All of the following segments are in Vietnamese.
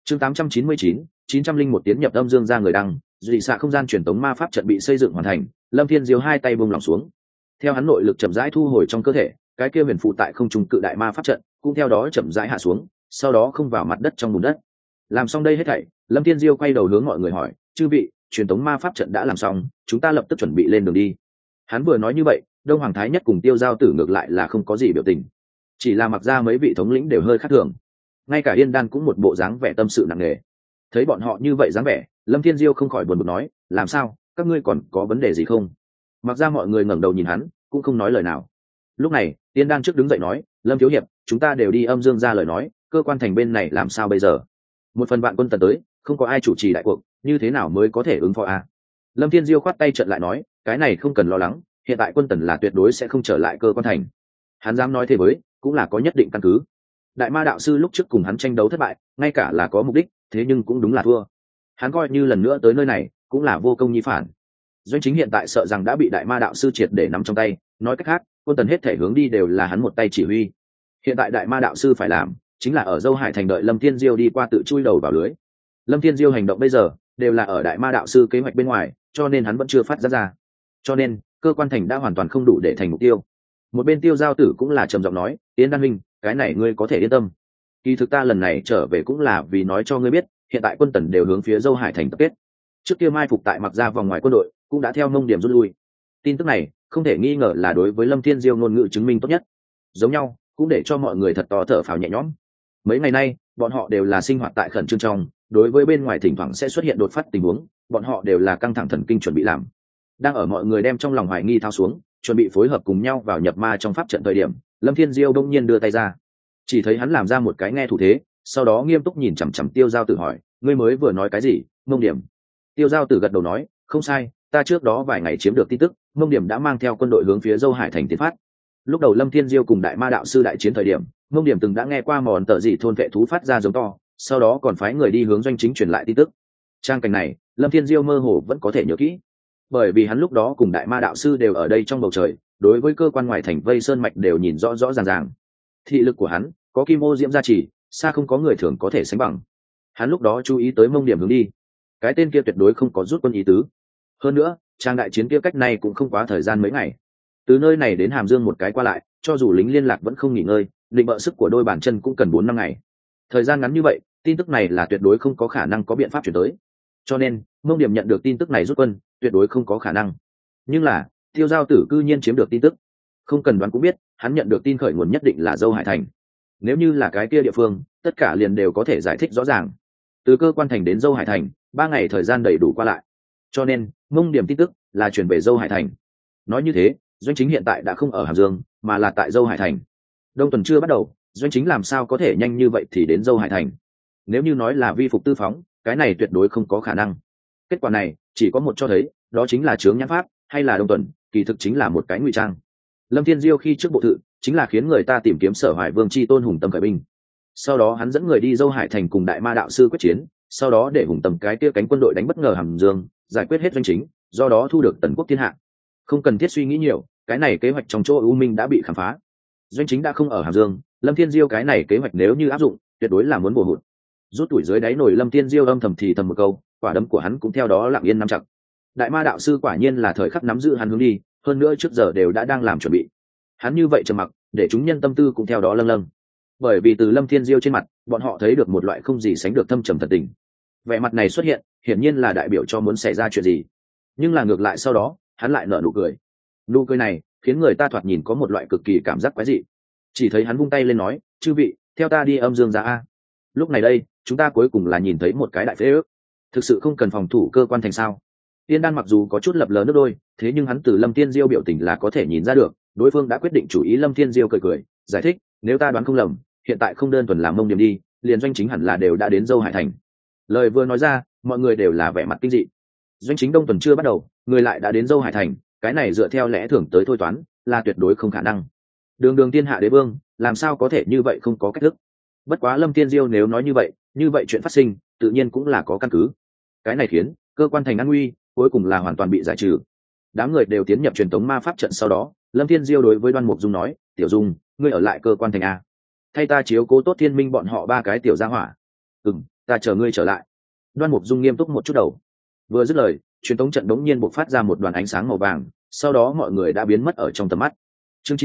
chương 899, 901 tiến nhập âm dương ra người đăng, dị xạ không gian truyền tống ma pháp trận bị xây dựng hoàn thành. Lâm Thiên Diêu hai tay buông lỏng xuống, theo hắn nội lực chậm rãi thu hồi trong cơ thể, cái kia huyền phụ tại không trung cự đại ma pháp trận cũng theo đó chậm rãi hạ xuống, sau đó không vào mặt đất trong bùn đất. Làm xong đây hết thảy, Lâm Thiên Diêu quay đầu hướng mọi người hỏi, chư vị, truyền tống ma pháp trận đã làm xong, chúng ta lập tức chuẩn bị lên đường đi. Hắn vừa nói như vậy, Đông Hoàng Thái Nhất cùng Tiêu Giao Tử ngược lại là không có gì biểu tình, chỉ là mặc ra mấy vị thống lĩnh đều hơi khác thường, ngay cả Yên Đan cũng một bộ dáng vẻ tâm sự nặng nề. Thấy bọn họ như vậy dáng vẻ, Lâm Thiên Diêu không khỏi buồn bực nói, làm sao, các ngươi còn có vấn đề gì không? Mặc ra mọi người ngẩng đầu nhìn hắn, cũng không nói lời nào. Lúc này Yên Đan trước đứng dậy nói, Lâm thiếu hiệp, chúng ta đều đi âm dương ra lời nói, cơ quan thành bên này làm sao bây giờ? Một phần vạn quân tần tới, không có ai chủ trì đại cuộc, như thế nào mới có thể ứng phó a? Lâm Thiên Diêu khoát tay trận lại nói, cái này không cần lo lắng, hiện tại quân tần là tuyệt đối sẽ không trở lại cơ quan thành. Hắn dám nói thế với, cũng là có nhất định căn cứ. Đại ma đạo sư lúc trước cùng hắn tranh đấu thất bại, ngay cả là có mục đích, thế nhưng cũng đúng là thua. Hắn coi như lần nữa tới nơi này, cũng là vô công nhi phản. Doanh chính hiện tại sợ rằng đã bị đại ma đạo sư triệt để nắm trong tay, nói cách khác, quân tần hết thể hướng đi đều là hắn một tay chỉ huy. Hiện tại đại ma đạo sư phải làm, chính là ở Dâu Hải thành đợi Lâm Thiên Diêu đi qua tự chui đầu vào lưới. Lâm Thiên Diêu hành động bây giờ đều là ở đại ma đạo sư kế hoạch bên ngoài, cho nên hắn vẫn chưa phát ra. Cho nên cơ quan thành đã hoàn toàn không đủ để thành mục tiêu. Một bên Tiêu Giao Tử cũng là trầm giọng nói, Yến Đan huynh, cái này ngươi có thể yên tâm. Kỳ thực ta lần này trở về cũng là vì nói cho ngươi biết, hiện tại quân tần đều hướng phía Dâu Hải thành tập kết. Trước kia mai phục tại mặc ra vòng ngoài quân đội cũng đã theo mông điểm rút lui. Tin tức này không thể nghi ngờ là đối với Lâm Thiên Diêu ngôn ngữ chứng minh tốt nhất. Giống nhau cũng để cho mọi người thật to thở phào nhẹ nhõm. Mấy ngày nay bọn họ đều là sinh hoạt tại khẩn trương trong, đối với bên ngoài thỉnh thoảng sẽ xuất hiện đột phát tình huống, bọn họ đều là căng thẳng thần kinh chuẩn bị làm. Đang ở mọi người đem trong lòng hoài nghi thao xuống, chuẩn bị phối hợp cùng nhau vào nhập ma trong pháp trận thời điểm, Lâm Thiên Diêu đông nhiên đưa tay ra, chỉ thấy hắn làm ra một cái nghe thủ thế, sau đó nghiêm túc nhìn chằm chằm Tiêu Giao Tử hỏi, ngươi mới vừa nói cái gì? Mông điểm. Tiêu Giao Tử gật đầu nói, không sai, ta trước đó vài ngày chiếm được tin tức, mông điểm đã mang theo quân đội hướng phía Dâu Hải thành tiến phát. Lúc đầu Lâm Thiên Diêu cùng đại ma đạo sư đại chiến thời điểm, mông điểm từng đã nghe qua mòn tờ gì thôn vệ thú phát ra giống to, sau đó còn phái người đi hướng doanh chính truyền lại tin tức. Trang cảnh này Lâm Thiên Diêu mơ hồ vẫn có thể nhớ kỹ, bởi vì hắn lúc đó cùng đại ma đạo sư đều ở đây trong bầu trời, đối với cơ quan ngoài thành vây sơn mạch đều nhìn rõ rõ ràng ràng. Thị lực của hắn có kim ô diễm gia trì, xa không có người thường có thể sánh bằng. Hắn lúc đó chú ý tới mông điểm hướng đi, cái tên kia tuyệt đối không có rút quân ý tứ. Hơn nữa trang đại chiến kia cách này cũng không quá thời gian mấy ngày, từ nơi này đến Hàm Dương một cái qua lại, cho dù lính liên lạc vẫn không nghỉ ngơi, định bợ sức của đôi bàn chân cũng cần 4-5 ngày. Thời gian ngắn như vậy, tin tức này là tuyệt đối không có khả năng có biện pháp chuyển tới. Cho nên mông điểm nhận được tin tức này rút quân tuyệt đối không có khả năng. Nhưng là Tiêu Giao Tử cư nhiên chiếm được tin tức, không cần đoán cũng biết hắn nhận được tin khởi nguồn nhất định là Dâu Hải thành. Nếu như là cái kia địa phương, tất cả liền đều có thể giải thích rõ ràng. Từ cơ quan thành đến Dâu Hải thành 3 ngày thời gian đầy đủ qua lại, cho nên mông điểm tin tức là chuyển về Dâu Hải thành. Nói như thế, doanh chính hiện tại đã không ở Hàm Dương mà là tại Dâu Hải thành. Đông tuần chưa bắt đầu, doanh chính làm sao có thể nhanh như vậy thì đến Dâu Hải thành? Nếu như nói là vi phục tư phóng, cái này tuyệt đối không có khả năng. Kết quả này chỉ có một cho thấy, đó chính là chướng nhãn pháp, hay là Đông tuần kỳ thực chính là một cái ngụy trang. Lâm Thiên Diêu khi trước bộ thự chính là khiến người ta tìm kiếm Sở Hoài Vương chi tôn Hùng Tâm khởi binh, sau đó hắn dẫn người đi Dâu Hải thành cùng đại ma đạo sư quyết chiến, sau đó để Hùng Tâm cái kia cánh quân đội đánh bất ngờ Hàm Dương, giải quyết hết doanh chính, do đó thu được tần quốc thiên hạ. Không cần thiết suy nghĩ nhiều, cái này kế hoạch trong chỗ U Minh đã bị khám phá. Doanh chính đã không ở Hàm Dương, Lâm Thiên Diêu cái này kế hoạch nếu như áp dụng, tuyệt đối là muốn bổ hụt. Rút tuổi dưới đáy nổi Lâm Thiên Diêu âm thầm thì thầm một câu, quả đấm của hắn cũng theo đó lặng yên nắm chặt. Đại ma đạo sư quả nhiên là thời khắc nắm giữ hắn hướng đi, hơn nữa trước giờ đều đã đang làm chuẩn bị. Hắn như vậy trầm mặc, để chúng nhân tâm tư cũng theo đó lâng lâng. Bởi vì từ Lâm Thiên Diêu trên mặt, bọn họ thấy được một loại không gì sánh được thâm trầm thật tình. Vẻ mặt này xuất hiện, hiển nhiên là đại biểu cho muốn xảy ra chuyện gì. Nhưng là ngược lại sau đó, hắn lại nở nụ cười. Nụ cười này khiến người ta thoạt nhìn có một loại cực kỳ cảm giác quái dị. Chỉ thấy hắn vung tay lên nói, chư vị, theo ta đi âm dương ra a. Lúc này đây, chúng ta cuối cùng là nhìn thấy một cái đại phế ước. Thực sự không cần phòng thủ cơ quan thành sao? Tiên Đan mặc dù có chút lập lờ nước đôi, thế nhưng hắn từ Lâm Thiên Diêu biểu tình là có thể nhìn ra được, đối phương đã quyết định chủ ý. Lâm Thiên Diêu cười cười, giải thích, nếu ta đoán không lầm, hiện tại không đơn thuần làm mông điểm đi, liền doanh chính hẳn là đều đã đến Dâu Hải thành. Lời vừa nói ra, mọi người đều là vẻ mặt kinh dị. Doanh chính đông tuần chưa bắt đầu, người lại đã đến Dâu Hải thành, cái này dựa theo lẽ thường tới thôi toán, là tuyệt đối không khả năng. Đường đường thiên hạ đế vương, làm sao có thể như vậy không có cách thức? Bất quá Lâm Thiên Diêu nếu nói như vậy chuyện phát sinh, tự nhiên cũng là có căn cứ. Cái này khiến cơ quan thành an nguy cuối cùng là hoàn toàn bị giải trừ. Đám người đều tiến nhập truyền tống ma pháp trận sau đó, Lâm Thiên Diêu đối với Đoan Mục Dung nói, "Tiểu Dung, ngươi ở lại cơ quan thành a, thay ta chiếu cố tốt Thiên Minh bọn họ 3 cái tiểu gia hỏa." ta chờ ngươi trở lại. Đoan Mục Dung nghiêm túc một chút đầu. Vừa dứt lời, truyền tống trận đống nhiên bộc phát ra một đoàn ánh sáng màu vàng, sau đó mọi người đã biến mất ở trong tầm mắt. Chương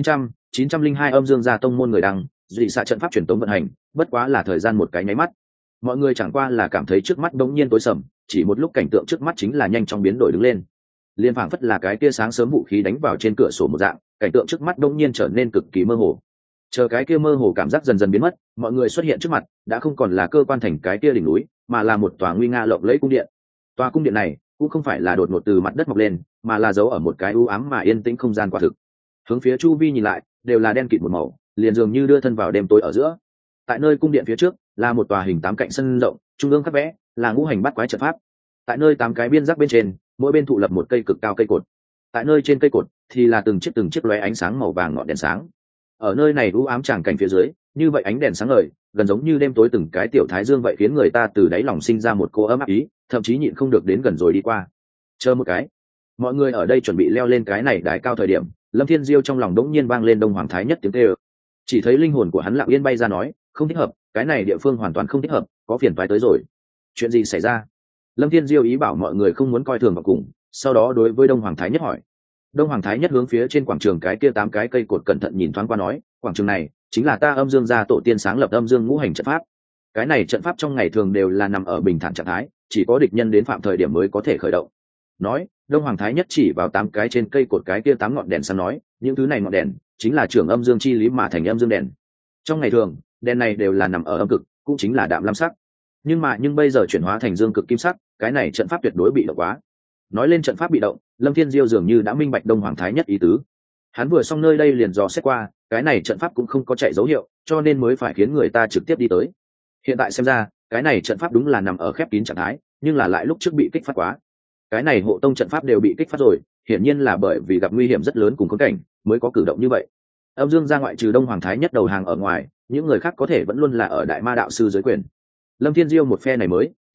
902 âm dương gia tông môn người đăng, dị xạ trận pháp truyền tống vận hành, bất quá là thời gian một cái nháy mắt. Mọi người chẳng qua là cảm thấy trước mắt đống nhiên tối sầm, chỉ một lúc cảnh tượng trước mắt chính là nhanh chóng biến đổi đứng lên. Liên phảng phất là cái kia sáng sớm vũ khí đánh vào trên cửa sổ một dạng, cảnh tượng trước mắt đống nhiên trở nên cực kỳ mơ hồ. Chờ cái kia mơ hồ cảm giác dần dần biến mất, mọi người xuất hiện trước mặt đã không còn là cơ quan thành cái kia đỉnh núi, mà là một tòa nguy nga lộng lẫy cung điện. Tòa cung điện này cũng không phải là đột ngột từ mặt đất mọc lên, mà là giấu ở một cái u ám mà yên tĩnh không gian quả thực. Hướng phía chu vi nhìn lại, đều là đen kịt một màu, liền dường như đưa thân vào đêm tối ở giữa. Tại nơi cung điện phía trước là một tòa hình tám cạnh sân rộng, trung ương khắc vẽ là ngũ hành bát quái trận pháp. Tại nơi tám cái biên giác bên trên, mỗi bên thụ lập một cây cực cao cây cột. Tại nơi trên cây cột thì là từng chiếc lóe ánh sáng màu vàng ngọn đèn sáng. Ở nơi này u ám tràng cảnh phía dưới, như vậy ánh đèn sáng ngời, gần giống như đêm tối từng cái tiểu thái dương vậy, khiến người ta từ đáy lòng sinh ra một cô ấm áp ý, thậm chí nhịn không được đến gần rồi đi qua. Chờ một cái, mọi người ở đây chuẩn bị leo lên cái này đài cao thời điểm, Lâm Thiên Diêu trong lòng đống nhiên vang lên Đông Hoàng Thái Nhất tiếng kêu. Chỉ thấy linh hồn của hắn lặng yên bay ra nói, không thích hợp, cái này địa phương hoàn toàn không thích hợp, có phiền toái tới rồi. Chuyện gì xảy ra? Lâm Thiên Diêu ý bảo mọi người không muốn coi thường vào cùng, sau đó đối với Đông Hoàng Thái Nhất hỏi. Đông Hoàng Thái Nhất hướng phía trên quảng trường cái kia 8 cái cây cột cẩn thận nhìn thoáng qua nói, quảng trường này chính là ta âm dương gia tổ tiên sáng lập âm dương ngũ hành trận pháp. Cái này trận pháp trong ngày thường đều là nằm ở bình thản trạng thái, chỉ có địch nhân đến phạm thời điểm mới có thể khởi động. Nói, Đông Hoàng Thái Nhất chỉ vào 8 cái trên cây cột cái kia 8 ngọn đèn sáng nói, những thứ này ngọn đèn chính là trưởng âm dương chi lý mà thành âm dương đèn. Trong ngày thường, đèn này đều là nằm ở âm cực, cũng chính là đạm lam sắc. Nhưng bây giờ chuyển hóa thành dương cực kim sắc, cái này trận pháp tuyệt đối bị động quá. Nói lên trận pháp bị động, Lâm Thiên Diêu dường như đã minh bạch Đông Hoàng Thái Nhất ý tứ. Hắn vừa xong nơi đây liền dò xét qua, cái này trận pháp cũng không có chạy dấu hiệu, cho nên mới phải khiến người ta trực tiếp đi tới. Hiện tại xem ra, cái này trận pháp đúng là nằm ở khép kín trạng thái, nhưng là lại lúc trước bị kích phát quá. Cái này hộ tông trận pháp đều bị kích phát rồi, hiển nhiên là bởi vì gặp nguy hiểm rất lớn cùng khốn cảnh, mới có cử động như vậy. Âm Dương gia ngoại trừ Đông Hoàng Thái Nhất đầu hàng ở ngoài, những người khác có thể vẫn luôn là ở Đại Ma đạo sư dưới quyền. Lâm Thiên Diêu một phe này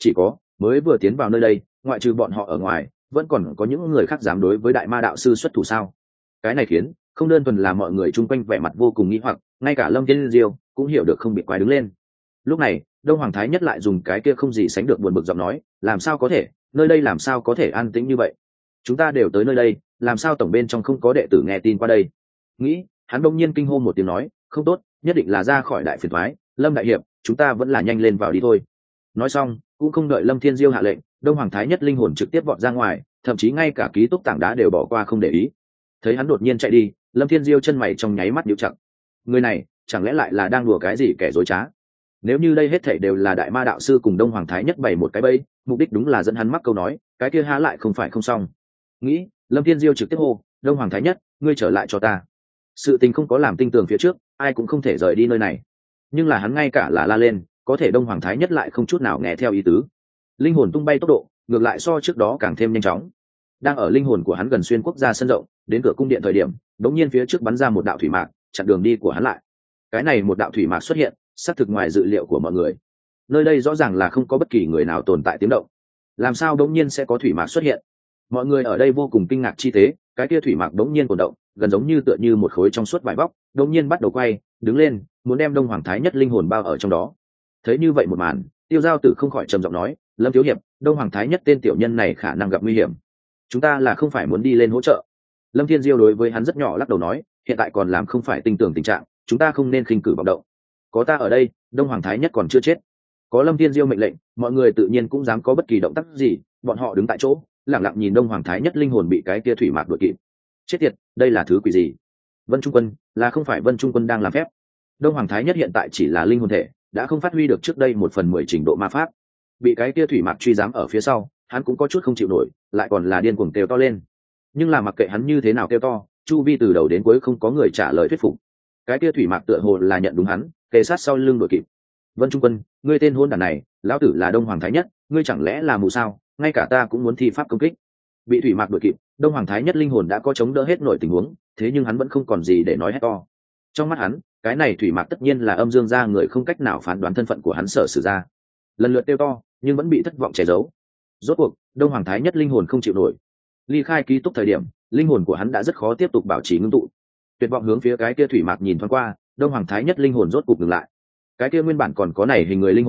mới vừa tiến vào nơi đây, ngoại trừ bọn họ ở ngoài, vẫn còn có những người khác dám đối với Đại Ma đạo sư xuất thủ sao? Cái này khiến không đơn thuần là mọi người chung quanh vẻ mặt vô cùng nghi hoặc, ngay cả Lâm Thiên Diêu cũng hiểu được không bị quái đứng lên. Lúc này, Đông Hoàng Thái Nhất lại dùng cái kia không gì sánh được buồn bực giọng nói, làm sao có thể, nơi đây làm sao có thể an tĩnh như vậy? Chúng ta đều tới nơi đây, làm sao tổng bên trong không có đệ tử nghe tin qua đây? Nghĩ, hắn đông nhiên kinh hô một tiếng nói, không tốt, nhất định là ra khỏi đại phiền toái, Lâm đại hiệp, chúng ta vẫn là nhanh lên vào đi thôi. Nói xong, cũng không đợi Lâm Thiên Diêu hạ lệnh, Đông Hoàng Thái Nhất linh hồn trực tiếp vọt ra ngoài, thậm chí ngay cả ký túc tảng đá đều bỏ qua không để ý. Thấy hắn đột nhiên chạy đi, Lâm Thiên Diêu chân mày trong nháy mắt nhíu chặt. Người này, chẳng lẽ lại là đang đùa cái gì kẻ dối trá? Nếu như đây hết thảy đều là Đại Ma đạo sư cùng Đông Hoàng Thái Nhất bày một cái bẫy, mục đích đúng là dẫn hắn mắc câu nói, cái kia há lại không phải không xong. Nghĩ, Lâm Thiên Diêu trực tiếp hô, Đông Hoàng Thái Nhất, ngươi trở lại cho ta. Sự tình không có làm tinh tường phía trước, ai cũng không thể rời đi nơi này. Nhưng là hắn ngay cả là la lên, có thể Đông Hoàng Thái Nhất lại không chút nào nghe theo ý tứ. Linh hồn tung bay tốc độ, ngược lại so trước đó càng thêm nhanh chóng. Đang ở linh hồn của hắn gần xuyên quốc gia sân rộng, đến cửa cung điện thời điểm, đột nhiên phía trước bắn ra một đạo thủy mạc, chặn đường đi của hắn lại. Cái này một đạo thủy mạc xuất hiện, xác thực ngoài dự liệu của mọi người. Nơi đây rõ ràng là không có bất kỳ người nào tồn tại tiếng động. Làm sao đột nhiên sẽ có thủy mạc xuất hiện? Mọi người ở đây vô cùng kinh ngạc chi tế, cái kia thủy mạc đột nhiên cổ động, gần giống như tựa như một khối trong suốt vải vóc, đột nhiên bắt đầu quay, đứng lên, muốn đem Đông Hoàng Thái Nhất linh hồn bao ở trong đó. Thấy như vậy một màn, Tiêu Giao Tử không khỏi trầm giọng nói, Lâm thiếu hiệp, Đông Hoàng Thái Nhất tên tiểu nhân này khả năng gặp nguy hiểm, chúng ta là không phải muốn đi lên hỗ trợ. Lâm Thiên Diêu đối với hắn rất nhỏ lắc đầu nói, hiện tại còn làm không phải tin tưởng tình trạng, chúng ta không nên khinh cử vọng động. Có ta ở đây, Đông Hoàng Thái Nhất còn chưa chết. Có Lâm Thiên Diêu mệnh lệnh, mọi người tự nhiên cũng dám có bất kỳ động tác gì, bọn họ đứng tại chỗ, lặng lặng nhìn Đông Hoàng Thái Nhất linh hồn bị cái kia thủy mạc đuổi kịp. Chết tiệt, đây là thứ quỷ gì? Vân Trung Quân, là không phải Vân Trung Quân đang làm phép? Đông Hoàng Thái Nhất hiện tại chỉ là linh hồn thể, đã không phát huy được trước đây 1/10 trình độ ma pháp. Bị cái kia thủy mạc truy giám ở phía sau, hắn cũng có chút không chịu nổi, lại còn là điên cuồng kêu to lên. Nhưng là mặc kệ hắn như thế nào kêu to, chu vi từ đầu đến cuối không có người trả lời thuyết phục. Cái kia thủy mạc tựa hồ là nhận đúng hắn, kề sát sau lưng đuổi kịp. Vân Trung Quân, ngươi tên hôn đản này, lão tử là Đông Hoàng Thái Nhất, ngươi chẳng lẽ là mù sao? Ngay cả ta cũng muốn thi pháp công kích. Bị thủy mạc đuổi kịp, Đông Hoàng Thái Nhất linh hồn đã có chống đỡ hết nổi tình huống, thế nhưng hắn vẫn không còn gì để nói hét to. Trong mắt hắn, cái này thủy mạc tất nhiên là âm dương gia người không cách nào phán đoán thân phận của hắn sở sử ra. Lần lượt kêu to, nhưng vẫn bị thất vọng che giấu. Rốt cuộc, Đông Hoàng Thái Nhất linh hồn không chịu nổi. Ly khai ký túc thời điểm, linh hồn của hắn đã rất khó tiếp tục bảo trì ngưng tụ. Tuyệt vọng hướng phía cái kia thủy mạc nhìn thoáng qua, Đông Hoàng Thái Nhất linh hồn rốt cục dừng lại. Cái kia nguyên bản còn có này hình người linh hồn,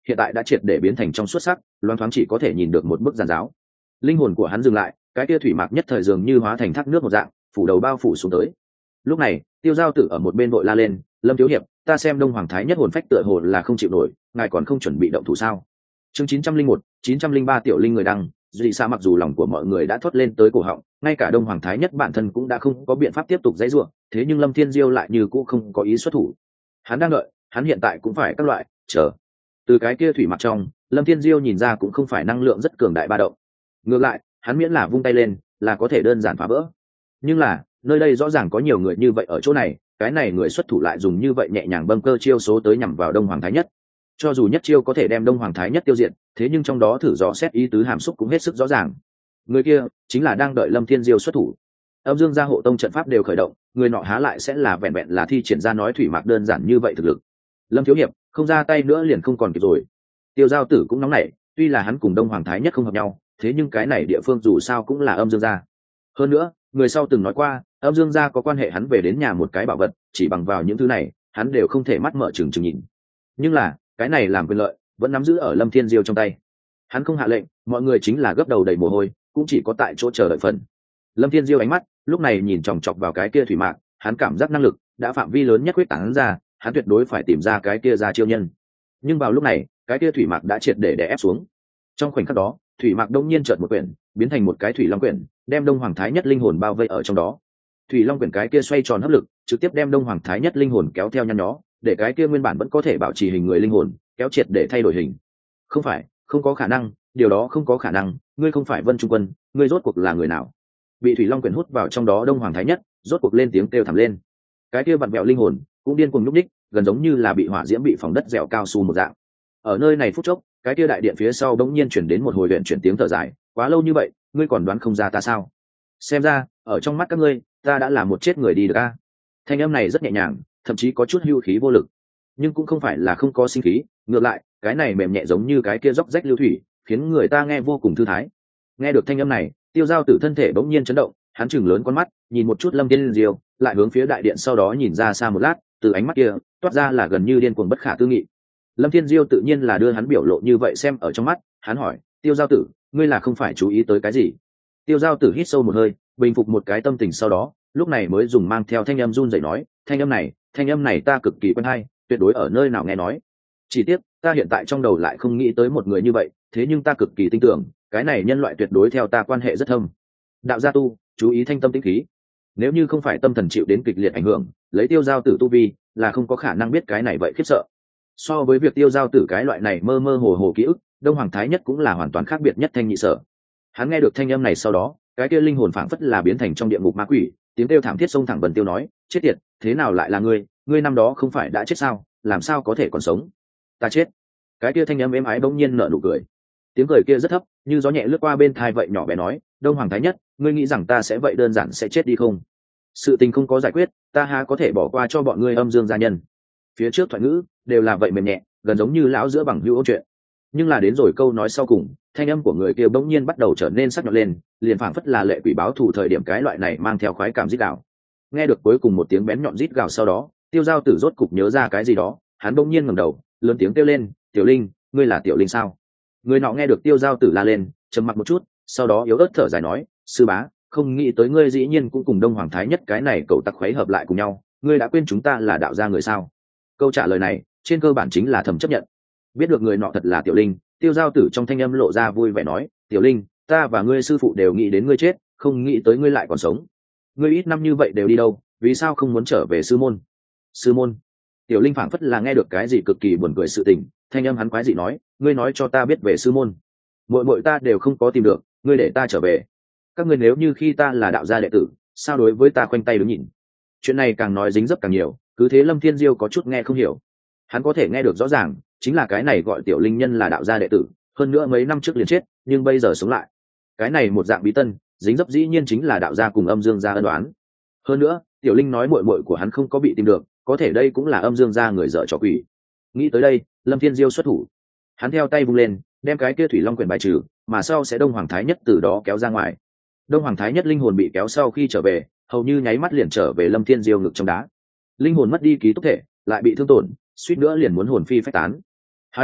hiện tại đã triệt để biến thành trong xuất sắc, loáng thoáng chỉ có thể nhìn được một bức giàn giáo. Linh hồn của hắn dừng lại, cái kia thủy mạc nhất thời dường như hóa thành thác nước một dạng, phủ đầu bao phủ xuống tới. Lúc này Tiêu Giao Tử ở một bên vội la lên, Lâm thiếu hiệp, ta xem Đông Hoàng Thái Nhất hồn phách tựa hồ là không chịu nổi, ngài còn không chuẩn bị động thủ sao? Chương 901, 903 tiểu linh người đăng, dị xa mặc dù lòng của mọi người đã thoát lên tới cổ họng, ngay cả Đông Hoàng Thái Nhất bản thân cũng đã không có biện pháp tiếp tục dãy rủa, thế nhưng Lâm Thiên Diêu lại như cũ không có ý xuất thủ. Hắn đang đợi, hắn hiện tại cũng phải các loại chờ. Từ cái kia thủy mặc trong, Lâm Thiên Diêu nhìn ra cũng không phải năng lượng rất cường đại ba động. Ngược lại, hắn miễn là vung tay lên, là có thể đơn giản phá vỡ. Nhưng là, nơi đây rõ ràng có nhiều người như vậy ở chỗ này, cái này người xuất thủ lại dùng như vậy nhẹ nhàng bâng cơ chiêu số tới nhằm vào Đông Hoàng Thái Nhất. Cho dù nhất chiêu có thể đem Đông Hoàng Thái Nhất tiêu diệt, thế nhưng trong đó thử rõ xét ý tứ hàm xúc cũng hết sức rõ ràng. Người kia chính là đang đợi Lâm Thiên Diêu xuất thủ. Âm Dương gia hộ tông trận pháp đều khởi động, người nọ há lại sẽ là vẹn vẹn là thi triển ra nói thủy mạc đơn giản như vậy thực lực. Lâm thiếu hiệp, không ra tay nữa liền không còn kịp rồi. Tiêu Giao Tử cũng nóng nảy, tuy là hắn cùng Đông Hoàng Thái Nhất không hợp nhau, thế nhưng cái này địa phương dù sao cũng là Âm Dương gia. Hơn nữa, người sau từng nói qua, Âm Dương gia có quan hệ hắn về đến nhà một cái bảo vật, chỉ bằng vào những thứ này, hắn đều không thể mắt mở trừng trừng nhìn. Nhưng là, cái này làm quyền lợi, vẫn nắm giữ ở Lâm Thiên Diêu trong tay. Hắn không hạ lệnh, mọi người chính là gấp đầu đầy mồ hôi, cũng chỉ có tại chỗ chờ đợi phần. Lâm Thiên Diêu ánh mắt lúc này nhìn chòng chọc vào cái kia thủy mạc, hắn cảm giác năng lực đã phạm vi lớn nhất quyết tán ra, hắn tuyệt đối phải tìm ra cái kia ra chiêu nhân. Nhưng vào lúc này, cái kia thủy mạc đã triệt để đè ép xuống. Trong khoảnh khắc đó, thủy mạc đông nhiên chợt một quyển, biến thành một cái thủy long quyển, đem Đông Hoàng Thái Nhất linh hồn bao vây ở trong đó. Thủy long quyển cái kia xoay tròn hấp lực, trực tiếp đem Đông Hoàng Thái Nhất linh hồn kéo theo nhăn nhó, để cái kia nguyên bản vẫn có thể bảo trì hình người linh hồn, kéo triệt để thay đổi hình. Không phải, không có khả năng, điều đó không có khả năng, ngươi không phải Vân Trung Quân, ngươi rốt cuộc là người nào? Bị thủy long quyển hút vào trong đó Đông Hoàng Thái Nhất rốt cuộc lên tiếng kêu thảm lên. Cái kia vặn vẹo linh hồn cũng điên cuồng nhúc nhích, gần giống như là bị hỏa diễm bị phỏng đất dẻo cao su một dạng. Ở nơi này phút chốc, cái kia đại điện phía sau bỗng nhiên chuyển đến một hồi luyện chuyển tiếng thở dài, quá lâu như vậy, ngươi còn đoán không ra ta sao? Xem ra, ở trong mắt các ngươi, ta đã là một chết người đi được a. Thanh âm này rất nhẹ nhàng, thậm chí có chút hưu khí vô lực, nhưng cũng không phải là không có sinh khí, ngược lại, cái này mềm nhẹ giống như cái kia róc rách lưu thủy, khiến người ta nghe vô cùng thư thái. Nghe được thanh âm này, Tiêu Giao Tử thân thể bỗng nhiên chấn động, hắn chừng lớn con mắt, nhìn một chút Lâm Thiên Diêu, lại hướng phía đại điện sau đó nhìn ra xa một lát, từ ánh mắt kia toát ra là gần như điên cuồng bất khả tư nghị. Lâm Thiên Diêu tự nhiên là đưa hắn biểu lộ như vậy xem ở trong mắt, hắn hỏi, Tiêu Giao Tử, ngươi là không phải chú ý tới cái gì? Tiêu Giao Tử hít sâu một hơi, bình phục một cái tâm tình sau đó, lúc này mới dùng mang theo thanh âm run rẩy nói, thanh âm này ta cực kỳ quen hay, tuyệt đối ở nơi nào nghe nói. Chỉ tiếc, ta hiện tại trong đầu lại không nghĩ tới một người như vậy, thế nhưng ta cực kỳ tin tưởng, cái này nhân loại tuyệt đối theo ta quan hệ rất thâm. Đạo gia tu, chú ý thanh tâm tĩnh khí. Nếu như không phải tâm thần chịu đến kịch liệt ảnh hưởng, lấy Tiêu Giao Tử tu vi, là không có khả năng biết cái này vậy khiếp sợ. So với việc Tiêu Giao Tử cái loại này mơ mơ hồ hồ ký ức, Đông Hoàng Thái Nhất cũng là hoàn toàn khác biệt nhất thanh nhị sở. Hắn nghe được thanh âm này sau đó, cái kia linh hồn phảng phất là biến thành trong địa ngục ma quỷ, tiếng kêu thảm thiết xông thẳng Vân Tiêu nói, chết tiệt, thế nào lại là ngươi, ngươi năm đó không phải đã chết sao, làm sao có thể còn sống? Ta chết. Cái kia thanh âm êm ái bỗng nhiên nở nụ cười. Tiếng cười kia rất thấp, như gió nhẹ lướt qua bên tai vậy nhỏ bé nói, Đông Hoàng Thái Nhất, ngươi nghĩ rằng ta sẽ vậy đơn giản sẽ chết đi không? Sự tình không có giải quyết, ta há có thể bỏ qua cho bọn ngươi Âm Dương gia nhân. Phía trước thoại ngữ đều là vậy mềm nhẹ, gần giống như lão giữa bằng hữu ôn chuyện. Nhưng là đến rồi câu nói sau cùng, thanh âm của người kia bỗng nhiên bắt đầu trở nên sắc nhọn lên, liền phảng phất là lệ quỷ báo thù thời điểm cái loại này mang theo khoái cảm rít gào. Nghe được cuối cùng một tiếng bén nhọn rít gào sau đó, Tiêu Giao Tử rốt cục nhớ ra cái gì đó, hắn bỗng nhiên ngẩng đầu, lớn tiếng kêu lên, "Tiểu Linh, ngươi là Tiểu Linh sao?" Người nọ nghe được Tiêu Giao Tử la lên, trầm mặc một chút, sau đó yếu ớt thở dài nói, "Sư bá, không nghĩ tới ngươi dĩ nhiên cũng cùng Đông Hoàng Thái Nhất cái này cậu tặc khuấy hợp lại cùng nhau, ngươi đã quên chúng ta là đạo gia người sao?" Câu trả lời này, trên cơ bản chính là thầm chấp nhận. Biết được người nọ thật là Tiểu Linh, Tiêu Giao Tử trong thanh âm lộ ra vui vẻ nói, "Tiểu Linh, ta và ngươi sư phụ đều nghĩ đến ngươi chết, không nghĩ tới ngươi lại còn sống. Ngươi ít năm như vậy đều đi đâu, vì sao không muốn trở về sư môn?" Sư môn? Tiểu Linh phảng phất là nghe được cái gì cực kỳ buồn cười sự tình, thanh âm hắn quái dị nói, "Ngươi nói cho ta biết về sư môn. Muội muội ta đều không có tìm được, ngươi để ta trở về. Các ngươi nếu như khi ta là đạo gia đệ tử, sao đối với ta khoanh tay đứng nhìn?" Chuyện này càng nói dính dấp càng nhiều, cứ thế Lâm Thiên Diêu có chút nghe không hiểu. Hắn có thể nghe được rõ ràng, chính là cái này gọi Tiểu Linh nhân là đạo gia đệ tử, hơn nữa mấy năm trước liền chết, nhưng bây giờ sống lại. Cái này một dạng bí tân, dính dấp dĩ nhiên chính là đạo gia cùng Âm Dương gia ân đoán. Hơn nữa, Tiểu Linh nói muội muội của hắn không có bị tìm được, có thể đây cũng là Âm Dương gia người dở trò quỷ. Nghĩ tới đây, Lâm Thiên Diêu xuất thủ. Hắn theo tay vung lên, đem cái kia thủy long quyển bài trừ, mà sau sẽ Đông Hoàng Thái Nhất từ đó kéo ra ngoài. Đông Hoàng Thái Nhất linh hồn bị kéo sau khi trở về, hầu như nháy mắt liền trở về Lâm Thiên Diêu ngực trong đá. Linh hồn mất đi ký túc thể, lại bị thương tổn, suýt nữa liền muốn hồn phi phách tán. Hành,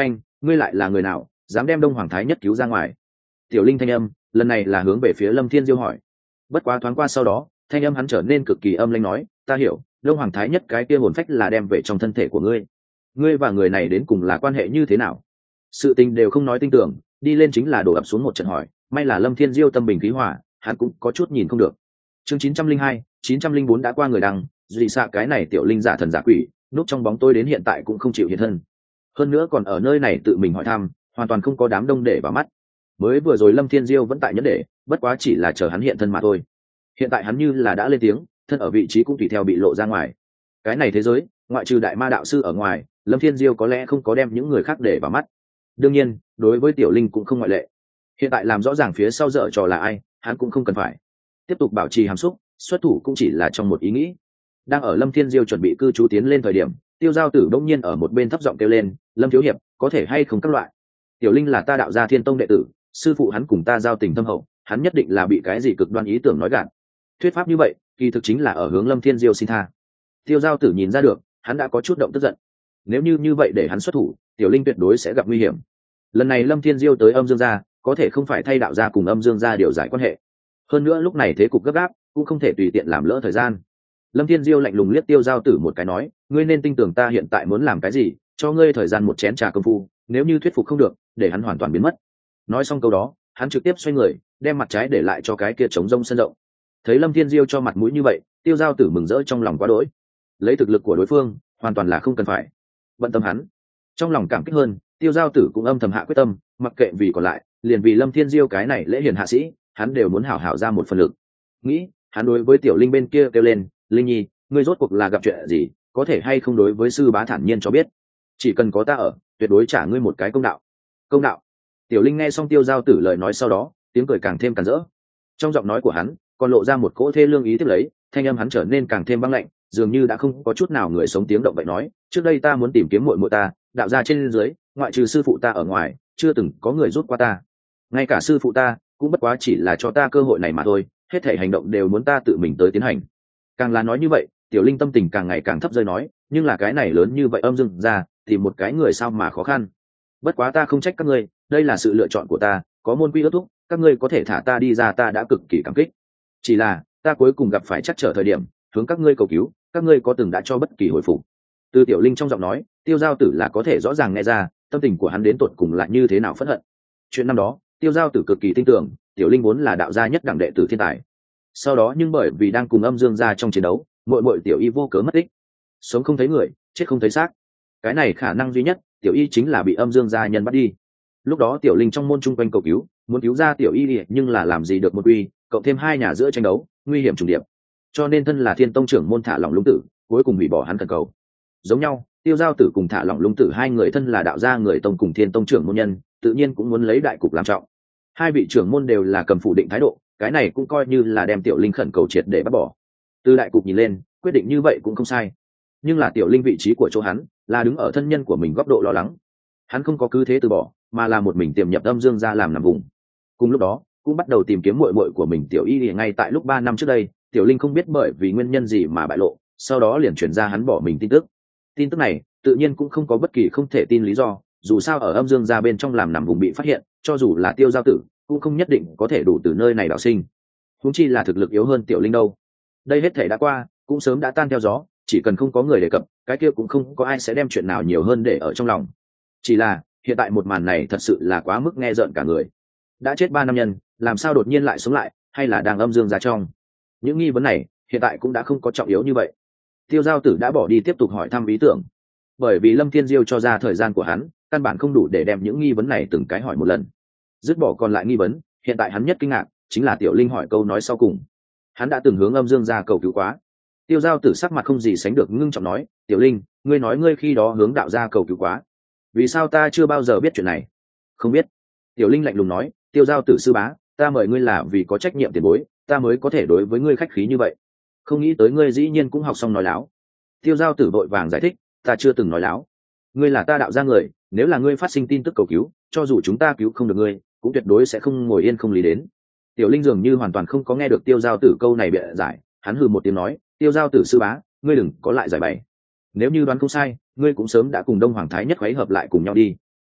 ngươi lại là người nào dám đem đông hoàng thái nhất cứu ra ngoài? Tiểu linh thanh âm lần này là hướng về phía Lâm Thiên Diêu hỏi. Bất quá thoáng qua sau đó thanh âm hắn trở nên cực kỳ âm lãnh nói, ta hiểu, đông hoàng thái nhất cái kia hồn phách là đem về trong thân thể của ngươi. Ngươi và người này đến cùng là quan hệ như thế nào? Sự tình đều không nói tin tưởng, đi lên chính là đổ ập xuống một trận hỏi. May là Lâm Thiên Diêu tâm bình khí hòa, hắn cũng có chút nhìn không được. Chương 902, 904 đã qua người đăng, dị xạ cái này tiểu linh giả thần giả quỷ, núp trong bóng tối đến hiện tại cũng không chịu hiện thân. Hơn nữa còn ở nơi này tự mình hỏi thăm, hoàn toàn không có đám đông để vào mắt. Mới vừa rồi Lâm Thiên Diêu vẫn tại nhẫn để, bất quá chỉ là chờ hắn hiện thân mà thôi. Hiện tại hắn như là đã lên tiếng, thân ở vị trí cũng tùy theo bị lộ ra ngoài. Cái này thế giới, ngoại trừ đại ma đạo sư ở ngoài, Lâm Thiên Diêu có lẽ không có đem những người khác để vào mắt. Đương nhiên, đối với tiểu linh cũng không ngoại lệ. Hiện tại làm rõ ràng phía sau dở trò là ai, hắn cũng không cần phải tiếp tục bảo trì hàm xúc, xuất thủ cũng chỉ là trong một ý nghĩ. Đang ở Lâm Thiên Diêu chuẩn bị cư trú tiến lên thời điểm, Tiêu Giao Tử đông nhiên ở một bên thấp giọng kêu lên, Lâm thiếu hiệp, có thể hay không các loại. Tiểu linh là ta đạo gia Thiên Tông đệ tử, sư phụ hắn cùng ta giao tình thâm hậu, hắn nhất định là bị cái gì cực đoan ý tưởng nói gạt. Thuyết pháp như vậy kỳ thực chính là ở hướng Lâm Thiên Diêu xin tha. Tiêu Giao Tử nhìn ra được hắn đã có chút động tức giận. Nếu như vậy để hắn xuất thủ, tiểu linh tuyệt đối sẽ gặp nguy hiểm. Lần này Lâm Thiên Diêu tới Âm Dương gia, có thể không phải thay đạo gia cùng Âm Dương gia điều giải quan hệ. Hơn nữa lúc này thế cục gấp gáp, cũng không thể tùy tiện làm lỡ thời gian. Lâm Thiên Diêu lạnh lùng liếc Tiêu Giao Tử một cái nói, ngươi nên tin tưởng ta hiện tại muốn làm cái gì, cho ngươi thời gian một chén trà công phu, nếu như thuyết phục không được, để hắn hoàn toàn biến mất. Nói xong câu đó, hắn trực tiếp xoay người, đem mặt trái để lại cho cái kia trống rông sân rộng. Thấy Lâm Thiên Diêu cho mặt mũi như vậy, Tiêu Giao Tử mừng rỡ trong lòng quá đỗi. Lấy thực lực của đối phương, hoàn toàn là không cần phải bận tâm hắn. Trong lòng cảm kích hơn, Tiêu Giao Tử cũng âm thầm hạ quyết tâm, mặc kệ vì còn lại, liền vì Lâm Thiên Diêu cái này lễ hiền hạ sĩ, hắn đều muốn hảo hảo ra một phần lực. Nghĩ, hắn đối với tiểu linh bên kia kêu lên, linh nhi, ngươi rốt cuộc là gặp chuyện gì, có thể hay không đối với sư bá thản nhiên cho biết, chỉ cần có ta ở, tuyệt đối trả ngươi một cái công đạo. Công đạo? Tiểu linh nghe xong Tiêu Giao Tử lời nói sau đó, tiếng cười càng thêm càn rỡ. Trong giọng nói của hắn còn lộ ra một cỗ thê lương ý tiếp lấy, thanh âm hắn trở nên càng thêm băng lạnh, dường như đã không có chút nào người sống tiếng động vậy nói, trước đây ta muốn tìm kiếm muội muội ta, đạo gia trên dưới, ngoại trừ sư phụ ta ở ngoài, chưa từng có người rút qua ta. Ngay cả sư phụ ta cũng bất quá chỉ là cho ta cơ hội này mà thôi, hết thảy hành động đều muốn ta tự mình tới tiến hành. Càng là nói như vậy, tiểu linh tâm tình càng ngày càng thấp rơi nói, nhưng là cái này lớn như vậy Âm Dương ra, tìm một cái người sao mà khó khăn. Bất quá ta không trách các ngươi, đây là sự lựa chọn của ta, có môn quy ước thúc, các ngươi có thể thả ta đi ra ta đã cực kỳ cảm kích. Chỉ là ta cuối cùng gặp phải chắc trở thời điểm, hướng các ngươi cầu cứu, các ngươi có từng đã cho bất kỳ hồi phục? Từ tiểu linh trong giọng nói, Tiêu Giao Tử là có thể rõ ràng nghe ra tâm tình của hắn đến tột cùng lại như thế nào phẫn hận. Chuyện năm đó, Tiêu Giao Tử cực kỳ tin tưởng tiểu linh vốn là đạo gia nhất đẳng đệ tử thiên tài. Sau đó nhưng bởi vì đang cùng Âm Dương gia trong chiến đấu, muội tiểu y vô cớ mất tích, sống không thấy người, chết không thấy xác. Cái này khả năng duy nhất, tiểu y chính là bị Âm Dương gia nhân bắt đi. Lúc đó tiểu linh trong môn chung quanh cầu cứu, muốn cứu ra tiểu y, nhưng là làm gì được một uy, cộng thêm hai nhà giữa tranh đấu, nguy hiểm trùng điệp, cho nên thân là Thiên Tông trưởng môn Thả Lỏng Lung Tử cuối cùng hủy bỏ hắn thần cầu. Giống nhau, Tiêu Giao Tử cùng Thả Lỏng Lung Tử hai người thân là đạo gia người tông cùng Thiên Tông trưởng môn nhân, tự nhiên cũng muốn lấy đại cục làm trọng. Hai vị trưởng môn đều là cầm phủ định thái độ, cái này cũng coi như là đem tiểu linh khẩn cầu triệt để bắt bỏ. Từ đại cục nhìn lên, quyết định như vậy cũng không sai. Nhưng là tiểu linh vị trí của chỗ hắn là đứng ở thân nhân của mình góc độ lo lắng, hắn không có cứ thế từ bỏ, mà là một mình tiềm nhập Âm Dương gia làm nằm vùng. Cùng lúc đó, cũng bắt đầu tìm kiếm muội muội của mình tiểu y. Ngay tại lúc 3 năm trước đây, tiểu linh không biết bởi vì nguyên nhân gì mà bại lộ, sau đó liền chuyển ra hắn bỏ mình tin tức. Tin tức này tự nhiên cũng không có bất kỳ không thể tin lý do, dù sao ở Âm Dương gia bên trong làm nằm vùng bị phát hiện, cho dù là Tiêu Giao Tử cũng không nhất định có thể đủ từ nơi này đào sinh, huống chi là thực lực yếu hơn tiểu linh đâu. Đây hết thể đã qua, cũng sớm đã tan theo gió, chỉ cần không có người đề cập, cái kia cũng không có ai sẽ đem chuyện nào nhiều hơn để ở trong lòng. Chỉ là hiện tại một màn này thật sự là quá mức nghe rợn cả người. Đã chết 3 năm nhân, làm sao đột nhiên lại sống lại, hay là đang Âm Dương gia trong? Những nghi vấn này hiện tại cũng đã không có trọng yếu như vậy. Tiêu Giao Tử đã bỏ đi tiếp tục hỏi thăm ý tưởng, bởi vì Lâm Thiên Diêu cho ra thời gian của hắn căn bản không đủ để đem những nghi vấn này từng cái hỏi một lần. Dứt bỏ còn lại nghi vấn, hiện tại hắn nhất kinh ngạc chính là tiểu linh hỏi câu nói sau cùng. Hắn đã từng hướng Âm Dương gia cầu cứu quá. Tiêu Giao Tử sắc mặt không gì sánh được ngưng trọng nói, tiểu linh, ngươi nói ngươi khi đó hướng đạo gia cầu cứu quá, vì sao ta chưa bao giờ biết chuyện này? Không biết. Tiểu linh lạnh lùng nói, Tiêu Giao Tử sư bá, ta mời ngươi là vì có trách nhiệm tiền bối, ta mới có thể đối với ngươi khách khí như vậy, không nghĩ tới ngươi dĩ nhiên cũng học xong nói láo. Tiêu Giao Tử vội vàng giải thích, ta chưa từng nói láo, ngươi là ta đạo gia người, nếu là ngươi phát sinh tin tức cầu cứu, cho dù chúng ta cứu không được ngươi, cũng tuyệt đối sẽ không ngồi yên không lý đến. Tiểu linh dường như hoàn toàn không có nghe được Tiêu Giao Tử câu này bịa giải, hắn hừ một tiếng nói, Tiêu Giao Tử sư bá, ngươi đừng có lại giải bày, nếu như đoán không sai, ngươi cũng sớm đã cùng Đông Hoàng Thái Nhất khuấy hợp lại cùng nhau đi.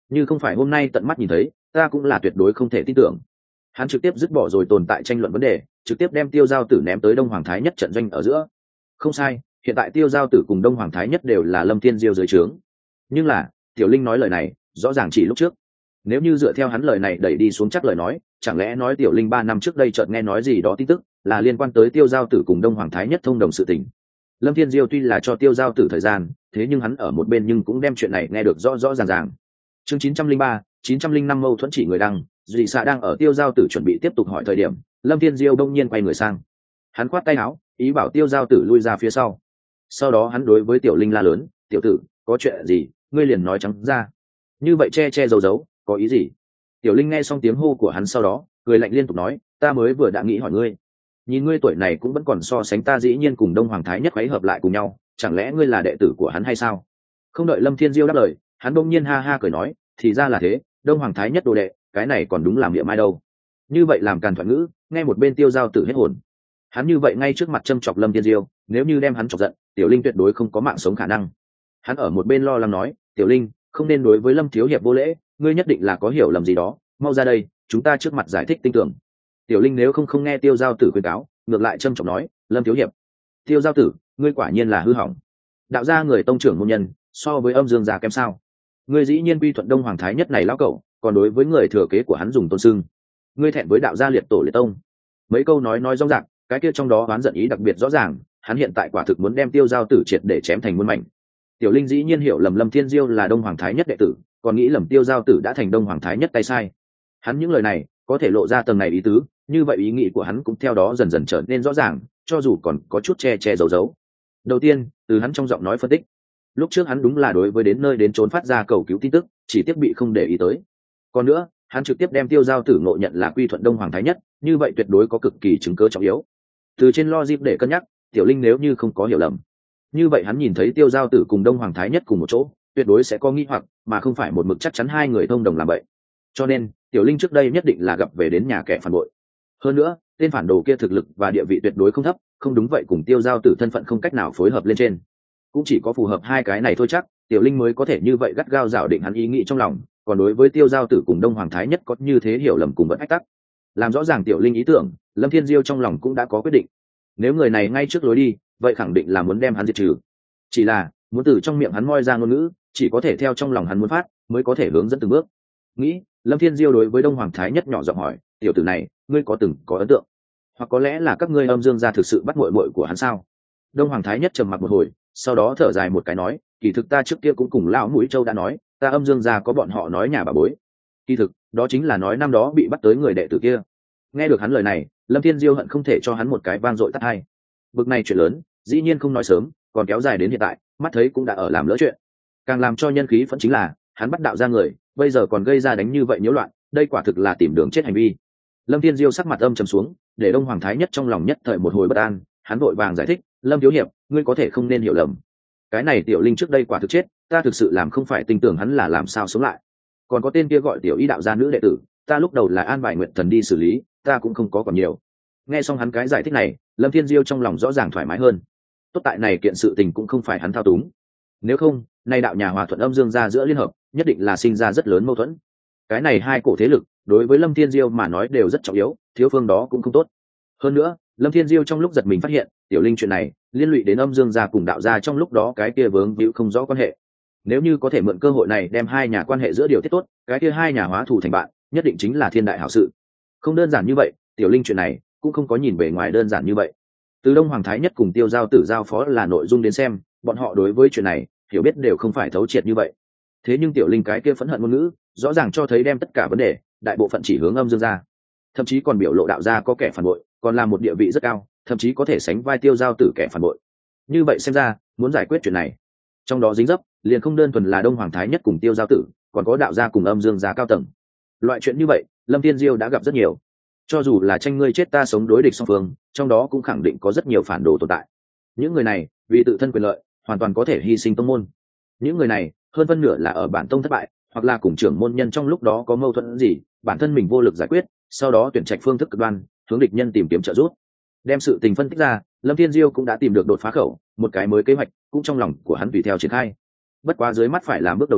như không phải hôm nay tận mắt nhìn thấy, ta cũng là tuyệt đối không thể tin tưởng. Hắn trực tiếp dứt bỏ rồi tồn tại tranh luận vấn đề, trực tiếp đem Tiêu Giao Tử ném tới Đông Hoàng Thái Nhất trận doanh ở giữa. Không sai, hiện tại Tiêu Giao Tử cùng Đông Hoàng Thái Nhất đều là Lâm Thiên Diêu dưới trướng. Nhưng là, Tiểu Linh nói lời này, rõ ràng chỉ lúc trước. Nếu như dựa theo hắn lời này đẩy đi xuống chắc lời nói, chẳng lẽ nói Tiểu Linh 3 năm trước đây chợt nghe nói gì đó tin tức, là liên quan tới Tiêu Giao Tử cùng Đông Hoàng Thái Nhất thông đồng sự tình. Lâm Thiên Diêu tuy là cho Tiêu Giao Tử thời gian, thế nhưng hắn ở một bên nhưng cũng đem chuyện này nghe được rõ rõ ràng ràng. Chương 903, 905 mâu thuẫn chỉ người đăng, Dị Xạ đang ở Tiêu Giao Tử chuẩn bị tiếp tục hỏi thời điểm, Lâm Thiên Diêu đông nhiên quay người sang. Hắn khoát tay áo, ý bảo Tiêu Giao Tử lui ra phía sau. Sau đó hắn đối với Tiểu Linh la lớn, "Tiểu tử, có chuyện gì, ngươi liền nói trắng ra. Như vậy che che giấu giấu, có ý gì?" Tiểu Linh nghe xong tiếng hô của hắn sau đó, cười lạnh liên tục nói, "Ta mới vừa đã nghĩ hỏi ngươi. Nhìn ngươi tuổi này cũng vẫn còn so sánh ta dĩ nhiên cùng Đông Hoàng Thái Nhất quấy hợp lại cùng nhau, chẳng lẽ ngươi là đệ tử của hắn hay sao?" Không đợi Lâm Thiên Diêu đáp lời, hắn bỗng nhiên ha ha cười nói, "Thì ra là thế, Đông Hoàng Thái Nhất đồ đệ, cái này còn đúng làm miệng mai đâu." Như vậy làm càn thoại ngữ, nghe một bên Tiêu Giao Tử hết hồn. Hắn như vậy ngay trước mặt châm chọc Lâm Thiên Diêu, nếu như đem hắn chọc giận, Tiểu Linh tuyệt đối không có mạng sống khả năng. Hắn ở một bên lo lắng nói, "Tiểu Linh, không nên đối với Lâm thiếu hiệp vô lễ, ngươi nhất định là có hiểu lầm gì đó, mau ra đây, chúng ta trước mặt giải thích tinh tường." Tiểu Linh nếu không nghe Tiêu Giao Tử khuyên cáo, ngược lại châm chọc nói, "Lâm thiếu hiệp, Tiêu Giao Tử, ngươi quả nhiên là hư hỏng. Đạo gia người tông trưởng môn nhân, so với Âm Dương gia kém sao? Ngươi dĩ nhiên quy thuận Đông Hoàng Thái Nhất này lão cẩu, còn đối với người thừa kế của hắn dùng tôn xưng. Ngươi thẹn với đạo gia liệt tổ liệt tông." Mấy câu nói rõ ràng, cái kia trong đó oán giận ý đặc biệt rõ ràng, hắn hiện tại quả thực muốn đem Tiêu Giao Tử triệt để chém thành muôn mảnh. Tiểu Linh dĩ nhiên hiểu lầm Lâm Thiên Diêu là Đông Hoàng Thái Nhất đệ tử, còn nghĩ lầm Tiêu Giao Tử đã thành Đông Hoàng Thái Nhất tay sai. Hắn những lời này có thể lộ ra tầng này ý tứ, như vậy ý nghĩ của hắn cũng theo đó dần dần trở nên rõ ràng, cho dù còn có chút che che giấu giấu. Đầu tiên, từ hắn trong giọng nói phân tích, lúc trước hắn đúng là đối với đến nơi đến trốn phát ra cầu cứu tin tức, chỉ tiếc bị không để ý tới. Còn nữa, hắn trực tiếp đem Tiêu Giao Tử ngộ nhận là quy thuận Đông Hoàng Thái Nhất, như vậy tuyệt đối có cực kỳ chứng cứ trọng yếu. Từ trên logic để cân nhắc, Tiểu Linh nếu như không có hiểu lầm, như vậy hắn nhìn thấy Tiêu Giao Tử cùng Đông Hoàng Thái Nhất cùng một chỗ, tuyệt đối sẽ có nghi hoặc, mà không phải một mực chắc chắn hai người thông đồng làm vậy. Cho nên, Tiểu Linh trước đây nhất định là gặp về đến nhà kẻ phản bội. Hơn nữa, tên phản đồ kia thực lực và địa vị tuyệt đối không thấp, không đúng vậy cùng Tiêu Giao Tử thân phận không cách nào phối hợp lên trên. Cũng chỉ có phù hợp hai cái này thôi chắc, Tiểu Linh mới có thể như vậy gắt gao rảo định hắn ý nghĩ trong lòng, còn đối với Tiêu Giao Tử cùng Đông Hoàng Thái Nhất có như thế hiểu lầm cùng vẫn ách tắc. Làm rõ ràng Tiểu Linh ý tưởng, Lâm Thiên Diêu trong lòng cũng đã có quyết định. Nếu người này ngay trước lối đi, vậy khẳng định là muốn đem hắn diệt trừ. Chỉ là, muốn từ trong miệng hắn moi ra ngôn ngữ, chỉ có thể theo trong lòng hắn muốn phát, mới có thể hướng dẫn từng bước. Nghĩ, Lâm Thiên Diêu đối với Đông Hoàng Thái Nhất nhỏ giọng hỏi, "Tiểu tử này, ngươi có từng có ấn tượng, hoặc có lẽ là các ngươi Âm Dương gia thực sự bắt muội muội của hắn sao?" Đông Hoàng Thái Nhất trầm mặc một hồi, sau đó thở dài một cái nói, "Kỳ thực ta trước kia cũng cùng lão mũi Châu đã nói, ta Âm Dương gia có bọn họ nói nhà bà bối. Kỳ thực, đó chính là nói năm đó bị bắt tới người đệ tử kia." Nghe được hắn lời này, Lâm Thiên Diêu hận không thể cho hắn một cái vang dội tát hai. Bực này chuyện lớn, dĩ nhiên không nói sớm, còn kéo dài đến hiện tại, mắt thấy cũng đã ở làm lỡ chuyện. Càng làm cho nhân khí phẫn chính là, hắn bắt đạo ra người, bây giờ còn gây ra đánh như vậy nhiễu loạn, đây quả thực là tìm đường chết hành vi. Lâm Thiên Diêu sắc mặt âm trầm xuống, để Đông Hoàng Thái Nhất trong lòng nhất thời một hồi bất an, hắn vội vàng giải thích, "Lâm thiếu hiệp, ngươi có thể không nên hiểu lầm. Cái này Tiểu Linh trước đây quả thực chết, ta thực sự làm không phải tin tưởng hắn là làm sao sống lại. Còn có tên kia gọi Tiểu Y đạo gia nữ đệ tử, ta lúc đầu là an bài Nguyệt Thần đi xử lý, ta cũng không có còn nhiều." Nghe xong hắn cái giải thích này, Lâm Thiên Diêu trong lòng rõ ràng thoải mái hơn. Tốt tại này kiện sự tình cũng không phải hắn thao túng. Nếu không, nay đạo nhà Hòa Thuận Âm Dương gia giữa liên hợp, nhất định là sinh ra rất lớn mâu thuẫn. Cái này hai cổ thế lực, đối với Lâm Thiên Diêu mà nói đều rất trọng yếu, thiếu phương đó cũng không tốt. Hơn nữa, Lâm Thiên Diêu trong lúc giật mình phát hiện, Tiểu Linh chuyện này liên lụy đến Âm Dương gia cùng đạo gia trong lúc đó cái kia vướng víu không rõ quan hệ. Nếu như có thể mượn cơ hội này đem hai nhà quan hệ giữa điều tiết tốt, cái kia hai nhà hóa thù thành bạn, nhất định chính là thiên đại hảo sự. Không đơn giản như vậy, Tiểu Linh chuyện này cũng không có nhìn bề ngoài đơn giản như vậy. Từ Đông Hoàng Thái Nhất cùng Tiêu Giao Tử giao phó là nội dung đến xem, bọn họ đối với chuyện này hiểu biết đều không phải thấu triệt như vậy. Thế nhưng Tiểu Linh cái kia phẫn hận ngôn ngữ, rõ ràng cho thấy đem tất cả vấn đề, đại bộ phận chỉ hướng Âm Dương gia. Thậm chí còn biểu lộ đạo gia có kẻ phản bội, còn là một địa vị rất cao, thậm chí có thể sánh vai Tiêu Giao Tử kẻ phản bội. Như vậy xem ra, muốn giải quyết chuyện này, trong đó dính dấp liền không đơn thuần là Đông Hoàng Thái Nhất cùng Tiêu Giao Tử, còn có đạo gia cùng Âm Dương gia cao tầng. Loại chuyện như vậy, Lâm Thiên Diêu đã gặp rất nhiều. Cho dù là tranh ngươi chết ta sống đối địch song phương, trong đó cũng khẳng định có rất nhiều phản đồ tồn tại. Những người này vì tự thân quyền lợi, hoàn toàn có thể hy sinh tông môn. Những người này hơn phân nửa là ở bản tông thất bại, hoặc là cùng trưởng môn nhân trong lúc đó có mâu thuẫn gì, bản thân mình vô lực giải quyết, sau đó tuyển trạch phương thức cực đoan, hướng địch nhân tìm kiếm trợ giúp. Đem sự tình phân tích ra, Lâm Thiên Diêu cũng đã tìm được đột phá khẩu, một cái mới kế hoạch cũng trong lòng của hắn tùy theo triển khai. Bất quá dưới mắt phải làm bước đầu tiên,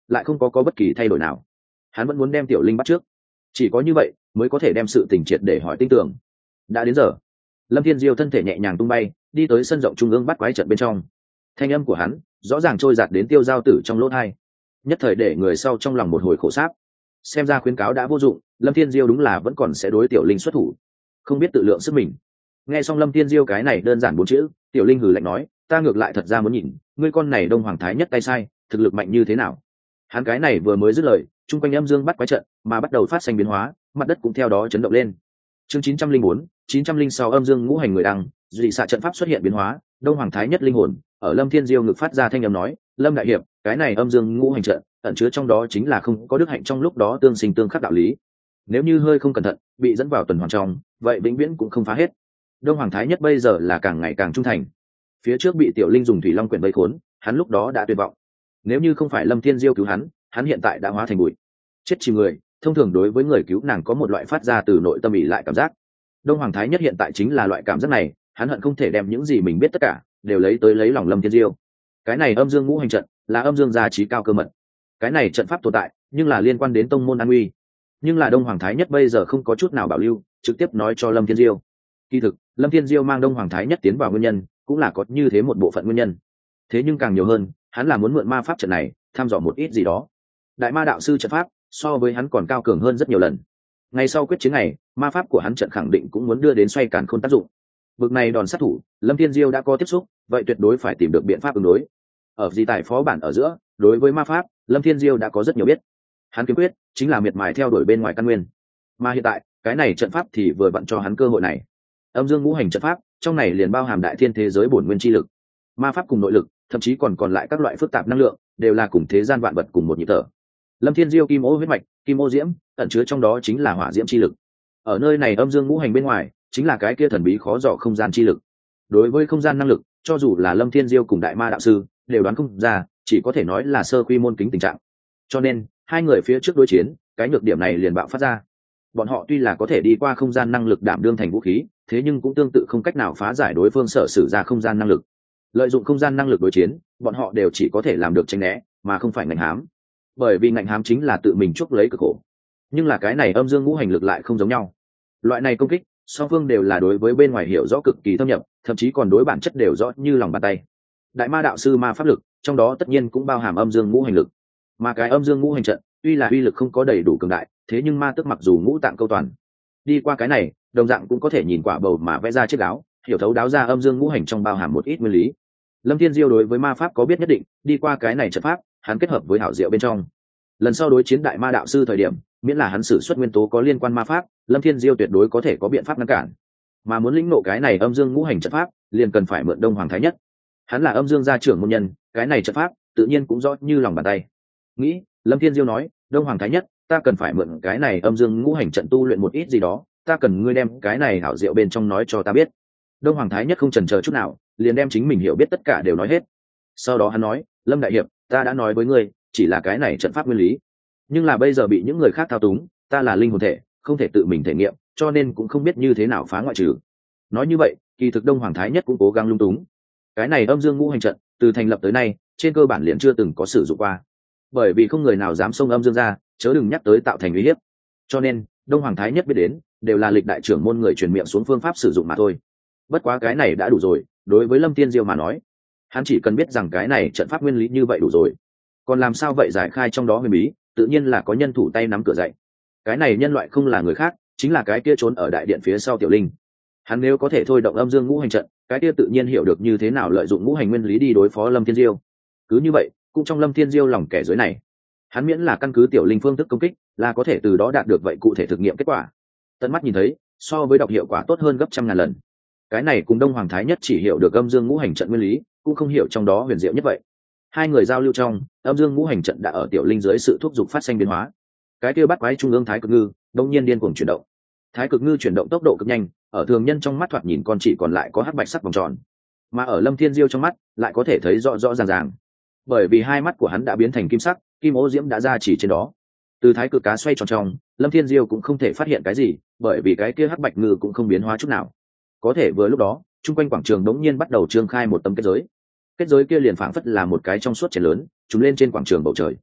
lại không có bất kỳ thay đổi nào. Hắn vẫn muốn đem tiểu linh bắt trước, chỉ có như vậy mới có thể đem sự tình triệt để hỏi tin tưởng. Đã đến giờ, Lâm Thiên Diêu thân thể nhẹ nhàng tung bay đi tới sân rộng trung ương bắt quái trận bên trong. Thanh âm của hắn rõ ràng trôi dạt đến Tiêu Giao Tử trong lỗ tai, nhất thời để người sau trong lòng một hồi khổ sáp. Xem ra khuyến cáo đã vô dụng, Lâm Thiên Diêu đúng là vẫn còn sẽ đối tiểu linh xuất thủ, không biết tự lượng sức mình. Nghe xong Lâm Thiên Diêu cái này đơn giản 4 chữ, tiểu linh hừ lạnh nói, ta ngược lại thật ra muốn nhìn ngươi con này Đông Hoàng Thái Nhất tay sai thực lực mạnh như thế nào. Hắn cái này vừa mới dứt lời, chung quanh âm dương bắt quái trận mà bắt đầu phát sinh biến hóa, mặt đất cũng theo đó chấn động lên. Chương 904, 906 âm dương ngũ hành người đăng, dị xạ trận pháp xuất hiện biến hóa, Đông Hoàng Thái Nhất linh hồn ở Lâm Thiên Diêu ngực phát ra thanh âm nói, Lâm đại hiệp, cái này âm dương ngũ hành trận ẩn chứa trong đó chính là không có đức hạnh trong lúc đó tương sinh tương khắc đạo lý. Nếu như hơi không cẩn thận bị dẫn vào tuần hoàn trong, vậy vĩnh viễn cũng không phá hết. Đông Hoàng Thái Nhất bây giờ là càng ngày càng trung thành. Phía trước bị tiểu linh dùng thủy long quyển vây khốn, hắn lúc đó đã tuyệt vọng. Nếu như không phải Lâm Thiên Diêu cứu hắn hiện tại đã hóa thành bụi. Chết chìm người, thông thường đối với người cứu nàng có một loại phát ra từ nội tâm ỷ lại cảm giác. Đông Hoàng Thái Nhất hiện tại chính là loại cảm giác này, hắn hận không thể đem những gì mình biết tất cả đều lấy tới lấy lòng Lâm Thiên Diêu. Cái này âm dương ngũ hành trận là âm dương gia trí cao cơ mật. Cái này trận pháp tồn tại, nhưng là liên quan đến tông môn an nguy. Nhưng là Đông Hoàng Thái Nhất bây giờ không có chút nào bảo lưu, trực tiếp nói cho Lâm Thiên Diêu. Kỳ thực, Lâm Thiên Diêu mang Đông Hoàng Thái Nhất tiến vào nguyên nhân, cũng là có như thế một bộ phận nguyên nhân. Thế nhưng càng nhiều hơn, hắn là muốn mượn ma pháp trận này, thăm dò một ít gì đó. Đại ma đạo sư trận pháp, so với hắn còn cao cường hơn rất nhiều lần. Ngày sau quyết chiến này, ma pháp của hắn trận khẳng định cũng muốn đưa đến xoay càn khôn tác dụng. Vực này đòn sát thủ, Lâm Thiên Diêu đã có tiếp xúc, vậy tuyệt đối phải tìm được biện pháp ứng đối. Ở di tài phó bản ở giữa, đối với ma pháp, Lâm Thiên Diêu đã có rất nhiều biết. Hắn kiếm quyết chính là miệt mài theo đuổi bên ngoài căn nguyên. Mà hiện tại, cái này trận pháp thì vừa vặn cho hắn cơ hội này. Âm dương ngũ hành trận pháp, trong này liền bao hàm đại thiên thế giới bổn nguyên chi lực, ma pháp cùng nội lực, thậm chí còn lại các loại phức tạp năng lượng, đều là cùng thế gian vạn vật cùng một nhịp thở. Lâm Thiên Diêu kim ô huyết mạch, kim ô diễm, ẩn chứa trong đó chính là hỏa diễm chi lực. Ở nơi này âm dương ngũ hành bên ngoài, chính là cái kia thần bí khó dò không gian chi lực. Đối với không gian năng lực, cho dù là Lâm Thiên Diêu cùng đại ma đạo sư đều đoán không ra, chỉ có thể nói là sơ quy môn kính tình trạng. Cho nên, hai người phía trước đối chiến, cái nhược điểm này liền bạo phát ra. Bọn họ tuy là có thể đi qua không gian năng lực đảm đương thành vũ khí, thế nhưng cũng tương tự không cách nào phá giải đối phương sở sử ra không gian năng lực. Lợi dụng không gian năng lực đối chiến, bọn họ đều chỉ có thể làm được tránh né, mà không phải ngạnh hám. Bởi vì ngạnh hám chính là tự mình chuốc lấy cực khổ. Nhưng là cái này âm dương ngũ hành lực lại không giống nhau. Loại này công kích, song phương đều là đối với bên ngoài hiểu rõ cực kỳ thâm nhập, thậm chí còn đối bản chất đều rõ như lòng bàn tay. Đại ma đạo sư ma pháp lực, trong đó tất nhiên cũng bao hàm âm dương ngũ hành lực. Mà cái âm dương ngũ hành trận, tuy là uy lực không có đầy đủ cường đại, thế nhưng ma tức mặc dù ngũ tạng câu toàn, đi qua cái này, đồng dạng cũng có thể nhìn quả bầu mà vẽ ra chiếc áo, hiểu thấu đáo ra âm dương ngũ hành trong bao hàm một ít nguyên lý. Lâm Thiên Diêu đối với ma pháp có biết nhất định, đi qua cái này trận pháp, hắn kết hợp với hảo diệu bên trong. Lần sau đối chiến đại ma đạo sư thời điểm, miễn là hắn sử xuất nguyên tố có liên quan ma pháp, Lâm Thiên Diêu tuyệt đối có thể có biện pháp ngăn cản. Mà muốn lĩnh ngộ cái này âm dương ngũ hành trận pháp, liền cần phải mượn Đông Hoàng Thái Nhất. Hắn là âm dương gia trưởng môn nhân, cái này trận pháp tự nhiên cũng rõ như lòng bàn tay. Nghĩ, Lâm Thiên Diêu nói, Đông Hoàng Thái Nhất, ta cần phải mượn cái này âm dương ngũ hành trận tu luyện một ít gì đó, ta cần ngươi đem cái này hảo diệu bên trong nói cho ta biết. Đông Hoàng Thái Nhất không chần chờ chút nào, liền đem chính mình hiểu biết tất cả đều nói hết. Sau đó hắn nói, Lâm đại hiệp, ta đã nói với ngươi, chỉ là cái này trận pháp nguyên lý, nhưng là bây giờ bị những người khác thao túng, ta là linh hồn thể, không thể tự mình thể nghiệm, cho nên cũng không biết như thế nào phá ngoại trừ. Nói như vậy, kỳ thực Đông Hoàng Thái Nhất cũng cố gắng lung túng. Cái này âm dương ngũ hành trận, từ thành lập tới nay, trên cơ bản liền chưa từng có sử dụng qua, bởi vì không người nào dám xông âm dương ra, chớ đừng nhắc tới tạo thành uy hiếp. Cho nên, Đông Hoàng Thái Nhất biết đến, đều là lịch đại trưởng môn người truyền miệng xuống phương pháp sử dụng mà thôi. Bất quá cái này đã đủ rồi, đối với Lâm Thiên Diêu mà nói, hắn chỉ cần biết rằng cái này trận pháp nguyên lý như vậy đủ rồi. Còn làm sao vậy giải khai trong đó huyền bí, tự nhiên là có nhân thủ tay nắm cửa dậy. Cái này nhân loại không là người khác, chính là cái kia trốn ở đại điện phía sau tiểu linh. Hắn nếu có thể thôi động âm dương ngũ hành trận, cái kia tự nhiên hiểu được như thế nào lợi dụng ngũ hành nguyên lý đi đối phó Lâm Thiên Diêu. Cứ như vậy, cũng trong Lâm Thiên Diêu lòng kẻ dưới này, hắn miễn là căn cứ tiểu linh phương thức công kích, là có thể từ đó đạt được vậy cụ thể thực nghiệm kết quả. Tận mắt nhìn thấy, so với đọc hiệu quả tốt hơn gấp trăm ngàn lần. Cái này cùng Đông Hoàng Thái Nhất chỉ hiểu được âm dương ngũ hành trận nguyên lý, cũng không hiểu trong đó huyền diệu nhất vậy. Hai người giao lưu trong, âm dương ngũ hành trận đã ở tiểu linh dưới sự thúc giục phát sinh biến hóa. Cái kia bắt quái trung ương thái cực ngư đột nhiên điên cuồng chuyển động. Thái cực ngư chuyển động tốc độ cực nhanh, ở thường nhân trong mắt thoạt nhìn còn chỉ còn lại có hắc bạch sắc vòng tròn, mà ở Lâm Thiên Diêu trong mắt lại có thể thấy rõ rõ ràng ràng, bởi vì hai mắt của hắn đã biến thành kim sắc, kim ô diễm đã ra chỉ trên đó. Từ thái cực cá xoay tròn trong, Lâm Thiên Diêu cũng không thể phát hiện cái gì, bởi vì cái kia hắc bạch ngư cũng không biến hóa chút nào. Có thể vừa lúc đó, chung quanh quảng trường đống nhiên bắt đầu trương khai một tấm kết giới. Kết giới kia liền phảng phất là một cái trong suốt chén lớn, trùm lên trên quảng trường bầu trời.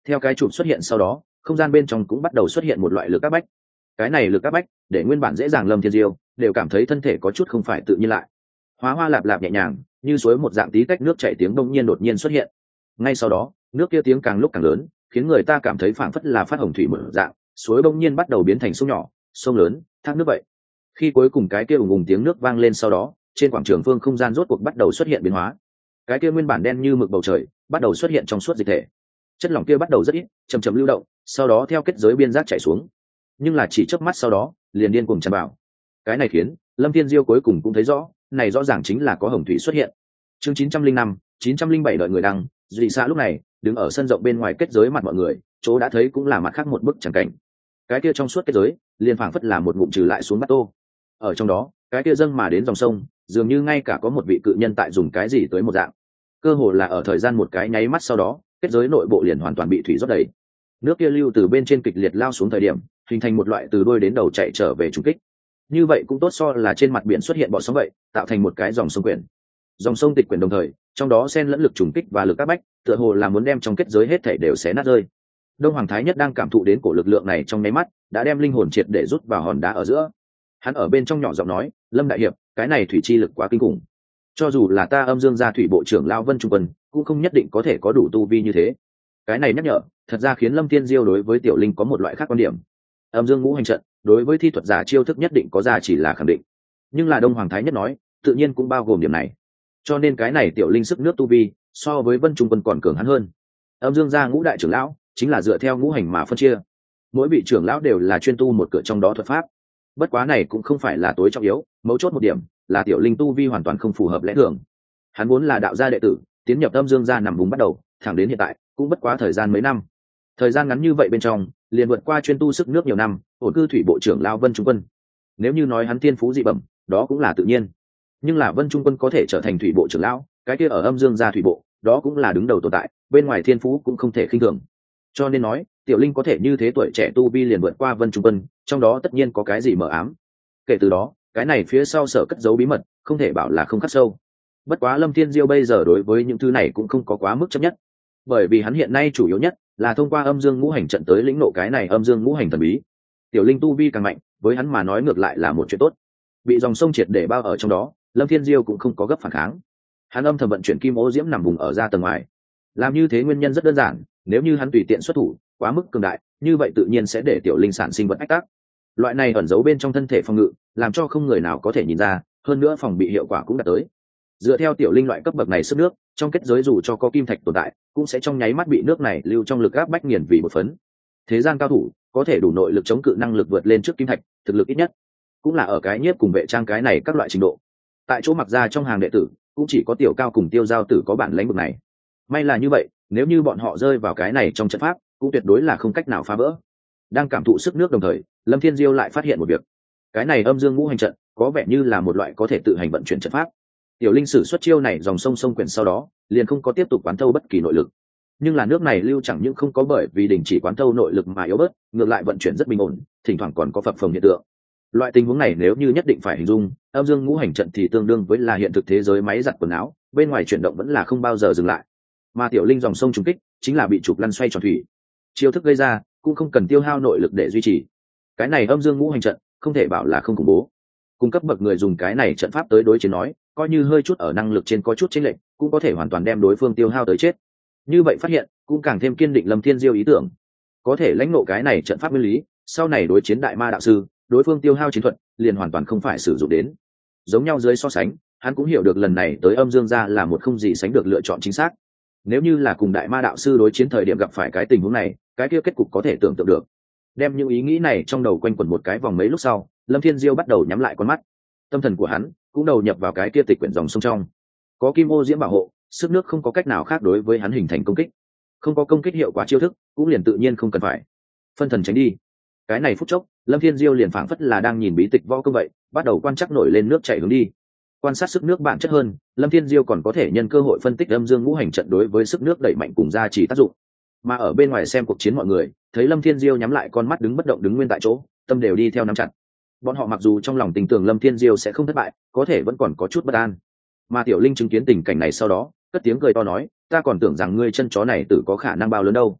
Theo cái chụp xuất hiện sau đó, không gian bên trong cũng bắt đầu xuất hiện một loại lực áp bách. Cái này lực áp bách để nguyên bản dễ dàng Lâm Thiên Diêu đều cảm thấy thân thể có chút không phải tự nhiên lại. Hóa hoa lạp lạp nhẹ nhàng, như suối một dạng tí tách nước chảy tiếng đông nhiên đột nhiên xuất hiện. Ngay sau đó, nước kia tiếng càng lúc càng lớn, khiến người ta cảm thấy phảng phất là phát hồng thủy mở dạng, suối đông nhiên bắt đầu biến thành sông nhỏ, sông lớn, thác nước vậy. Khi cuối cùng cái kia ùng ùng tiếng nước vang lên sau đó, trên quảng trường phương không gian rốt cuộc bắt đầu xuất hiện biến hóa. Cái kia nguyên bản đen như mực bầu trời bắt đầu xuất hiện trong suốt dịch thể. Chất lỏng kia bắt đầu rất ít, chậm chậm lưu động, sau đó theo kết giới biên giác chảy xuống. Nhưng là chỉ chớp mắt sau đó, liền điên cuồng tràn vào. Cái này khiến Lâm Thiên Diêu cuối cùng cũng thấy rõ, này rõ ràng chính là có hồng thủy xuất hiện. Chương 905, 907 đợi người đăng, Dị Sa lúc này đứng ở sân rộng bên ngoài kết giới mặt mọi người, chỗ đã thấy cũng là mặt khác một bức chẳng cảnh. Cái kia trong suốt kết giới, liền phảng phất là một ngụm trừ lại xuống bát tô. Ở trong đó, cái kia dâng mà đến dòng sông, dường như ngay cả có một vị cự nhân tại dùng cái gì tới một dạng. Cơ hồ là ở thời gian một cái nháy mắt sau đó, kết giới nội bộ liền hoàn toàn bị thủy rót đầy. Nước kia lưu từ bên trên kịch liệt lao xuống thời điểm, hình thành một loại từ đuôi đến đầu chạy trở về trùng kích. Như vậy cũng tốt so là trên mặt biển xuất hiện bọt sóng vậy, tạo thành một cái dòng sông quyển. Dòng sông tịch quyển đồng thời, trong đó xen lẫn lực trùng kích và lực áp bách, tựa hồ là muốn đem trong kết giới hết thảy đều xé nát rơi. Đông Hoàng Thái Nhất đang cảm thụ đến cổ lực lượng này trong nháy mắt, đã đem linh hồn triệt để rút vào hòn đá ở giữa. Hắn ở bên trong nhỏ giọng nói, Lâm đại hiệp, cái này thủy chi lực quá kinh khủng. Cho dù là ta Âm Dương gia thủy bộ trưởng Lão Vân Trung Quân, cũng không nhất định có thể có đủ tu vi như thế. Cái này nhắc nhở, thật ra khiến Lâm Thiên Diêu đối với Tiểu Linh có một loại khác quan điểm. Âm Dương ngũ hành trận, đối với thi thuật giả chiêu thức nhất định có giá chỉ là khẳng định. Nhưng là Đông Hoàng Thái Nhất nói, tự nhiên cũng bao gồm điểm này. Cho nên cái này Tiểu Linh sức nước tu vi, so với Vân Trung Quân còn cường hắn hơn. Âm Dương gia ngũ đại trưởng lão, chính là dựa theo ngũ hành mà phân chia. Mỗi vị trưởng lão đều là chuyên tu một cửa trong đó thuật pháp. Bất quá này cũng không phải là tối trọng yếu, mấu chốt một điểm là Tiểu Linh tu vi hoàn toàn không phù hợp lẽ thường. Hắn vốn là đạo gia đệ tử, tiến nhập Âm Dương gia nằm vùng bắt đầu, thẳng đến hiện tại cũng bất quá thời gian mấy năm. Thời gian ngắn như vậy bên trong, liền vượt qua chuyên tu sức nước nhiều năm, ổn cư thủy bộ trưởng lão Vân Trung Quân. Nếu như nói hắn tiên phú dị bẩm, đó cũng là tự nhiên. Nhưng là Vân Trung Quân có thể trở thành thủy bộ trưởng lão, cái kia ở Âm Dương gia thủy bộ, đó cũng là đứng đầu tồn tại, bên ngoài thiên phú cũng không thể khinh thường. Cho nên nói, Tiểu Linh có thể như thế tuổi trẻ tu vi liền vượt qua Vân Trung Quân, trong đó tất nhiên có cái gì mờ ám. Kể từ đó, cái này phía sau sở cất giấu bí mật, không thể bảo là không khắc sâu. Bất quá Lâm Thiên Diêu bây giờ đối với những thứ này cũng không có quá mức chấp nhất, bởi vì hắn hiện nay chủ yếu nhất là thông qua Âm Dương ngũ hành trận tới lĩnh ngộ cái này Âm Dương ngũ hành thần bí. Tiểu Linh tu vi càng mạnh, với hắn mà nói ngược lại là một chuyện tốt. Bị dòng sông triệt để bao ở trong đó, Lâm Thiên Diêu cũng không có gấp phản kháng. Hắn âm thầm vận chuyển kim ô diễm nằm vùng ở ra tầng ngoài. Làm như thế nguyên nhân rất đơn giản, nếu như hắn tùy tiện xuất thủ, quá mức cường đại, như vậy tự nhiên sẽ để Tiểu Linh sản sinh vật ách tắc. Loại này ẩn giấu bên trong thân thể phòng ngự, làm cho không người nào có thể nhìn ra, hơn nữa phòng bị hiệu quả cũng đạt tới. Dựa theo Tiểu Linh loại cấp bậc này sức nước, trong kết giới dù cho có kim thạch tồn tại, cũng sẽ trong nháy mắt bị nước này lưu trong lực áp bách nghiền vì một phấn. Thế gian cao thủ có thể đủ nội lực chống cự năng lực vượt lên trước kim thạch, thực lực ít nhất cũng là ở cái nhiếp cùng vệ trang cái này các loại trình độ. Tại chỗ mặc ra trong hàng đệ tử, cũng chỉ có Tiểu Cao cùng Tiêu Giao tử có bản lãnh bậc này. May là như vậy, nếu như bọn họ rơi vào cái này trong trận pháp, cũng tuyệt đối là không cách nào phá vỡ. Đang cảm thụ sức nước đồng thời, Lâm Thiên Diêu lại phát hiện một việc. Cái này Âm Dương ngũ hành trận có vẻ như là một loại có thể tự hành vận chuyển trận pháp. Tiểu Linh sử xuất chiêu này dòng sông sông quyển sau đó, liền không có tiếp tục quán thâu bất kỳ nội lực. Nhưng là nước này lưu chẳng những không có bởi vì đình chỉ quán thâu nội lực mà yếu bớt, ngược lại vận chuyển rất bình ổn, thỉnh thoảng còn có phập phồng hiện tượng. Loại tình huống này nếu như nhất định phải hình dung, Âm Dương ngũ hành trận thì tương đương với là hiện thực thế giới máy giặt quần áo, bên ngoài chuyển động vẫn là không bao giờ dừng lại. Mà Tiểu Linh dòng sông trùng kích, chính là bị trục lăn xoay tròn thủy. Chiêu thức gây ra, cũng không cần tiêu hao nội lực để duy trì. Cái này Âm Dương ngũ hành trận, không thể bảo là không khủng bố. Cung cấp bậc người dùng cái này trận pháp tới đối chiến nói, coi như hơi chút ở năng lực trên có chút chênh lệch, cũng có thể hoàn toàn đem đối phương tiêu hao tới chết. Như vậy phát hiện, cũng càng thêm kiên định Lâm Thiên Diêu ý tưởng. Có thể lãnh ngộ cái này trận pháp nguyên lý, sau này đối chiến đại ma đạo sư, đối phương tiêu hao chiến thuật, liền hoàn toàn không phải sử dụng đến. Giống nhau dưới so sánh, hắn cũng hiểu được lần này tới Âm Dương gia là một không gì sánh được lựa chọn chính xác. Nếu như là cùng đại ma đạo sư đối chiến thời điểm gặp phải cái tình huống này, cái kia kết cục có thể tưởng tượng được. Đem những ý nghĩ này trong đầu quanh quẩn một cái vòng mấy lúc sau, Lâm Thiên Diêu bắt đầu nhắm lại con mắt. Tâm thần của hắn cũng đầu nhập vào cái kia tịch quyển dòng sông trong. Có kim ô diễm bảo hộ, sức nước không có cách nào khác đối với hắn hình thành công kích. Không có công kích hiệu quả chiêu thức, cũng liền tự nhiên không cần phải phân thần tránh đi. Cái này phút chốc, Lâm Thiên Diêu liền phảng phất là đang nhìn bí tịch võ công vậy, bắt đầu quan trắc nổi lên nước chảy hướng đi. Quan sát sức nước bản chất hơn, Lâm Thiên Diêu còn có thể nhân cơ hội phân tích Âm Dương ngũ hành trận đối với sức nước đẩy mạnh cùng gia trì tác dụng. Mà ở bên ngoài xem cuộc chiến mọi người, thấy Lâm Thiên Diêu nhắm lại con mắt đứng bất động đứng nguyên tại chỗ, tâm đều đi theo nắm chặt. Bọn họ mặc dù trong lòng tin tưởng Lâm Thiên Diêu sẽ không thất bại, có thể vẫn còn có chút bất an. Mà Tiểu Linh chứng kiến tình cảnh này sau đó, cất tiếng cười to nói, ta còn tưởng rằng ngươi chân chó này tử có khả năng bao lớn đâu.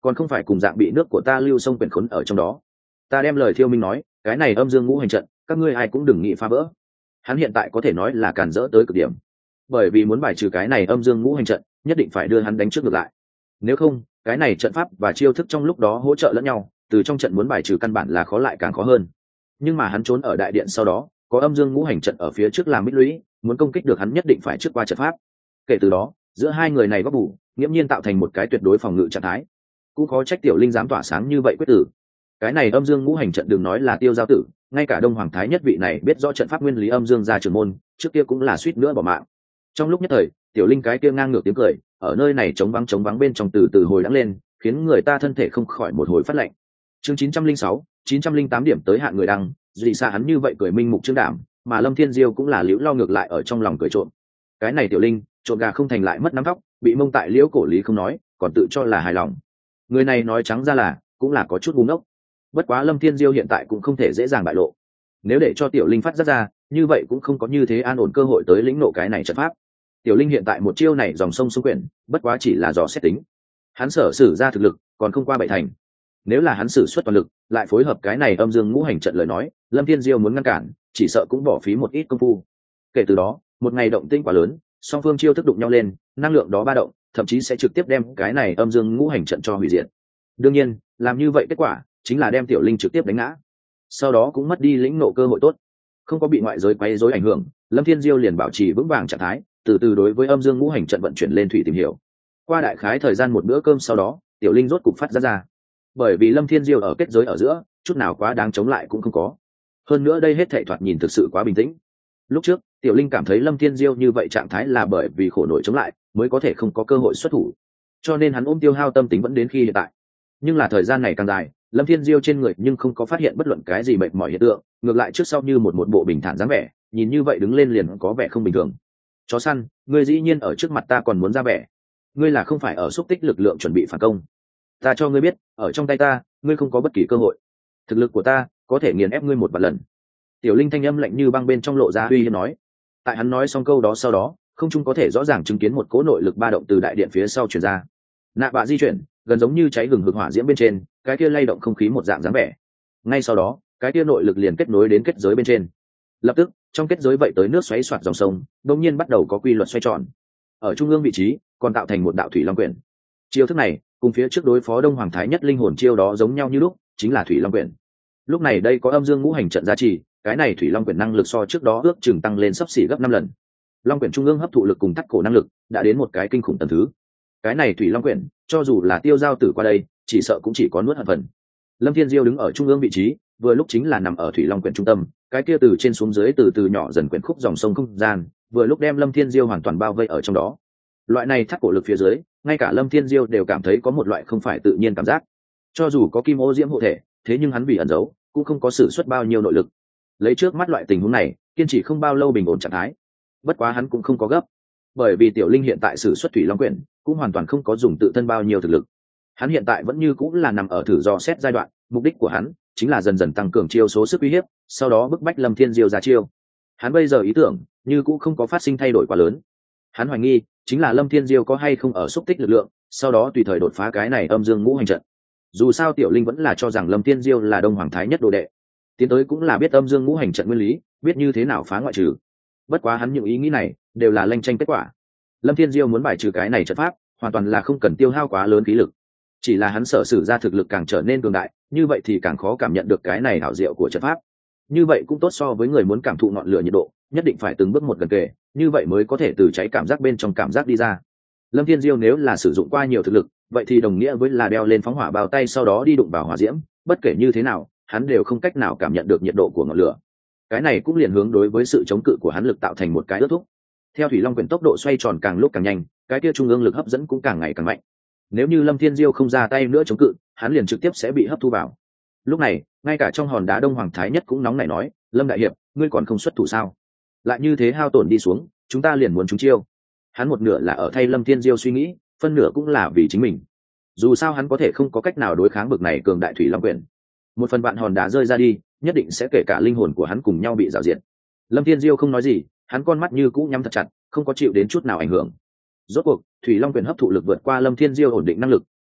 còn không phải cùng dạng bị nước của ta lưu sông quyển khốn ở trong đó. Ta đem lời Thiêu Minh nói, cái này âm dương ngũ hành trận các ngươi ai cũng đừng nghĩ phá vỡ. Hắn hiện tại có thể nói là càn rỡ tới cực điểm, bởi vì muốn bài trừ cái này âm dương ngũ hành trận nhất định phải đưa hắn đánh trước ngược lại, nếu không cái này trận pháp và chiêu thức trong lúc đó hỗ trợ lẫn nhau, từ trong trận muốn bài trừ căn bản là khó lại càng khó hơn. Nhưng mà hắn trốn ở đại điện sau đó, có âm dương ngũ hành trận ở phía trước làm bích lũy, muốn công kích được hắn nhất định phải trước qua trận pháp. Kể từ đó giữa hai người này góp bù nghiễm nhiên tạo thành một cái tuyệt đối phòng ngự trạng thái. Cũng khó trách Tiểu Linh dám tỏa sáng như vậy quyết tử. Cái này âm dương ngũ hành trận đừng nói là Tiêu Giao Tử, ngay cả Đông Hoàng Thái Nhất vị này biết rõ trận pháp nguyên lý âm dương gia trưởng môn trước kia cũng là suýt nữa bỏ mạng. Trong lúc nhất thời Tiểu Linh cái kia ngang ngược tiếng cười ở nơi này trống vắng bên trong từ từ hồi đắng lên, khiến người ta thân thể không khỏi một hồi phát lạnh. Chương 906, 908 điểm tới hạn người đăng, dị xa hắn như vậy cười minh mục trương đảm, mà Lâm Thiên Diêu cũng là liễu lo ngược lại ở trong lòng cười trộm. Cái này Tiểu Linh trộm gà không thành lại mất nắm tóc, bị mông tại liễu cổ lý không nói, còn tự cho là hài lòng. Người này nói trắng ra là cũng là có chút ngu ngốc. Bất quá Lâm Thiên Diêu hiện tại cũng không thể dễ dàng bại lộ, nếu để cho Tiểu Linh phát giác ra, như vậy cũng không có như thế an ổn cơ hội tới lĩnh nộ cái này trận pháp. Tiểu Linh hiện tại một chiêu này dòng sông xung quyển, bất quá chỉ là dò xét tính. Hắn sở sử ra thực lực còn không qua bảy thành. Nếu là hắn sử xuất toàn lực, lại phối hợp cái này âm dương ngũ hành trận lời nói, Lâm Thiên Diêu muốn ngăn cản, chỉ sợ cũng bỏ phí một ít công phu. Kể từ đó, một ngày động tĩnh quá lớn, song phương chiêu thức đụng nhau lên, năng lượng đó ba động, thậm chí sẽ trực tiếp đem cái này âm dương ngũ hành trận cho hủy diệt. Đương nhiên, làm như vậy kết quả chính là đem Tiểu Linh trực tiếp đánh ngã. Sau đó cũng mất đi lĩnh nộ cơ hội tốt. Không có bị ngoại giới quấy rối ảnh hưởng, Lâm Thiên Diêu liền bảo trì vững vàng trạng thái, từ từ đối với âm dương ngũ hành trận vận chuyển lên thủy tìm hiểu. Qua đại khái thời gian một bữa cơm sau đó, Tiểu Linh rốt cục phát ra. Bởi vì Lâm Thiên Diêu ở kết giới ở giữa, chút nào quá đáng chống lại cũng không có. Hơn nữa đây hết thảy thoạt nhìn thực sự quá bình tĩnh. Lúc trước, Tiểu Linh cảm thấy Lâm Thiên Diêu như vậy trạng thái là bởi vì khổ nổi chống lại, mới có thể không có cơ hội xuất thủ. Cho nên hắn ôm tiêu hao tâm tính vẫn đến khi hiện tại. Nhưng là thời gian này càng dài, Lâm Thiên Diêu trên người nhưng không có phát hiện bất luận cái gì mệt mỏi hiện tượng, ngược lại trước sau như một bộ bình thản dáng vẻ, nhìn như vậy đứng lên liền có vẻ không bình thường. Chó săn, ngươi dĩ nhiên ở trước mặt ta còn muốn ra vẻ, ngươi là không phải ở xúc tích lực lượng chuẩn bị phản công. Ta cho ngươi biết, ở trong tay ta, ngươi không có bất kỳ cơ hội. Thực lực của ta có thể nghiền ép ngươi một vạn lần. Tiểu Linh thanh âm lạnh như băng bên trong lộ ra uy hiếp nói. Tại hắn nói xong câu đó sau đó, không trung có thể rõ ràng chứng kiến một cỗ nội lực ba động từ đại điện phía sau truyền ra. Nạ bạ di chuyển, gần giống như cháy hừng hực hỏa diễm bên trên, cái kia lay động không khí một dạng dáng vẻ. Ngay sau đó, cái kia nội lực liền kết nối đến kết giới bên trên. Lập tức, trong kết giới vậy tới nước xoáy xoạt dòng sông, đột nhiên bắt đầu có quy luật xoay tròn. Ở trung ương vị trí, còn tạo thành một đạo thủy long quyển. Chiêu thức này, cùng phía trước đối phó Đông Hoàng Thái Nhất linh hồn chiêu đó giống nhau như lúc, chính là thủy long quyển. Lúc này đây có âm dương ngũ hành trận gia trì, cái này thủy long quyển năng lực so trước đó ước chừng tăng lên sấp xỉ gấp 5 lần. Long quyển trung ương hấp thụ lực cùng thắt cổ năng lực đã đến một cái kinh khủng tầng thứ. Cái này thủy long quyển, cho dù là Tiêu Giao Tử qua đây, chỉ sợ cũng chỉ có nuốt hận phần. Lâm Thiên Diêu đứng ở trung ương vị trí, vừa lúc chính là nằm ở thủy long quyển trung tâm, cái kia từ trên xuống dưới từ từ nhỏ dần quyển khúc dòng sông không gian, vừa lúc đem Lâm Thiên Diêu hoàn toàn bao vây ở trong đó. Loại này thắt cổ lực phía dưới, ngay cả Lâm Thiên Diêu đều cảm thấy có một loại không phải tự nhiên cảm giác. Cho dù có kim ô diễm hộ thể, thế nhưng hắn vì ẩn giấu, cũng không có sử xuất bao nhiêu nội lực. Lấy trước mắt loại tình huống này, kiên trì không bao lâu bình ổn trạng thái. Bất quá hắn cũng không có gấp, bởi vì Tiểu Linh hiện tại sử xuất thủy long quyển, cũng hoàn toàn không có dùng tự thân bao nhiêu thực lực. Hắn hiện tại vẫn như cũng là nằm ở thử dò xét giai đoạn, mục đích của hắn chính là dần dần tăng cường chiêu số sức uy hiếp, sau đó bức bách Lâm Thiên Diêu ra chiêu. Hắn bây giờ ý tưởng như cũng không có phát sinh thay đổi quá lớn. Hắn hoài nghi chính là Lâm Thiên Diêu có hay không ở xúc tích lực lượng, sau đó tùy thời đột phá cái này âm dương ngũ hành trận. Dù sao Tiểu Linh vẫn là cho rằng Lâm Thiên Diêu là Đông Hoàng Thái Nhất đồ đệ, tiến tới cũng là biết âm dương ngũ hành trận nguyên lý, biết như thế nào phá ngoại trừ. Bất quá hắn những ý nghĩ này đều là lanh tranh kết quả. Lâm Thiên Diêu muốn bài trừ cái này trận pháp, hoàn toàn là không cần tiêu hao quá lớn khí lực. Chỉ là hắn sở sử ra thực lực càng trở nên cường đại, như vậy thì càng khó cảm nhận được cái này hảo diệu của trận pháp. Như vậy cũng tốt so với người muốn cảm thụ ngọn lửa nhiệt độ, nhất định phải từng bước một gần kề, như vậy mới có thể từ cháy cảm giác bên trong cảm giác đi ra. Lâm Thiên Diêu nếu là sử dụng qua nhiều thực lực, vậy thì đồng nghĩa với là đeo lên phóng hỏa bao tay sau đó đi đụng vào hỏa diễm, bất kể như thế nào, hắn đều không cách nào cảm nhận được nhiệt độ của ngọn lửa. Cái này cũng liền hướng đối với sự chống cự của hắn lực tạo thành một cái ước thúc. Theo thủy long quyển tốc độ xoay tròn càng lúc càng nhanh, cái kia trung ương lực hấp dẫn cũng càng ngày càng mạnh. Nếu như Lâm Thiên Diêu không ra tay nữa chống cự, hắn liền trực tiếp sẽ bị hấp thu vào. Lúc này, ngay cả trong hòn đá Đông Hoàng Thái Nhất cũng nóng nảy nói, Lâm đại hiệp, ngươi còn không xuất thủ sao? Lại như thế hao tổn đi xuống, chúng ta liền muốn trúng chiêu. Hắn một nửa là ở thay Lâm Thiên Diêu suy nghĩ, phân nửa cũng là vì chính mình. Dù sao hắn có thể không có cách nào đối kháng bực này cường đại thủy long quyển. Một phần bạn hòn đá rơi ra đi, nhất định sẽ kể cả linh hồn của hắn cùng nhau bị rào diệt. Lâm Thiên Diêu không nói gì, hắn con mắt như cũ nhắm thật chặt, không có chịu đến chút nào ảnh hưởng. Rốt cuộc thủy long quyển hấp thụ lực vượt qua Lâm Thiên Diêu ổn định năng lực,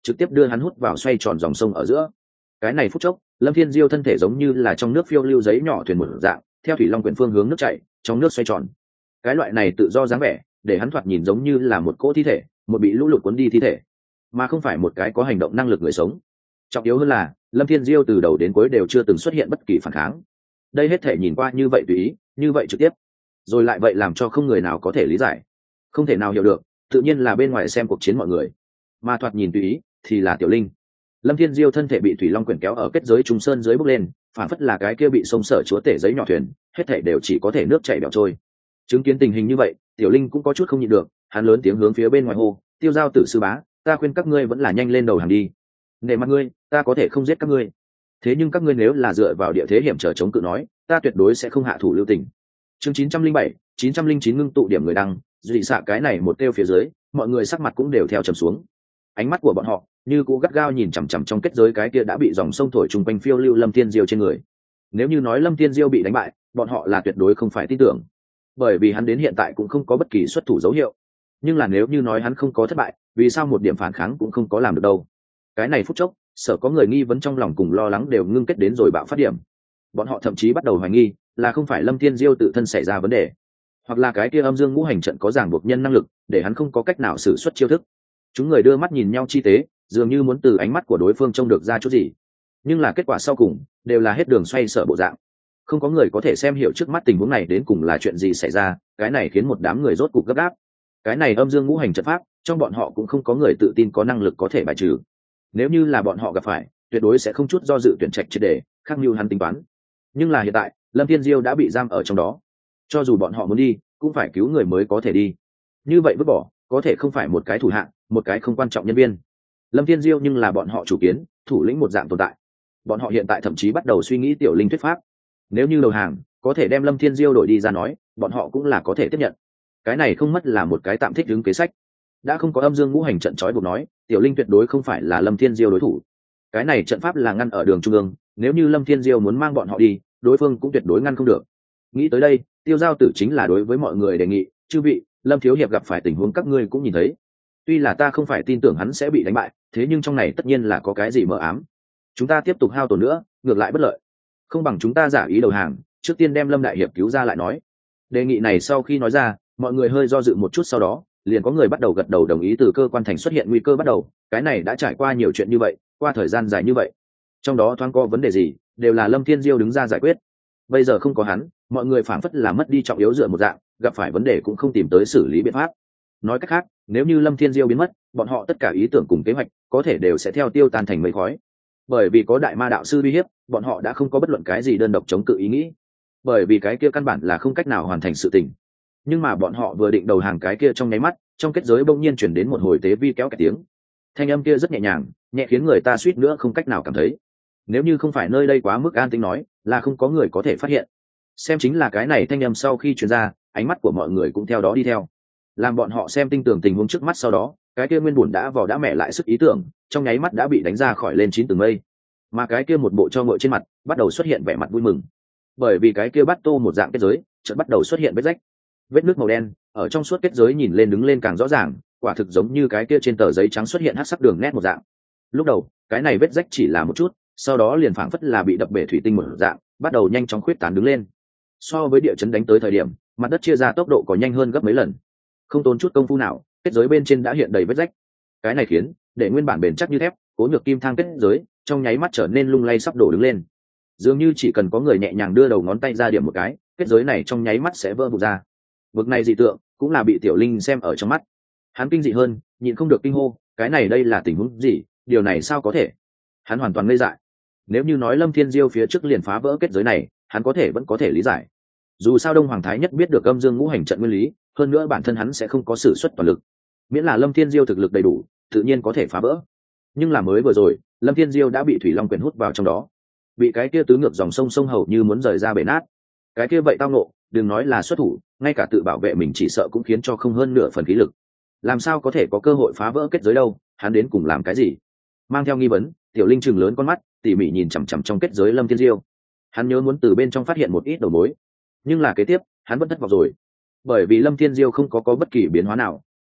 trực tiếp đưa hắn hút vào xoay tròn dòng sông ở giữa. Cái này phút chốc, Lâm Thiên Diêu thân thể giống như là trong nước phiêu lưu giấy nhỏ thuyền một dạng, theo thủy long quyển phương hướng nước chảy, trong nước xoay tròn. Cái loại này tự do dáng vẻ, để hắn thoạt nhìn giống như là một cỗ thi thể, một bị lũ lụt cuốn đi thi thể, mà không phải một cái có hành động năng lực người sống. Trọng yếu hơn là, Lâm Thiên Diêu từ đầu đến cuối đều chưa từng xuất hiện bất kỳ phản kháng. Đây hết thể nhìn qua như vậy tùy ý, như vậy trực tiếp, rồi lại vậy làm cho không người nào có thể lý giải, không thể nào hiểu được, tự nhiên là bên ngoài xem cuộc chiến mọi người, mà thoạt nhìn tùy ý thì là Tiểu Linh. Lâm Thiên Diêu thân thể bị thủy long quyển kéo ở kết giới trung sơn dưới bốc lên, phản phất là cái kia bị sông sở chúa tể giấy nhỏ thuyền, hết thảy đều chỉ có thể nước chảy bèo trôi. Chứng kiến tình hình như vậy, Tiểu Linh cũng có chút không nhịn được, hắn lớn tiếng hướng phía bên ngoài hô, Tiêu Giao Tử sư bá, ta khuyên các ngươi vẫn là nhanh lên đầu hàng đi. Nể mặt ngươi, ta có thể không giết các ngươi, thế nhưng các ngươi nếu là dựa vào địa thế hiểm trở chống cự nói, ta tuyệt đối sẽ không hạ thủ lưu tình. Chương 907, 909 ngưng tụ điểm người đăng, dị xạ cái này một kêu phía dưới, mọi người sắc mặt cũng đều theo trầm xuống. Ánh mắt của bọn họ như cũ gắt gao nhìn chằm chằm trong kết giới cái kia đã bị dòng sông thổi trùng quanh phiêu lưu Lâm Thiên Diêu trên người. Nếu như nói Lâm Thiên Diêu bị đánh bại, bọn họ là tuyệt đối không phải tin tưởng, bởi vì hắn đến hiện tại cũng không có bất kỳ xuất thủ dấu hiệu. Nhưng là nếu như nói hắn không có thất bại, vì sao một điểm phản kháng cũng không có làm được đâu? Cái này phút chốc, sợ có người nghi vấn trong lòng cùng lo lắng đều ngưng kết đến rồi bạo phát điểm. Bọn họ thậm chí bắt đầu hoài nghi là không phải Lâm Thiên Diêu tự thân xảy ra vấn đề, hoặc là cái kia âm dương ngũ hành trận có ràng buộc nhân năng lực, để hắn không có cách nào sử xuất chiêu thức. Chúng người đưa mắt nhìn nhau chi tế, dường như muốn từ ánh mắt của đối phương trông được ra chút gì, nhưng là kết quả sau cùng đều là hết đường xoay sở bộ dạng. Không có người có thể xem hiểu trước mắt tình huống này đến cùng là chuyện gì xảy ra. Cái này khiến một đám người rốt cục gấp gáp. Cái này âm dương ngũ hành trận pháp, trong bọn họ cũng không có người tự tin có năng lực có thể bài trừ. Nếu như là bọn họ gặp phải, tuyệt đối sẽ không chút do dự tuyển trạch triệt để khác như hắn tính toán. Nhưng là hiện tại, Lâm Thiên Diêu đã bị giam ở trong đó, cho dù bọn họ muốn đi, cũng phải cứu người mới có thể đi. Như vậy vứt bỏ, có thể không phải một cái thủ hạng, một cái không quan trọng nhân viên. Lâm Thiên Diêu nhưng là bọn họ chủ kiến, thủ lĩnh một dạng tồn tại. Bọn họ hiện tại thậm chí bắt đầu suy nghĩ Tiểu Linh thuyết pháp. Nếu như đầu hàng, có thể đem Lâm Thiên Diêu đổi đi ra nói, bọn họ cũng là có thể tiếp nhận. Cái này không mất là một cái tạm thích ứng kế sách. Đã không có âm dương ngũ hành trận trói buộc nói, Tiểu Linh tuyệt đối không phải là Lâm Thiên Diêu đối thủ. Cái này trận pháp là ngăn ở đường trung ương, nếu như Lâm Thiên Diêu muốn mang bọn họ đi, đối phương cũng tuyệt đối ngăn không được. Nghĩ tới đây, Tiêu Giao Tử chính là đối với mọi người đề nghị, chư vị, Lâm thiếu hiệp gặp phải tình huống các ngươi cũng nhìn thấy. Tuy là ta không phải tin tưởng hắn sẽ bị đánh bại, thế nhưng trong này tất nhiên là có cái gì mờ ám. Chúng ta tiếp tục hao tổn nữa, ngược lại bất lợi. Không bằng chúng ta giả ý đầu hàng, trước tiên đem Lâm đại hiệp cứu ra lại nói. Đề nghị này sau khi nói ra, mọi người hơi do dự một chút, sau đó liền có người bắt đầu gật đầu đồng ý. Từ cơ quan thành xuất hiện nguy cơ bắt đầu, cái này đã trải qua nhiều chuyện như vậy, qua thời gian dài như vậy, trong đó thoáng có vấn đề gì, đều là Lâm Thiên Diêu đứng ra giải quyết. Bây giờ không có hắn, mọi người phảng phất là mất đi trọng yếu dựa một dạng, gặp phải vấn đề cũng không tìm tới xử lý biện pháp. Nói cách khác, nếu như Lâm Thiên Diêu biến mất, bọn họ tất cả ý tưởng cùng kế hoạch có thể đều sẽ theo tiêu tan thành mây khói. Bởi vì có đại ma đạo sư uy hiếp, bọn họ đã không có bất luận cái gì đơn độc chống cự ý nghĩ, bởi vì cái kia căn bản là không cách nào hoàn thành sự tình. Nhưng mà bọn họ vừa định đầu hàng cái kia trong nháy mắt, trong kết giới bỗng nhiên chuyển đến một hồi tế vi kéo cả tiếng. Thanh âm kia rất nhẹ nhàng, nhẹ khiến người ta suýt nữa không cách nào cảm thấy. Nếu như không phải nơi đây quá mức an tĩnh nói, là không có người có thể phát hiện. Xem chính là cái này thanh âm sau khi truyền ra, ánh mắt của mọi người cũng theo đó đi theo. Làm bọn họ xem tinh tường tình huống trước mắt, sau đó cái kia nguyên bùn đã vò đã mẹ lại sức ý tưởng, trong nháy mắt đã bị đánh ra khỏi lên 9 tầng mây. Mà cái kia một bộ cho ngội trên mặt bắt đầu xuất hiện vẻ mặt vui mừng, bởi vì cái kia bắt tô một dạng kết giới chợt bắt đầu xuất hiện vết rách, vết nước màu đen ở trong suốt kết giới nhìn lên đứng lên càng rõ ràng, quả thực giống như cái kia trên tờ giấy trắng xuất hiện hắc sắc đường nét một dạng. Lúc đầu cái này vết rách chỉ là một chút, sau đó liền phảng phất là bị đập bể thủy tinh một dạng, bắt đầu nhanh chóng khuyết tán đứng lên. So với địa chấn đánh tới thời điểm, mặt đất chia ra tốc độ có nhanh hơn gấp mấy lần. Không tốn chút công phu nào, kết giới bên trên đã hiện đầy vết rách. Cái này khiến để nguyên bản bền chắc như thép cố nhược kim thang kết giới trong nháy mắt trở nên lung lay sắp đổ đứng lên. Dường như chỉ cần có người nhẹ nhàng đưa đầu ngón tay ra điểm một cái, kết giới này trong nháy mắt sẽ vỡ vụn ra. Vực này dị tượng cũng là bị Tiểu Linh xem ở trong mắt. Hắn kinh dị hơn, nhịn không được kinh hô, cái này đây là tình huống gì, điều này sao có thể? Hắn hoàn toàn ngây dại. Nếu như nói Lâm Thiên Diêu phía trước liền phá vỡ kết giới này, hắn vẫn có thể lý giải. Dù sao Đông Hoàng Thái Nhất biết được âm dương ngũ hành trận nguyên lý, hơn nữa bản thân hắn sẽ không có sử xuất toàn lực. Miễn là Lâm Thiên Diêu thực lực đầy đủ, tự nhiên có thể phá vỡ. Nhưng là mới vừa rồi, Lâm Thiên Diêu đã bị thủy long quyển hút vào trong đó, bị cái kia tứ ngược dòng sông sông hầu như muốn rời ra bể nát. Cái kia vậy tao nộ, đừng nói là xuất thủ, ngay cả tự bảo vệ mình chỉ sợ cũng khiến cho không hơn nửa phần khí lực. Làm sao có thể có cơ hội phá vỡ kết giới đâu, hắn đến cùng làm cái gì? Mang theo nghi vấn, Tiểu Linh trừng lớn con mắt, tỉ mỉ nhìn chằm chằm trong kết giới Lâm Thiên Diêu. Hắn nhớ muốn từ bên trong phát hiện một ít đầu mối, nhưng là kế tiếp hắn vẫn thất vọng rồi, bởi vì Lâm Thiên Diêu không có bất kỳ biến hóa nào,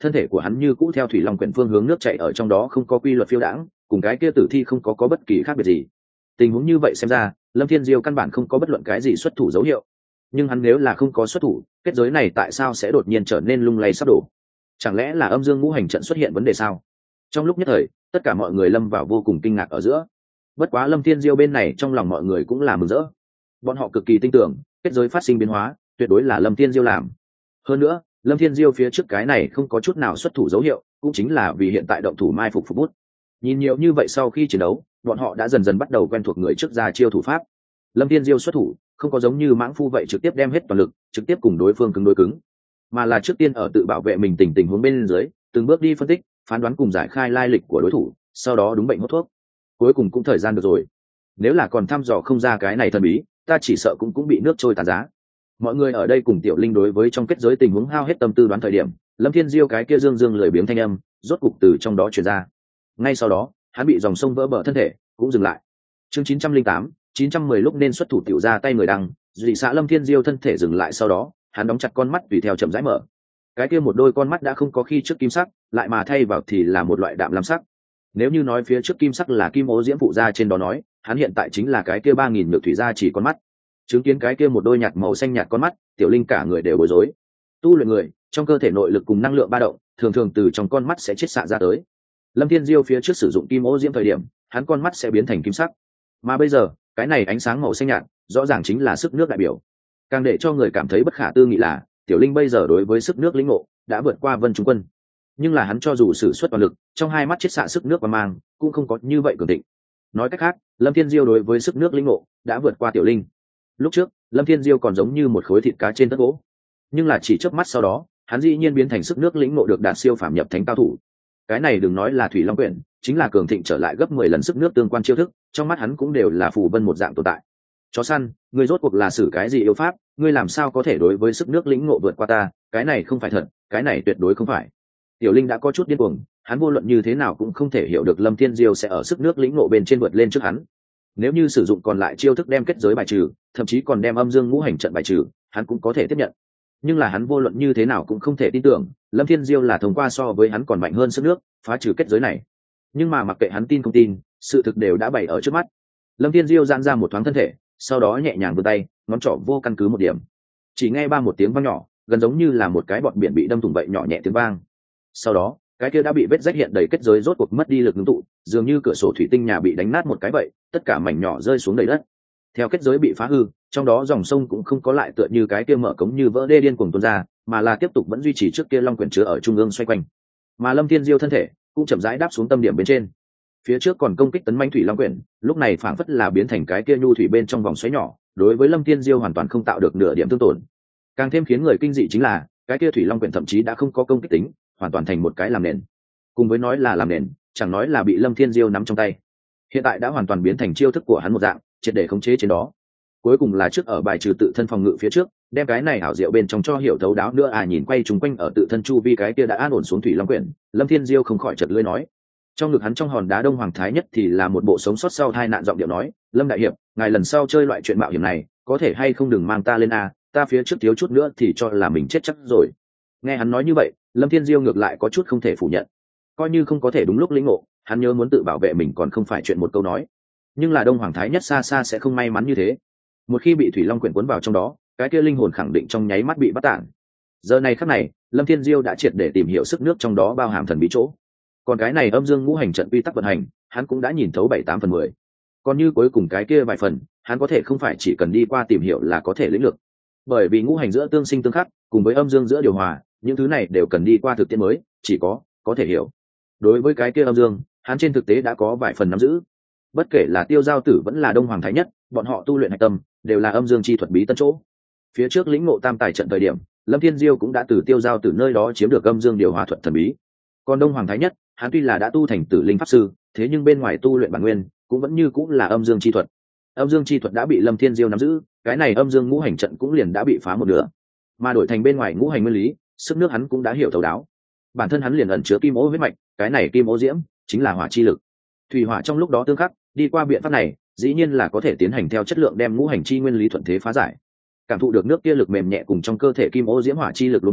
thân thể của hắn như cũ theo thủy long quyển phương hướng nước chảy ở trong đó không có quy luật phiêu đãng, cùng cái kia tử thi không có bất kỳ khác biệt gì. Tình huống như vậy xem ra, Lâm Thiên Diêu căn bản không có bất luận cái gì xuất thủ dấu hiệu. Nhưng hắn nếu là không có xuất thủ, kết giới này tại sao sẽ đột nhiên trở nên lung lay sắp đổ? Chẳng lẽ là âm dương ngũ hành trận xuất hiện vấn đề sao? Trong lúc nhất thời, tất cả mọi người lâm vào vô cùng kinh ngạc ở giữa. Bất quá Lâm Thiên Diêu bên này trong lòng mọi người cũng là mừng rỡ. Bọn họ cực kỳ tin tưởng, kết giới phát sinh biến hóa, tuyệt đối là Lâm Thiên Diêu làm. Hơn nữa, Lâm Thiên Diêu phía trước cái này không có chút nào xuất thủ dấu hiệu, cũng chính là vì hiện tại động thủ mai phục bút. Nhìn nhiều như vậy sau khi chiến đấu, bọn họ đã dần dần bắt đầu quen thuộc người trước ra chiêu thủ pháp. Lâm Thiên Diêu xuất thủ, không có giống như mãng phu vậy trực tiếp đem hết toàn lực, trực tiếp cùng đối phương cứng đối cứng, mà là trước tiên ở tự bảo vệ mình tình huống bên dưới, từng bước đi phân tích, phán đoán cùng giải khai lai lịch của đối thủ, sau đó đúng bệnh hốt thuốc. Cuối cùng cũng thời gian được rồi. Nếu là còn thăm dò không ra cái này thần bí, ta chỉ sợ cũng bị nước trôi tàn giá. Mọi người ở đây cùng Tiểu Linh đối với trong kết giới tình huống hao hết tâm tư đoán thời điểm, Lâm Thiên Diêu cái kia dương dương lười biếng thanh âm, rốt cục từ trong đó truyền ra. Ngay sau đó, hắn bị dòng sông vỡ bờ thân thể cũng dừng lại. Chương 908, 910 lúc nên xuất thủ tiểu ra tay người đăng, dị xã Lâm Thiên Diêu thân thể dừng lại sau đó, hắn đóng chặt con mắt tùy theo chậm rãi mở. Cái kia một đôi con mắt đã không có khi trước kim sắc, lại mà thay vào thì là một loại đạm lam sắc. Nếu như nói phía trước kim sắc là kim ố diễm phụ gia trên đó nói, hắn hiện tại chính là cái kia 3000 nhược thủy gia chỉ con mắt. Chứng kiến cái kia một đôi nhạt màu xanh nhạt con mắt, Tiểu Linh cả người đều bối rối. Tu luyện người, trong cơ thể nội lực cùng năng lượng ba động, thường thường từ trong con mắt sẽ chiết xạ ra tới. Lâm Thiên Diêu phía trước sử dụng kim ố diễm thời điểm, hắn con mắt sẽ biến thành kim sắc. Mà bây giờ, cái này ánh sáng màu xanh nhạt, rõ ràng chính là sức nước đại biểu. Càng để cho người cảm thấy bất khả tư nghị là, Tiểu Linh bây giờ đối với sức nước lĩnh ngộ đã vượt qua Vân Trung Quân. Nhưng là hắn cho dù sử xuất toàn lực, trong hai mắt chiết xạ sức nước và mang, cũng không có như vậy cường thịnh. Nói cách khác, Lâm Thiên Diêu đối với sức nước lĩnh ngộ đã vượt qua Tiểu Linh. Lúc trước, Lâm Thiên Diêu còn giống như một khối thịt cá trên tất gỗ, nhưng là chỉ chớp mắt sau đó, hắn dĩ nhiên biến thành sức nước lĩnh ngộ được đạt siêu phàm nhập thánh cao thủ. Cái này đừng nói là Thủy Long Quyển, chính là cường thịnh trở lại gấp 10 lần sức nước tương quan chiêu thức, trong mắt hắn cũng đều là phù vân một dạng tồn tại. Chó săn, ngươi rốt cuộc là sử cái gì yêu pháp, ngươi làm sao có thể đối với sức nước lĩnh ngộ vượt qua ta, cái này không phải thật, cái này tuyệt đối không phải. Tiểu Linh đã có chút điên cuồng, hắn vô luận như thế nào cũng không thể hiểu được Lâm Thiên Diêu sẽ ở sức nước lĩnh ngộ bên trên vượt lên trước hắn. Nếu như sử dụng còn lại chiêu thức đem kết giới bài trừ, thậm chí còn đem âm dương ngũ hành trận bài trừ, hắn cũng có thể tiếp nhận. Nhưng là hắn vô luận như thế nào cũng không thể tin tưởng, Lâm Thiên Diêu là thông qua so với hắn còn mạnh hơn sức nước, phá trừ kết giới này. Nhưng mà mặc kệ hắn tin không tin, sự thực đều đã bày ở trước mắt. Lâm Thiên Diêu giãn ra một thoáng thân thể, sau đó nhẹ nhàng vươn tay, ngón trỏ vô căn cứ một điểm. Chỉ nghe ba một tiếng vang nhỏ, gần giống như là một cái bọt biển bị đâm thủng vậy nhỏ nhẹ tiếng vang. Sau đó, cái kia đã bị vết rách hiện đầy kết giới rốt cuộc mất đi lực ngưng tụ, dường như cửa sổ thủy tinh nhà bị đánh nát một cái vậy, tất cả mảnh nhỏ rơi xuống đầy đất. Theo kết giới bị phá hư, trong đó dòng sông cũng không có lại tựa như cái kia mở cống như vỡ đê điên cuồng tuôn ra, mà là tiếp tục vẫn duy trì trước kia long quyển chứa ở trung ương xoay quanh. Mà Lâm Thiên Diêu thân thể cũng chậm rãi đáp xuống tâm điểm bên trên. Phía trước còn công kích tấn manh thủy long quyển, lúc này phảng phất là biến thành cái kia nhu thủy bên trong vòng xoáy nhỏ, đối với Lâm Thiên Diêu hoàn toàn không tạo được nửa điểm thương tổn. Càng thêm khiến người kinh dị chính là, cái kia thủy long quyển thậm chí đã không có công kích tính, hoàn toàn thành một cái làm nền. Cùng với nói là làm nền, chẳng nói là bị Lâm Thiên Diêu nắm trong tay. Hiện tại đã hoàn toàn biến thành chiêu thức của hắn một dạng, triệt để khống chế trên đó. Cuối cùng là trước ở bài trừ tự thân phòng ngự phía trước, đem cái này ảo diệu bên trong cho hiểu thấu đáo nữa nhìn quay trùng quanh ở tự thân chu vi cái kia đã an ổn xuống thủy long quyển, Lâm Thiên Diêu không khỏi chợt lưỡi nói. Trong ngực hắn trong hòn đá đông hoàng thái nhất thì là một bộ sống sót sau tai nạn giọng điệu nói, Lâm đại hiệp, ngài lần sau chơi loại chuyện mạo hiểm này, có thể hay không đừng mang ta lên ta phía trước thiếu chút nữa thì cho là mình chết chắc rồi. Nghe hắn nói như vậy, Lâm Thiên Diêu ngược lại có chút không thể phủ nhận. Coi như không có thể đúng lúc lĩnh ngộ, hắn nhớ muốn tự bảo vệ mình còn không phải chuyện một câu nói. Nhưng là đông hoàng thái nhất xa xa sẽ không may mắn như thế. Một khi bị thủy long quyển cuốn vào trong đó, cái kia linh hồn khẳng định trong nháy mắt bị bắt tản. Giờ này khắc này, Lâm Thiên Diêu đã triệt để tìm hiểu sức nước trong đó bao hàm thần bí chỗ. Còn cái này âm dương ngũ hành trận quy tắc vận hành, hắn cũng đã nhìn thấu 7/8/10. Còn như cuối cùng cái kia vài phần, hắn có thể không phải chỉ cần đi qua tìm hiểu là có thể lĩnh lược. Bởi vì ngũ hành giữa tương sinh tương khắc, cùng với âm dương giữa điều hòa, những thứ này đều cần đi qua thực tiễn mới, chỉ có thể hiểu. Đối với cái kia âm dương, hắn trên thực tế đã có vài phần nắm giữ. Bất kể là Tiêu Giao Tử vẫn là Đông Hoàng Thái Nhất, bọn họ tu luyện hạch tâm đều là âm dương chi thuật bí tân chỗ. Phía trước lĩnh ngộ tam tài trận thời điểm, Lâm Thiên Diêu cũng đã từ Tiêu Giao Tử nơi đó chiếm được âm dương điều hòa thuật thần bí. Còn Đông Hoàng Thái Nhất, hắn tuy là đã tu thành Tử Linh pháp sư, thế nhưng bên ngoài tu luyện bản nguyên cũng vẫn như cũng là âm dương chi thuật. Âm dương chi thuật đã bị Lâm Thiên Diêu nắm giữ, cái này âm dương ngũ hành trận cũng liền đã bị phá một nửa. Mà đổi thành bên ngoài ngũ hành nguyên lý, sức nước hắn cũng đã hiểu thấu đáo. Bản thân hắn liền ẩn chứa kim ô huyết mạch, cái này kim ô diễm chính là hỏa chi lực. Thủy hỏa trong lúc đó tương khắc, đi qua biện pháp này, dĩ nhiên là có thể tiến hành theo chất lượng đem ngũ hành chi nguyên lý thuận thế phá giải. Cảm thụ được nước kia lực mềm nhẹ cùng trong cơ thể kim ô diễm hỏa chi lực luống cuống,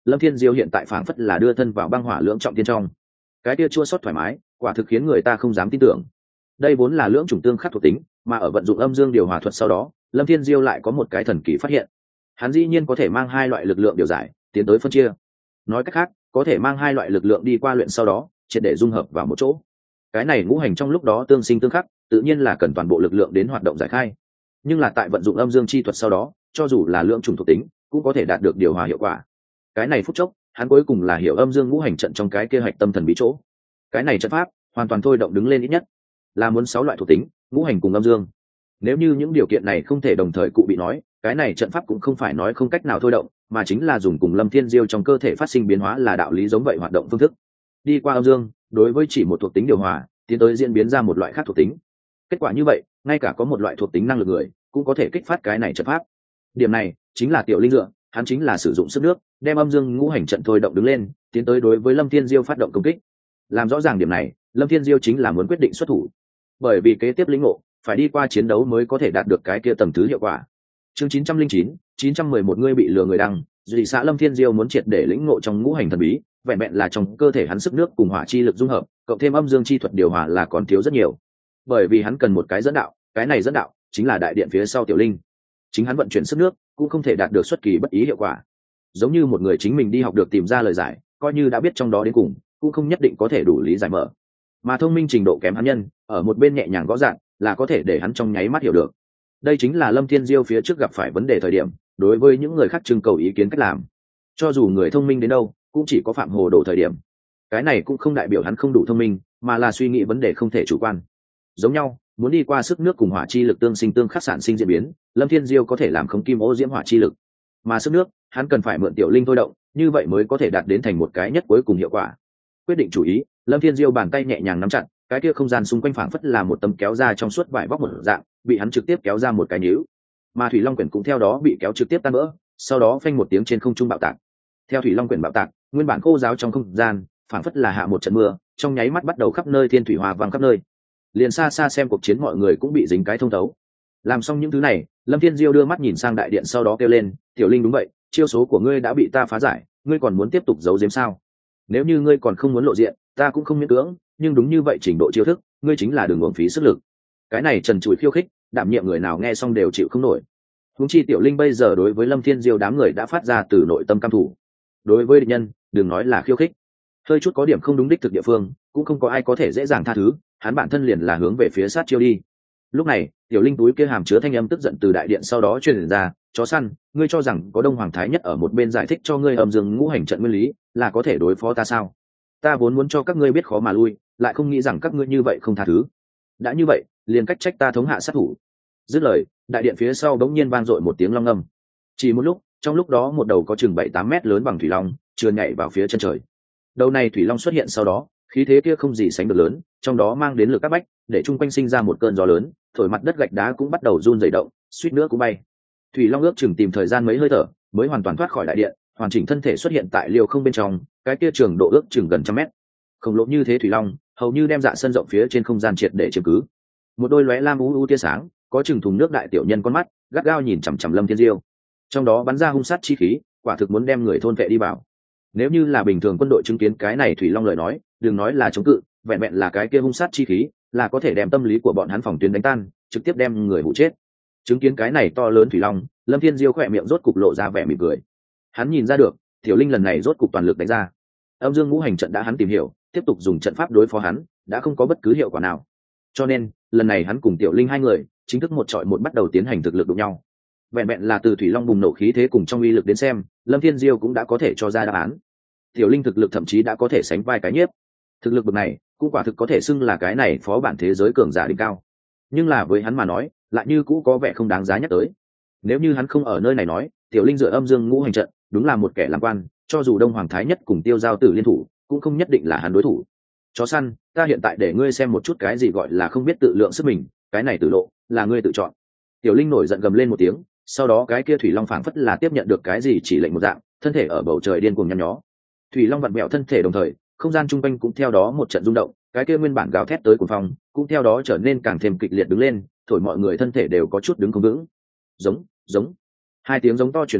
Lâm Thiên Diêu hiện tại phảng phất là đưa thân vào băng hỏa lưỡng trọng thiên trong, cái kia chua xót thoải mái quả thực khiến người ta không dám tin tưởng. Đây vốn là lưỡng chủng tương khắc thuộc tính, mà ở vận dụng âm dương điều hòa thuật sau đó, Lâm Thiên Diêu lại có một cái thần kỳ phát hiện. Hắn dĩ nhiên có thể mang hai loại lực lượng điều giải tiến tới phân chia. Nói cách khác, có thể mang hai loại lực lượng đi qua luyện sau đó triệt để dung hợp vào một chỗ. Cái này ngũ hành trong lúc đó tương sinh tương khắc, tự nhiên là cần toàn bộ lực lượng đến hoạt động giải khai. Nhưng là tại vận dụng âm dương chi thuật sau đó, cho dù là lưỡng chủng thuộc tính cũng có thể đạt được điều hòa hiệu quả. Cái này phút chốc hắn cuối cùng là hiểu âm dương ngũ hành trận trong cái kia hạch tâm thần bí chỗ. Cái này trận pháp hoàn toàn thôi động đứng lên ít nhất là muốn 6 loại thuộc tính ngũ hành cùng âm dương. Nếu như những điều kiện này không thể đồng thời cụ bị nói, cái này trận pháp cũng không phải nói không cách nào thôi động, mà chính là dùng cùng Lâm Thiên Diêu trong cơ thể phát sinh biến hóa là đạo lý giống vậy hoạt động phương thức. Đi qua âm dương, đối với chỉ một thuộc tính điều hòa, tiến tới diễn biến ra một loại khác thuộc tính. Kết quả như vậy, ngay cả có một loại thuộc tính năng lực người, cũng có thể kích phát cái này trận pháp. Điểm này chính là Tiểu Linh dựa, hắn chính là sử dụng sức nước, đem âm dương ngũ hành trận thôi động đứng lên, tiến tới đối với Lâm Thiên Diêu phát động công kích. Làm rõ ràng điểm này, Lâm Thiên Diêu chính là muốn quyết định xuất thủ, bởi vì kế tiếp lĩnh ngộ phải đi qua chiến đấu mới có thể đạt được cái kia tầng thứ hiệu quả. Chương 909, 911 ngươi bị lừa người đăng, dị xã Lâm Thiên Diêu muốn triệt để lĩnh ngộ trong ngũ hành thần bí, vẹn vẹn là trong cơ thể hắn sức nước cùng hỏa chi lực dung hợp, cộng thêm âm dương chi thuật điều hòa là còn thiếu rất nhiều. Bởi vì hắn cần một cái dẫn đạo, cái này dẫn đạo chính là đại điện phía sau Tiểu Linh. Chính hắn vận chuyển sức nước cũng không thể đạt được xuất kỳ bất ý hiệu quả. Giống như một người chính mình đi học được tìm ra lời giải, coi như đã biết trong đó đến cùng, cũng không nhất định có thể đủ lý giải mở. Mà thông minh trình độ kém hắn nhân, ở một bên nhẹ nhàng gõ gàng là có thể để hắn trong nháy mắt hiểu được. Đây chính là Lâm Thiên Diêu phía trước gặp phải vấn đề thời điểm, đối với những người khác trưng cầu ý kiến cách làm. Cho dù người thông minh đến đâu, cũng chỉ có phạm hồ đồ thời điểm. Cái này cũng không đại biểu hắn không đủ thông minh, mà là suy nghĩ vấn đề không thể chủ quan. Giống nhau, muốn đi qua sức nước cùng hỏa chi lực tương sinh tương khắc sản sinh diễn biến, Lâm Thiên Diêu có thể làm không kim ô diễm hỏa chi lực, mà sức nước, hắn cần phải mượn Tiểu Linh thôi động, như vậy mới có thể đạt đến thành một cái nhất cuối cùng hiệu quả. Quyết định chủ ý, Lâm Thiên Diêu bàn tay nhẹ nhàng nắm chặt, cái kia không gian xung quanh phảng phất là một tấm kéo ra trong suốt vải vóc một dạng, bị hắn trực tiếp kéo ra một cái nhíu. Mà Thủy Long quyển cũng theo đó bị kéo trực tiếp tan vỡ, sau đó phanh một tiếng trên không trung bạo tạc. Theo Thủy Long quyển bạo tạc, nguyên bản khô giáo trong không gian, phảng phất là hạ một trận mưa, trong nháy mắt bắt đầu khắp nơi thiên thủy hòa vang khắp nơi. Liền xa xa xem cuộc chiến mọi người cũng bị dính cái thông thấu. Làm xong những thứ này, Lâm Thiên Diêu đưa mắt nhìn sang đại điện sau đó kêu lên, "Tiểu Linh đúng vậy, chiêu số của ngươi đã bị ta phá giải, ngươi còn muốn tiếp tục giấu giếm sao? Nếu như ngươi còn không muốn lộ diện, ta cũng không miễn cưỡng, nhưng đúng như vậy trình độ chiêu thức, ngươi chính là đừng uổng phí sức lực." Cái này trần trụi khiêu khích, đảm nhiệm người nào nghe xong đều chịu không nổi. Huống chi Tiểu Linh bây giờ đối với Lâm Thiên Diêu đám người đã phát ra từ nội tâm căm thù. Đối với địch nhân, đừng nói là khiêu khích, hơi chút có điểm không đúng đích thực địa phương, cũng không có ai có thể dễ dàng tha thứ, hắn bản thân liền là hướng về phía sát chiêu đi. Lúc này, Tiểu Linh túi kia hàm chứa thanh âm tức giận từ đại điện sau đó truyền ra, "Chó săn, ngươi cho rằng có Đông Hoàng Thái Nhất ở một bên giải thích cho ngươi âm dương ngũ hành trận nguyên lý, là có thể đối phó ta sao? Ta vốn muốn cho các ngươi biết khó mà lui, lại không nghĩ rằng các ngươi như vậy không tha thứ. Đã như vậy, liền cách trách ta thống hạ sát thủ." Dứt lời, đại điện phía sau bỗng nhiên vang dội một tiếng long ngâm. Chỉ một lúc, trong lúc đó một đầu có chừng 7-8 mét lớn bằng thủy long, trườn nhảy vào phía chân trời. Đầu này thủy long xuất hiện sau đó, khí thế kia không gì sánh được lớn, trong đó mang đến lực các bách, để chung quanh sinh ra một cơn gió lớn, thổi mặt đất gạch đá cũng bắt đầu run rẩy động, suýt nữa cũng bay. Thủy long ước chừng tìm thời gian mấy hơi thở, mới hoàn toàn thoát khỏi đại điện, hoàn chỉnh thân thể xuất hiện tại liều không bên trong, cái kia trường độ ước chừng gần 100 mét. Khổng lồ như thế thủy long, hầu như đem dạ sân rộng phía trên không gian triệt để chiếm cứ. Một đôi lóe lam u tia sáng, có chừng thùng nước đại tiểu nhân con mắt, gắt gao nhìn chằm chằm Lâm Thiên Diêu. Trong đó bắn ra hung sát chi khí, quả thực muốn đem người thôn vệ đi vào. Nếu như là bình thường quân đội chứng kiến cái này thủy long lời nói, đừng nói là chống cự, vẹn vẹn là cái kia hung sát chi khí, là có thể đem tâm lý của bọn hắn phòng tuyến đánh tan, trực tiếp đem người hụ chết. Chứng kiến cái này to lớn thủy long, Lâm Thiên Diêu khỏe miệng rốt cục lộ ra vẻ mỉm cười. Hắn nhìn ra được, Tiểu Linh lần này rốt cục toàn lực đánh ra. Âm dương ngũ hành trận đã hắn tìm hiểu, tiếp tục dùng trận pháp đối phó hắn, đã không có bất cứ hiệu quả nào. Cho nên, lần này hắn cùng Tiểu Linh hai người, chính thức một trọi một bắt đầu tiến hành thực lực đụng nhau. Vẹn vẹn là từ thủy long bùng nổ khí thế cùng trong uy lực đến xem, Lâm Thiên Diêu cũng đã có thể cho ra đáp án. Tiểu Linh thực lực thậm chí đã có thể sánh vai cái nhiếp. Thực lực bậc này, cũng quả thực có thể xưng là cái này phó bản thế giới cường giả đỉnh cao. Nhưng là với hắn mà nói, lại như cũ có vẻ không đáng giá nhắc tới. Nếu như hắn không ở nơi này nói, Tiểu Linh dựa âm dương ngũ hành trận, đúng là một kẻ làm quan, cho dù Đông Hoàng Thái Nhất cùng Tiêu Giao Tử liên thủ, cũng không nhất định là hắn đối thủ. Chó săn, ta hiện tại để ngươi xem một chút cái gì gọi là không biết tự lượng sức mình, cái này tử lộ, là ngươi tự chọn. Tiểu Linh nổi giận gầm lên một tiếng, sau đó cái kia thủy long phảng phất là tiếp nhận được cái gì chỉ lệnh một dạng, thân thể ở bầu trời điên cuồng nhăn nhó. Thủy long vặn vẹo thân thể đồng thời, không gian chung quanh cũng theo đó một trận rung động, cái kia nguyên bản gào thét tới cuồng phong, cũng theo đó trở nên càng thêm kịch liệt đứng lên, thổi mọi người thân thể đều có chút đứng không vững. Giống, giống. Hai tiếng giống to truyền ra,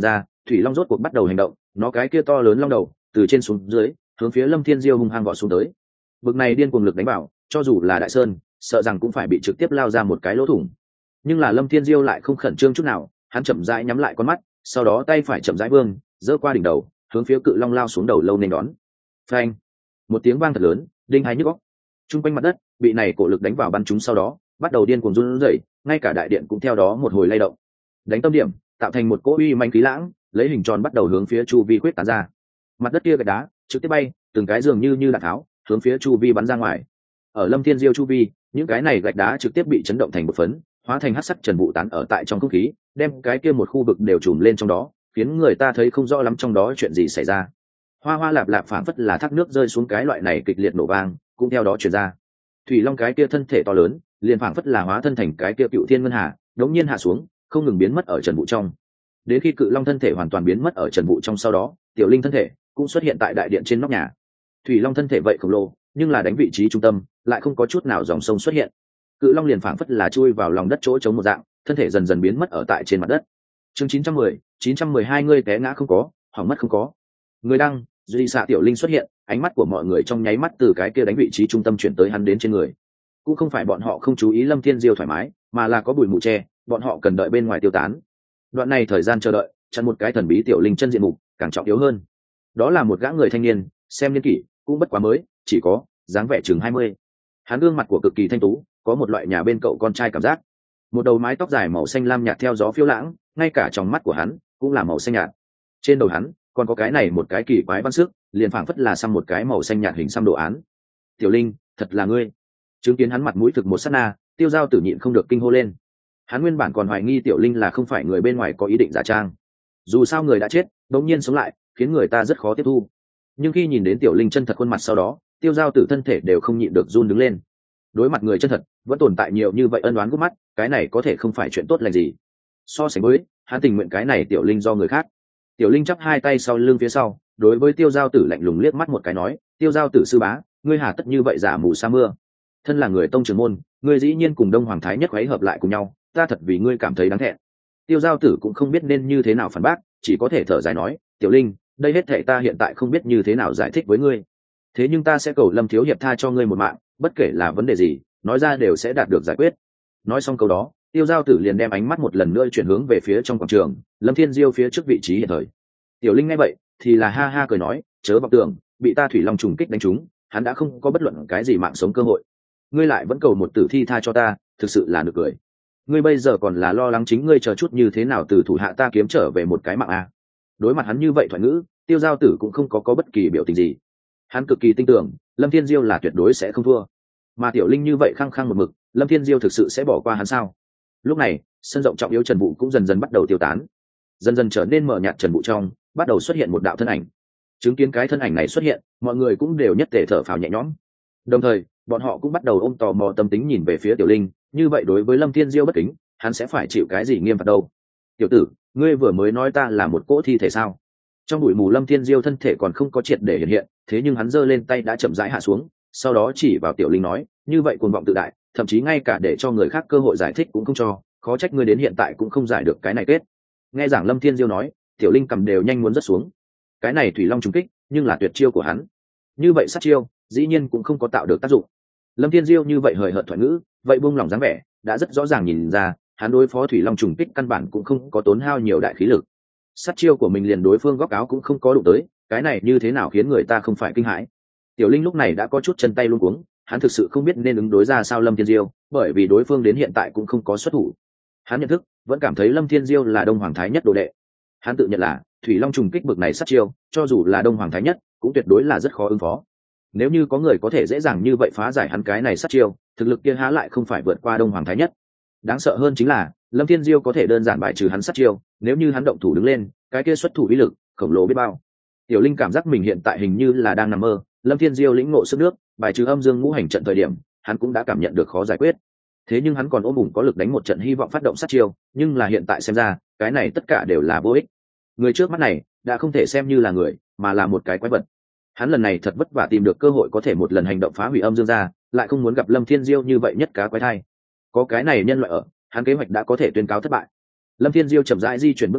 thủy long rốt cuộc bắt đầu hành động, nó cái kia to lớn long đầu từ trên xuống dưới hướng phía Lâm Thiên Diêu hung hăng vọt xuống tới. Bực này điên cuồng lực đánh vào, cho dù là đại sơn sợ rằng cũng phải bị trực tiếp lao ra một cái lỗ thủng. Nhưng là Lâm Thiên Diêu lại không khẩn trương chút nào, hắn chậm rãi nhắm lại con mắt, sau đó tay phải chậm rãi vươn, giơ qua đỉnh đầu, hướng phía cự long lao xuống đầu lâu nên đón. Phanh! Một tiếng vang thật lớn, đinh hai nhức óc. Trung quanh mặt đất bị này cổ lực đánh vào bắn chúng, sau đó bắt đầu điên cuồng run rẩy, ngay cả đại điện cũng theo đó một hồi lay động. Đánh tâm điểm, tạo thành một cỗ uy manh khí lãng, lấy hình tròn bắt đầu hướng phía chu vi quyết tán ra. Mặt đất kia gạch đá trực tiếp bay, từng cái dường như đạn tháo, hướng phía chu vi bắn ra ngoài. Ở Lâm Thiên Diêu chu vi, những cái này gạch đá trực tiếp bị chấn động thành một phấn, hóa thành hắc sắc trần vụ tán ở tại trong không khí, đem cái kia một khu vực đều trùm lên trong đó, khiến người ta thấy không rõ lắm trong đó chuyện gì xảy ra. Hoa hoa lạp lạp phảng phất là thác nước rơi xuống cái loại này kịch liệt nổ vang, cũng theo đó truyền ra. Thủy long cái kia thân thể to lớn, liền phảng phất là hóa thân thành cái kia cựu thiên ngân hà, đống nhiên hạ xuống, không ngừng biến mất ở trần vụ trong. Đến khi cự long thân thể hoàn toàn biến mất ở trần vụ trong sau đó, tiểu linh thân thể cũng xuất hiện tại đại điện trên nóc nhà. Thủy long thân thể vậy khổng lồ, nhưng là đánh vị trí trung tâm, lại không có chút nào dòng sông xuất hiện. Cự long liền phảng phất là chui vào lòng đất chỗ trống một dạng, thân thể dần dần biến mất ở tại trên mặt đất. Chương 912 ngươi té ngã không có, hỏng mất không có. Người đăng, duy xạ tiểu linh xuất hiện, ánh mắt của mọi người trong nháy mắt từ cái kia đánh vị trí trung tâm chuyển tới hắn đến trên người. Cũng không phải bọn họ không chú ý Lâm Thiên Diêu thoải mái, mà là có bụi mù che, bọn họ cần đợi bên ngoài tiêu tán. Đoạn này thời gian chờ đợi, chặn một cái thần bí tiểu linh chân diện mục, càng trọng yếu hơn. Đó là một gã người thanh niên, xem niên kỷ cũng bất quá mới, chỉ có dáng vẻ chừng 20. Hắn gương mặt của cực kỳ thanh tú, có một loại nhà bên cậu con trai cảm giác. Một đầu mái tóc dài màu xanh lam nhạt theo gió phiêu lãng, ngay cả trong mắt của hắn cũng là màu xanh nhạt. Trên đầu hắn còn có cái này một cái kỳ quái văn sức, liền phảng phất là xăm một cái màu xanh nhạt hình xăm đồ án. Tiểu linh, thật là ngươi. Chứng kiến hắn mặt mũi thực một sát na, Tiêu Giao Tử nhịn không được kinh hô lên. Hắn nguyên bản còn hoài nghi tiểu linh là không phải người bên ngoài có ý định giả trang, dù sao người đã chết đống nhiên sống lại, khiến người ta rất khó tiếp thu. Nhưng khi nhìn đến tiểu linh chân thật khuôn mặt sau đó, Tiêu Giao Tử thân thể đều không nhịn được run đứng lên. Đối mặt người chân thật vẫn tồn tại nhiều như vậy ân oán gút mắt, cái này có thể không phải chuyện tốt lành gì. So sánh với hắn tình nguyện cái này tiểu linh do người khác. Tiểu linh chắp hai tay sau lưng phía sau, đối với Tiêu Giao Tử lạnh lùng liếc mắt một cái nói, Tiêu Giao Tử sư bá, ngươi hà tất như vậy giả mù sa mưa. Thân là người tông trưởng môn, ngươi dĩ nhiên cùng Đông Hoàng Thái Nhất khuấy hợp lại cùng nhau, ta thật vì ngươi cảm thấy đáng thẹn. Tiêu Giao Tử cũng không biết nên như thế nào phản bác, chỉ có thể thở dài nói, tiểu linh, đây hết thảy ta hiện tại không biết như thế nào giải thích với ngươi. Thế nhưng ta sẽ cầu Lâm thiếu hiệp tha cho ngươi một mạng, bất kể là vấn đề gì, nói ra đều sẽ đạt được giải quyết. Nói xong câu đó, Tiêu Giao Tử liền đem ánh mắt một lần nữa chuyển hướng về phía trong quảng trường, Lâm Thiên Diêu phía trước vị trí hiện thời. Tiểu linh nghe vậy thì là ha ha cười nói, chớ vọng tưởng, bị ta thủy long trùng kích đánh trúng, hắn đã không có bất luận cái gì mạng sống cơ hội. Ngươi lại vẫn cầu một tử thi tha cho ta, thực sự là nực cười. Ngươi bây giờ còn là lo lắng chính ngươi chờ chút như thế nào từ thủ hạ ta kiếm trở về một cái mạng a. Đối mặt hắn như vậy thoại ngữ, Tiêu Giao Tử cũng không có bất kỳ biểu tình gì. Hắn cực kỳ tin tưởng Lâm Thiên Diêu là tuyệt đối sẽ không thua, mà tiểu linh như vậy khăng khăng một mực, Lâm Thiên Diêu thực sự sẽ bỏ qua hắn sao? Lúc này sân rộng trọng yếu trần vụ cũng dần dần bắt đầu tiêu tán, dần dần trở nên mờ nhạt, trần vụ trong bắt đầu xuất hiện một đạo thân ảnh. Chứng kiến cái thân ảnh này xuất hiện, mọi người cũng đều nhất tề thở phào nhẹ nhõm. Đồng thời bọn họ cũng bắt đầu ôm tò mò tâm tính nhìn về phía tiểu linh, như vậy đối với Lâm Thiên Diêu bất kính, hắn sẽ phải chịu cái gì nghiêm phạt đâu? Tiểu tử, ngươi vừa mới nói ta là một cỗ thi thể sao? Trong bụi mù Lâm Thiên Diêu thân thể còn không có triệt để hiện hiện, thế nhưng hắn giơ lên tay đã chậm rãi hạ xuống, sau đó chỉ vào tiểu linh nói, như vậy cuồng vọng tự đại, thậm chí ngay cả để cho người khác cơ hội giải thích cũng không cho, khó trách ngươi đến hiện tại cũng không giải được cái này kết. Nghe giảng Lâm Thiên Diêu nói, tiểu linh cầm đều nhanh muốn rớt xuống. Cái này thủy long trùng kích, nhưng là tuyệt chiêu của hắn. Như vậy sát chiêu, dĩ nhiên cũng không có tạo được tác dụng. Lâm Thiên Diêu như vậy hời hợt thoại ngữ, vậy buông lòng dáng vẻ, đã rất rõ ràng nhìn ra, hắn đối phó thủy long trùng kích căn bản cũng không có tốn hao nhiều đại khí lực. Sát chiêu của mình liền đối phương góc áo cũng không có đụng tới, cái này như thế nào khiến người ta không phải kinh hãi. Tiểu linh lúc này đã có chút chân tay luống cuống, hắn thực sự không biết nên ứng đối ra sao Lâm Thiên Diêu, bởi vì đối phương đến hiện tại cũng không có xuất thủ. Hắn nhận thức, vẫn cảm thấy Lâm Thiên Diêu là Đông Hoàng Thái Nhất đồ đệ. Hắn tự nhận là thủy long trùng kích bực này sát chiêu, cho dù là Đông Hoàng Thái Nhất cũng tuyệt đối là rất khó ứng phó. Nếu như có người có thể dễ dàng như vậy phá giải hắn cái này sát chiêu, thực lực kia há lại không phải vượt qua Đông Hoàng Thái Nhất. Đáng sợ hơn chính là Lâm Thiên Diêu có thể đơn giản bài trừ hắn sát chiêu, nếu như hắn động thủ đứng lên, cái kia xuất thủ uy lực khổng lồ biết bao. Tiểu linh cảm giác mình hiện tại hình như là đang nằm mơ. Lâm Thiên Diêu lĩnh ngộ sức nước, bài trừ âm dương ngũ hành trận thời điểm, hắn cũng đã cảm nhận được khó giải quyết. Thế nhưng hắn còn ôm bụng có lực đánh một trận hy vọng phát động sát chiêu, nhưng là hiện tại xem ra, cái này tất cả đều là vô ích. Người trước mắt này đã không thể xem như là người, mà là một cái quái vật. Hắn lần này thật vất vả tìm được cơ hội có thể một lần hành động phá hủy âm dương ra, lại không muốn gặp Lâm Thiên Diêu như vậy nhất cá quái thai. Có cái này nhân loại ở, hắn kế hoạch đã có thể tuyên cáo thất bại. Lâm Thiên Diêu chậm rãi di chuyển bước chân,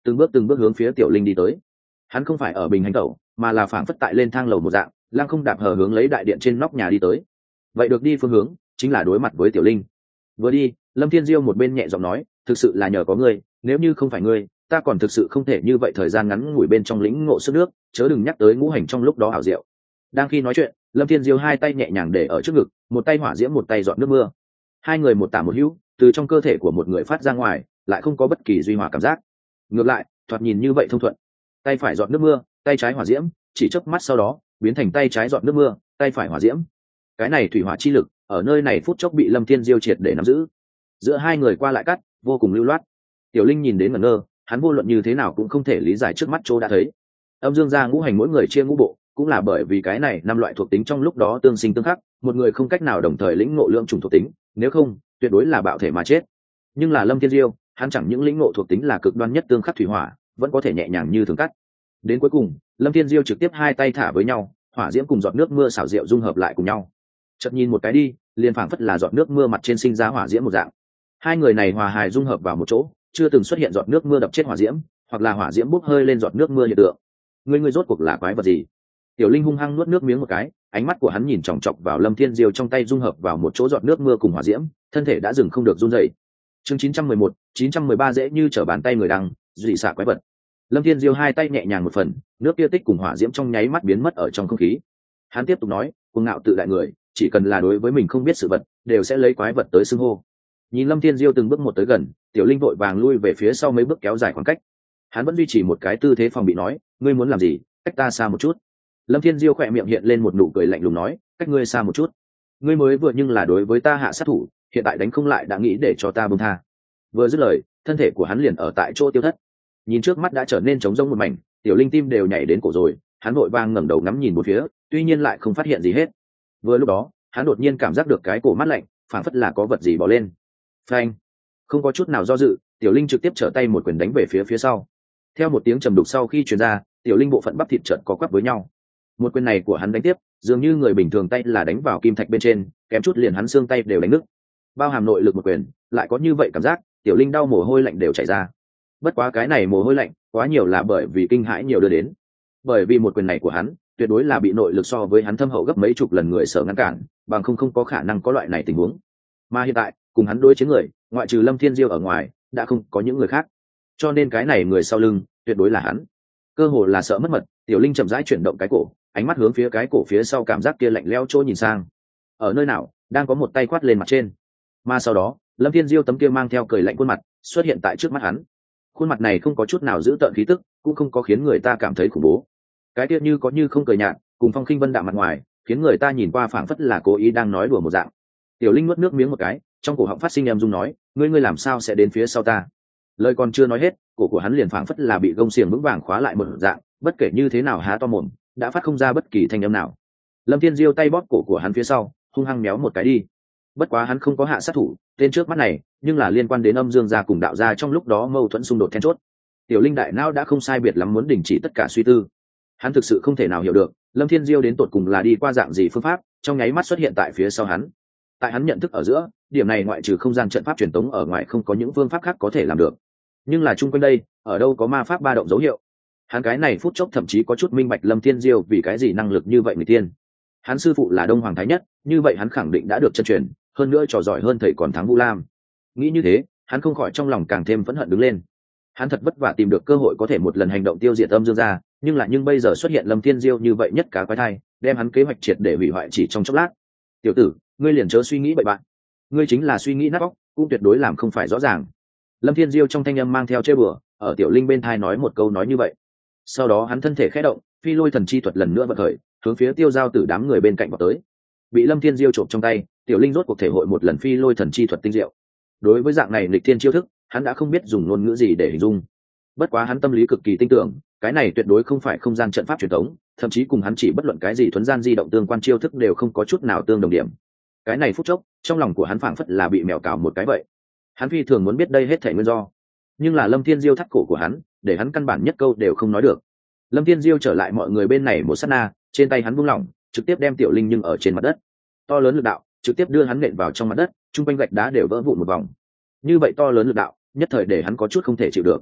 từng bước hướng phía tiểu linh đi tới. Hắn không phải ở bình hành tẩu, mà là phảng phất tại lên thang lầu một dạng, lăng không đạp hờ hướng lấy đại điện trên nóc nhà đi tới. Vậy được đi phương hướng chính là đối mặt với tiểu linh. Vừa đi, Lâm Thiên Diêu một bên nhẹ giọng nói, thực sự là nhờ có ngươi, nếu như không phải ngươi, ta còn thực sự không thể như vậy thời gian ngắn ngủi bên trong lĩnh ngộ sức nước, chớ đừng nhắc tới ngũ hành trong lúc đó hảo diệu. Đang khi nói chuyện, Lâm Thiên Diêu hai tay nhẹ nhàng để ở trước ngực, một tay hỏa diễm một tay dọn nước mưa. Hai người một tả một hữu, từ trong cơ thể của một người phát ra ngoài, lại không có bất kỳ duy hòa cảm giác. Ngược lại, thoạt nhìn như vậy thông thuận. Tay phải dọn nước mưa, tay trái hỏa diễm, chỉ chớp mắt sau đó, biến thành tay trái dọn nước mưa, tay phải hỏa diễm. Cái này thủy hỏa chi lực, ở nơi này phút chốc bị Lâm Thiên Diêu triệt để nắm giữ. Giữa hai người qua lại cắt, vô cùng lưu loát. Tiểu Linh nhìn đến ngẩn ngơ, hắn vô luận như thế nào cũng không thể lý giải trước mắt chỗ đã thấy. Âm dương gia ngũ hành mỗi người chia ngũ bộ, cũng là bởi vì cái này năm loại thuộc tính trong lúc đó tương sinh tương khắc, một người không cách nào đồng thời lĩnh ngộ lượng trùng thuộc tính, nếu không, tuyệt đối là bạo thể mà chết. Nhưng là Lâm Thiên Diêu, hắn chẳng những lĩnh ngộ thuộc tính là cực đoan nhất tương khắc thủy hỏa, vẫn có thể nhẹ nhàng như thường cắt. Đến cuối cùng, Lâm Thiên Diêu trực tiếp hai tay thả với nhau, hỏa diễm cùng giọt nước mưa xảo diệu dung hợp lại cùng nhau. Chợt nhìn một cái đi, liền phảng phất là giọt nước mưa mặt trên sinh ra hỏa diễm một dạng. Hai người này hòa hài dung hợp vào một chỗ, chưa từng xuất hiện giọt nước mưa đập chết hỏa diễm, hoặc là hỏa diễm bốc hơi lên giọt nước mưa hiện tượng. Ngươi rốt cuộc là quái vật gì? Tiểu Linh hung hăng nuốt nước miếng một cái, ánh mắt của hắn nhìn chòng chọc vào Lâm Thiên Diêu trong tay dung hợp vào một chỗ giọt nước mưa cùng hỏa diễm, thân thể đã dừng không được run rẩy. Chương 911, 913 dễ như trở bàn tay người đăng, dị xạ quái vật. Lâm Thiên Diêu hai tay nhẹ nhàng một phần, nước kia tích cùng hỏa diễm trong nháy mắt biến mất ở trong không khí. Hắn tiếp tục nói, cuồng ngạo tự đại người, chỉ cần là đối với mình không biết sự vật, đều sẽ lấy quái vật tới xưng hô. Nhìn Lâm Thiên Diêu từng bước một tới gần, Tiểu Linh vội vàng lui về phía sau mấy bước kéo dài khoảng cách. Hắn vẫn duy trì một cái tư thế phòng bị nói, ngươi muốn làm gì, cách ta xa một chút. Lâm Thiên Diêu khỏe miệng hiện lên một nụ cười lạnh lùng nói, cách ngươi xa một chút. Ngươi mới vừa nhưng là đối với ta hạ sát thủ, hiện tại đánh không lại đã nghĩ để cho ta buông tha. Vừa dứt lời, thân thể của hắn liền ở tại chỗ tiêu thất. Nhìn trước mắt đã trở nên trống rỗng một mảnh, Tiểu Linh tim đều nhảy đến cổ rồi, hắn vội vàng ngẩng đầu ngắm nhìn một phía, tuy nhiên lại không phát hiện gì hết. Vừa lúc đó, hắn đột nhiên cảm giác được cái cổ mát lạnh, phảng phất là có vật gì bò lên. Phanh! Không có chút nào do dự, Tiểu Linh trực tiếp trở tay một quyền đánh về phía sau. Theo một tiếng trầm đục sau khi truyền ra, Tiểu Linh bộ phận bắp thịt chợt có quắp với nhau. Một quyền này của hắn đánh tiếp, dường như người bình thường tay là đánh vào kim thạch bên trên, kém chút liền hắn xương tay đều đánh nứt. Bao hàm nội lực một quyền, lại có như vậy cảm giác, Tiểu Linh đau mồ hôi lạnh đều chảy ra. Bất quá cái này mồ hôi lạnh, quá nhiều là bởi vì kinh hãi nhiều đưa đến. Bởi vì một quyền này của hắn, tuyệt đối là bị nội lực so với hắn thâm hậu gấp mấy chục lần người sở ngăn cản, bằng không có khả năng có loại này tình huống. Mà hiện tại, cùng hắn đối chiến người, ngoại trừ Lâm Thiên Diêu ở ngoài, đã không có những người khác. Cho nên cái này người sau lưng, tuyệt đối là hắn. Cơ hồ là sợ mất mật, Tiểu Linh chậm rãi chuyển động cái cổ, ánh mắt hướng phía cái cổ phía sau cảm giác kia lạnh lẽo chỗ nhìn sang. Ở nơi nào, đang có một tay quát lên mặt trên. Mà sau đó, Lâm Thiên Diêu tấm kia mang theo cười lạnh khuôn mặt, xuất hiện tại trước mắt hắn. Khuôn mặt này không có chút nào giữ tợn khí tức, cũng không có khiến người ta cảm thấy khủng bố. Cái kia như có như không cười nhạt, cùng phong khinh vân đạm mặt ngoài, khiến người ta nhìn qua phảng phất là cố ý đang nói đùa một dạng. Tiểu Linh nuốt nước miếng một cái, trong cổ họng phát sinh em rung nói, ngươi làm sao sẽ đến phía sau ta? Lời còn chưa nói hết, cổ của hắn liền phảng phất là bị gông xiềng vững vàng khóa lại một dạng, bất kể như thế nào há to mồm, đã phát không ra bất kỳ thanh âm nào. Lâm Thiên Diêu tay bóp cổ của hắn phía sau, hung hăng méo một cái đi. Bất quá hắn không có hạ sát thủ, tên trước mắt này, nhưng là liên quan đến âm dương gia cùng đạo gia trong lúc đó mâu thuẫn xung đột then chốt. Tiểu Linh đại não đã không sai biệt lắm muốn đình chỉ tất cả suy tư. Hắn thực sự không thể nào hiểu được, Lâm Thiên Diêu đến tột cùng là đi qua dạng gì phương pháp, trong nháy mắt xuất hiện tại phía sau hắn. Tại hắn nhận thức ở giữa, điểm này ngoại trừ không gian trận pháp truyền tống ở ngoài không có những phương pháp khác có thể làm được. Nhưng là chung quanh đây, ở đâu có ma pháp ba động dấu hiệu. Hắn cái này phút chốc thậm chí có chút minh bạch Lâm Thiên Diêu vì cái gì năng lực như vậy người tiên. Hắn sư phụ là Đông Hoàng Thái Nhất, như vậy hắn khẳng định đã được chân truyền, hơn nữa trò giỏi hơn thầy còn thắng Vu Lam. Nghĩ như thế, hắn không khỏi trong lòng càng thêm phẫn hận đứng lên. Hắn thật vất vả tìm được cơ hội có thể một lần hành động tiêu diệt âm dương gia, nhưng bây giờ xuất hiện Lâm Thiên Diêu như vậy nhất cá quái thai, đem hắn kế hoạch triệt để hủy hoại chỉ trong chốc lát. Tiểu tử, ngươi liền chớ suy nghĩ bậy bạn, ngươi chính là suy nghĩ nát óc, cũng tuyệt đối làm không phải rõ ràng. Lâm Thiên Diêu trong thanh âm mang theo chơi bừa, ở Tiểu Linh bên thai nói một câu nói như vậy. Sau đó hắn thân thể khẽ động, phi lôi thần chi thuật lần nữa vận khởi, hướng phía Tiêu Giao Tử đám người bên cạnh vào tới. Bị Lâm Thiên Diêu trộm trong tay, Tiểu Linh rốt cuộc thể hội một lần phi lôi thần chi thuật tinh diệu. Đối với dạng này nghịch thiên chiêu thức, hắn đã không biết dùng ngôn ngữ gì để hình dung. Bất quá hắn tâm lý cực kỳ tin tưởng, cái này tuyệt đối không phải không gian trận pháp truyền thống, thậm chí cùng hắn chỉ bất luận cái gì thuần gian di động tương quan chiêu thức đều không có chút nào tương đồng điểm. Cái này phút chốc, trong lòng của hắn phảng phất là bị mèo cào một cái vậy. Hắn phi thường muốn biết đây hết thảy nguyên do, nhưng là Lâm Thiên Diêu thắt cổ của hắn, để hắn căn bản nhất câu đều không nói được. Lâm Thiên Diêu trở lại mọi người bên này một sát na, trên tay hắn buông lỏng, trực tiếp đem Tiểu Linh nhưng ở trên mặt đất. To lớn lực đạo, trực tiếp đưa hắn nện vào trong mặt đất, trung quanh gạch đá đều vỡ vụn một vòng. Như vậy to lớn lực đạo, nhất thời để hắn có chút không thể chịu được.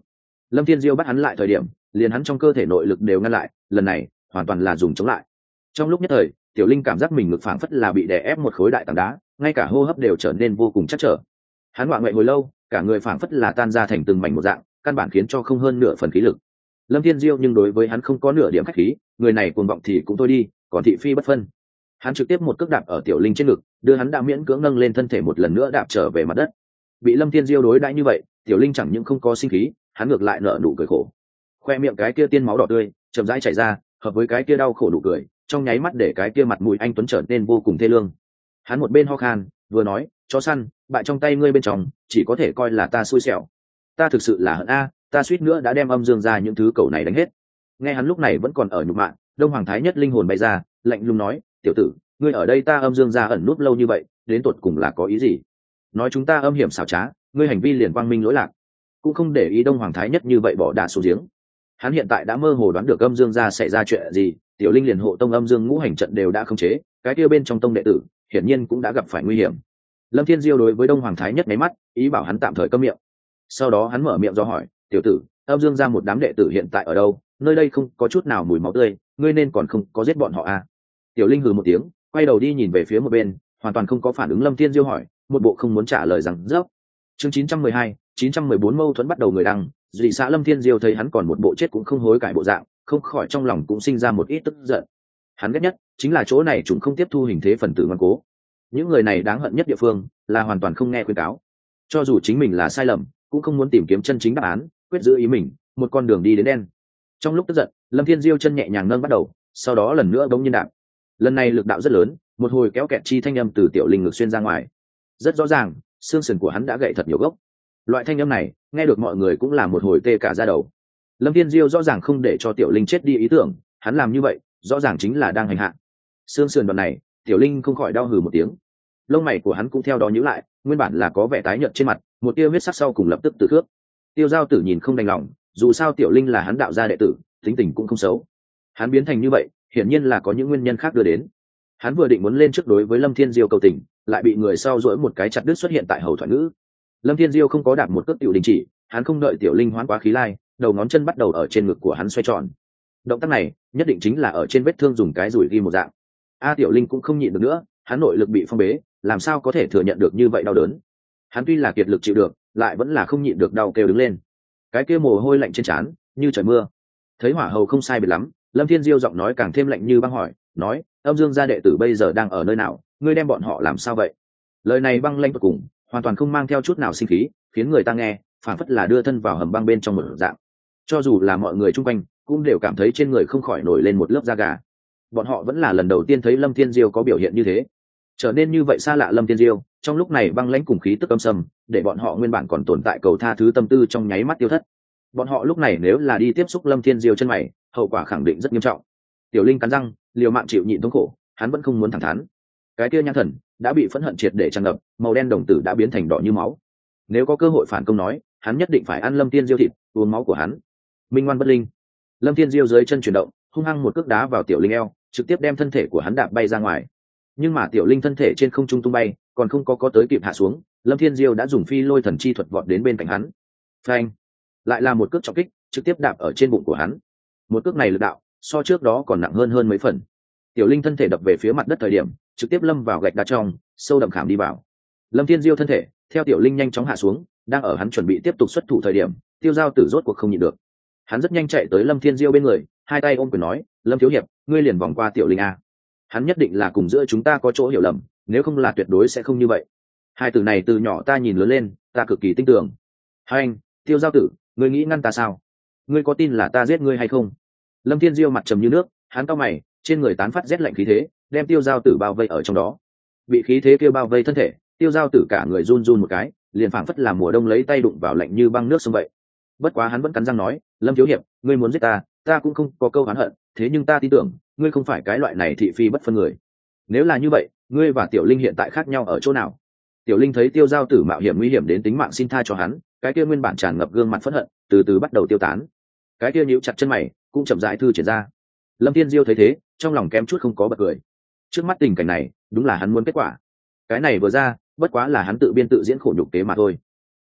Lâm Thiên Diêu bắt hắn lại thời điểm, liền hắn trong cơ thể nội lực đều ngăn lại, lần này hoàn toàn là dùng chống lại. Trong lúc nhất thời, Tiểu Linh cảm giác mình ngực phảng phất là bị đè ép một khối đại tảng đá, ngay cả hô hấp đều trở nên vô cùng chắc trở. Hắn ngoạ ngoại hồi lâu, cả người phảng phất là tan ra thành từng mảnh một dạng, căn bản khiến cho không hơn nửa phần khí lực. Lâm Thiên Diêu nhưng đối với hắn không có nửa điểm khách khí, người này cuồng vọng thì cũng thôi đi, còn thị phi bất phân. Hắn trực tiếp một cước đạp ở Tiểu Linh trên ngực, đưa hắn đã miễn cưỡng nâng lên thân thể một lần nữa đạp trở về mặt đất. Bị Lâm Thiên Diêu đối đãi như vậy, Tiểu Linh chẳng những không có sinh khí, hắn ngược lại nở nụ cười khổ. Khoe miệng cái kia tiên máu đỏ tươi chậm rãi chảy ra, hợp với cái kia đau khổ nụ cười, trong nháy mắt để cái kia mặt mũi anh tuấn trở nên vô cùng thê lương. Hắn một bên ho khan, vừa nói, chó săn, bại trong tay ngươi bên trong, chỉ có thể coi là ta xui xẻo. Ta thực sự là hận a, ta suýt nữa đã đem âm dương ra những thứ cẩu này đánh hết. Nghe hắn lúc này vẫn còn ở nhục mạ, Đông Hoàng Thái Nhất linh hồn bay ra, lạnh lùng nói, tiểu tử, ngươi ở đây ta âm dương ra ẩn núp lâu như vậy, đến tột cùng là có ý gì? Nói chúng ta âm hiểm xảo trá, ngươi hành vi liền quang minh lỗi lạc, cũng không để ý Đông Hoàng Thái Nhất như vậy bỏ đá xuống giếng. Hắn hiện tại đã mơ hồ đoán được âm dương gia xảy ra chuyện gì, Tiểu Linh liền hộ tông âm dương ngũ hành trận đều đã khống chế, cái kia bên trong tông đệ tử hiển nhiên cũng đã gặp phải nguy hiểm. Lâm Thiên Diêu đối với Đông Hoàng Thái Nhất nháy mắt, ý bảo hắn tạm thời câm miệng. Sau đó hắn mở miệng do hỏi, tiểu tử, âm dương gia một đám đệ tử hiện tại ở đâu? Nơi đây không có chút nào mùi máu tươi, ngươi nên còn không có giết bọn họ à? Tiểu Linh hừ một tiếng, quay đầu đi nhìn về phía một bên, hoàn toàn không có phản ứng Lâm Thiên Diêu hỏi, một bộ không muốn trả lời rằng dốc. Chương 912, 914 mâu thuẫn bắt đầu người đăng, dị xã Lâm Thiên Diêu thấy hắn còn một bộ chết cũng không hối cải bộ dạng, không khỏi trong lòng cũng sinh ra một ít tức giận. Hắn ghét nhất chính là chỗ này chúng không tiếp thu hình thế phần tử ngoan cố. Những người này đáng hận nhất địa phương là hoàn toàn không nghe khuyên cáo, cho dù chính mình là sai lầm cũng không muốn tìm kiếm chân chính đáp án, quyết giữ ý mình, một con đường đi đến đen. Trong lúc tức giận, Lâm Thiên Diêu chân nhẹ nhàng nâng bắt đầu, sau đó lần nữa bỗng nhiên đạp. Lần này lực đạo rất lớn, một hồi kéo kẹt chi thanh âm từ Tiểu Linh ngực xuyên ra ngoài. Rất rõ ràng, xương sườn của hắn đã gãy thật nhiều gốc. Loại thanh âm này, nghe được mọi người cũng là một hồi tê cả da đầu. Lâm Thiên Diêu rõ ràng không để cho Tiểu Linh chết đi ý tưởng, hắn làm như vậy, rõ ràng chính là đang hành hạ. Xương sườn đoạn này, Tiểu Linh không khỏi đau hừ một tiếng. Lông mày của hắn cũng theo đó nhíu lại, nguyên bản là có vẻ tái nhợt trên mặt, một tia huyết sắc sau cùng lập tức từ khước. Tiêu Giao Tử nhìn không đành lòng, dù sao Tiểu Linh là hắn đạo gia đệ tử, tính tình cũng không xấu. Hắn biến thành như vậy, hiển nhiên là có những nguyên nhân khác đưa đến. Hắn vừa định muốn lên trước đối với Lâm Thiên Diêu cầu tình, lại bị người sau duỗi một cái chặt đứt xuất hiện tại hầu thoại ngữ. Lâm Thiên Diêu không có đạp một cước tiểu đình chỉ, hắn không đợi Tiểu Linh hoán quá khí lai, đầu ngón chân bắt đầu ở trên ngực của hắn xoay tròn. Động tác này, nhất định chính là ở trên vết thương dùng cái rủi ghi một dạng. Tiểu Linh cũng không nhịn được nữa, hắn nội lực bị phong bế, làm sao có thể thừa nhận được như vậy đau đớn. Hắn tuy là kiệt lực chịu được, lại vẫn là không nhịn được đau kêu đứng lên. Cái kia mồ hôi lạnh trên trán, như trời mưa. Thấy hỏa hầu không sai biệt lắm, Lâm Thiên Diêu giọng nói càng thêm lạnh như băng hỏi, nói, âm dương gia đệ tử bây giờ đang ở nơi nào, ngươi đem bọn họ làm sao vậy? Lời này băng lãnh vô cùng, hoàn toàn không mang theo chút nào sinh khí, khiến người ta nghe phản phất là đưa thân vào hầm băng bên trong một dạng. Cho dù là mọi người chung quanh cũng đều cảm thấy trên người không khỏi nổi lên một lớp da gà. Bọn họ vẫn là lần đầu tiên thấy Lâm Thiên Diêu có biểu hiện như thế, trở nên như vậy xa lạ. Lâm Thiên Diêu trong lúc này băng lãnh cùng khí tức âm sầm, để bọn họ nguyên bản còn tồn tại cầu tha thứ tâm tư trong nháy mắt tiêu thất. Bọn họ lúc này nếu là đi tiếp xúc Lâm Thiên Diêu chân mày, hậu quả khẳng định rất nghiêm trọng. Tiểu Linh cắn răng, liều mạng chịu nhịn thống khổ, hắn vẫn không muốn thẳng thắn. Cái kia nhãn thần đã bị phẫn hận triệt để tràn ngập, màu đen đồng tử đã biến thành đỏ như máu. Nếu có cơ hội phản công nói, hắn nhất định phải ăn Lâm Thiên Diêu thịt, uống máu của hắn. Minh ngoan bất linh. Lâm Thiên Diêu dưới chân chuyển động, hung hăng một cước đá vào Tiểu Linh eo, trực tiếp đem thân thể của hắn đạp bay ra ngoài. Nhưng mà Tiểu Linh thân thể trên không trung tung bay, còn không có tới kịp hạ xuống, Lâm Thiên Diêu đã dùng phi lôi thần chi thuật vọt đến bên cạnh hắn. Phanh! Lại là một cước trọng kích, trực tiếp đạp ở trên bụng của hắn. Một cước này lực đạo so trước đó còn nặng hơn mấy phần. Tiểu Linh thân thể đập về phía mặt đất thời điểm, trực tiếp lâm vào gạch đá trong, sâu đậm khảm đi vào. Lâm Thiên Diêu thân thể theo Tiểu Linh nhanh chóng hạ xuống, đang ở hắn chuẩn bị tiếp tục xuất thủ thời điểm, Tiêu Giao Tử rốt cuộc không nhịn được. Hắn rất nhanh chạy tới Lâm Thiên Diêu bên người, hai tay ôm quyền nói, Lâm thiếu hiệp, ngươi liền vòng qua Tiểu Linh a. Hắn nhất định là cùng giữa chúng ta có chỗ hiểu lầm, nếu không là tuyệt đối sẽ không như vậy. Hai từ này từ nhỏ ta nhìn lớn lên, ta cực kỳ tin tưởng. Hai anh, Tiêu Giao Tử, ngươi nghĩ ngăn ta sao? Ngươi có tin là ta giết ngươi hay không? Lâm Thiên Diêu mặt trầm như nước, hắn cau mày, trên người tán phát rét lạnh khí thế, đem Tiêu Giao Tử bao vây ở trong đó. Bị khí thế kia bao vây thân thể, Tiêu Giao Tử cả người run run một cái, liền phảng phất là mùa đông lấy tay đụng vào lạnh như băng nước sông vậy. Bất quá hắn vẫn cắn răng nói, Lâm thiếu hiệp, ngươi muốn giết ta, ta cũng không có câu oán hận, thế nhưng ta tin tưởng, ngươi không phải cái loại này thị phi bất phân người. Nếu là như vậy, ngươi và Tiểu Linh hiện tại khác nhau ở chỗ nào? Tiểu Linh thấy Tiêu Giao Tử mạo hiểm nguy hiểm đến tính mạng xin tha cho hắn, cái kia nguyên bản tràn ngập gương mặt phẫn hận, từ từ bắt đầu tiêu tán. Cái kia nhíu chặt chân mày, cũng chậm rãi thư triển ra. Lâm Thiên Diêu thấy thế, trong lòng kém chút không có bật cười. Trước mắt tình cảnh này, đúng là hắn muốn kết quả. Cái này vừa ra, bất quá là hắn tự biên tự diễn khổ nhục kế mà thôi.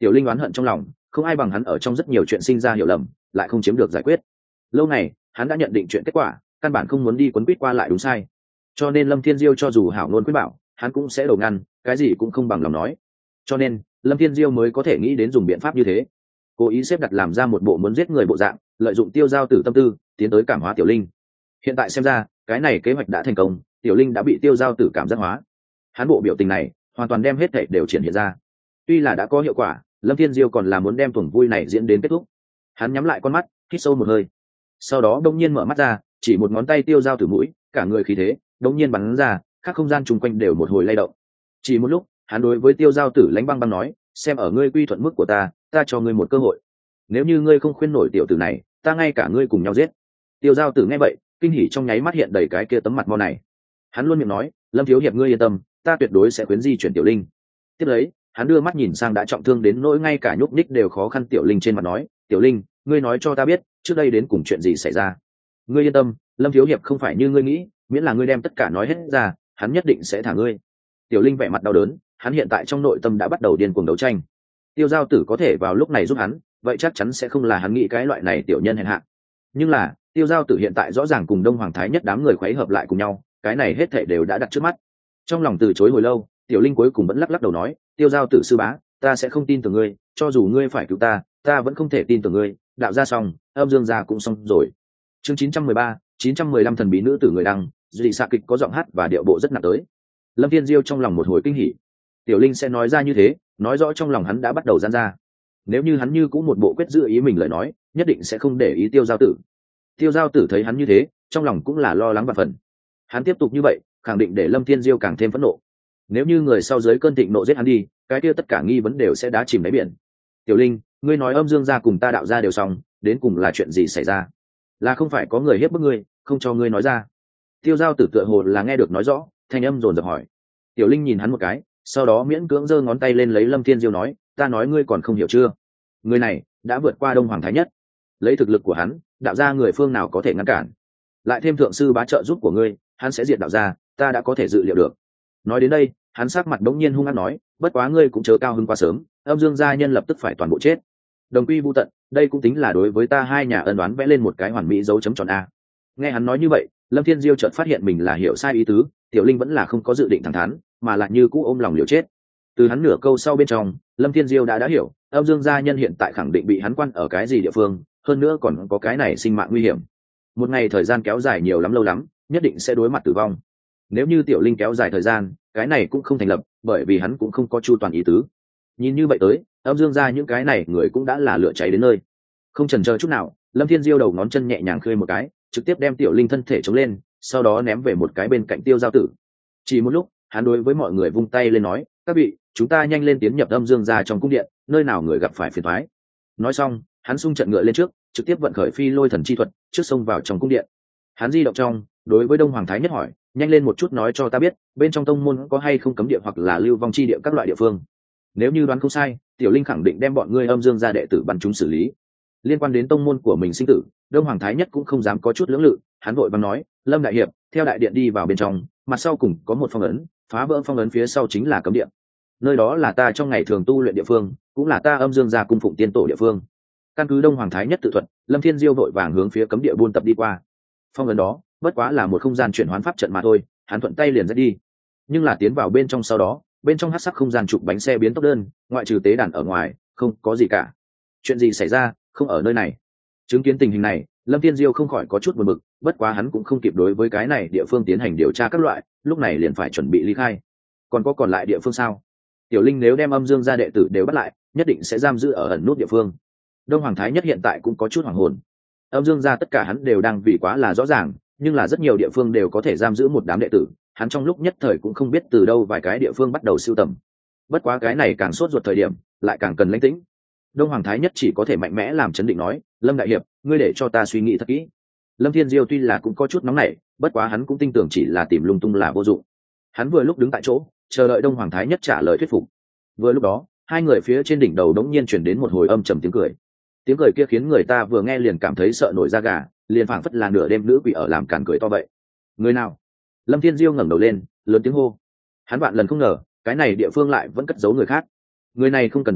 Tiểu Linh oán hận trong lòng, không ai bằng hắn ở trong rất nhiều chuyện sinh ra hiểu lầm, lại không chiếm được giải quyết. Lâu này, hắn đã nhận định chuyện kết quả, căn bản không muốn đi quấn quýt qua lại đúng sai. Cho nên Lâm Thiên Diêu cho dù hảo ngôn quyết bảo, hắn cũng sẽ đầu ngăn, cái gì cũng không bằng lòng nói. Cho nên, Lâm Thiên Diêu mới có thể nghĩ đến dùng biện pháp như thế. Cố ý xếp đặt làm ra một bộ muốn giết người bộ dạng, lợi dụng Tiêu Giao Tử tâm tư, tiến tới cảm hóa Tiểu Linh. Hiện tại xem ra, cái này kế hoạch đã thành công, Tiểu Linh đã bị Tiêu Giao Tử cảm giác hóa. Hắn bộ biểu tình này, hoàn toàn đem hết thảy đều triển hiện ra. Tuy là đã có hiệu quả, Lâm Thiên Diêu còn là muốn đem tuồng vui này diễn đến kết thúc. Hắn nhắm lại con mắt, hít sâu một hơi, sau đó đông nhiên mở mắt ra, chỉ một ngón tay Tiêu Giao Tử mũi, cả người khí thế đông nhiên bắn ra, các không gian chung quanh đều một hồi lay động. Chỉ một lúc, hắn đối với Tiêu Giao Tử lãnh băng băng nói, xem ở ngươi quy thuận mức của ta cho ngươi một cơ hội. Nếu như ngươi không khuyên nổi tiểu tử này, ta ngay cả ngươi cùng nhau giết. Tiêu Giao Tử nghe vậy, kinh hỉ trong nháy mắt hiện đầy cái kia tấm mặt mo này. Hắn luôn miệng nói, Lâm thiếu hiệp ngươi yên tâm, ta tuyệt đối sẽ khuyến di chuyển Tiểu Linh. Tiếp lấy, hắn đưa mắt nhìn sang đã trọng thương đến nỗi ngay cả nhúc nhích đều khó khăn Tiểu Linh trên mặt nói, Tiểu Linh, ngươi nói cho ta biết, trước đây đến cùng chuyện gì xảy ra. Ngươi yên tâm, Lâm thiếu hiệp không phải như ngươi nghĩ, miễn là ngươi đem tất cả nói hết ra, hắn nhất định sẽ thả ngươi. Tiểu Linh vẻ mặt đau đớn, hắn hiện tại trong nội tâm đã bắt đầu điên cuồng đấu tranh. Tiêu Giao Tử có thể vào lúc này giúp hắn, vậy chắc chắn sẽ không là hắn nghĩ cái loại này tiểu nhân hèn hạ. Nhưng là, Tiêu Giao Tử hiện tại rõ ràng cùng Đông Hoàng Thái Nhất đám người khuấy hợp lại cùng nhau, cái này hết thảy đều đã đặt trước mắt. Trong lòng từ chối hồi lâu, Tiểu Linh cuối cùng vẫn lắc lắc đầu nói, Tiêu Giao Tử sư bá, ta sẽ không tin tưởng ngươi, cho dù ngươi phải cứu ta vẫn không thể tin tưởng ngươi. Đạo gia xong, âm dương gia cũng xong rồi. Chương 913, 915 thần bí nữ tử người đăng, dị xạ kịch có giọng hát và điệu bộ rất nặng tới. Lâm Thiên Diêu trong lòng một hồi kinh hỉ. Tiểu Linh sẽ nói ra như thế, nói rõ trong lòng hắn đã bắt đầu giãn ra. Nếu như hắn như cũng một bộ quyết giữ ý mình lời nói, nhất định sẽ không để ý Tiêu Giao Tử. Tiêu Giao Tử thấy hắn như thế, trong lòng cũng là lo lắng và phần. Hắn tiếp tục như vậy, khẳng định để Lâm Thiên Diêu càng thêm phẫn nộ. Nếu như người sau dưới cơn thịnh nộ giết hắn đi, cái kia tất cả nghi vấn đều sẽ đá chìm đáy biển. Tiểu Linh, ngươi nói âm dương gia cùng ta đạo gia đều xong, đến cùng là chuyện gì xảy ra? Là không phải có người hiếp bức ngươi, không cho ngươi nói ra? Tiêu Giao Tử tựa hồ là nghe được nói rõ, thanh âm dồn dập hỏi. Tiểu Linh nhìn hắn một cái, sau đó miễn cưỡng giơ ngón tay lên lấy Lâm Thiên Diêu nói, ta nói ngươi còn không hiểu chưa? Người này đã vượt qua Đông Hoàng Thái Nhất, lấy thực lực của hắn, đạo gia người phương nào có thể ngăn cản? Lại thêm thượng sư bá trợ giúp của ngươi, hắn sẽ diệt đạo gia, ta đã có thể dự liệu được. Nói đến đây, hắn sắc mặt đống nhiên hung hăng nói, bất quá ngươi cũng chớ cao hứng quá sớm, âm dương gia nhân lập tức phải toàn bộ chết. Đồng quy vu tận, đây cũng tính là đối với ta hai nhà ân oán vẽ lên một cái hoàn mỹ dấu chấm tròn a. Nghe hắn nói như vậy, Lâm Thiên Diêu chợt phát hiện mình là hiểu sai ý tứ, Tiểu Linh vẫn là không có dự định thẳng thắn, mà là như cũ ôm lòng liều chết. Từ hắn nửa câu sau bên trong, Lâm Thiên Diêu đã hiểu, âm dương gia nhân hiện tại khẳng định bị hắn quan ở cái gì địa phương, hơn nữa còn có cái này sinh mạng nguy hiểm. Một ngày thời gian kéo dài nhiều lắm lâu lắm, nhất định sẽ đối mặt tử vong. Nếu như Tiểu Linh kéo dài thời gian, cái này cũng không thành lập, bởi vì hắn cũng không có chu toàn ý tứ. Nhìn như vậy tới, âm dương gia những cái này người cũng đã là lửa cháy đến nơi. Không chần chờ chút nào, Lâm Thiên Diêu đầu ngón chân nhẹ nhàng khơi một cái, trực tiếp đem Tiểu Linh thân thể chống lên, sau đó ném về một cái bên cạnh Tiêu Giao Tử. Chỉ một lúc, hắn đối với mọi người vung tay lên nói, các vị, chúng ta nhanh lên tiến nhập âm dương gia trong cung điện, nơi nào người gặp phải phiền toái. Nói xong, hắn xung trận ngựa lên trước, trực tiếp vận khởi phi lôi thần chi thuật, trước xông vào trong cung điện. Hắn di động trong, đối với Đông Hoàng Thái Nhất hỏi, nhanh lên một chút nói cho ta biết, bên trong tông môn có hay không cấm địa hoặc là lưu vong chi địa các loại địa phương. Nếu như đoán không sai, Tiểu Linh khẳng định đem bọn ngươi âm dương gia đệ tử bắn chúng xử lý. Liên quan đến tông môn của mình sinh tử, Đông Hoàng Thái Nhất cũng không dám có chút lưỡng lự, hắn vội vàng nói, Lâm đại hiệp, theo đại điện đi vào bên trong, mặt sau cùng có một phong ấn, phá vỡ phong ấn phía sau chính là cấm địa. Nơi đó là ta trong ngày thường tu luyện địa phương, cũng là ta âm dương gia cung phụng tiên tổ địa phương. Căn cứ Đông Hoàng Thái Nhất tự thuật, Lâm Thiên Diêu vội vàng hướng phía cấm địa buôn tập đi qua. Phong ấn đó bất quá là một không gian chuyển hoán pháp trận mà thôi, hắn thuận tay liền dắt đi. Nhưng là tiến vào bên trong sau đó, bên trong hắc sắc không gian trục bánh xe biến tốc đơn, ngoại trừ tế đàn ở ngoài, không có gì cả. Chuyện gì xảy ra, không ở nơi này? Chứng kiến tình hình này, Lâm Thiên Diêu không khỏi có chút buồn bực, bất quá hắn cũng không kịp đối với cái này địa phương tiến hành điều tra các loại, lúc này liền phải chuẩn bị ly khai. Còn lại địa phương sao? Tiểu Linh nếu đem âm dương gia đệ tử đều bắt lại, nhất định sẽ giam giữ ở ẩn nút địa phương. Đông Hoàng Thái Nhất hiện tại cũng có chút hoảng hồn. Âm dương gia tất cả hắn đều đang vì quá là rõ ràng, nhưng là rất nhiều địa phương đều có thể giam giữ một đám đệ tử, hắn trong lúc nhất thời cũng không biết từ đâu vài cái địa phương bắt đầu sưu tầm. Bất quá cái này càng sốt ruột thời điểm, lại càng cần lãnh tĩnh. Đông Hoàng Thái Nhất chỉ có thể mạnh mẽ làm chấn định nói, Lâm đại hiệp, ngươi để cho ta suy nghĩ thật kỹ. Lâm Thiên Diêu tuy là cũng có chút nóng nảy, bất quá hắn cũng tin tưởng chỉ là tìm lung tung là vô dụng. Hắn vừa lúc đứng tại chỗ, chờ đợi Đông Hoàng Thái Nhất trả lời thuyết phục. Vừa lúc đó, hai người phía trên đỉnh đầu đống nhiên chuyển đến một hồi âm trầm tiếng cười. Tiếng cười kia khiến người ta vừa nghe liền cảm thấy sợ nổi da gà, liền phảng phất là nửa đêm nữ quỷ ở làm càn cười to vậy. Người nào? Lâm Thiên Diêu ngẩng đầu lên, lớn tiếng hô. Hắn vạn lần không ngờ, cái này địa phương lại vẫn cất giấu người khác. Người này không cần đoán,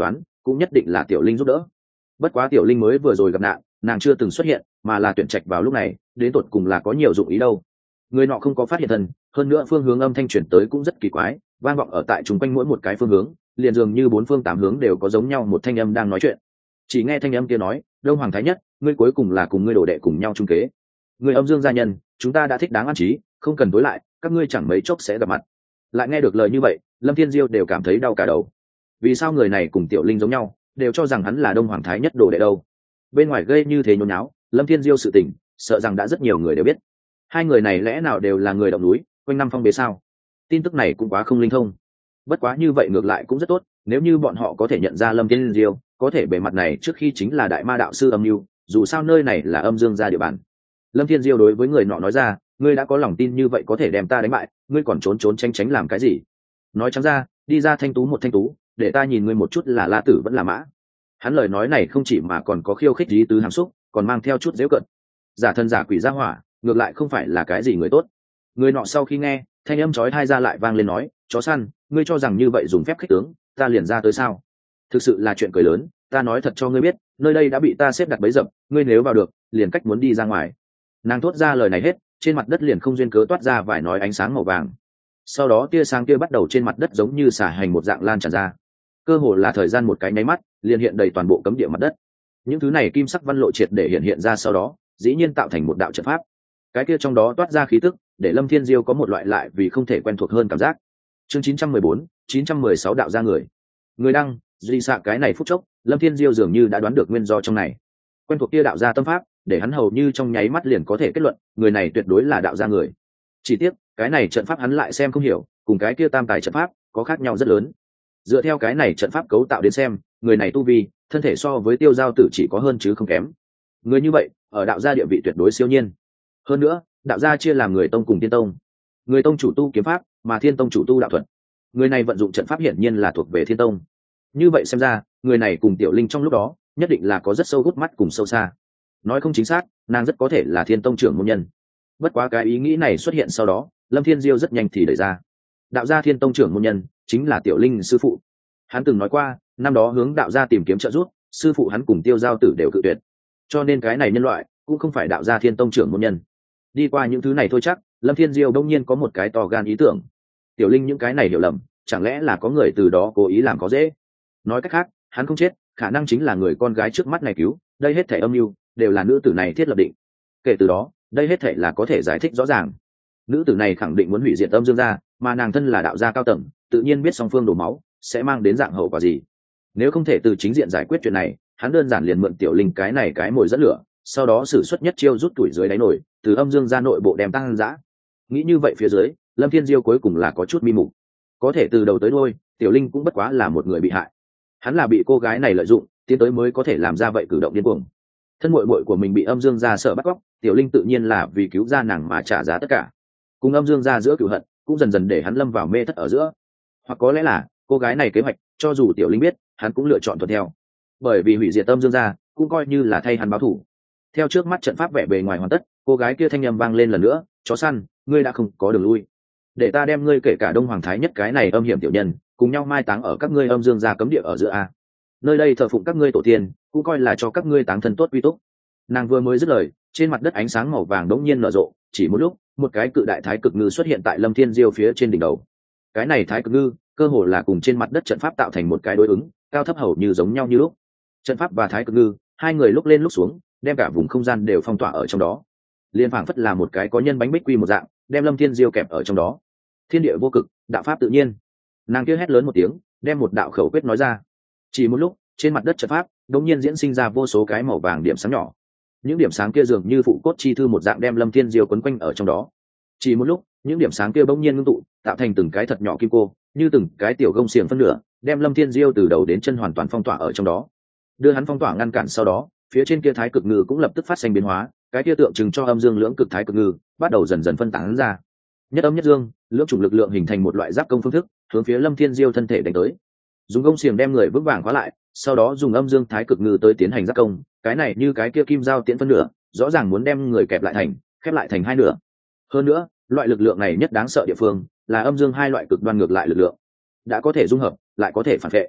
cũng nhất định là tiểu linh giúp đỡ. Bất quá tiểu linh mới vừa rồi gặp nạn, nàng chưa từng xuất hiện, mà là tuyển trạch vào lúc này, đến tột cùng là có nhiều dụng ý đâu. Người nọ không có phát hiện thân, hơn nữa phương hướng âm thanh chuyển tới cũng rất kỳ quái, vang vọng ở tại chung quanh mỗi một cái phương hướng, liền dường như bốn phương tám hướng đều có giống nhau một thanh âm đang nói chuyện. Chỉ nghe thanh âm kia nói: Đông Hoàng Thái Nhất, ngươi cuối cùng là cùng ngươi đồ đệ cùng nhau chung kế. Người âm dương gia nhân, chúng ta đã thích đáng an trí, không cần tối lại, các ngươi chẳng mấy chốc sẽ gặp mặt. Lại nghe được lời như vậy, Lâm Thiên Diêu đều cảm thấy đau cả đầu. Vì sao người này cùng tiểu linh giống nhau, đều cho rằng hắn là Đông Hoàng Thái Nhất đồ đệ đâu? Bên ngoài gây như thế nhốn nháo, Lâm Thiên Diêu sự tình, sợ rằng đã rất nhiều người đều biết. Hai người này lẽ nào đều là người động núi, quanh năm phong bế sao? Tin tức này cũng quá không linh thông. Bất quá như vậy ngược lại cũng rất tốt, nếu như bọn họ có thể nhận ra Lâm Thiên Diêu, có thể bề mặt này trước khi chính là đại ma đạo sư âm mưu, dù sao nơi này là âm dương gia địa bàn. Lâm Thiên Diêu đối với người nọ nói ra: ngươi đã có lòng tin như vậy có thể đem ta đánh bại, ngươi còn trốn trốn tránh tránh làm cái gì? Nói trắng ra, đi ra thanh tú một thanh tú, để ta nhìn ngươi một chút là la tử vẫn là mã. Hắn lời nói này không chỉ mà còn có khiêu khích ý tứ hàm xúc, còn mang theo chút giễu cợt. Giả thân giả quỷ ra hỏa, ngược lại không phải là cái gì người tốt. Người nọ sau khi nghe, thanh âm chói tai ra lại vang lên nói: chó săn, ngươi cho rằng như vậy dùng phép khích tướng, ta liền ra tới sao? Thực sự là chuyện cười lớn, ta nói thật cho ngươi biết, nơi đây đã bị ta xếp đặt bẫy dập, ngươi nếu vào được, liền cách muốn đi ra ngoài. Nàng thốt ra lời này hết, trên mặt đất liền không duyên cớ toát ra vài nói ánh sáng màu vàng. Sau đó tia sáng kia bắt đầu trên mặt đất giống như xả hành một dạng lan tràn ra, cơ hồ là thời gian một cái nháy mắt, liền hiện đầy toàn bộ cấm địa mặt đất. Những thứ này kim sắc văn lộ triệt để hiện ra sau đó, dĩ nhiên tạo thành một đạo trận pháp. Cái kia trong đó toát ra khí tức, để Lâm Thiên Diêu có một loại lại vì không thể quen thuộc hơn cảm giác. Chương 914, 916 đạo ra người. Người đăng, duy xạ cái này phút chốc, Lâm Thiên Diêu dường như đã đoán được nguyên do trong này. Quen thuộc kia đạo gia tâm pháp, để hắn hầu như trong nháy mắt liền có thể kết luận, người này tuyệt đối là đạo gia người. Chỉ tiếc, cái này trận pháp hắn lại xem không hiểu, cùng cái kia tam tài trận pháp có khác nhau rất lớn. Dựa theo cái này trận pháp cấu tạo đến xem, người này tu vi, thân thể so với Tiêu Giao Tử chỉ có hơn chứ không kém. Người như vậy, ở đạo gia địa vị tuyệt đối siêu nhiên. Hơn nữa, đạo gia chia làm người tông cùng thiên tông. Người tông chủ tu kiếm pháp, mà thiên tông chủ tu đạo thuật. Người này vận dụng trận pháp hiển nhiên là thuộc về thiên tông. Như vậy xem ra, người này cùng Tiểu Linh trong lúc đó, nhất định là có rất sâu hút mắt cùng sâu xa. Nói không chính xác, nàng rất có thể là thiên tông trưởng môn nhân. Bất quá cái ý nghĩ này xuất hiện sau đó, Lâm Thiên Diêu rất nhanh thì đẩy ra. Đạo gia thiên tông trưởng môn nhân chính là Tiểu Linh sư phụ. Hắn từng nói qua, năm đó hướng đạo gia tìm kiếm trợ giúp, sư phụ hắn cùng Tiêu Giao Tử đều cự tuyệt. Cho nên cái này nhân loại cũng không phải đạo gia thiên tông trưởng môn nhân. Đi qua những thứ này thôi chắc, Lâm Thiên Diêu đông nhiên có một cái to gan ý tưởng. Tiểu Linh những cái này hiểu lầm, chẳng lẽ là có người từ đó cố ý làm có dễ? Nói cách khác, hắn không chết, khả năng chính là người con gái trước mắt này cứu, đây hết thảy âm mưu đều là nữ tử này thiết lập định. Kể từ đó, đây hết thảy là có thể giải thích rõ ràng. Nữ tử này khẳng định muốn hủy diệt âm dương gia, mà nàng thân là đạo gia cao tầng, tự nhiên biết song phương đổ máu sẽ mang đến dạng hậu quả gì. Nếu không thể từ chính diện giải quyết chuyện này, hắn đơn giản liền mượn Tiểu Linh cái này cái mồi dẫn lửa, sau đó sử xuất nhất chiêu rút tuổi dưới đáy nổi, từ âm dương gia nội bộ đem tăng dã. Nghĩ như vậy phía dưới, Lâm Thiên Diêu cuối cùng là có chút mi mục. Có thể từ đầu tới đuôi, Tiểu Linh cũng bất quá là một người bị hại. Hắn là bị cô gái này lợi dụng, tiến tới mới có thể làm ra vậy cử động điên cuồng. Thân muội muội của mình bị âm dương gia sợ bắt cóc, Tiểu Linh tự nhiên là vì cứu ra nàng mà trả giá tất cả. Cùng âm dương gia giữa cửu hận, cũng dần dần để hắn lâm vào mê thất ở giữa. Hoặc có lẽ là cô gái này kế hoạch, cho dù Tiểu Linh biết, hắn cũng lựa chọn thuận theo. Bởi vì hủy diệt âm dương gia, cũng coi như là thay hắn báo thù. Theo trước mắt trận pháp vẻ bề ngoài hoàn tất, cô gái kia thanh âm vang lên lần nữa: chó săn, ngươi đã không có đường lui, để ta đem ngươi kể cả Đông Hoàng Thái Nhất cái này âm hiểm tiểu nhân cùng nhau mai táng ở các ngươi âm dương gia cấm địa ở giữa a. Nơi đây thờ phụng các ngươi tổ tiên, cũng coi là cho các ngươi táng thân tốt quy túc. Nàng vừa mới dứt lời, trên mặt đất ánh sáng màu vàng đống nhiên nở rộ, chỉ một lúc, một cái cự đại thái cực ngư xuất hiện tại Lâm Thiên Diêu phía trên đỉnh đầu. Cái này thái cực ngư, cơ hồ là cùng trên mặt đất trận pháp tạo thành một cái đối ứng, cao thấp hầu như giống nhau như lúc. Trận pháp và thái cực ngư, hai người lúc lên lúc xuống, đem cả vùng không gian đều phong tỏa ở trong đó. Liên phảng phất là một cái có nhân bánh bích quy một dạng, đem Lâm Thiên Diêu kẹp ở trong đó. Thiên địa vô cực, đạo pháp tự nhiên. Nàng kia hét lớn một tiếng, đem một đạo khẩu quyết nói ra. Chỉ một lúc, trên mặt đất trận pháp đột nhiên diễn sinh ra vô số cái màu vàng điểm sáng nhỏ. Những điểm sáng kia dường như phụ cốt chi thư một dạng đem Lâm Thiên Diêu quấn quanh ở trong đó. Chỉ một lúc, những điểm sáng kia bỗng nhiên ngưng tụ, tạo thành từng cái thật nhỏ kim cô, như từng cái tiểu gông xiềng phân nửa, đem Lâm Thiên Diêu từ đầu đến chân hoàn toàn phong tỏa ở trong đó. Đưa hắn phong tỏa ngăn cản sau đó, phía trên kia thái cực ngư cũng lập tức phát sinh biến hóa, cái kia tượng trưng cho âm dương lưỡng cực thái cực ngư bắt đầu dần dần phân tán ra. Nhất âm nhất dương, lưỡng chủng lực lượng hình thành một loại giáp công phương thức, hướng phía Lâm Thiên Diêu thân thể đánh tới. Dùng gông xiềng đem người vững vàng khóa lại, sau đó dùng âm dương thái cực ngư tới tiến hành giáp công, cái này như cái kia kim dao tiễn phân nửa, rõ ràng muốn đem người kẹp lại thành, khép lại thành hai nửa. Hơn nữa, loại lực lượng này nhất đáng sợ địa phương là âm dương hai loại cực đoan ngược lại lực lượng, đã có thể dung hợp, lại có thể phản vệ.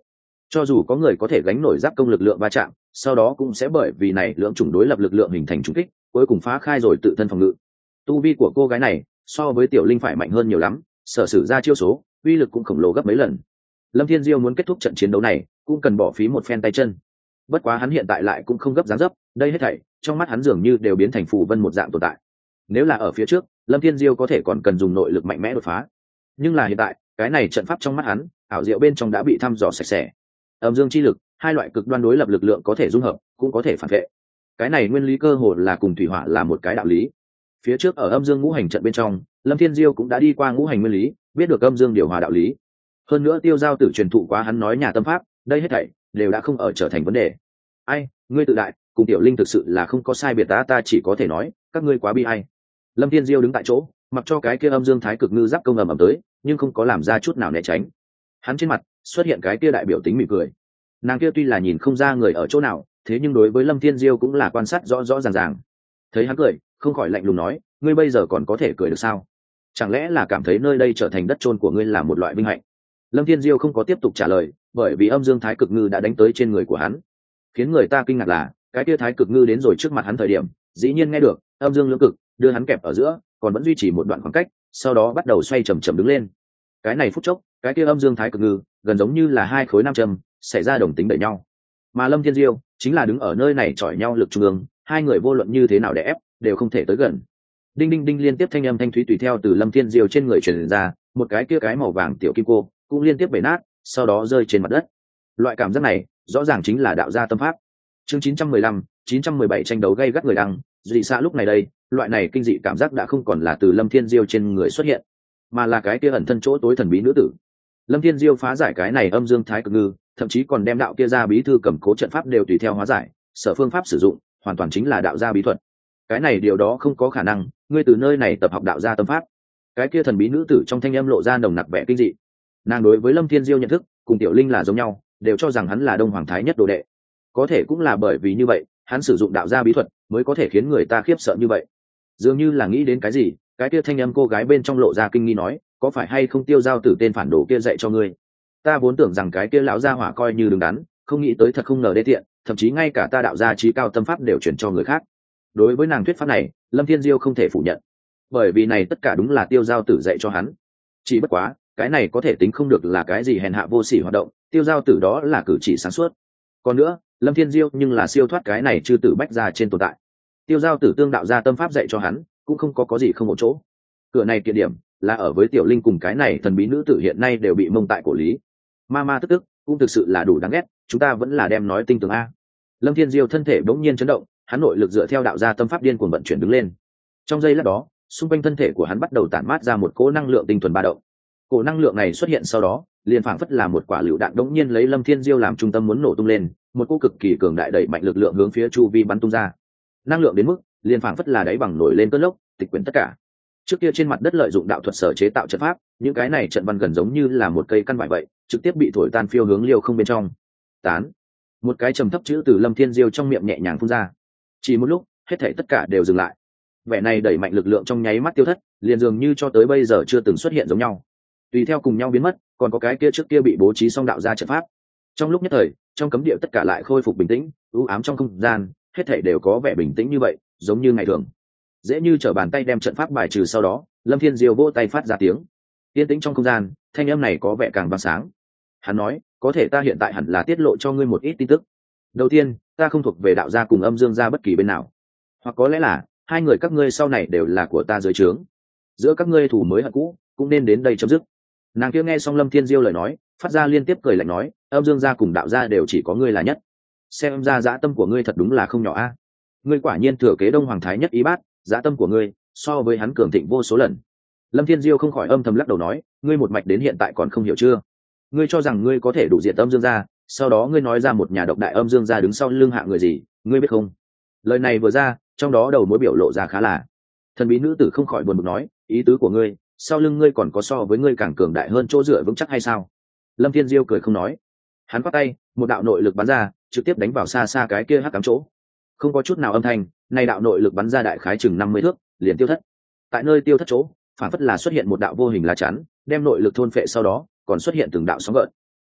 cho dù có người có thể gánh nổi giáp công lực lượng va chạm, sau đó cũng sẽ bởi vì này lưỡng chủng đối lập lực lượng hình thành trùng kích, cuối cùng phá khai rồi tự thân phòng ngự. Tu vi của cô gái này so với Tiểu Linh phải mạnh hơn nhiều lắm, sở sử ra chiêu số uy lực cũng khổng lồ gấp mấy lần. Lâm Thiên Diêu muốn kết thúc trận chiến đấu này cũng cần bỏ phí một phen tay chân. Bất quá hắn hiện tại lại cũng không gấp dáng dấp, đây hết thảy trong mắt hắn dường như đều biến thành phù vân một dạng tồn tại. Nếu là ở phía trước, Lâm Thiên Diêu có thể còn cần dùng nội lực mạnh mẽ đột phá, nhưng là hiện tại cái này trận pháp trong mắt hắn ảo diệu bên trong đã bị thăm dò sạch sẽ. Âm dương chi lực, hai loại cực đoan đối lập lực lượng có thể dung hợp cũng có thể phản vệ. Cái này nguyên lý cơ hồ là cùng thủy hỏa là một cái đạo lý. Phía trước ở âm dương ngũ hành trận bên trong, Lâm Thiên Diêu cũng đã đi qua ngũ hành nguyên lý, biết được âm dương điều hòa đạo lý. Hơn nữa Tiêu Giao Tử truyền thụ quá hắn nói nhà tâm pháp, đây hết thảy đều đã không ở trở thành vấn đề. Ai, ngươi tự đại, cùng Tiểu Linh thực sự là không có sai biệt, ta chỉ có thể nói, các ngươi quá bi ai. Lâm Thiên Diêu đứng tại chỗ, mặc cho cái kia âm dương thái cực ngư giáp công ầm ầm tới, nhưng không có làm ra chút nào né tránh. Hắn trên mặt xuất hiện cái kia đại biểu tính mỉm cười. Nàng kia tuy là nhìn không ra người ở chỗ nào, thế nhưng đối với Lâm Thiên Diêu cũng là quan sát rõ rõ ràng ràng. Thấy hắn cười, không khỏi lạnh lùng nói, ngươi bây giờ còn có thể cười được sao? Chẳng lẽ là cảm thấy nơi đây trở thành đất chôn của ngươi là một loại vinh hạnh? Lâm Thiên Diêu không có tiếp tục trả lời, bởi vì âm dương thái cực ngư đã đánh tới trên người của hắn. Khiến người ta kinh ngạc là, cái kia thái cực ngư đến rồi trước mặt hắn thời điểm, dĩ nhiên nghe được âm dương lưỡng cực đưa hắn kẹp ở giữa, còn vẫn duy trì một đoạn khoảng cách, sau đó bắt đầu xoay chậm chậm đứng lên. Cái này phút chốc, cái kia âm dương thái cực ngư gần giống như là hai khối nam châm xảy ra đồng tính đẩy nhau, mà Lâm Thiên Diêu chính là đứng ở nơi này chọi nhau lực trung ương, hai người vô luận như thế nào để ép đều không thể tới gần. Đinh đinh đinh liên tiếp thanh âm thanh thúy tùy theo từ Lâm Thiên Diêu trên người truyền ra, một cái kia cái màu vàng tiểu kim cô cũng liên tiếp bể nát, sau đó rơi trên mặt đất. Loại cảm giác này rõ ràng chính là đạo gia tâm pháp. Chương 915, 917 tranh đấu gay gắt người đăng, dị xạ lúc này đây, loại này kinh dị cảm giác đã không còn là từ Lâm Thiên Diêu trên người xuất hiện, mà là cái kia ẩn thân chỗ tối thần bí nữ tử. Lâm Thiên Diêu phá giải cái này âm dương thái cực ngư, thậm chí còn đem đạo kia ra bí thư cầm cố trận pháp đều tùy theo hóa giải, sở phương pháp sử dụng hoàn toàn chính là đạo gia bí thuật. Cái này điều đó không có khả năng, ngươi từ nơi này tập học đạo gia tâm pháp. Cái kia thần bí nữ tử trong thanh âm lộ ra nồng nặc vẻ kinh dị. Nàng đối với Lâm Thiên Diêu nhận thức cùng Tiểu Linh là giống nhau, đều cho rằng hắn là Đông Hoàng Thái nhất đồ đệ. Có thể cũng là bởi vì như vậy, hắn sử dụng đạo gia bí thuật mới có thể khiến người ta khiếp sợ như vậy. Dường như là nghĩ đến cái gì, cái kia thanh âm cô gái bên trong lộ ra kinh nghi nói, có phải hay không Tiêu Giao Tử tên phản đồ kia dạy cho ngươi? Ta vốn tưởng rằng cái kia lão gia hỏa coi như đứng đắn, không nghĩ tới thật không ngờ đê tiện, thậm chí ngay cả ta đạo gia trí cao tâm pháp đều chuyển cho người khác. Đối với nàng thuyết pháp này, Lâm Thiên Diêu không thể phủ nhận, bởi vì này tất cả đúng là Tiêu Giao Tử dạy cho hắn. Chỉ bất quá, cái này có thể tính không được là cái gì hèn hạ vô sỉ hoạt động, Tiêu Giao Tử đó là cử chỉ sáng suốt. Còn nữa, Lâm Thiên Diêu nhưng là siêu thoát cái này chư tử bách gia trên tồn tại. Tiêu Giao Tử tương đạo gia tâm pháp dạy cho hắn, cũng không có gì không một chỗ. Cửa này kiện điểm là ở với Tiểu Linh cùng cái này thần bí nữ tử hiện nay đều bị mông tại cổ lý. Ma tức cũng thực sự là đủ đáng ghét, chúng ta vẫn là đem nói tinh tường a. Lâm Thiên Diêu thân thể bỗng nhiên chấn động, hắn nội lực dựa theo đạo gia tâm pháp điên cuồng vận chuyển đứng lên. Trong giây lát đó, xung quanh thân thể của hắn bắt đầu tản mát ra một cỗ năng lượng tinh thuần ba động. Cỗ năng lượng này xuất hiện sau đó, liền phảng phất là một quả lựu đạn đống nhiên lấy Lâm Thiên Diêu làm trung tâm muốn nổ tung lên, một cỗ cực kỳ cường đại đẩy mạnh lực lượng hướng phía chu vi bắn tung ra. Năng lượng đến mức, liền phảng phất là đáy bằng nổi lên cơn lốc, tịch quyển tất cả. Trước kia trên mặt đất lợi dụng đạo thuật sở chế tạo trận pháp, những cái này trận văn gần giống như là một cây căn vải vậy, trực tiếp bị thổi tan phiêu hướng liêu không bên trong. Tán. Một cái trầm thấp chữ từ Lâm Thiên Diêu trong miệng nhẹ nhàng phun ra. Chỉ một lúc, hết thảy tất cả đều dừng lại. Vẻ này đẩy mạnh lực lượng trong nháy mắt tiêu thất, liền dường như cho tới bây giờ chưa từng xuất hiện giống nhau. Tùy theo cùng nhau biến mất, còn có cái kia trước kia bị bố trí xong đạo gia trận pháp. Trong lúc nhất thời, trong cấm địa tất cả lại khôi phục bình tĩnh, u ám trong không gian, hết thảy đều có vẻ bình tĩnh như vậy, giống như ngày thường. Dễ như trở bàn tay đem trận pháp bài trừ sau đó, Lâm Thiên Diêu vỗ tay phát ra tiếng. Yên tĩnh trong không gian, thanh âm này có vẻ càng vang sáng. Hắn nói, có thể ta hiện tại hẳn là tiết lộ cho ngươi một ít tin tức. Đầu tiên, ta không thuộc về đạo gia cùng âm dương gia bất kỳ bên nào, hoặc có lẽ là hai người các ngươi sau này đều là của ta dưới trướng. Giữa các ngươi thù mới hận cũ cũng nên đến đây chấm dứt. Nàng kia nghe xong Lâm Thiên Diêu lời nói, phát ra liên tiếp cười lạnh nói, âm dương gia cùng đạo gia đều chỉ có ngươi là nhất. Xem ra dã tâm của ngươi thật đúng là không nhỏ a. Ngươi quả nhiên thừa kế Đông Hoàng Thái nhất ý bát, dã tâm của ngươi so với hắn cường thịnh vô số lần. Lâm Thiên Diêu không khỏi âm thầm lắc đầu nói, ngươi một mạch đến hiện tại còn không hiểu chưa? Ngươi cho rằng ngươi có thể đủ diệt âm dương gia, sau đó ngươi nói ra một nhà độc đại âm dương gia đứng sau lưng hạ người gì, ngươi biết không? Lời này vừa ra, trong đó đầu mối biểu lộ ra khá là. Thần bí nữ tử không khỏi buồn bực nói, ý tứ của ngươi, sau lưng ngươi còn có so với ngươi càng cường đại hơn chỗ dựa vững chắc hay sao? Lâm Thiên Diêu cười không nói. Hắn quát tay, một đạo nội lực bắn ra, trực tiếp đánh vào xa xa cái kia hắc cám chỗ. Không có chút nào âm thanh, này đạo nội lực bắn ra đại khái chừng 50 thước, liền tiêu thất. Tại nơi tiêu thất chỗ, phản phất là xuất hiện một đạo vô hình lá chắn, đem nội lực thôn phệ sau đó, còn xuất hiện từng đạo sóng gợn.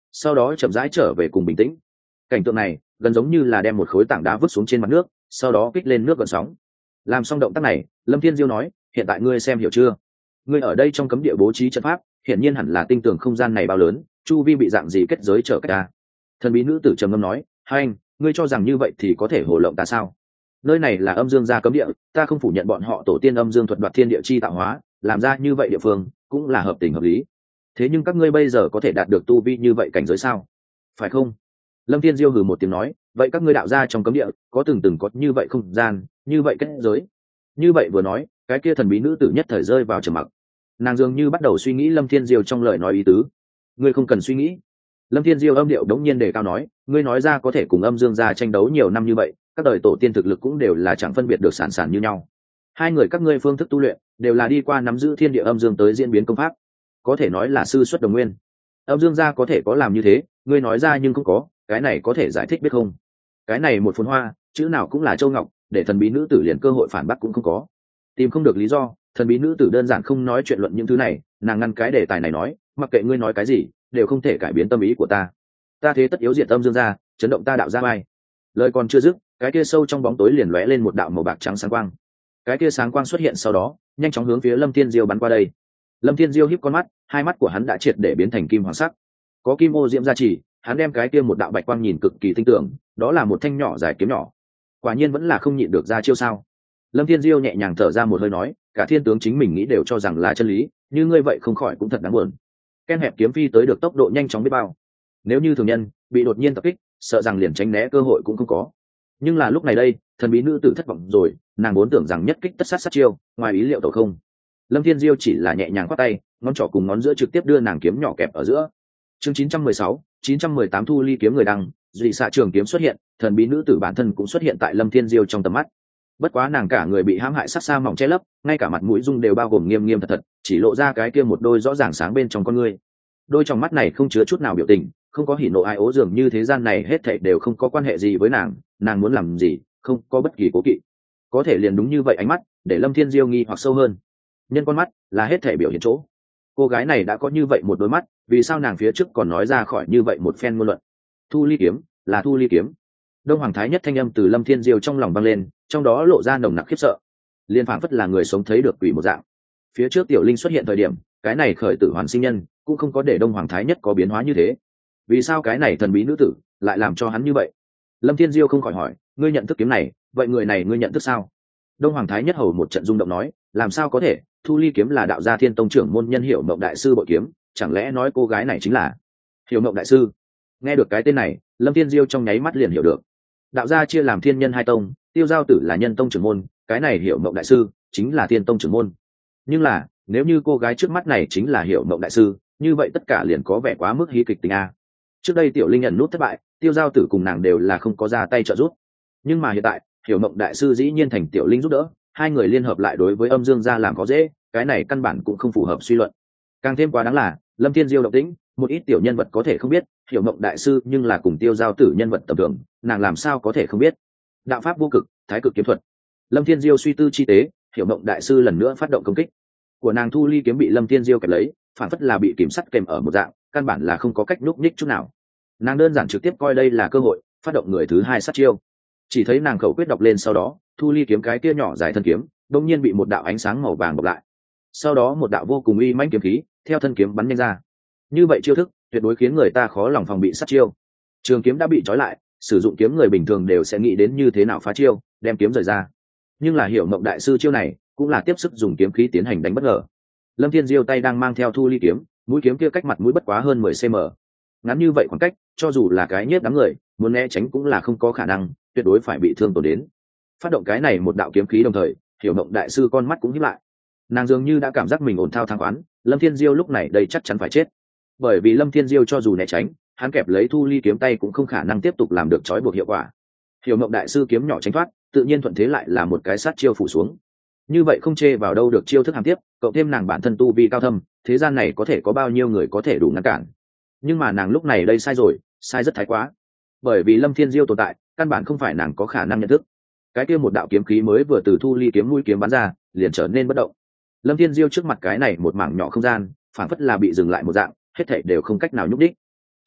sau đó chậm rãi trở về cùng bình tĩnh. Cảnh tượng này gần giống như là đem một khối tảng đá vứt xuống trên mặt nước, sau đó kích lên nước gợn sóng. Làm xong động tác này, Lâm Thiên Diêu nói, hiện tại ngươi xem hiểu chưa? Ngươi ở đây trong cấm địa bố trí trận pháp, hiển nhiên hẳn là tinh tường không gian này bao lớn, chu vi bị dạng gì kết giới trở cách ta. Thần bí nữ tử trầm ngâm nói, hai anh, ngươi cho rằng như vậy thì có thể hồ lộng ta sao? Nơi này là âm dương gia cấm địa, ta không phủ nhận bọn họ tổ tiên âm dương thuật đoạt thiên địa chi tạo hóa, làm ra như vậy địa phương cũng là hợp tình hợp lý. Thế nhưng các ngươi bây giờ có thể đạt được tu vi như vậy cảnh giới sao? Phải không? Lâm Thiên Diêu hừ một tiếng nói, vậy các ngươi đạo gia trong cấm địa có từng có như vậy không gian, như vậy kết giới. Như vậy vừa nói, cái kia thần bí nữ tử nhất thời rơi vào trầm mặc. Nàng dường như bắt đầu suy nghĩ Lâm Thiên Diêu trong lời nói ý tứ. Ngươi không cần suy nghĩ. Lâm Thiên Diêu âm điệu đống nhiên đề cao nói, ngươi nói ra có thể cùng âm dương gia tranh đấu nhiều năm như vậy, các đời tổ tiên thực lực cũng đều là chẳng phân biệt được sản sản như nhau. Hai người các ngươi phương thức tu luyện đều là đi qua nắm giữ thiên địa âm dương tới diễn biến công pháp, có thể nói là sư xuất đồng nguyên. Âm dương gia có thể có làm như thế, ngươi nói ra nhưng không có, cái này có thể giải thích biết không? Cái này một phồn hoa, chữ nào cũng là châu ngọc, để thần bí nữ tử liền cơ hội phản bác cũng không có. Tìm không được lý do, thần bí nữ tử đơn giản không nói chuyện luận những thứ này, nàng ngăn cái đề tài này nói, mặc kệ ngươi nói cái gì, đều không thể cải biến tâm ý của ta. Ta thế tất yếu diệt âm dương gia, chấn động ta đạo gia mai. Lời còn chưa dứt, cái kia sâu trong bóng tối liền lóe lên một đạo màu bạc trắng sáng quang. Cái kia sáng quang xuất hiện sau đó, nhanh chóng hướng phía Lâm Thiên Diêu bắn qua đây. Lâm Thiên Diêu híp con mắt, hai mắt của hắn đã triệt để biến thành kim hoàng sắc. Có kim ô diễm gia trì, hắn đem cái kia một đạo bạch quang nhìn cực kỳ tinh tưởng, đó là một thanh nhỏ dài kiếm nhỏ. Quả nhiên vẫn là không nhịn được ra chiêu sao? Lâm Thiên Diêu nhẹ nhàng thở ra một hơi nói, cả thiên tướng chính mình nghĩ đều cho rằng là chân lý, như ngươi vậy không khỏi cũng thật đáng buồn. Ken hẹp kiếm phi tới được tốc độ nhanh chóng biết bao. Nếu như thường nhân bị đột nhiên tập kích, sợ rằng liền tránh né cơ hội cũng không có. Nhưng là lúc này đây, thần bí nữ tử thất vọng rồi, nàng vốn tưởng rằng nhất kích tất sát chiêu, ngoài ý liệu tẩu không. Lâm Thiên Diêu chỉ là nhẹ nhàng khoát tay, ngón trỏ cùng ngón giữa trực tiếp đưa nàng kiếm nhỏ kẹp ở giữa. Chương 916, 918 thu ly kiếm người đăng, dị xạ trường kiếm xuất hiện, thần bí nữ tử bản thân cũng xuất hiện tại Lâm Thiên Diêu trong tầm mắt. Bất quá nàng cả người bị hãm hại sắc xa mỏng che lấp, ngay cả mặt mũi dung đều bao gồm nghiêm nghiêm thật thật, chỉ lộ ra cái kia một đôi rõ ràng sáng bên trong con ngươi. Đôi trong mắt này không chứa chút nào biểu tình, không có hỉ nộ ai ố, dường như thế gian này hết thảy đều không có quan hệ gì với nàng muốn làm gì, không có bất kỳ cố kỵ. Có thể liền đúng như vậy ánh mắt, để Lâm Thiên Diêu nghi hoặc sâu hơn. Nhân con mắt là hết thảy biểu hiện chỗ. Cô gái này đã có như vậy một đôi mắt, vì sao nàng phía trước còn nói ra khỏi như vậy một phen ngôn luận? Thu ly kiếm, là thu ly kiếm. Đông Hoàng Thái nhất thanh âm từ Lâm Thiên Diêu trong lòng vang lên, trong đó lộ ra nồng nặc khiếp sợ. Liên phảng phất là người sống thấy được quỷ một dạng. Phía trước tiểu linh xuất hiện thời điểm, cái này khởi tử hoàn sinh nhân cũng không có để Đông Hoàng Thái nhất có biến hóa như thế. Vì sao cái này thần bí nữ tử lại làm cho hắn như vậy? Lâm Thiên Diêu không khỏi hỏi, ngươi nhận thức kiếm này, vậy người này ngươi nhận thức sao? Đông Hoàng Thái nhất hầu một trận rung động nói, làm sao có thể? Thu ly kiếm là đạo gia Thiên Tông trưởng môn nhân Hiểu Mộng đại sư bội kiếm, chẳng lẽ nói cô gái này chính là Hiểu Mộng đại sư? Nghe được cái tên này, Lâm Thiên Diêu trong nháy mắt liền hiểu được. Đạo gia chia làm thiên nhân hai tông, Tiêu Giao Tử là nhân tông trưởng môn, cái này Hiểu Mộng đại sư chính là Thiên Tông trưởng môn. Nhưng là, nếu như cô gái trước mắt này chính là Hiểu Mộng đại sư, như vậy tất cả liền có vẻ quá mức hí kịch tình a. Trước đây tiểu linh nhận nút thất bại, Tiêu Giao Tử cùng nàng đều là không có ra tay trợ giúp. Nhưng mà hiện tại, Hiểu Mộng đại sư dĩ nhiên thành tiểu linh giúp đỡ, hai người liên hợp lại đối với âm dương gia làm có dễ, cái này căn bản cũng không phù hợp suy luận. Càng thêm quá đáng là, Lâm Thiên Diêu động tĩnh, một ít tiểu nhân vật có thể không biết, Hiểu Mộng đại sư nhưng là cùng Tiêu Giao Tử nhân vật tầm thường, nàng làm sao có thể không biết? Đạo pháp vô cực, thái cực kiếm thuật. Lâm Thiên Diêu suy tư chi tế, Hiểu Mộng đại sư lần nữa phát động công kích. Của nàng thu ly kiếm bị Lâm Thiên Diêu kẹp lấy, phản phất là bị kiểm sắt kèm ở một dạng, căn bản là không có cách núp nhích chút nào. Nàng đơn giản trực tiếp coi đây là cơ hội, phát động người thứ hai sát chiêu. Chỉ thấy nàng khẩu quyết đọc lên, sau đó, thu ly kiếm cái kia nhỏ dài thân kiếm, đột nhiên bị một đạo ánh sáng màu vàng bọc lại. Sau đó một đạo vô cùng uy mãnh kiếm khí theo thân kiếm bắn nhanh ra. Như vậy chiêu thức tuyệt đối khiến người ta khó lòng phòng bị sát chiêu. Trường kiếm đã bị trói lại, sử dụng kiếm người bình thường đều sẽ nghĩ đến như thế nào phá chiêu, đem kiếm rời ra. Nhưng là Hiểu Mộng đại sư chiêu này cũng là tiếp sức dùng kiếm khí tiến hành đánh bất ngờ. Lâm Thiên Diêu tay đang mang theo thu ly kiếm, mũi kiếm kia cách mặt mũi bất quá hơn 10 cm. Ngắn như vậy khoảng cách, cho dù là cái nhiếp đám người muốn né tránh cũng là không có khả năng, tuyệt đối phải bị thương tổn đến. Phát động cái này một đạo kiếm khí đồng thời, Hiểu Mộng đại sư con mắt cũng híp lại. Nàng dường như đã cảm giác mình ổn thao thang quán, Lâm Thiên Diêu lúc này đây chắc chắn phải chết. Bởi vì Lâm Thiên Diêu cho dù né tránh, hắn kẹp lấy thu ly kiếm tay cũng không khả năng tiếp tục làm được trói buộc hiệu quả. Hiểu Mộng đại sư kiếm nhỏ tránh thoát, tự nhiên thuận thế lại là một cái sát chiêu phủ xuống. Như vậy không chê vào đâu được chiêu thức hàm tiếp, cộng thêm nàng bản thân tu vi cao thâm, thế gian này có thể có bao nhiêu người có thể đủ ngăn cản. Nhưng mà nàng lúc này đây sai rồi, sai rất thái quá. Bởi vì Lâm Thiên Diêu tồn tại, căn bản không phải nàng có khả năng nhận thức. Cái kia một đạo kiếm khí mới vừa từ thu ly kiếm mũi kiếm bắn ra, liền trở nên bất động. Lâm Thiên Diêu trước mặt cái này một mảng nhỏ không gian, phản phất là bị dừng lại một dạng, hết thảy đều không cách nào nhúc đích.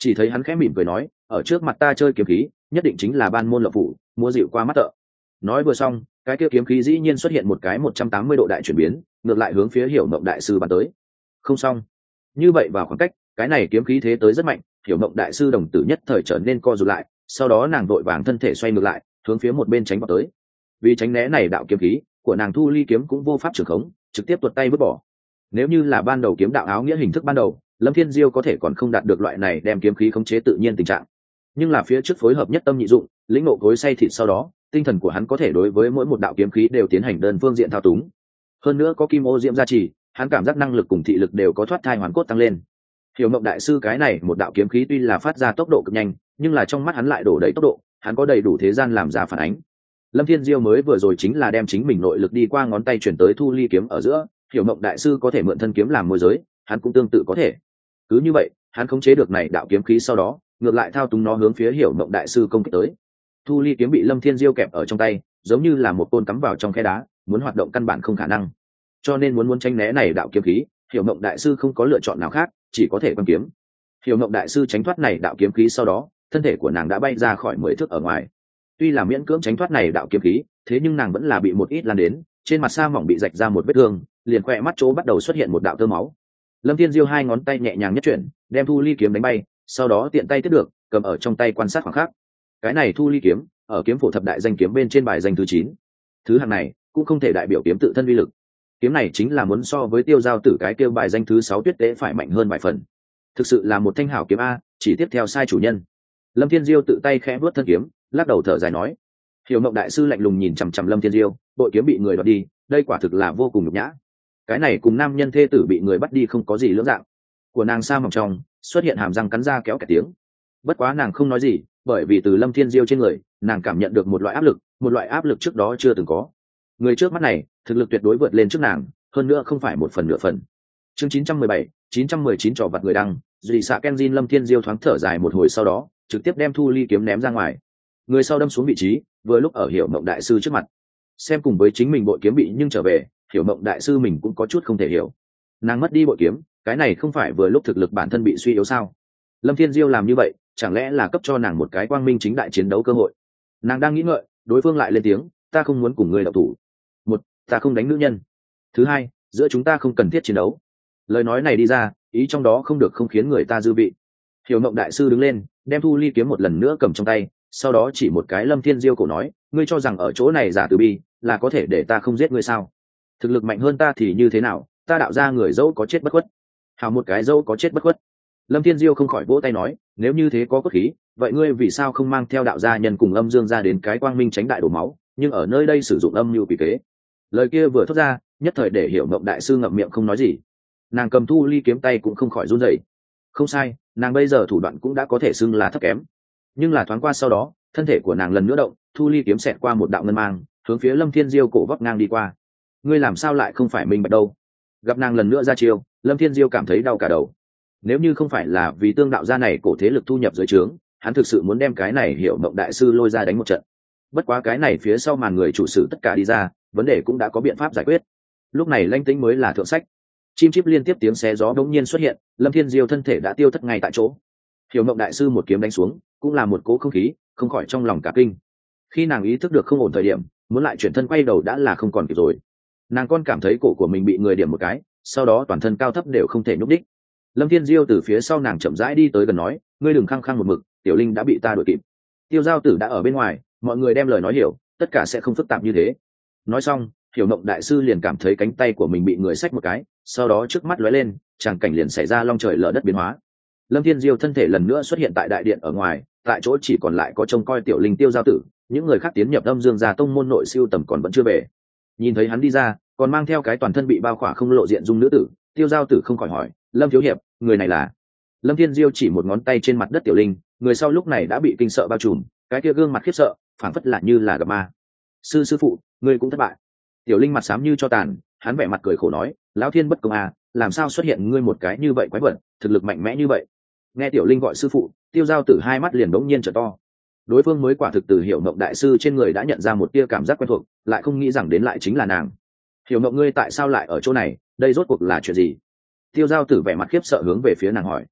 Chỉ thấy hắn khẽ mỉm cười nói, ở trước mặt ta chơi kiếm khí nhất định chính là ban môn lộc phủ, mua dịu qua mắt thợ. Nói vừa xong, cái kia kiếm khí dĩ nhiên xuất hiện một cái 180 độ đại chuyển biến, ngược lại hướng phía Hiểu Mộng đại sư bắn tới. Không xong. Như vậy vào khoảng cách, cái này kiếm khí thế tới rất mạnh, Hiểu Mộng đại sư đồng tử nhất thời trở nên co rụt lại, sau đó nàng vội vàng thân thể xoay ngược lại, hướng phía một bên tránh vào tới. Vì tránh né này đạo kiếm khí của nàng, Thu Ly kiếm cũng vô pháp trường khống, trực tiếp tuột tay vứt bỏ. Nếu như là ban đầu kiếm đạo áo nghĩa hình thức ban đầu, Lâm Thiên Diêu có thể còn không đạt được loại này đem kiếm khí khống chế tự nhiên tình trạng. Nhưng là phía trước phối hợp nhất tâm nhị dụng, lĩnh ngộ cối xay thịt sau đó, tinh thần của hắn có thể đối với mỗi một đạo kiếm khí đều tiến hành đơn phương diện thao túng. Hơn nữa có kim ô diễm gia trì, hắn cảm giác năng lực cùng thị lực đều có thoát thai hoàn cốt tăng lên. Hiểu Mộng đại sư cái này một đạo kiếm khí tuy là phát ra tốc độ cực nhanh, nhưng là trong mắt hắn lại đổ đầy tốc độ, hắn có đầy đủ thế gian làm ra phản ánh. Lâm Thiên Diêu mới vừa rồi chính là đem chính mình nội lực đi qua ngón tay chuyển tới Thu Ly kiếm ở giữa, Hiểu Mộng đại sư có thể mượn thân kiếm làm môi giới, hắn cũng tương tự có thể. Cứ như vậy, hắn khống chế được này đạo kiếm khí sau đó, ngược lại thao túng nó hướng phía Hiểu Mộng đại sư công kích tới. Thu Ly kiếm bị Lâm Thiên Diêu kẹp ở trong tay, giống như là một côn cắm vào trong khe đá, muốn hoạt động căn bản không khả năng. Cho nên muốn tránh né này đạo kiếm khí, Hiểu Mộng đại sư không có lựa chọn nào khác, chỉ có thể quăng kiếm. Hiểu Mộng đại sư tránh thoát này đạo kiếm khí sau đó, thân thể của nàng đã bay ra khỏi 10 thước ở ngoài. Tuy là miễn cưỡng tránh thoát này đạo kiếm khí, thế nhưng nàng vẫn là bị một ít lan đến, trên mặt sa mỏng bị rạch ra một vết thương, liền khỏe mắt chỗ bắt đầu xuất hiện một đạo tơ máu. Lâm Thiên Diêu hai ngón tay nhẹ nhàng nhất chuyển, đem Thu Ly kiếm đánh bay, sau đó tiện tay tiếp được, cầm ở trong tay quan sát khoảng khắc. Cái này Thu Ly kiếm, ở kiếm phổ thập đại danh kiếm bên trên bài danh thứ 9. Thứ hạng này cũng không thể đại biểu kiếm tự thân uy lực. Kiếm này chính là muốn so với Tiêu Giao Tử cái kêu bài danh thứ 6 Tuyết Tế phải mạnh hơn vài phần. Thực sự là một thanh hảo kiếm a, chỉ tiếp theo sai chủ nhân. Lâm Thiên Diêu tự tay khẽ vuốt thân kiếm, lắc đầu thở dài nói. Hiểu Mộng đại sư lạnh lùng nhìn chằm chằm Lâm Thiên Diêu, bội kiếm bị người đoạt đi, đây quả thực là vô cùng nhục nhã. Cái này cùng nam nhân thê tử bị người bắt đi không có gì lưỡng dạng. Của nàng sa mỏng trong xuất hiện hàm răng cắn ra kéo cả tiếng. Bất quá nàng không nói gì, bởi vì từ Lâm Thiên Diêu trên người, nàng cảm nhận được một loại áp lực trước đó chưa từng có. Người trước mắt này, thực lực tuyệt đối vượt lên trước nàng, hơn nữa không phải một phần nửa phần. Chương 917, 919 trò vặt người đăng, Dì xạ Kenjin. Lâm Thiên Diêu thoáng thở dài một hồi sau đó, trực tiếp đem Thu Ly kiếm ném ra ngoài. Người sau đâm xuống vị trí, vừa lúc ở Hiểu Mộng đại sư trước mặt. Xem cùng với chính mình bội kiếm bị nhưng trở về, Hiểu Mộng đại sư mình cũng có chút không thể hiểu. Nàng mất đi bội kiếm, cái này không phải vừa lúc thực lực bản thân bị suy yếu sao? Lâm Thiên Diêu làm như vậy, chẳng lẽ là cấp cho nàng một cái quang minh chính đại chiến đấu cơ hội? Nàng đang nghĩ ngợi, đối phương lại lên tiếng, ta không muốn cùng ngươi đậu thủ. Một, ta không đánh nữ nhân. Thứ hai, giữa chúng ta không cần thiết chiến đấu. Lời nói này đi ra, ý trong đó không được không khiến người ta dư vị. Hiểu Mộng đại sư đứng lên, đem Thu Ly kiếm một lần nữa cầm trong tay, sau đó chỉ một cái Lâm Thiên Diêu cổ nói, ngươi cho rằng ở chỗ này giả từ bi là có thể để ta không giết ngươi sao? Thực lực mạnh hơn ta thì như thế nào, ta đạo ra người dẫu có chết bất khuất. Hào một cái dẫu có chết bất khuất. Lâm Thiên Diêu không khỏi vỗ tay nói, nếu như thế có cốt khí, vậy ngươi vì sao không mang theo đạo gia nhân cùng âm dương ra đến cái quang minh tránh đại đổ máu, nhưng ở nơi đây sử dụng âm mưu quỷ kế? Lời kia vừa thốt ra, nhất thời để Hiểu Mộng đại sư ngậm miệng không nói gì. Nàng cầm Thu Ly kiếm tay cũng không khỏi run rẩy. Không sai, nàng bây giờ thủ đoạn cũng đã có thể xưng là thấp kém. Nhưng là thoáng qua sau đó, thân thể của nàng lần nữa động, Thu Ly kiếm xẹt qua một đạo ngân mang, hướng phía Lâm Thiên Diêu cổ vấp ngang đi qua. Ngươi làm sao lại không phải minh bạch đâu? Gặp nàng lần nữa ra chiêu, Lâm Thiên Diêu cảm thấy đau cả đầu. Nếu như không phải là vì tương đạo gia này cổ thế lực thu nhập dưới trướng, hắn thực sự muốn đem cái này Hiểu Mộng đại sư lôi ra đánh một trận. Bất quá cái này phía sau màn người chủ sự tất cả đi ra, vấn đề cũng đã có biện pháp giải quyết. Lúc này Lanh Tĩnh mới là thượng sách. Chim chip liên tiếp tiếng xé gió bỗng nhiên xuất hiện, Lâm Thiên Diêu thân thể đã tiêu thất ngay tại chỗ. Hiểu Mộng đại sư một kiếm đánh xuống, cũng là một cỗ không khí, không khỏi trong lòng cả kinh. Khi nàng ý thức được không ổn thời điểm, muốn lại chuyển thân quay đầu đã là không còn kịp rồi. Nàng còn cảm thấy cổ của mình bị người điểm một cái, sau đó toàn thân cao thấp đều không thể nhúc đích. Lâm Thiên Diêu từ phía sau nàng chậm rãi đi tới gần nói, ngươi đừng khăng khăng một mực, Tiểu Linh đã bị ta đuổi kịp. Tiêu Giao Tử đã ở bên ngoài, mọi người đem lời nói hiểu, tất cả sẽ không phức tạp như thế. Nói xong, Hiểu Mộng đại sư liền cảm thấy cánh tay của mình bị người xách một cái, sau đó trước mắt lóe lên, tràng cảnh liền xảy ra long trời lở đất biến hóa. Lâm Thiên Diêu thân thể lần nữa xuất hiện tại đại điện ở ngoài, tại chỗ chỉ còn lại có trông coi Tiểu Linh Tiêu Giao Tử, những người khác tiến nhập Âm Dương gia tông môn nội siêu tầm còn vẫn chưa về. Nhìn thấy hắn đi ra, còn mang theo cái toàn thân bị bao khỏa không lộ diện dung nữ tử, Tiêu Giao Tử không khỏi hỏi, Lâm thiếu hiệp, người này là? Lâm Thiên Diêu chỉ một ngón tay trên mặt đất Tiểu Linh, người sau lúc này đã bị kinh sợ bao trùm, cái kia gương mặt khiếp sợ, phảng phất là như là gặp ma. Sư phụ, ngươi cũng thất bại. Tiểu Linh mặt xám như cho tàn, hắn vẻ mặt cười khổ nói, lão thiên bất công à, làm sao xuất hiện ngươi một cái như vậy quái vật, thực lực mạnh mẽ như vậy? Nghe Tiểu Linh gọi sư phụ, Tiêu Giao Tử hai mắt liền bỗng nhiên trở to. Đối phương mới quả thực từ Hiểu Mộng đại sư trên người đã nhận ra một tia cảm giác quen thuộc, lại không nghĩ rằng đến lại chính là nàng. Hiểu Mộng, ngươi tại sao lại ở chỗ này, đây rốt cuộc là chuyện gì? Tiêu Giao Tử vẻ mặt khiếp sợ hướng về phía nàng hỏi.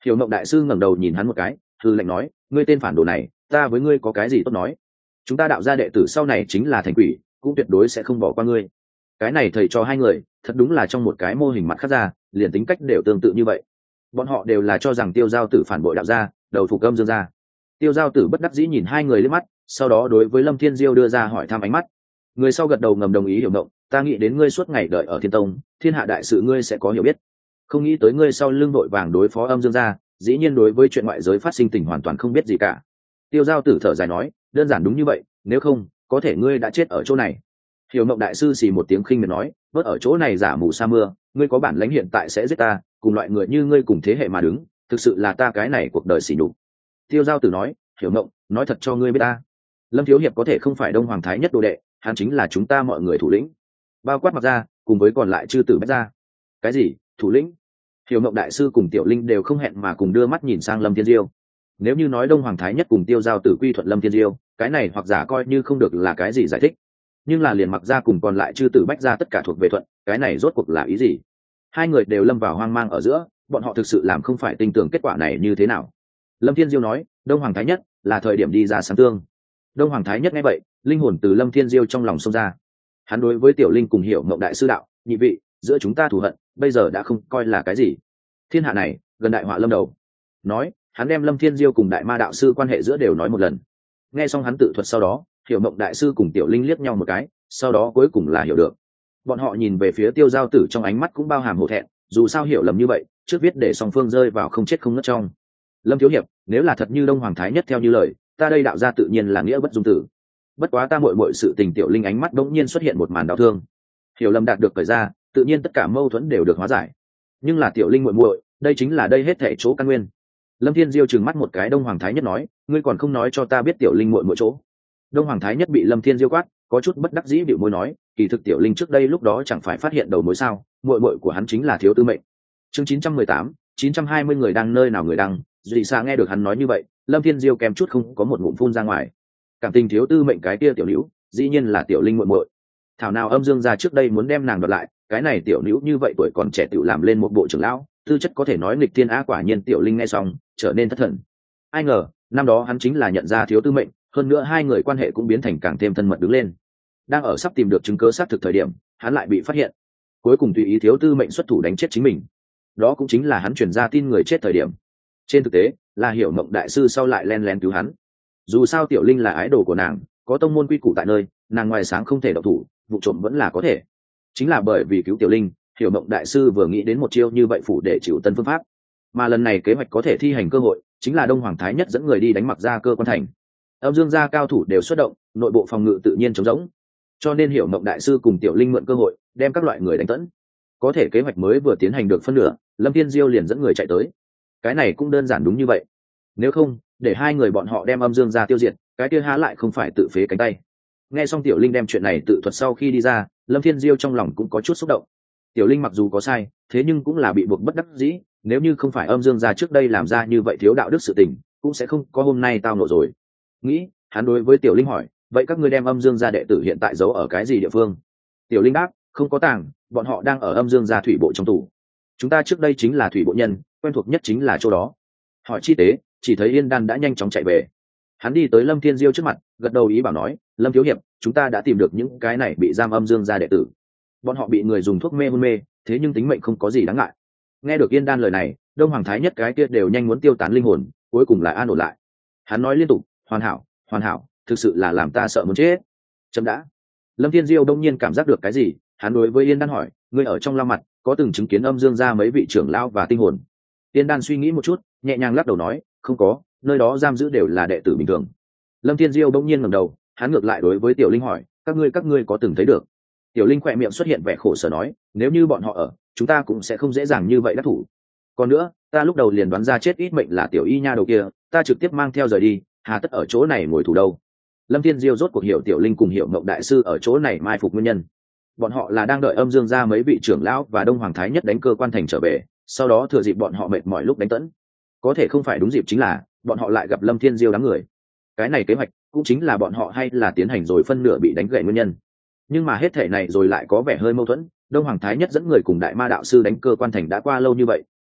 Hiểu Mộng đại sư ngẩng đầu nhìn hắn một cái, hư lệnh nói, ngươi tên phản đồ này, ta với ngươi có cái gì tốt nói? Chúng ta đạo gia đệ tử sau này chính là thành quỷ, cũng tuyệt đối sẽ không bỏ qua ngươi. Cái này thầy cho hai người, thật đúng là trong một cái mô hình mặt khác ra, liền tính cách đều tương tự như vậy. Bọn họ đều là cho rằng Tiêu Giao Tử phản bội đạo gia, đầu phục âm dương gia. Tiêu Giao Tử bất đắc dĩ nhìn hai người liếc mắt, sau đó đối với Lâm Thiên Diêu đưa ra hỏi thăm ánh mắt. Người sau gật đầu ngầm đồng ý. Hiểu Mộng, ta nghĩ đến ngươi suốt ngày đợi ở Thiên Tông, thiên hạ đại sự ngươi sẽ có hiểu biết. Không nghĩ tới ngươi sau lưng đội vàng đối phó âm dương gia, dĩ nhiên đối với chuyện ngoại giới phát sinh tình hoàn toàn không biết gì cả. Tiêu Giao Tử thở dài nói, đơn giản đúng như vậy, nếu không có thể ngươi đã chết ở chỗ này. Hiểu Mộng đại sư xì một tiếng khinh miệt nói, bớt ở chỗ này giả mù sa mưa, ngươi có bản lãnh hiện tại sẽ giết ta, cùng loại người như ngươi cùng thế hệ mà đứng, thực sự là ta cái này cuộc đời xỉ nhục. Tiêu Giao Tử nói, Hiểu Mộng, nói thật cho ngươi biết ta, Lâm thiếu hiệp có thể không phải Đông Hoàng thái nhất đồ đệ, hắn chính là chúng ta mọi người thủ lĩnh, bao quát Mặc gia cùng với còn lại chư tử Bách gia. Cái gì thủ lĩnh? Hiểu Mộng đại sư cùng Tiểu Linh đều không hẹn mà cùng đưa mắt nhìn sang Lâm Thiên Diêu. Nếu như nói Đông Hoàng thái nhất cùng Tiêu Giao Tử quy thuận Lâm Thiên Diêu, cái này hoặc giả coi như không được là cái gì giải thích, nhưng là liền Mặc gia cùng còn lại chư tử Bách gia tất cả thuộc về thuận, cái này rốt cuộc là ý gì? Hai người đều lâm vào hoang mang ở giữa, bọn họ thực sự làm không phải tin tưởng kết quả này như thế nào. Lâm Thiên Diêu nói, Đông Hoàng thái nhất là thời điểm đi ra sáng tương. Đông Hoàng thái nhất nghe vậy, linh hồn từ Lâm Thiên Diêu trong lòng xông ra. Hắn đối với Tiểu Linh cùng Hiểu Mộng đại sư đạo, nhị vị, giữa chúng ta thù hận bây giờ đã không coi là cái gì, thiên hạ này gần đại họa lâm đầu. Nói, hắn đem Lâm Thiên Diêu cùng đại ma đạo sư quan hệ giữa đều nói một lần. Nghe xong hắn tự thuật sau đó, Hiểu Mộng đại sư cùng Tiểu Linh liếc nhau một cái, sau đó cuối cùng là hiểu được. Bọn họ nhìn về phía Tiêu Giao Tử trong ánh mắt cũng bao hàm hổ thẹn, dù sao hiểu lầm như vậy, trước biết để song phương rơi vào không chết không ngất trong. Lâm thiếu hiệp, nếu là thật như Đông Hoàng thái nhất theo như lời, ta đây đạo gia tự nhiên là nghĩa bất dung tử. Bất quá ta muội muội sự tình. Tiểu Linh ánh mắt bỗng nhiên xuất hiện một màn đau thương. Hiểu lầm đạt được cởi ra, tự nhiên tất cả mâu thuẫn đều được hóa giải. Nhưng là Tiểu Linh muội muội, đây chính là đây hết thảy chỗ căn nguyên. Lâm Thiên Diêu trừng mắt một cái Đông Hoàng thái nhất nói, ngươi còn không nói cho ta biết Tiểu Linh muội muội chỗ. Đông Hoàng thái nhất bị Lâm Thiên Diêu quát, có chút bất đắc dĩ bĩu môi nói, kỳ thực Tiểu Linh trước đây lúc đó chẳng phải phát hiện đầu mối sao, muội muội của hắn chính là Thiếu Tư Mệnh. Chương 918, 920 người đang nơi nào người đang, Dị Sa nghe được hắn nói như vậy, Lâm Thiên Diêu kèm chút không có một ngụm phun ra ngoài. Cảm tình Thiếu Tư Mệnh cái kia tiểu nữ, dĩ nhiên là Tiểu Linh muội muội. Thảo nào âm dương gia trước đây muốn đem nàng đoạt lại, cái này tiểu nữ như vậy tuổi còn trẻ tiểu làm lên một bộ trưởng lão, tư chất có thể nói nghịch thiên á. Quả nhiên Tiểu Linh nghe xong, trở nên thất thần. Ai ngờ, năm đó hắn chính là nhận ra Thiếu Tư Mệnh, hơn nữa hai người quan hệ cũng biến thành càng thêm thân mật đứng lên. Đang ở sắp tìm được chứng cứ xác thực thời điểm, hắn lại bị phát hiện. Cuối cùng tùy ý Thiếu Tư Mệnh xuất thủ đánh chết chính mình. Đó cũng chính là hắn truyền ra tin người chết thời điểm. Trên thực tế, là Hiểu Mộng đại sư sau lại len lén cứu hắn. Dù sao Tiểu Linh là ái đồ của nàng, có tông môn quy củ tại nơi, nàng ngoài sáng không thể động thủ, vụ trộm vẫn là có thể. Chính là bởi vì cứu Tiểu Linh, Hiểu Mộng đại sư vừa nghĩ đến một chiêu như vậy phủ để chịu tân phương pháp. Mà lần này kế hoạch có thể thi hành cơ hội, chính là Đông Hoàng thái nhất dẫn người đi đánh Mặc gia cơ quan thành. Âm dương gia cao thủ đều xuất động, nội bộ phòng ngự tự nhiên trống rỗng. Cho nên Hiểu Mộng đại sư cùng Tiểu Linh mượn cơ hội, đem các loại người đánh tẫn. Có thể kế hoạch mới vừa tiến hành được phân nửa, Lâm Thiên Diêu liền dẫn người chạy tới. Cái này cũng đơn giản đúng như vậy. Nếu không, để hai người bọn họ đem âm dương gia tiêu diệt, cái kia há lại không phải tự phế cánh tay. Nghe xong Tiểu Linh đem chuyện này tự thuật sau khi đi ra, Lâm Thiên Diêu trong lòng cũng có chút xúc động. Tiểu Linh mặc dù có sai, thế nhưng cũng là bị buộc bất đắc dĩ, nếu như không phải âm dương gia trước đây làm ra như vậy thiếu đạo đức sự tình, cũng sẽ không có hôm nay tao nộ rồi. Nghĩ, hắn đối với Tiểu Linh hỏi, vậy các ngươi đem âm dương gia đệ tử hiện tại giấu ở cái gì địa phương? Tiểu Linh đáp, không có tàng, bọn họ đang ở âm dương gia thủy bộ trong tủ. Chúng ta trước đây chính là thủy bộ nhân, quen thuộc nhất chính là chỗ đó. Hỏi chi tế, chỉ thấy Yên Đan đã nhanh chóng chạy về. Hắn đi tới Lâm Thiên Diêu trước mặt, gật đầu ý bảo nói, Lâm thiếu hiệp, chúng ta đã tìm được những cái này bị giam âm dương gia đệ tử. Bọn họ bị người dùng thuốc mê hôn mê, thế nhưng tính mệnh không có gì đáng ngại. Nghe được Yên Đan lời này, Đông Hoàng thái nhất cái kia đều nhanh muốn tiêu tán linh hồn, cuối cùng là an ổn lại. Hắn nói liên tục, hoàn hảo, thực sự là làm ta sợ muốn chết. Chấm đã. Lâm Thiên Diêu đông nhiên cảm giác được cái gì, hắn đối với Yên Đan hỏi, ngươi ở trong lao mặt có từng chứng kiến âm dương gia mấy vị trưởng lão và tinh hồn? Yên Đan suy nghĩ một chút, nhẹ nhàng lắc đầu nói, không có, nơi đó giam giữ đều là đệ tử bình thường. Lâm Thiên Diêu đông nhiên ngẩng đầu, hắn ngược lại đối với Tiểu Linh hỏi, các ngươi có từng thấy được? Tiểu Linh khỏe miệng xuất hiện vẻ khổ sở nói, nếu như bọn họ ở, chúng ta cũng sẽ không dễ dàng như vậy đắc thủ. Còn nữa, ta lúc đầu liền đoán ra chết ít mệnh là Tiểu Y nha đầu kia, ta trực tiếp mang theo rời đi, hà tất ở chỗ này ngồi thủ đâu? Lâm Thiên Diêu rốt cuộc hiểu Tiểu Linh cùng Hiểu Mộng đại sư ở chỗ này mai phục nguyên nhân. Bọn họ là đang đợi âm dương gia mấy vị trưởng lão và Đông Hoàng thái nhất đánh cơ quan thành trở về, sau đó thừa dịp bọn họ mệt mỏi lúc đánh tẫn. Có thể không phải đúng dịp chính là bọn họ lại gặp Lâm Thiên Diêu đám người. Cái này kế hoạch cũng chính là bọn họ hay là tiến hành rồi phân nửa bị đánh gãy nguyên nhân. Nhưng mà hết thể này rồi lại có vẻ hơi mâu thuẫn. Đông Hoàng thái nhất dẫn người cùng đại ma đạo sư đánh cơ quan thành đã qua lâu như vậy,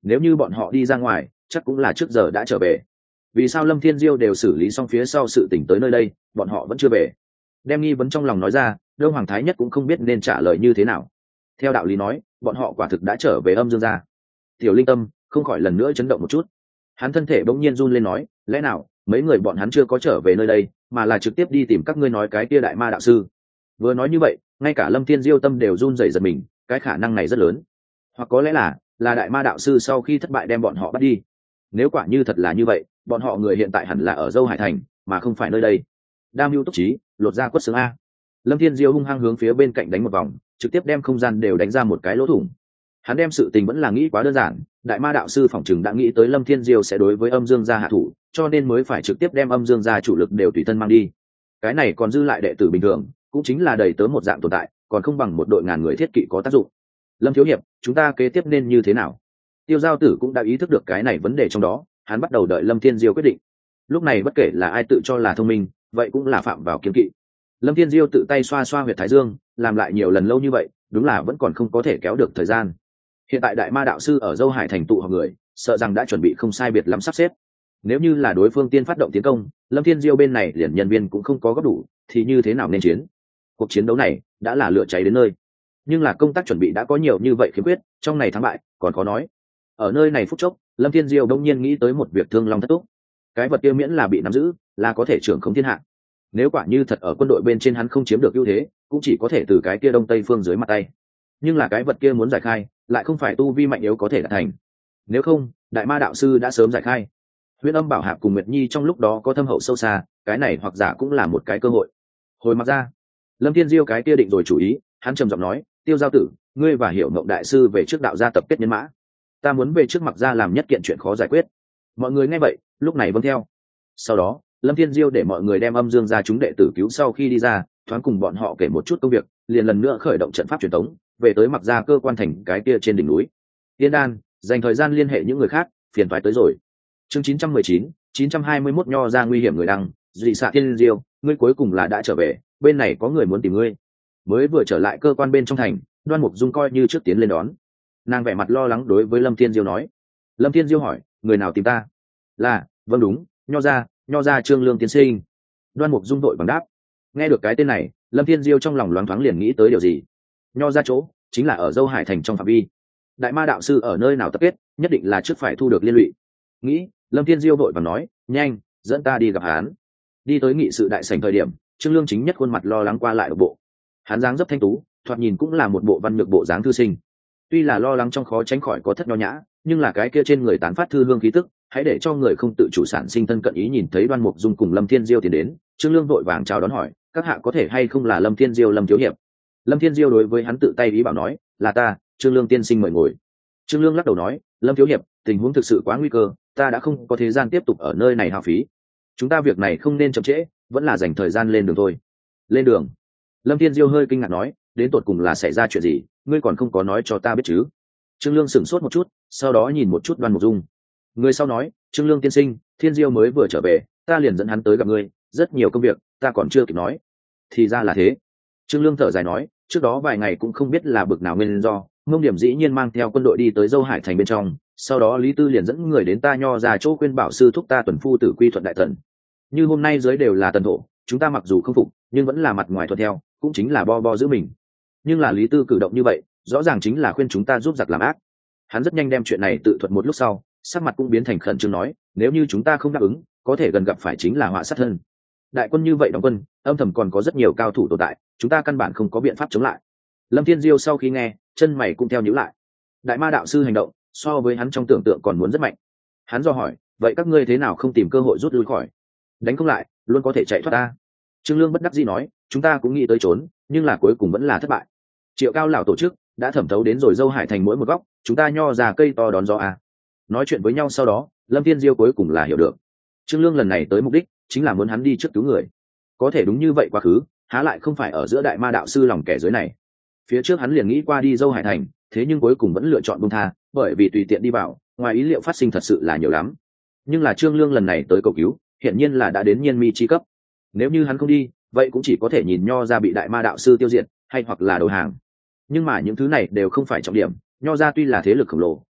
nếu như bọn họ đi ra ngoài chắc cũng là trước giờ đã trở về. Vì sao Lâm Thiên Diêu đều xử lý xong phía sau sự tỉnh tới nơi đây bọn họ vẫn chưa về? Đem nghi vấn trong lòng nói ra, Đông Hoàng Thái Nhất cũng không biết nên trả lời như thế nào. Theo đạo lý nói bọn họ quả thực đã trở về âm dương gia. Tiểu Linh Tâm không khỏi lần nữa chấn động một chút, hắn thân thể bỗng nhiên run lên nói, lẽ nào mấy người bọn hắn chưa có trở về nơi đây mà là trực tiếp đi tìm các ngươi nói cái kia đại ma đạo sư? Vừa nói như vậy ngay cả Lâm Thiên Diêu tâm đều run rẩy giật mình, cái khả năng này rất lớn. Hoặc có lẽ là đại ma đạo sư sau khi thất bại đem bọn họ bắt đi. Nếu quả như thật là như vậy bọn họ người hiện tại hẳn là ở Dâu Hải Thành mà không phải nơi đây. Đam mưu túc trí, lột ra quất xương a. Lâm Thiên Diêu hung hăng hướng phía bên cạnh đánh một vòng, trực tiếp đem không gian đều đánh ra một cái lỗ thủng. Hắn đem sự tình vẫn là nghĩ quá đơn giản, đại ma đạo sư phỏng chừng đã nghĩ tới Lâm Thiên Diêu sẽ đối với âm dương gia hạ thủ, cho nên mới phải trực tiếp đem âm dương gia chủ lực đều tùy thân mang đi. Cái này còn dư lại đệ tử bình thường cũng chính là đầy tớ một dạng tồn tại, còn không bằng một đội ngàn người thiết kỵ có tác dụng. Lâm thiếu hiệp, chúng ta kế tiếp nên như thế nào? Tiêu Giao Tử cũng đã ý thức được cái này vấn đề trong đó, hắn bắt đầu đợi Lâm Thiên Diêu quyết định. Lúc này bất kể là ai tự cho là thông minh vậy cũng là phạm vào kiêng kỵ. Lâm Thiên Diêu tự tay xoa xoa huyệt thái dương, làm lại nhiều lần lâu như vậy đúng là vẫn còn không có thể kéo được thời gian. Hiện tại đại ma đạo sư ở Dâu Hải Thành tụ họp người, sợ rằng đã chuẩn bị không sai biệt lắm sắp xếp. Nếu như là đối phương tiên phát động tiến công, Lâm Thiên Diêu bên này liền nhân viên cũng không có góp đủ, thì như thế nào nên chiến? Cuộc chiến đấu này đã là lửa cháy đến nơi, nhưng là công tác chuẩn bị đã có nhiều như vậy khiếm khuyết, trong này thắng bại còn khó nói. Ở nơi này phút chốc Lâm Thiên Diêu đông nhiên nghĩ tới một việc thương long thất túc. Cái vật kia miễn là bị nắm giữ là có thể trưởng khống thiên hạ. Nếu quả như thật ở quân đội bên trên hắn không chiếm được ưu thế cũng chỉ có thể từ cái kia đông tây phương dưới mặt tay, nhưng là cái vật kia muốn giải khai lại không phải tu vi mạnh yếu có thể đạt thành. Nếu không đại ma đạo sư đã sớm giải khai. Huyễn Âm Bảo Hạp cùng Nguyệt Nhi trong lúc đó có thâm hậu sâu xa, cái này hoặc giả cũng là một cái cơ hội. Hồi mặc ra, Lâm Thiên Diêu cái kia định rồi chủ ý, hắn trầm giọng nói, Tiêu Giao Tử, ngươi và Hiểu Mộng đại sư về trước đạo gia tập kết nhân mã, ta muốn về trước mặc ra làm nhất kiện chuyện khó giải quyết. Mọi người nghe vậy lúc này vâng theo. Sau đó Lâm Thiên Diêu để mọi người đem âm dương gia chúng đệ tử cứu sau khi đi ra, thoáng cùng bọn họ kể một chút công việc, liền lần nữa khởi động trận pháp truyền tống về tới mặc ra cơ quan thành cái kia trên đỉnh núi Tiên Đan, dành thời gian liên hệ những người khác, phiền toái tới rồi. Chương 919, 921 nho ra nguy hiểm người đăng, dị xạ Thiên Diêu, ngươi cuối cùng là đã trở về, bên này có người muốn tìm ngươi. Mới vừa trở lại cơ quan bên trong thành, Đoan Mục Dung coi như trước tiến lên đón. Nàng vẻ mặt lo lắng đối với Lâm Thiên Diêu nói. Lâm Thiên Diêu hỏi, người nào tìm ta? Là, vâng đúng, nho ra Trương Lương tiên sinh. Đoan Mục Dung đội bằng đáp. Nghe được cái tên này, Lâm Thiên Diêu trong lòng loáng thoáng liền nghĩ tới điều gì. Nho ra chỗ chính là ở Dâu Hải Thành trong phạm vi. Đại ma đạo sư ở nơi nào tập kết, nhất định là trước phải thu được liên lụy. Nghĩ, Lâm Thiên Diêu vội vàng nói, nhanh, dẫn ta đi gặp hắn. Đi tới nghị sự đại sảnh thời điểm, Trương Lương chính nhất khuôn mặt lo lắng qua lại độc bộ. Hắn dáng dấp thanh tú, thoạt nhìn cũng là một bộ văn nhược bộ dáng thư sinh. Tuy là lo lắng trong khó tránh khỏi có thất nho nhã, nhưng là cái kia trên người tán phát thư hương khí tức, hãy để cho người không tự chủ sản sinh thân cận ý. Nhìn thấy Đoan Mục Dung cùng Lâm Thiên Diêu tiến đến, Trương Lương vội vàng chào đón hỏi, các hạ có thể hay không là Lâm Thiên Diêu Lâm thiếu hiệp? Lâm Thiên Diêu đối với hắn tự tay ý bảo nói, là ta, Trương Lương tiên sinh mời ngồi. Trương Lương lắc đầu nói, Lâm thiếu hiệp, tình huống thực sự quá nguy cơ, ta đã không có thời gian tiếp tục ở nơi này hao phí. Chúng ta việc này không nên chậm trễ, vẫn là dành thời gian lên đường thôi. Lên đường? Lâm Thiên Diêu hơi kinh ngạc nói, đến tột cùng là xảy ra chuyện gì, ngươi còn không có nói cho ta biết chứ? Trương Lương sửng sốt một chút, sau đó nhìn một chút Đoan Mục Dung. Người sau nói, Trương Lương tiên sinh, Thiên Diêu mới vừa trở về, ta liền dẫn hắn tới gặp ngươi, rất nhiều công việc, ta còn chưa kịp nói. Thì ra là thế. Trương Lương thở dài nói, trước đó vài ngày cũng không biết là bực nào nguyên do, Mông Điểm dĩ nhiên mang theo quân đội đi tới Dâu Hải Thành bên trong, sau đó Lý Tư liền dẫn người đến ta nho ra chỗ khuyên bảo sư thúc ta tuần phu tử quy thuận đại tần. Như hôm nay giới đều là tần thổ, chúng ta mặc dù không phục, nhưng vẫn là mặt ngoài thuận theo, cũng chính là bo bo giữ mình. Nhưng là Lý Tư cử động như vậy, rõ ràng chính là khuyên chúng ta giúp giặc làm ác. Hắn rất nhanh đem chuyện này tự thuận một lúc sau, sắc mặt cũng biến thành khẩn trương nói, nếu như chúng ta không đáp ứng, có thể gần gặp phải chính là họa sát thân. Đại quân như vậy đóng quân, âm thầm còn có rất nhiều cao thủ tồn tại, chúng ta căn bản không có biện pháp chống lại. Lâm Thiên Diêu sau khi nghe, chân mày cũng theo nhíu lại. Đại ma đạo sư hành động so với hắn trong tưởng tượng còn muốn rất mạnh. Hắn do hỏi, vậy các ngươi thế nào không tìm cơ hội rút lui khỏi? Đánh không lại, luôn có thể chạy thoát ta. Trương Lương bất đắc dĩ nói, chúng ta cũng nghĩ tới trốn, nhưng là cuối cùng vẫn là thất bại. Triệu Cao lão tổ chức đã thẩm thấu đến rồi Dâu Hải Thành mỗi một góc, chúng ta nho ra cây to đón gió à. Nói chuyện với nhau sau đó, Lâm Thiên Diêu cuối cùng là hiểu được. Trương Lương lần này tới mục đích chính là muốn hắn đi trước cứu người. Có thể đúng như vậy quá khứ, há lại không phải ở giữa đại ma đạo sư lòng kẻ dưới này. Phía trước hắn liền nghĩ qua đi Dâu Hải Thành, thế nhưng cuối cùng vẫn lựa chọn buông tha, bởi vì tùy tiện đi vào, ngoài ý liệu phát sinh thật sự là nhiều lắm. Nhưng là Trương Lương lần này tới cầu cứu, hiển nhiên là đã đến nhiên mi chi cấp. Nếu như hắn không đi, vậy cũng chỉ có thể nhìn nho ra bị đại ma đạo sư tiêu diệt, hay hoặc là đầu hàng. Nhưng mà những thứ này đều không phải trọng điểm, nho ra tuy là thế lực khổng lồ,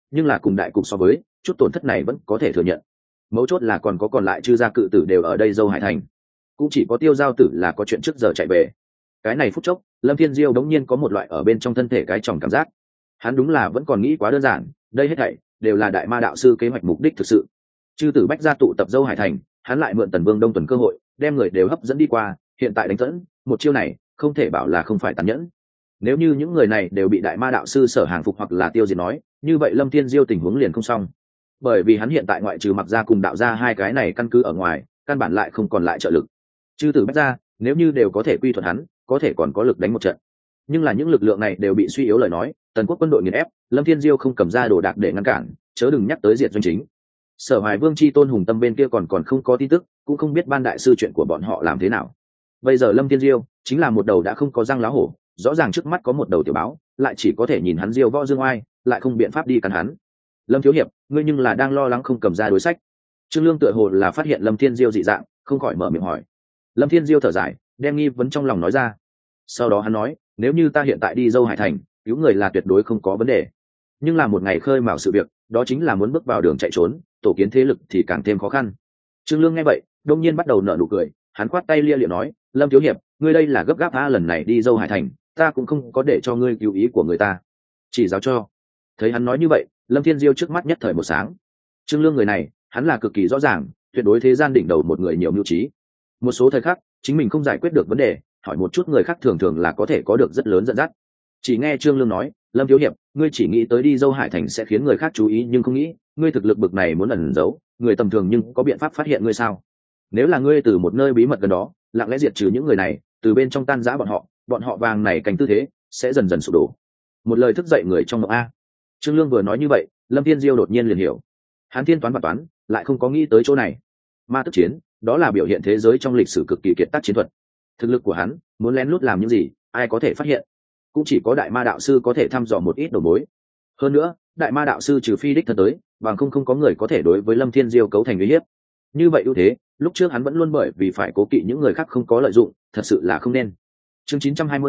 nhưng là cùng đại cục so với chút tổn thất này vẫn có thể thừa nhận. Mấu chốt là còn lại chư gia cự tử đều ở đây Dâu Hải Thành, cũng chỉ có Tiêu Giao Tử là có chuyện trước giờ chạy về. Cái này phút chốc Lâm Thiên Diêu đống nhiên có một loại ở bên trong thân thể cái tròng cảm giác. Hắn đúng là vẫn còn nghĩ quá đơn giản, đây hết thảy đều là đại ma đạo sư kế hoạch mục đích thực sự. Chư tử bách gia tụ tập Dâu Hải Thành, hắn lại mượn Tần Vương Đông Tuần cơ hội đem người đều hấp dẫn đi qua, hiện tại đánh tẫn một chiêu này không thể bảo là không phải tàn nhẫn. Nếu như những người này đều bị đại ma đạo sư sở hàng phục hoặc là tiêu diệt nói, như vậy Lâm Thiên Diêu tình huống liền không xong, bởi vì hắn hiện tại ngoại trừ mặc gia cùng đạo gia hai cái này căn cứ ở ngoài, căn bản lại không còn lại trợ lực. Chư tử bách gia nếu như đều có thể quy thuận hắn, có thể còn có lực đánh một trận, nhưng là những lực lượng này đều bị suy yếu lời nói, tần quốc quân đội nghiền ép, Lâm Thiên Diêu không cầm ra đồ đạc để ngăn cản, chớ đừng nhắc tới diệt doanh chính. Sở Hoài Vương chi tôn Hùng Tâm bên kia còn không có tin tức, cũng không biết ban đại sư chuyện của bọn họ làm thế nào. Bây giờ Lâm Thiên Diêu chính là một đầu đã không có răng lá hổ, rõ ràng trước mắt có một đầu tiểu báo, lại chỉ có thể nhìn hắn diêu võ dương oai, lại không biện pháp đi cắn hắn. Lâm thiếu hiệp, ngươi nhưng là đang lo lắng không cầm ra đối sách. Trương Lương tựa hồ là phát hiện Lâm Thiên Diêu dị dạng, không khỏi mở miệng hỏi. Lâm Thiên Diêu thở dài, đem nghi vấn trong lòng nói ra. Sau đó hắn nói, nếu như ta hiện tại đi Dâu Hải Thành, cứu người là tuyệt đối không có vấn đề. Nhưng là một ngày khơi mào sự việc, đó chính là muốn bước vào đường chạy trốn, tổ kiến thế lực thì càng thêm khó khăn. Trương Lương nghe vậy, đông nhiên bắt đầu nở nụ cười, hắn khoát tay lia lịa nói, Lâm thiếu hiệp, ngươi đây là gấp gáp a, lần này đi Dâu Hải Thành, ta cũng không có để cho ngươi cứu ý của người ta, chỉ giáo cho. Thấy hắn nói như vậy, Lâm Thiên Diêu trước mắt nhất thời một sáng. Trương Lương người này, hắn là cực kỳ rõ ràng, tuyệt đối thế gian đỉnh đầu một người nhiều mưu trí. Một số thời khắc, chính mình không giải quyết được vấn đề, hỏi một chút người khác thường thường là có thể có được rất lớn dẫn dắt. Chỉ nghe Trương Lương nói, Lâm thiếu hiệp, ngươi chỉ nghĩ tới đi Dâu Hải Thành sẽ khiến người khác chú ý, nhưng không nghĩ ngươi thực lực bực này muốn ẩn giấu, người tầm thường nhưng có biện pháp phát hiện ngươi sao? Nếu là ngươi từ một nơi bí mật gần đó lặng lẽ diệt trừ những người này, từ bên trong tan rã bọn họ vàng này cảnh tư thế sẽ dần dần sụp đổ. Một lời thức dậy người trong mộng a. Trương Lương vừa nói như vậy, Lâm Thiên Diêu đột nhiên liền hiểu, hắn thiên toán và toán lại không có nghĩ tới chỗ này. Ma tức chiến, đó là biểu hiện thế giới trong lịch sử cực kỳ kiệt tác chiến thuật. Thực lực của hắn muốn lén lút làm những gì, ai có thể phát hiện? Cũng chỉ có đại ma đạo sư có thể thăm dò một ít đầu mối. Hơn nữa, đại ma đạo sư trừ phi đích thân tới, bằng không có người có thể đối với Lâm Thiên Diêu cấu thành uy hiếp. Như vậy ưu thế, lúc trước hắn vẫn luôn bởi vì phải cố kỵ những người khác không có lợi dụng, thật sự là không nên. Chương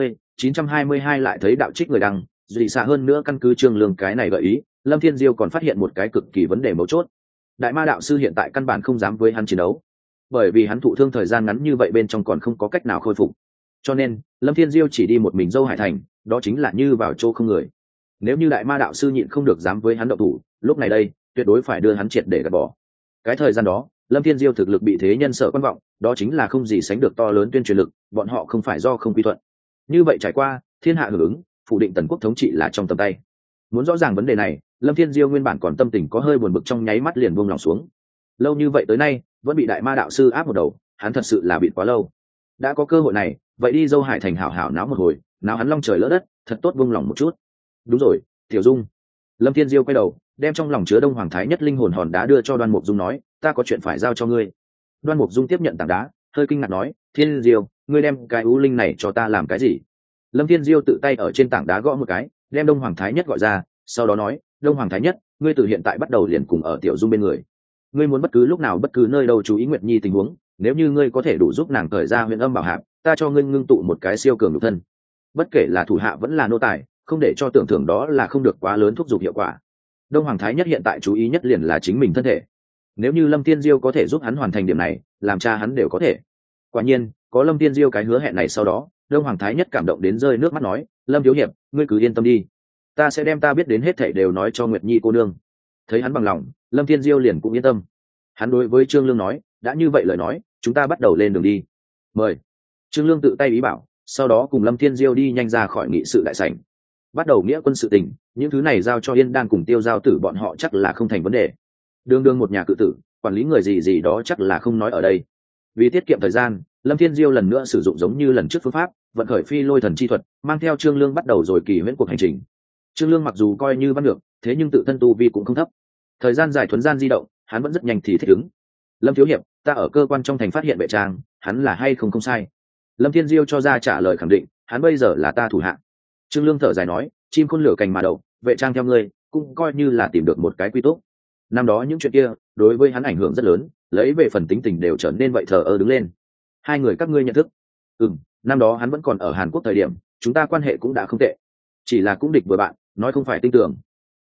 922 lại thấy đạo trích người đăng, dị xạ hơn nữa căn cứ Trương Lương cái này gợi ý, Lâm Thiên Diêu còn phát hiện một cái cực kỳ vấn đề mấu chốt. Đại ma đạo sư hiện tại căn bản không dám với hắn chiến đấu, bởi vì hắn thụ thương thời gian ngắn như vậy bên trong còn không có cách nào khôi phục. Cho nên, Lâm Thiên Diêu chỉ đi một mình Dâu Hải Thành, đó chính là như vào chỗ không người. Nếu như đại ma đạo sư nhịn không được dám với hắn động thủ, lúc này đây, tuyệt đối phải đưa hắn triệt để gạt bỏ. Cái thời gian đó, Lâm Thiên Diêu thực lực bị thế nhân sợ quan vọng, đó chính là không gì sánh được to lớn tuyên truyền lực, bọn họ không phải do không quy thuận. Như vậy trải qua, thiên hạ hưởng ứng, phủ định tần quốc thống trị là trong tầm tay. Muốn rõ ràng vấn đề này, Lâm Thiên Diêu nguyên bản còn tâm tình có hơi buồn bực, trong nháy mắt liền buông lòng xuống. Lâu như vậy tới nay, vẫn bị đại ma đạo sư áp một đầu, hắn thật sự là bị quá lâu. Đã có cơ hội này, vậy đi Dâu Hải Thành hảo hảo náo một hồi, náo hắn long trời lỡ đất, thật tốt buông lòng một chút. Đúng rồi, Tiểu Dung. Lâm Thiên Diêu quay đầu, đem trong lòng chứa Đông Hoàng Thái Nhất linh hồn hòn đá đưa cho Đoan Mục Dung nói, ta có chuyện phải giao cho ngươi. Đoan Mục Dung tiếp nhận tảng đá, hơi kinh ngạc nói, Thiên Diêu, ngươi đem cái ưu linh này cho ta làm cái gì? Lâm Thiên Diêu tự tay ở trên tảng đá gõ một cái, đem Đông Hoàng Thái Nhất gọi ra, sau đó nói, Đông Hoàng Thái Nhất, ngươi từ hiện tại bắt đầu liền cùng ở Tiểu Dung bên người. Ngươi muốn bất cứ lúc nào bất cứ nơi đâu chú ý Nguyệt Nhi tình huống, nếu như ngươi có thể đủ giúp nàng cởi ra huyền âm bảo hạp, ta cho ngươi ngưng tụ một cái siêu cường nhục thân. Bất kể là thủ hạ vẫn là nô tài, không để cho tưởng thưởng đó là không được quá lớn thúc giục hiệu quả. Đông Hoàng Thái Nhất hiện tại chú ý nhất liền là chính mình thân thể. Nếu như Lâm Thiên Diêu có thể giúp hắn hoàn thành điểm này, làm cha hắn đều có thể. Quả nhiên, có Lâm Thiên Diêu cái hứa hẹn này sau đó, Đông Hoàng Thái Nhất cảm động đến rơi nước mắt nói, Lâm thiếu hiệp, ngươi cứ yên tâm đi, ta sẽ đem ta biết đến hết thảy đều nói cho Nguyệt Nhi cô nương. Thấy hắn bằng lòng, Lâm Thiên Diêu liền cũng yên tâm. Hắn đối với Trương Lương nói, đã như vậy lời nói, chúng ta bắt đầu lên đường đi. Mời. Trương Lương tự tay ý bảo, sau đó cùng Lâm Thiên Diêu đi nhanh ra khỏi nghị sự đại sảnh. Bắt đầu nghĩa quân sự tình, những thứ này giao cho Yên Đan cùng Tiêu Giao Tử bọn họ chắc là không thành vấn đề. Đương đương một nhà cự tử, quản lý người gì gì đó chắc là không nói ở đây. Vì tiết kiệm thời gian, Lâm Thiên Diêu lần nữa sử dụng giống như lần trước phương pháp, vận khởi phi lôi thần chi thuật, mang theo Trương Lương bắt đầu rồi kỳ huyễn cuộc hành trình. Trương Lương mặc dù coi như văn được, thế nhưng tự thân tu vi cũng không thấp. Thời gian dài thuần gian di động, hắn vẫn rất nhanh thì thích ứng. Lâm thiếu hiệp, ta ở cơ quan trong thành phát hiện vệ trang, hắn là hay không sai. Lâm Thiên Diêu cho ra trả lời khẳng định, hắn bây giờ là ta thủ hạ. Trương Lương thở dài nói, chim khôn lửa cành mà đậu, vệ trang theo ngươi cũng coi như là tìm được một cái quy tốt. Năm đó những chuyện kia đối với hắn ảnh hưởng rất lớn, lấy về phần tính tình đều trở nên vậy thờ ơ đứng lên. Hai người các ngươi nhận thức? Năm đó hắn vẫn còn ở Hàn Quốc thời điểm, chúng ta quan hệ cũng đã không tệ, chỉ là cũng địch với bạn, nói không phải tin tưởng.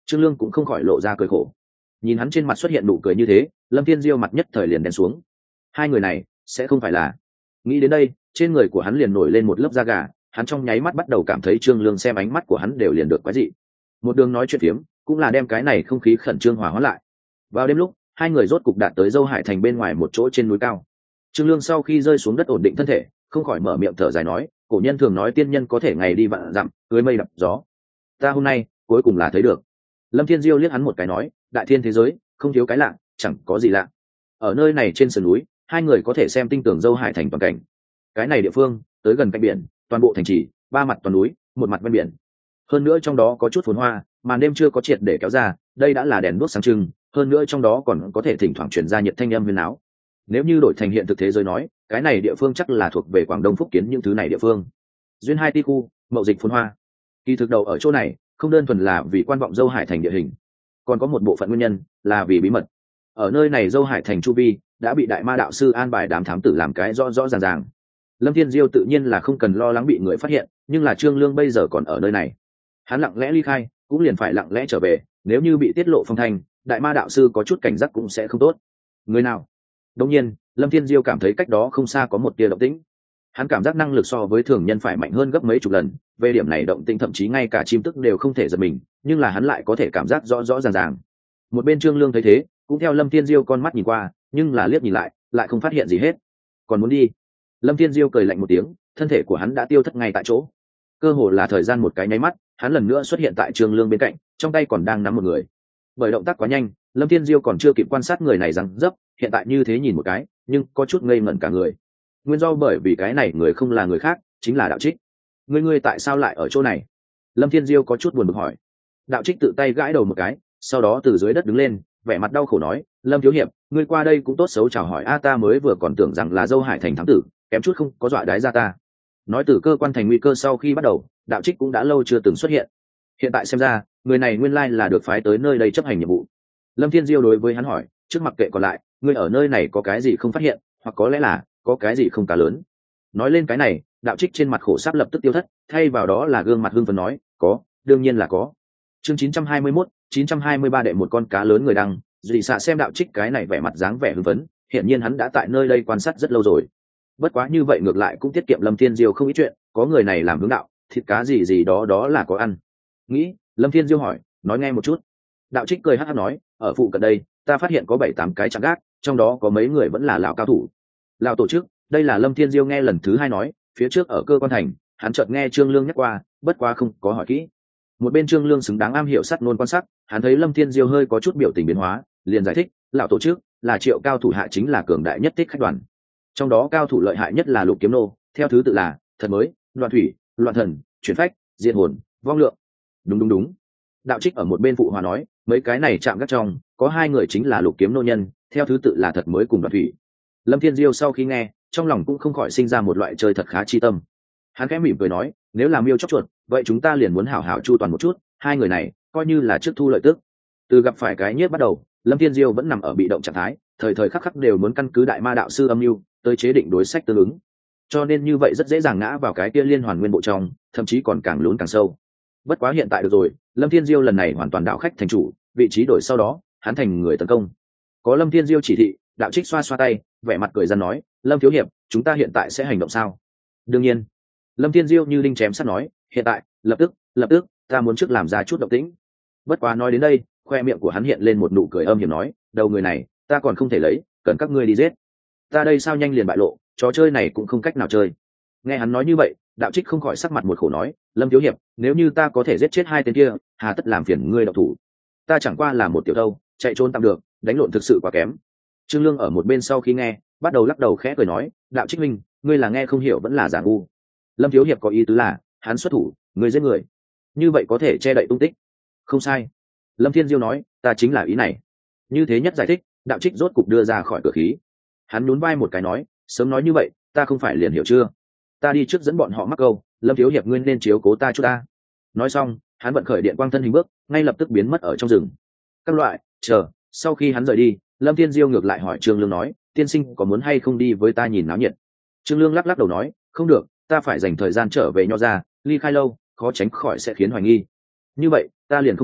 Trương Lương cũng không khỏi lộ ra cười khổ. Nhìn hắn trên mặt xuất hiện nụ cười như thế, Lâm Thiên Diêu mặt nhất thời liền đen xuống. Hai người này sẽ không phải là... Nghĩ đến đây, trên người của hắn liền nổi lên một lớp da gà, hắn trong nháy mắt bắt đầu cảm thấy Trương Lương xem ánh mắt của hắn đều liền được quái dị. Một đường nói chuyện phiếm, cũng là đem cái này không khí khẩn trương hòa hóa lại. Vào đêm lúc, hai người rốt cục đạt tới Dâu Hải Thành bên ngoài một chỗ trên núi cao. Trương Lương sau khi rơi xuống đất ổn định thân thể, không khỏi mở miệng thở dài nói, cổ nhân thường nói tiên nhân có thể ngày đi vạn dặm, cưới mây đập gió. Ta hôm nay cuối cùng là thấy được. Lâm Thiên Diêu liếc hắn một cái nói, đại thiên thế giới không thiếu cái lạ, chẳng có gì lạ. Ở nơi này trên sườn núi, hai người có thể xem tinh tường Dâu Hải Thành toàn cảnh. Cái này địa phương tới gần cạnh biển, toàn bộ thành trì, ba mặt toàn núi, một mặt ven biển. Hơn nữa trong đó có chút phồn hoa, màn đêm chưa có triệt để kéo ra, đây đã là đèn đuốc sáng trưng, hơn nữa trong đó còn có thể thỉnh thoảng truyền ra nhiệt thanh âm huyền áo. Nếu như đổi thành hiện thực thế giới nói, cái này địa phương chắc là thuộc về Quảng Đông Phúc Kiến những thứ này địa phương. Duyên hai ti khu, mậu dịch phồn hoa. Kỳ thực đầu ở chỗ này, không đơn thuần là vì quan vọng Dâu Hải Thành địa hình, còn có một bộ phận nguyên nhân là vì bí mật. Ở nơi này Dâu Hải Thành chu vi đã bị đại ma đạo sư an bài đám thám tử làm cái rõ rõ ràng ràng. Lâm Thiên Diêu tự nhiên là không cần lo lắng bị người phát hiện, nhưng là Trương Lương bây giờ còn ở nơi này. Hắn lặng lẽ ly khai, cũng liền phải lặng lẽ trở về, nếu như bị tiết lộ phong thanh, đại ma đạo sư có chút cảnh giác cũng sẽ không tốt. Người nào? Đương nhiên, Lâm Thiên Diêu cảm thấy cách đó không xa có một tia động tĩnh. Hắn cảm giác năng lực so với thường nhân phải mạnh hơn gấp mấy chục lần, về điểm này động tĩnh thậm chí ngay cả chim tức đều không thể giật mình, nhưng là hắn lại có thể cảm giác rõ rõ ràng ràng. Một bên Trương Lương thấy thế, cũng theo Lâm Thiên Diêu con mắt nhìn qua, nhưng là liếc nhìn lại không phát hiện gì hết. Còn muốn đi? Lâm Thiên Diêu cười lạnh một tiếng, thân thể của hắn đã tiêu thất ngay tại chỗ. Cơ hồ là thời gian một cái nháy mắt, hắn lần nữa xuất hiện tại Trương Lương bên cạnh, trong tay còn đang nắm một người. Bởi động tác quá nhanh, Lâm Thiên Diêu còn chưa kịp quan sát người này rằng dấp, hiện tại như thế nhìn một cái, nhưng có chút ngây ngẩn cả người. Nguyên do bởi vì cái này người không là người khác, chính là Đạo Trích. Ngươi tại sao lại ở chỗ này? Lâm Thiên Diêu có chút buồn bực hỏi. Đạo Trích tự tay gãi đầu một cái, sau đó từ dưới đất đứng lên, vẻ mặt đau khổ nói, Lâm thiếu hiệp, ngươi qua đây cũng tốt xấu chào hỏi a, ta mới vừa còn tưởng rằng là Dâu Hải Thành thám tử, kém chút không có dọa đái ra ta. Nói từ cơ quan thành nguy cơ sau khi bắt đầu, Đạo Trích cũng đã lâu chưa từng xuất hiện. Hiện tại xem ra, người này nguyên lai là được phái tới nơi đây chấp hành nhiệm vụ. Lâm Thiên Diêu đối với hắn hỏi, trước mặc kệ còn lại, ngươi ở nơi này có cái gì không phát hiện, hoặc có lẽ là có cái gì không cả lớn. Nói lên cái này, Đạo Trích trên mặt khổ sáp lập tức tiêu thất, thay vào đó là gương mặt hưng phấn nói, có, đương nhiên là có. Chương 921, 923 đệ một con cá lớn người đăng, dị xạ xem Đạo Trích cái này vẻ mặt dáng vẻ hưng phấn, hiển nhiên hắn đã tại nơi đây quan sát rất lâu rồi. Bất quá như vậy ngược lại cũng tiết kiệm Lâm Thiên Diêu không ít chuyện, có người này làm hướng đạo, thịt cá gì đó là có ăn. Nghĩ, Lâm Thiên Diêu hỏi, nói nghe một chút. Đạo Trích cười hắc hắc nói, ở phụ cận đây, ta phát hiện có 7-8 cái chạm gác, trong đó có mấy người vẫn là lão cao thủ. Lão tổ chức, đây là Lâm Thiên Diêu nghe lần thứ hai nói, phía trước ở cơ quan thành, hắn chợt nghe Trương Lương nhắc qua, bất quá không có hỏi kỹ. Một bên Trương Lương xứng đáng am hiểu sắt nôn quan sát, hắn thấy Lâm Thiên Diêu hơi có chút biểu tình biến hóa, liền giải thích, lão tổ chức là Triệu cao thủ hạ chính là cường đại nhất thích khách đoàn. Trong đó cao thủ lợi hại nhất là Lục Kiếm Nô, theo thứ tự là Thật Mới, Loạn Thủy, Loạn Thần, Chuyển Phách, Diệt Hồn, Vong Lượng. Đúng. Đạo Trích ở một bên phụ hòa nói, mấy cái này chạm gác trong, có 2 người chính là Lục Kiếm Nô nhân, theo thứ tự là Thật Mới cùng Loạn Thủy. Lâm Thiên Diêu sau khi nghe, trong lòng cũng không khỏi sinh ra một loại chơi thật khá chi tâm. Hắn khẽ mỉm cười nói, nếu là miêu chóc chuột, vậy chúng ta liền muốn hảo hảo chu toàn một chút, 2 người này coi như là trước thu lợi tức. Từ gặp phải cái nhiếp bắt đầu, Lâm Thiên Diêu vẫn nằm ở bị động trạng thái, thời thời khắc khắc đều muốn căn cứ đại ma đạo sư âm mưu tới chế định đối sách tương ứng, cho nên như vậy rất dễ dàng ngã vào cái kia liên hoàn nguyên bộ trong, thậm chí còn càng lún càng sâu. Bất quá hiện tại được rồi, Lâm Thiên Diêu lần này hoàn toàn đạo khách thành chủ, vị trí đổi sau đó, hắn thành người tấn công. Có Lâm Thiên Diêu chỉ thị, Đạo Trích xoa xoa tay, vẻ mặt cười răn nói, Lâm thiếu hiệp, chúng ta hiện tại sẽ hành động sao? Đương nhiên. Lâm Thiên Diêu như đinh chém sắt nói, hiện tại, lập tức, ta muốn trước làm ra chút động tĩnh. Bất quá nói đến đây, khoe miệng của hắn hiện lên một nụ cười âm hiểm nói, đầu người này, ta còn không thể lấy, cần các ngươi đi giết. Ta đây sao nhanh liền bại lộ, trò chơi này cũng không cách nào chơi. Nghe hắn nói như vậy, Đạo Trích không khỏi sắc mặt một khổ nói, Lâm thiếu hiệp, nếu như ta có thể giết chết 2 tên kia, hà tất làm phiền ngươi động thủ. Ta chẳng qua là một tiểu đâu, chạy trốn tạm được, đánh lộn thực sự quá kém. Trương Lương ở một bên sau khi nghe, bắt đầu lắc đầu khẽ cười nói, Đạo Trích minh, ngươi là nghe không hiểu vẫn là giả ngu. Lâm thiếu hiệp có ý tứ là, hắn xuất thủ, ngươi giết người, như vậy có thể che đậy tung tích. Không sai. Lâm Thiên Diêu nói, ta chính là ý này. Như thế nhất giải thích, Đạo Trích rốt cục đưa ra khỏi cửa khí. Hắn nhún vai một cái nói, sớm nói như vậy, ta không phải liền hiểu chưa? Ta đi trước dẫn bọn họ mắc câu, Lâm thiếu hiệp ngươi nên chiếu cố ta chút ta. Nói xong, hắn vận khởi điện quang thân hình bước, ngay lập tức biến mất ở trong rừng. Các loại, chờ, sau khi hắn rời đi, Lâm Thiên Diêu ngược lại hỏi Trương Lương nói, tiên sinh có muốn hay không đi với ta nhìn náo nhiệt? Trương Lương lắc lắc đầu nói, không được, ta phải dành thời gian trở về Nho ra, ly khai lâu, khó tránh khỏi sẽ khiến hoài nghi. Như vậy, ta liền không tiễn,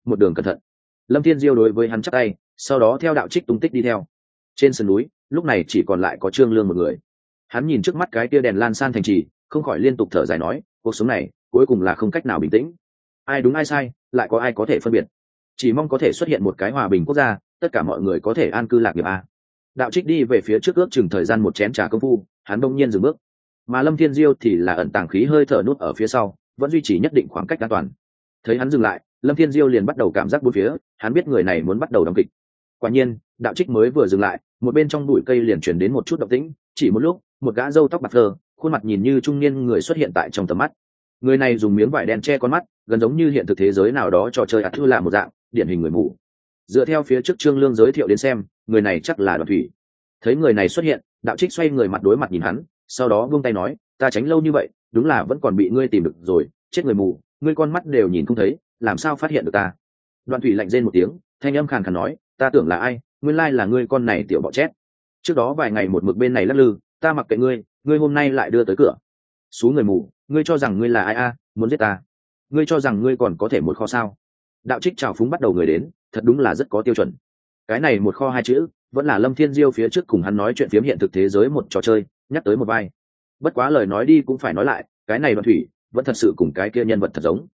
một đường cẩn thận. Lâm Thiên Diêu đối với hắn chắp tay, sau đó theo đạo trích tung tích đi theo. Trên sườn núi lúc này chỉ còn lại có Trương Lương một người. Hắn nhìn trước mắt cái tia đèn lan san thành trì, không khỏi liên tục thở dài nói, cuộc sống này cuối cùng là không cách nào bình tĩnh. Ai đúng ai sai lại có ai có thể phân biệt? Chỉ mong có thể xuất hiện một cái hòa bình quốc gia, tất cả mọi người có thể an cư lạc nghiệp a. Đạo trích đi về phía trước ước chừng thời gian một chén trà công phu, hắn bỗng nhiên dừng bước. Mà Lâm Thiên Diêu thì là ẩn tàng khí hơi thở nút ở phía sau, vẫn duy trì nhất định khoảng cách an toàn. Thấy hắn dừng lại, Lâm Thiên Diêu liền bắt đầu cảm giác bốn phía, hắn biết người này muốn bắt đầu đóng kịch. Quả nhiên, đạo trích mới vừa dừng lại, một bên trong bụi cây liền truyền đến một chút động tĩnh, chỉ một lúc, một gã râu tóc bạc phơ, khuôn mặt nhìn như trung niên người xuất hiện tại trong tầm mắt. Người này dùng miếng vải đen che con mắt, gần giống như hiện thực thế giới nào đó trò chơi ạt thư lạ một dạng, điển hình người mù. Dựa theo phía trước Trương Lương giới thiệu đến xem, người này chắc là Đoàn Thủy. Thấy người này xuất hiện, đạo trích xoay người mặt đối mặt nhìn hắn, sau đó buông tay nói, ta tránh lâu như vậy, đúng là vẫn còn bị ngươi tìm được rồi, chết người mù, ngươi con mắt đều nhìn không thấy, làm sao phát hiện được ta? Đoàn Thủy lạnh rên một tiếng, thanh âm khàn khàn nói, ta tưởng là ai, nguyên lai là ngươi con này tiểu bọ chét. Trước đó vài ngày một mực bên này lắc lư, ta mặc kệ ngươi, ngươi hôm nay lại đưa tới cửa. Sú người mù, ngươi cho rằng ngươi là ai a, muốn giết ta? Ngươi cho rằng ngươi còn có thể một kho sao? Đạo trích trào phúng bắt đầu người đến, thật đúng là rất có tiêu chuẩn. Cái này một kho hai chữ, vẫn là Lâm Thiên Diêu phía trước cùng hắn nói chuyện phiếm hiện thực thế giới một trò chơi, nhắc tới một vai. Bất quá lời nói đi cũng phải nói lại, cái này Đoàn Thủy vẫn thật sự cùng cái kia nhân vật thật giống.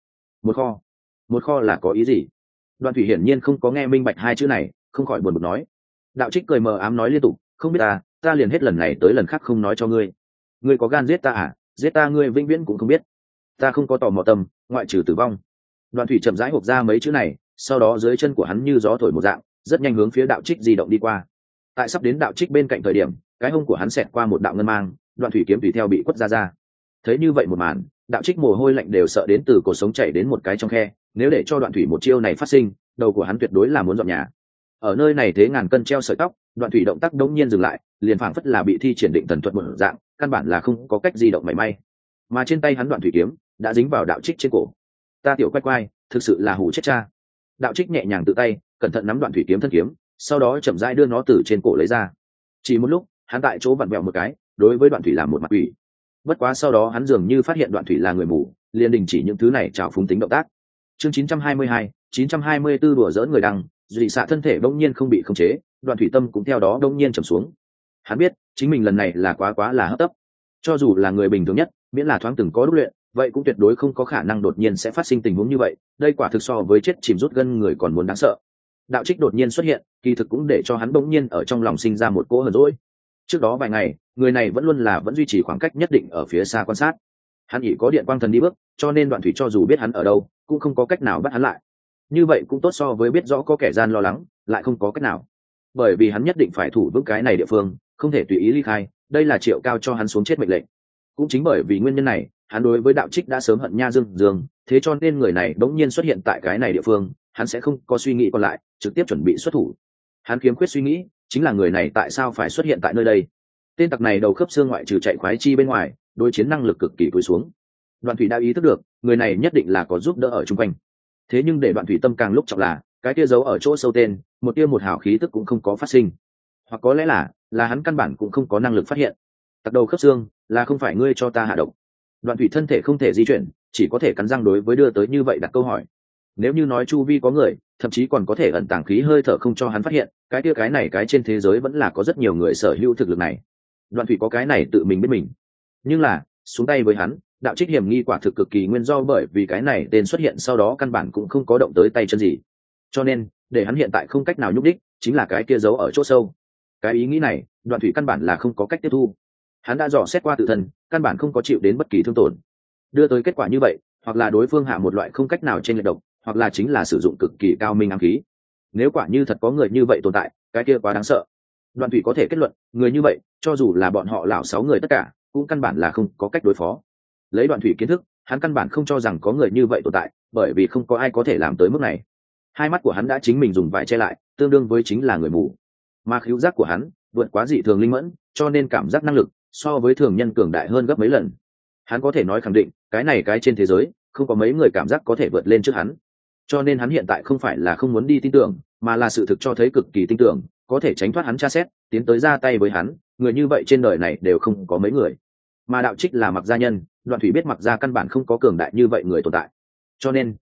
Một kho là có ý gì? Đoàn Thủy hiển nhiên không có nghe minh bạch hai chữ này, không khỏi buồn bực nói. Đạo trích cười mờ ám nói liên tục, không biết ta liền hết lần này tới lần khác không nói cho ngươi. Ngươi có gan giết ta à? Giết ta ngươi vĩnh viễn cũng không biết. Ta không có tò mò tâm, ngoại trừ tử vong. Đoàn Thủy chậm rãi hộc ra mấy chữ này, sau đó dưới chân của hắn như gió thổi một dạng, rất nhanh hướng phía đạo trích di động đi qua. Tại sắp đến đạo trích bên cạnh thời điểm, cái hông của hắn xẹt qua một đạo ngân mang, Đoàn Thủy kiếm tùy theo bị quất ra. Thấy như vậy một màn, đạo trích mồ hôi lạnh đều sợ đến từ cổ sống chảy đến một cái trong khe, nếu để cho Đoàn Thủy một chiêu này phát sinh, đầu của hắn tuyệt đối là muốn dọn nhà. Ở nơi này thế ngàn cân treo sợi tóc, Đoàn Thủy động tác đống nhiên dừng lại, liền phảng phất là bị thi triển định thần thuật một dạng, căn bản là không có cách di động mảy may. Mà trên tay hắn Đoạn Thủy kiếm đã dính vào đạo trích trên cổ. Ta tiểu quay quay, thực sự là hủ chết cha. Đạo trích nhẹ nhàng tự tay, cẩn thận nắm Đoạn Thủy kiếm thân kiếm, sau đó chậm rãi đưa nó từ trên cổ lấy ra. Chỉ một lúc, hắn tại chỗ vặn vẹo một cái, đối với Đoạn Thủy làm một mặt quỷ. Bất quá sau đó hắn dường như phát hiện Đoạn Thủy là người mù, liền đình chỉ những thứ này trào phúng tính động tác. Chương 922, 924 đùa giỡn người đăng, dị xạ thân thể bỗng nhiên không bị khống chế, Đoạn Thủy tâm cũng theo đó bỗng nhiên trầm xuống. Hắn biết, chính mình lần này là quá là hấp tấp. Cho dù là người bình thường nhất, miễn là thoáng từng có đúc luyện, vậy cũng tuyệt đối không có khả năng đột nhiên sẽ phát sinh tình huống như vậy, đây quả thực so với chết chìm rút gân người còn muốn đáng sợ. Đạo trích đột nhiên xuất hiện, kỳ thực cũng để cho hắn bỗng nhiên ở trong lòng sinh ra một cỗ hờn dỗi. Trước đó vài ngày, người này vẫn duy trì khoảng cách nhất định ở phía xa quan sát. Hắn chỉ có điện quang thần đi bước, cho nên Đoạn Thủy cho dù biết hắn ở đâu, cũng không có cách nào bắt hắn lại. Như vậy cũng tốt so với biết rõ có kẻ gian lo lắng, lại không có cách nào. Bởi vì hắn nhất định phải thủ vững cái này địa phương, không thể tùy ý ly khai, đây là Triệu Cao cho hắn xuống chết mệnh lệnh. Cũng chính bởi vì nguyên nhân này, hắn đối với đạo trích đã sớm hận nha dương, thế cho nên người này bỗng nhiên xuất hiện tại cái này địa phương, hắn sẽ không có suy nghĩ còn lại, trực tiếp chuẩn bị xuất thủ. Hắn khiếm khuyết suy nghĩ, chính là người này tại sao phải xuất hiện tại nơi đây. Tên tặc này đầu khớp xương ngoại trừ chạy khoái chi bên ngoài, đối chiến năng lực cực kỳ cúi xuống. Đoạn Thủy đã ý thức được, người này nhất định là có giúp đỡ ở chung quanh. Thế nhưng để Đoạn Thủy tâm càng lúc trọng là, cái kia giấu ở chỗ sâu tên, một tia một hào khí tức cũng không có phát sinh. Hoặc có lẽ là hắn căn bản cũng không có năng lực phát hiện. Tặc đầu khớp xương, là không phải ngươi cho ta hạ độc. Đoạn Thủy thân thể không thể di chuyển, chỉ có thể cắn răng đối với đưa tới như vậy đặt câu hỏi. Nếu như nói chu vi có người, thậm chí còn có thể ẩn tàng khí hơi thở không cho hắn phát hiện, cái này trên thế giới vẫn là có rất nhiều người sở hữu thực lực này. Đoạn Thủy có cái này tự mình biết mình. Nhưng là, xuống tay với hắn, đạo trích hiểm nghi quả thực cực kỳ nguyên do bởi vì cái này tên xuất hiện sau đó căn bản cũng không có động tới tay chân gì. Cho nên, để hắn hiện tại không cách nào nhúc đích, chính là cái kia giấu ở chỗ sâu. Cái ý nghĩ này, Đoạn Thủy căn bản là không có cách tiếp thu. Hắn đã dò xét qua tự thân, căn bản không có chịu đến bất kỳ thương tổn. Đưa tới kết quả như vậy, hoặc là đối phương hạ một loại không cách nào trên lệch độc, hoặc là chính là sử dụng cực kỳ cao minh ám khí. Nếu quả như thật có người như vậy tồn tại, cái kia quá đáng sợ. Đoạn Thủy có thể kết luận, người như vậy, cho dù là bọn họ lão 6 người tất cả, cũng căn bản là không có cách đối phó. Lấy Đoạn Thủy kiến thức, hắn căn bản không cho rằng có người như vậy tồn tại, bởi vì không có ai có thể làm tới mức này. Hai mắt của hắn đã chính mình dùng vải che lại, tương đương với chính là người mù. Mà khứu giác của hắn vượt quá dị thường linh mẫn, cho nên cảm giác năng lực so với thường nhân cường đại hơn gấp mấy lần. Hắn có thể nói khẳng định, cái trên thế giới không có mấy người cảm giác có thể vượt lên trước hắn. Cho nên hắn hiện tại không phải là không muốn đi tin tưởng, mà là sự thực cho thấy cực kỳ tin tưởng, có thể tránh thoát hắn tra xét, tiến tới ra tay với hắn, người như vậy trên đời này đều không có mấy người. Mà đạo trích là Mặc gia nhân, Đoạn Thủy biết Mặc gia căn bản không có cường đại như vậy người tồn tại. Cho nên,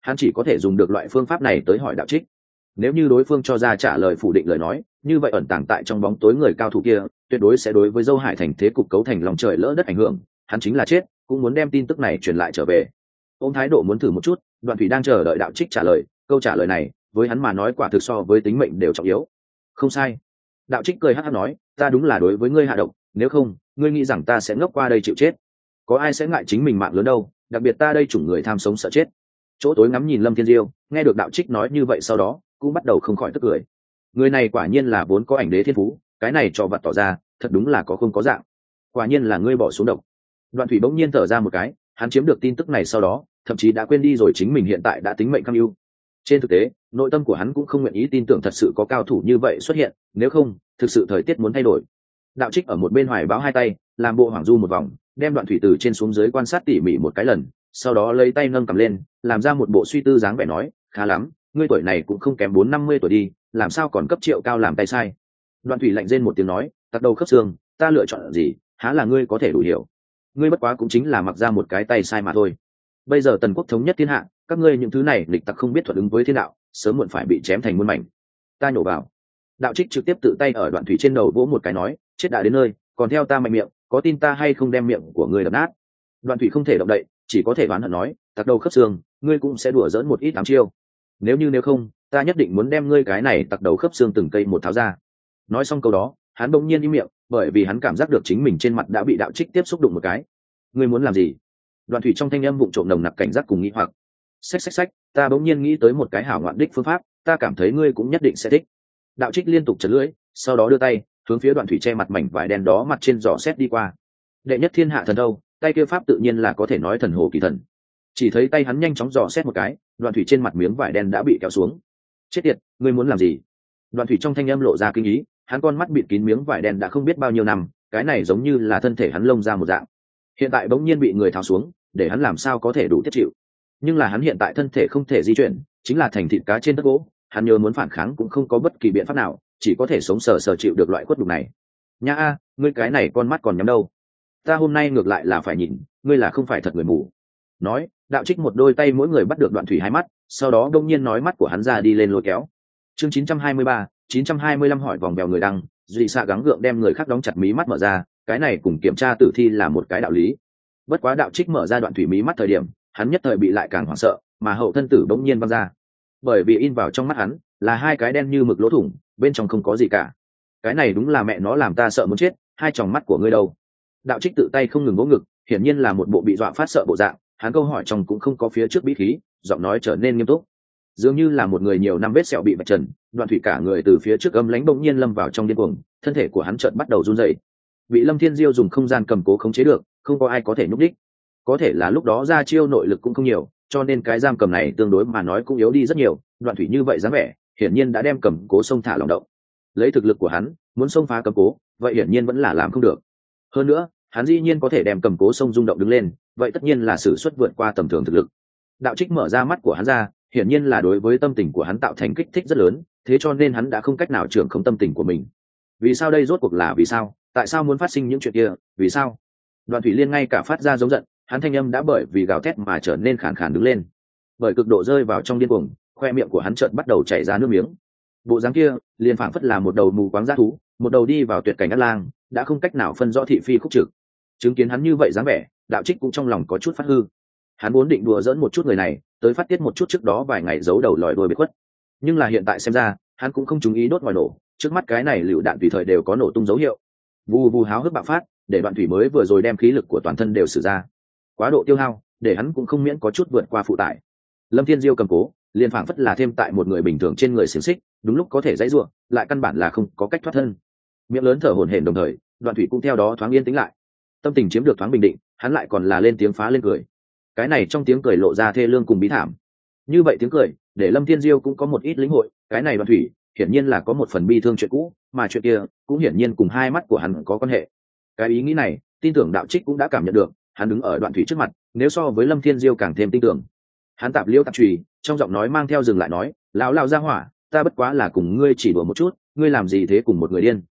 hắn chỉ có thể dùng được loại phương pháp này tới hỏi đạo trích. Nếu như đối phương cho ra trả lời phủ định lời nói, như vậy ẩn tàng tại trong bóng tối người cao thủ kia tuyệt đối sẽ đối với Dâu Hải thành thế cục cấu thành lòng trời lỡ đất ảnh hưởng, hắn chính là chết cũng muốn đem tin tức này truyền lại trở về. Ôm thái độ muốn thử một chút, Đoạn Thủy đang chờ đợi đạo trích trả lời. Câu trả lời này với hắn mà nói quả thực so với tính mệnh đều trọng yếu. Không sai. Đạo trích cười hắc hắc nói, ta đúng là đối với ngươi hạ độc, nếu không ngươi nghĩ rằng ta sẽ ngốc qua đây chịu chết? Có ai sẽ ngại chính mình mạng lớn đâu, đặc biệt ta đây chủng người tham sống sợ chết. Chỗ tối ngắm nhìn Lâm Thiên Diêu, nghe được đạo trích nói như vậy sau đó cũng bắt đầu không khỏi tức cười. Người này quả nhiên là vốn có ảnh đế thiên phú, cái này cho vặt tỏ ra thật đúng là có không có dạng. Quả nhiên là ngươi bỏ xuống độc. Đoạn Thủy bỗng nhiên thở ra một cái, hắn chiếm được tin tức này sau đó thậm chí đã quên đi rồi chính mình hiện tại đã tính mệnh cam ưu. Trên thực tế nội tâm của hắn cũng không nguyện ý tin tưởng thật sự có cao thủ như vậy xuất hiện, nếu không thực sự thời tiết muốn thay đổi. Đạo trích ở một bên hoài báo hai tay làm bộ hoảng du một vòng, đem Đoạn Thủy từ trên xuống dưới quan sát tỉ mỉ một cái lần, sau đó lấy tay nâng cầm lên làm ra một bộ suy tư dáng vẻ nói, khá lắm, ngươi tuổi này cũng không kém 40-50 tuổi đi, làm sao còn cấp Triệu Cao làm tay sai. Đoạn Thủy lạnh rên một tiếng nói, tặc đầu khớp xương, ta lựa chọn gì há là ngươi có thể đủ hiểu. Ngươi bất quá cũng chính là mặc ra một cái tay sai mà thôi. Bây giờ Tần quốc thống nhất thiên hạ, các ngươi những thứ này lịch tặc không biết thuận ứng với thiên đạo, sớm muộn phải bị chém thành muôn mảnh. Ta nhổ vào. Đạo trích trực tiếp tự tay ở Đoạn Thủy trên đầu vỗ một cái nói, chết đã đến nơi còn theo ta mạnh miệng, có tin ta hay không đem miệng của ngươi đập nát. Đoạn Thủy không thể động đậy, chỉ có thể đoán hận nói, tặc đầu khớp xương, ngươi cũng sẽ đùa dỡn một ít ám chiêu. Nếu không ta nhất định muốn đem ngươi cái này tặc đầu khớp xương từng cây một tháo ra. Nói xong câu đó hắn bỗng nhiên im miệng, bởi vì hắn cảm giác được chính mình trên mặt đã bị đạo trích tiếp xúc đụng một cái. Ngươi muốn làm gì? Đoạn Thủy trong thanh âm vụng trộm nồng nặc cảnh giác cùng nghi hoặc. Xách, ta bỗng nhiên nghĩ tới một cái hảo ngoạn đích phương pháp, ta cảm thấy ngươi cũng nhất định sẽ thích. Đạo trích liên tục chật lưỡi, sau đó đưa tay hướng phía Đoạn Thủy che mặt mảnh vải đen đó mặt trên giỏ xét đi qua. Đệ nhất thiên hạ thần đâu, tay kia pháp tự nhiên là có thể nói thần hồ kỳ thần. Chỉ thấy tay hắn nhanh chóng giỏ xét một cái, Đoạn Thủy trên mặt miếng vải đen đã bị kéo xuống. Chết tiệt, ngươi muốn làm gì? Đoạn Thủy trong thanh âm lộ ra kinh ý, hắn con mắt bịt kín miếng vải đen đã không biết bao nhiêu năm, cái này giống như là thân thể hắn lông ra một dạng. Hiện tại bỗng nhiên bị người tháo xuống, để hắn làm sao có thể đủ tiếp chịu. Nhưng là hắn hiện tại thân thể không thể di chuyển, chính là thành thịt cá trên đất gỗ, hắn nhớ muốn phản kháng cũng không có bất kỳ biện pháp nào, chỉ có thể sống sờ sờ chịu được loại khuất nhục này. Nha a, ngươi cái này con mắt còn nhắm đâu? Ta hôm nay ngược lại là phải nhìn, ngươi là không phải thật người mù. Nói, đạo trích một đôi tay mỗi người bắt được Đoạn Thủy hai mắt, sau đó đông nhiên nói mắt của hắn ra đi lên lôi kéo. Chương 923, 925 hỏi vòng vèo người đăng, dị xạ gắng gượng đem người khác đóng chặt mí mắt mở ra, cái này cùng kiểm tra tử thi là một cái đạo lý. Bất quá đạo trích mở ra Đoạn Thủy mí mắt thời điểm, hắn nhất thời bị lại càng hoảng sợ, mà hậu thân tử bỗng nhiên văng ra. Bởi vì in vào trong mắt hắn là hai cái đen như mực lỗ thủng, bên trong không có gì cả. Cái này đúng là mẹ nó làm ta sợ muốn chết, hai tròng mắt của ngươi đâu? Đạo trích tự tay không ngừng vỗ ngực, hiển nhiên là một bộ bị dọa phát sợ bộ dạng, hắn câu hỏi trong cũng không có phía trước bí khí, giọng nói trở nên nghiêm túc. Dường như là một người nhiều năm vết sẹo bị vạch trần, Đoạn Thủy cả người từ phía trước âm lãnh bỗng nhiên lâm vào trong điên cuồng, thân thể của hắn chợt bắt đầu run rẩy. Bị Lâm Thiên Diêu dùng không gian cầm cố khống chế được, không có ai có thể nhúc đích. Có thể là lúc đó ra chiêu nội lực cũng không nhiều, cho nên cái giam cầm này tương đối mà nói cũng yếu đi rất nhiều. Đoạn Thủy như vậy dáng vẻ, hiển nhiên đã đem cầm cố xông thả lòng động. Lấy thực lực của hắn, muốn xông phá cầm cố, vậy hiển nhiên vẫn là làm không được. Hơn nữa, hắn dĩ nhiên có thể đem cầm cố xông rung động đứng lên, vậy tất nhiên là sự xuất vượt qua tầm thường thực lực. Đạo trích mở ra mắt của hắn ra, hiển nhiên là đối với tâm tình của hắn tạo thành kích thích rất lớn, thế cho nên hắn đã không cách nào trưởng khống tâm tình của mình. Vì sao đây rốt cuộc là vì sao? Tại sao muốn phát sinh những chuyện kia? Vì sao? Đoạn Thủy Liên ngay cả phát ra giống giận, hắn thanh âm đã bởi vì gào thét mà trở nên khàn khàn đứng lên. Bởi cực độ rơi vào trong điên cuồng, khoe miệng của hắn chợt bắt đầu chảy ra nước miếng. Bộ dáng kia, liền phảng phất là một đầu mù quáng dã thú, một đầu đi vào tuyệt cảnh ác lang, đã không cách nào phân rõ thị phi khúc trực. Chứng kiến hắn như vậy dáng vẻ, đạo trích cũng trong lòng có chút phát hư. Hắn vốn định đùa giỡn một chút người này, tới phát tiết một chút trước đó vài ngày giấu đầu lòi đuôi bị khuất. Nhưng là hiện tại xem ra, hắn cũng không chú ý đốt ngòi nổ, trước mắt cái này lựu đạn tùy thời đều có nổ tung dấu hiệu. Vù vù háo hức bạo phát, để Đoạn Thủy mới vừa rồi đem khí lực của toàn thân đều sử ra. Quá độ tiêu hao, để hắn cũng không miễn có chút vượt qua phụ tải. Lâm Thiên Diêu cầm cố, liền phảng phất là thêm tại một người bình thường trên người xiềng xích, đúng lúc có thể dãy rủa, lại căn bản là không có cách thoát thân. Miệng lớn thở hổn hển đồng thời, Đoạn Thủy cũng theo đó thoáng yên tĩnh lại. Tâm tình chiếm được thoáng bình định, hắn lại còn là lên tiếng phá lên cười. Cái này trong tiếng cười lộ ra thê lương cùng bí thảm. Như vậy tiếng cười, để Lâm Thiên Diêu cũng có một ít lĩnh hội, cái này Đoạn Thủy, hiển nhiên là có một phần bi thương chuyện cũ, mà chuyện kia cũng hiển nhiên cùng hai mắt của hắn có quan hệ. Cái ý nghĩ này, tin tưởng đạo trích cũng đã cảm nhận được, hắn đứng ở Đoạn Thủy trước mặt, nếu so với Lâm Thiên Diêu càng thêm tin tưởng. Hắn tạp liêu tạp chùy, trong giọng nói mang theo dừng lại nói, lão gia hỏa, ta bất quá là cùng ngươi chỉ đùa một chút, ngươi làm gì thế cùng một người điên?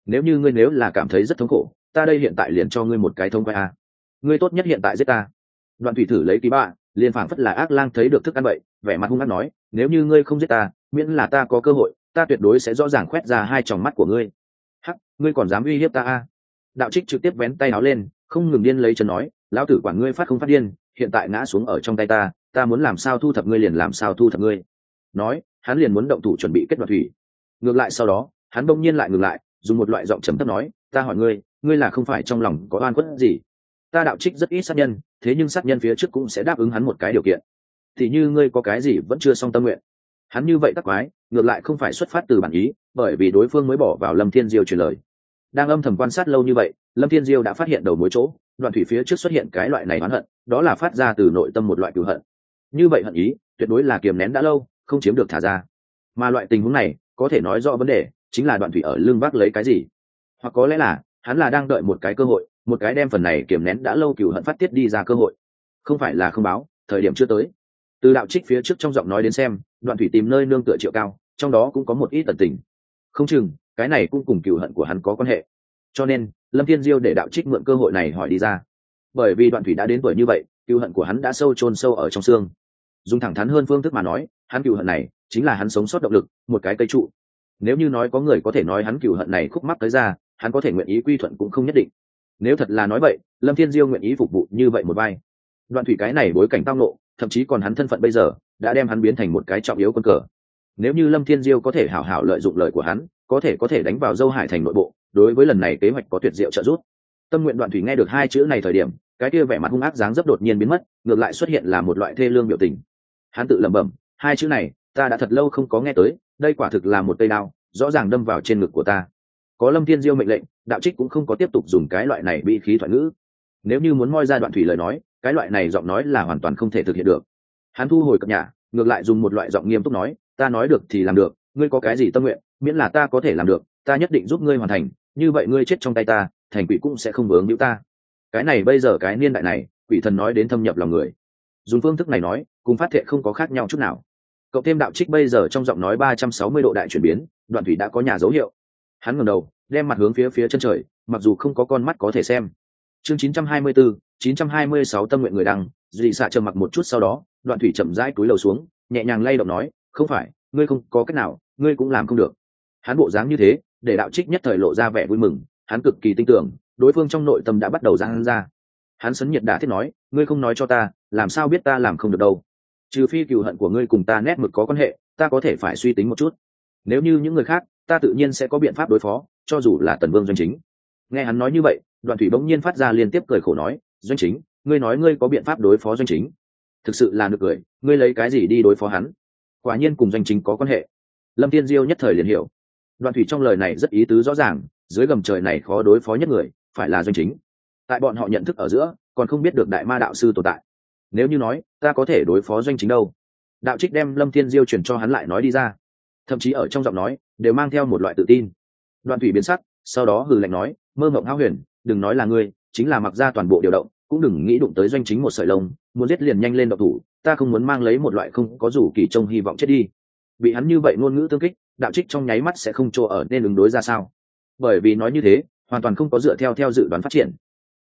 Nếu là cảm thấy rất thống khổ, ta đây hiện tại liền cho ngươi một cái thông quay a. Ngươi tốt nhất hiện tại giết ta. Đoạn Thủy thử lấy ký bạ, liền phảng phất là ác lang thấy được thức ăn vậy, vẻ mặt hung ác nói, nếu như ngươi không giết ta, miễn là ta có cơ hội, ta tuyệt đối sẽ rõ ràng khoét ra hai tròng mắt của ngươi. Hắc, ngươi còn dám uy hiếp ta a? Đạo Trích trực tiếp vén tay áo lên, không ngừng điên lấy chân nói, lão tử quản ngươi phát không phát điên, hiện tại ngã xuống ở trong tay ta muốn làm sao thu thập ngươi liền làm sao thu thập ngươi. Nói, hắn liền muốn động thủ chuẩn bị kết đoạt thủy. Ngược lại sau đó, hắn bỗng nhiên lại ngừng lại, dùng một loại giọng trầm thấp nói, ta hỏi ngươi là không phải trong lòng có oan khuất gì? Ta Đạo Trích rất ít sát nhân, thế nhưng sát nhân phía trước cũng sẽ đáp ứng hắn một cái điều kiện. Thì như ngươi có cái gì vẫn chưa xong tâm nguyện. Hắn như vậy tắc quái, ngược lại không phải xuất phát từ bản ý, bởi vì đối phương mới bỏ vào Lâm Thiên Diêu truyền lời. Đang âm thầm quan sát lâu như vậy, Lâm Thiên Diêu đã phát hiện đầu mối chỗ, Đoạn Thủy phía trước xuất hiện cái loại này oán hận, đó là phát ra từ nội tâm một loại cừu hận. Như vậy hận ý, tuyệt đối là kiềm nén đã lâu, không chiếm được thả ra. Mà loại tình huống này, có thể nói rõ vấn đề, chính là Đoạn Thủy ở lưng vác lấy cái gì, hoặc có lẽ là hắn là đang đợi một cái cơ hội, một cái đem phần này kiềm nén đã lâu cừu hận phát tiết đi ra cơ hội. Không phải là không báo, thời điểm chưa tới. Từ Đạo Trích phía trước trong giọng nói đến xem, Đoạn Thủy tìm nơi nương tựa Triệu Cao, trong đó cũng có một ít tận tình. Không chừng cái này cũng cùng cừu hận của hắn có quan hệ. Cho nên Lâm Thiên Diêu để Đạo Trích mượn cơ hội này hỏi đi ra. Bởi vì Đoạn Thủy đã đến tuổi như vậy, cừu hận của hắn đã chôn sâu ở trong xương. Dùng thẳng thắn hơn phương thức mà nói, hắn cừu hận này chính là hắn sống sót động lực, một cái cây trụ. Nếu như nói có người có thể nói hắn cừu hận này khúc mắc tới ra, hắn có thể nguyện ý quy thuận cũng không nhất định. Nếu thật là nói vậy, Lâm Thiên Diêu nguyện ý phục vụ như vậy một vai. Đoạn Thủy cái này bối cảnh tao nộ, thậm chí còn hắn thân phận bây giờ đã đem hắn biến thành một cái trọng yếu quân cờ. Nếu như Lâm Thiên Diêu có thể hảo hảo lợi dụng lời của hắn, có thể đánh vào Dâu Hải thành nội bộ, đối với lần này kế hoạch có tuyệt diệu trợ giúp. Tâm nguyện Đoạn Thủy nghe được hai chữ này thời điểm, cái kia vẻ mặt hung ác dáng dấp đột nhiên biến mất, ngược lại xuất hiện là một loại thê lương biểu tình. Hắn tự lẩm bẩm, hai chữ này ta đã thật lâu không có nghe tới, đây quả thực là một cây đao, rõ ràng đâm vào trên ngực của ta. Có Lâm Thiên Diêu mệnh lệnh, Đạo Trích cũng không có tiếp tục dùng cái loại này bị khí thoại ngữ. Nếu như muốn moi ra Đoạn Thủy lời nói, cái loại này giọng nói là hoàn toàn không thể thực hiện được. Hắn thu hồi cập nhà, ngược lại dùng một loại giọng nghiêm túc nói, ta nói được thì làm được, ngươi có cái gì tâm nguyện, miễn là ta có thể làm được, ta nhất định giúp ngươi hoàn thành, như vậy ngươi chết trong tay ta, thành quỷ cũng sẽ không vướng hữu ta. Cái này bây giờ cái niên đại này, quỷ thần nói đến thâm nhập lòng người. Dùng phương thức này nói, cùng phát thệ không có khác nhau chút nào. Cộng thêm Đạo Trích bây giờ trong giọng nói 360 độ đại chuyển biến, Đoạn Thủy đã có nhà dấu hiệu. Hắn ngẩng đầu, đem mặt hướng phía chân trời, mặc dù không có con mắt có thể xem. Chương 924, 926 tâm nguyện người đăng, Dị Xạ trầm mặc một chút sau đó, Đoạn Thủy chậm rãi cúi đầu xuống, nhẹ nhàng lay động nói, không phải, ngươi không có cách nào, ngươi cũng làm không được. Hắn bộ dáng như thế, để Đạo Trích nhất thời lộ ra vẻ vui mừng, hắn cực kỳ tin tưởng, đối phương trong nội tâm đã bắt đầu giãn ra. Hắn sấn nhiệt đả thiết nói, ngươi không nói cho ta, làm sao biết ta làm không được đâu? Trừ phi cừu hận của ngươi cùng ta nét mực có quan hệ, ta có thể phải suy tính một chút. Nếu như những người khác, ta tự nhiên sẽ có biện pháp đối phó, cho dù là Tần Vương Doanh Chính. Nghe hắn nói như vậy, Đoạn Thủy bỗng nhiên phát ra liên tiếp cười khổ nói, Doanh Chính, ngươi nói ngươi có biện pháp đối phó Doanh Chính, thực sự là nực cười, ngươi lấy cái gì đi đối phó hắn? Quả nhiên cùng Doanh Chính có quan hệ. Lâm Thiên Diêu nhất thời liền hiểu. Đoạn Thủy trong lời này rất ý tứ rõ ràng, dưới gầm trời này khó đối phó nhất người, phải là Doanh Chính. Tại bọn họ nhận thức ở giữa, còn không biết được đại ma đạo sư tồn tại. Nếu như nói, ta có thể đối phó Doanh Chính đâu? Đạo Trích đem Lâm Thiên Diêu truyền cho hắn lại nói đi ra, thậm chí ở trong giọng nói đều mang theo một loại tự tin. Đoạn Thủy biến sắc, sau đó hừ lạnh nói, mơ mộng hão huyền, đừng nói là ngươi, chính là mặc ra toàn bộ điều động, cũng đừng nghĩ đụng tới Doanh Chính một sợi lông, muốn giết liền nhanh lên động thủ, ta không muốn mang lấy một loại không có dù kỳ trông hy vọng chết đi. Bị hắn như vậy ngôn ngữ tương kích, Đạo Trích trong nháy mắt sẽ không chỗ ở nên ứng đối ra sao, bởi vì nói như thế hoàn toàn không có dựa theo dự đoán phát triển.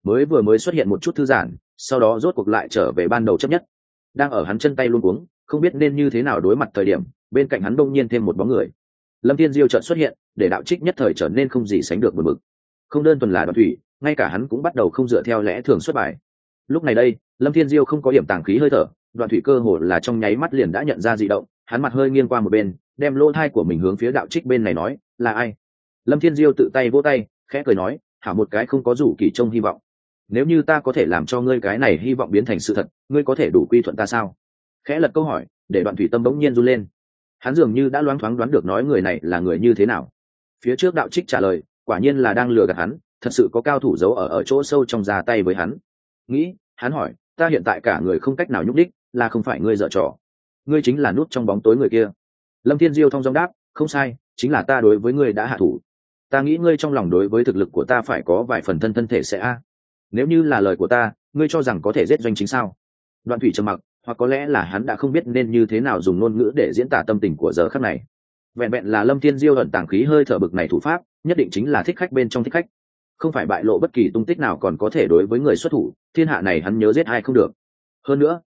Mới xuất hiện một chút thư giãn, sau đó rốt cuộc lại trở về ban đầu chấp nhất. Đang ở hắn chân tay luống cuống, không biết nên như thế nào đối mặt thời điểm, bên cạnh hắn đông nhiên thêm một bóng người. Lâm Thiên Diêu chợt xuất hiện, để Đạo Trích nhất thời trở nên không gì sánh được buồn bực. Không đơn thuần là Đoạn Thủy, ngay cả hắn cũng bắt đầu không dựa theo lẽ thường xuất bài. Lúc này đây, Lâm Thiên Diêu không có điểm tàng khí hơi thở, Đoạn Thủy cơ hồ là trong nháy mắt liền đã nhận ra dị động, hắn mặt hơi nghiêng qua một bên, đem lỗ thai của mình hướng phía Đạo Trích bên này nói, là ai? Lâm Thiên Diêu tự tay vỗ tay, khẽ cười nói, hảo một cái không có rủ kỳ trông hy vọng. Nếu như ta có thể làm cho ngươi cái này hy vọng biến thành sự thật, ngươi có thể đủ quy thuận ta sao? Khẽ lật câu hỏi, để Đoạn Thủy tâm bỗng nhiên run lên. Hắn dường như đã loáng thoáng đoán được nói người này là người như thế nào. Phía trước Đạo Trích trả lời, quả nhiên là đang lừa gạt hắn, thật sự có cao thủ giấu ở chỗ sâu trong ra tay với hắn. Nghĩ, hắn hỏi, ta hiện tại cả người không cách nào nhúc đích, là không phải ngươi giở trò? Ngươi chính là nút trong bóng tối người kia. Lâm Thiên Diêu thong dong đáp, không sai, chính là ta đối với ngươi đã hạ thủ. Ta nghĩ ngươi trong lòng đối với thực lực của ta phải có vài phần thân thể sẽ a. Nếu như là lời của ta, ngươi cho rằng có thể giết Doanh Chính sao? Đoạn Thủy trầm mặc, hoặc có lẽ là hắn đã không biết nên như thế nào dùng ngôn ngữ để diễn tả tâm tình của giờ khắc này. Vẹn vẹn là Lâm Thiên Diêu ẩn tàng khí hơi thở bực này thủ pháp, nhất định chính là thích khách bên trong thích khách, không phải bại lộ bất kỳ tung tích nào còn có thể đối với người xuất thủ, thiên hạ này hắn nhớ giết ai không được. Hơn nữa,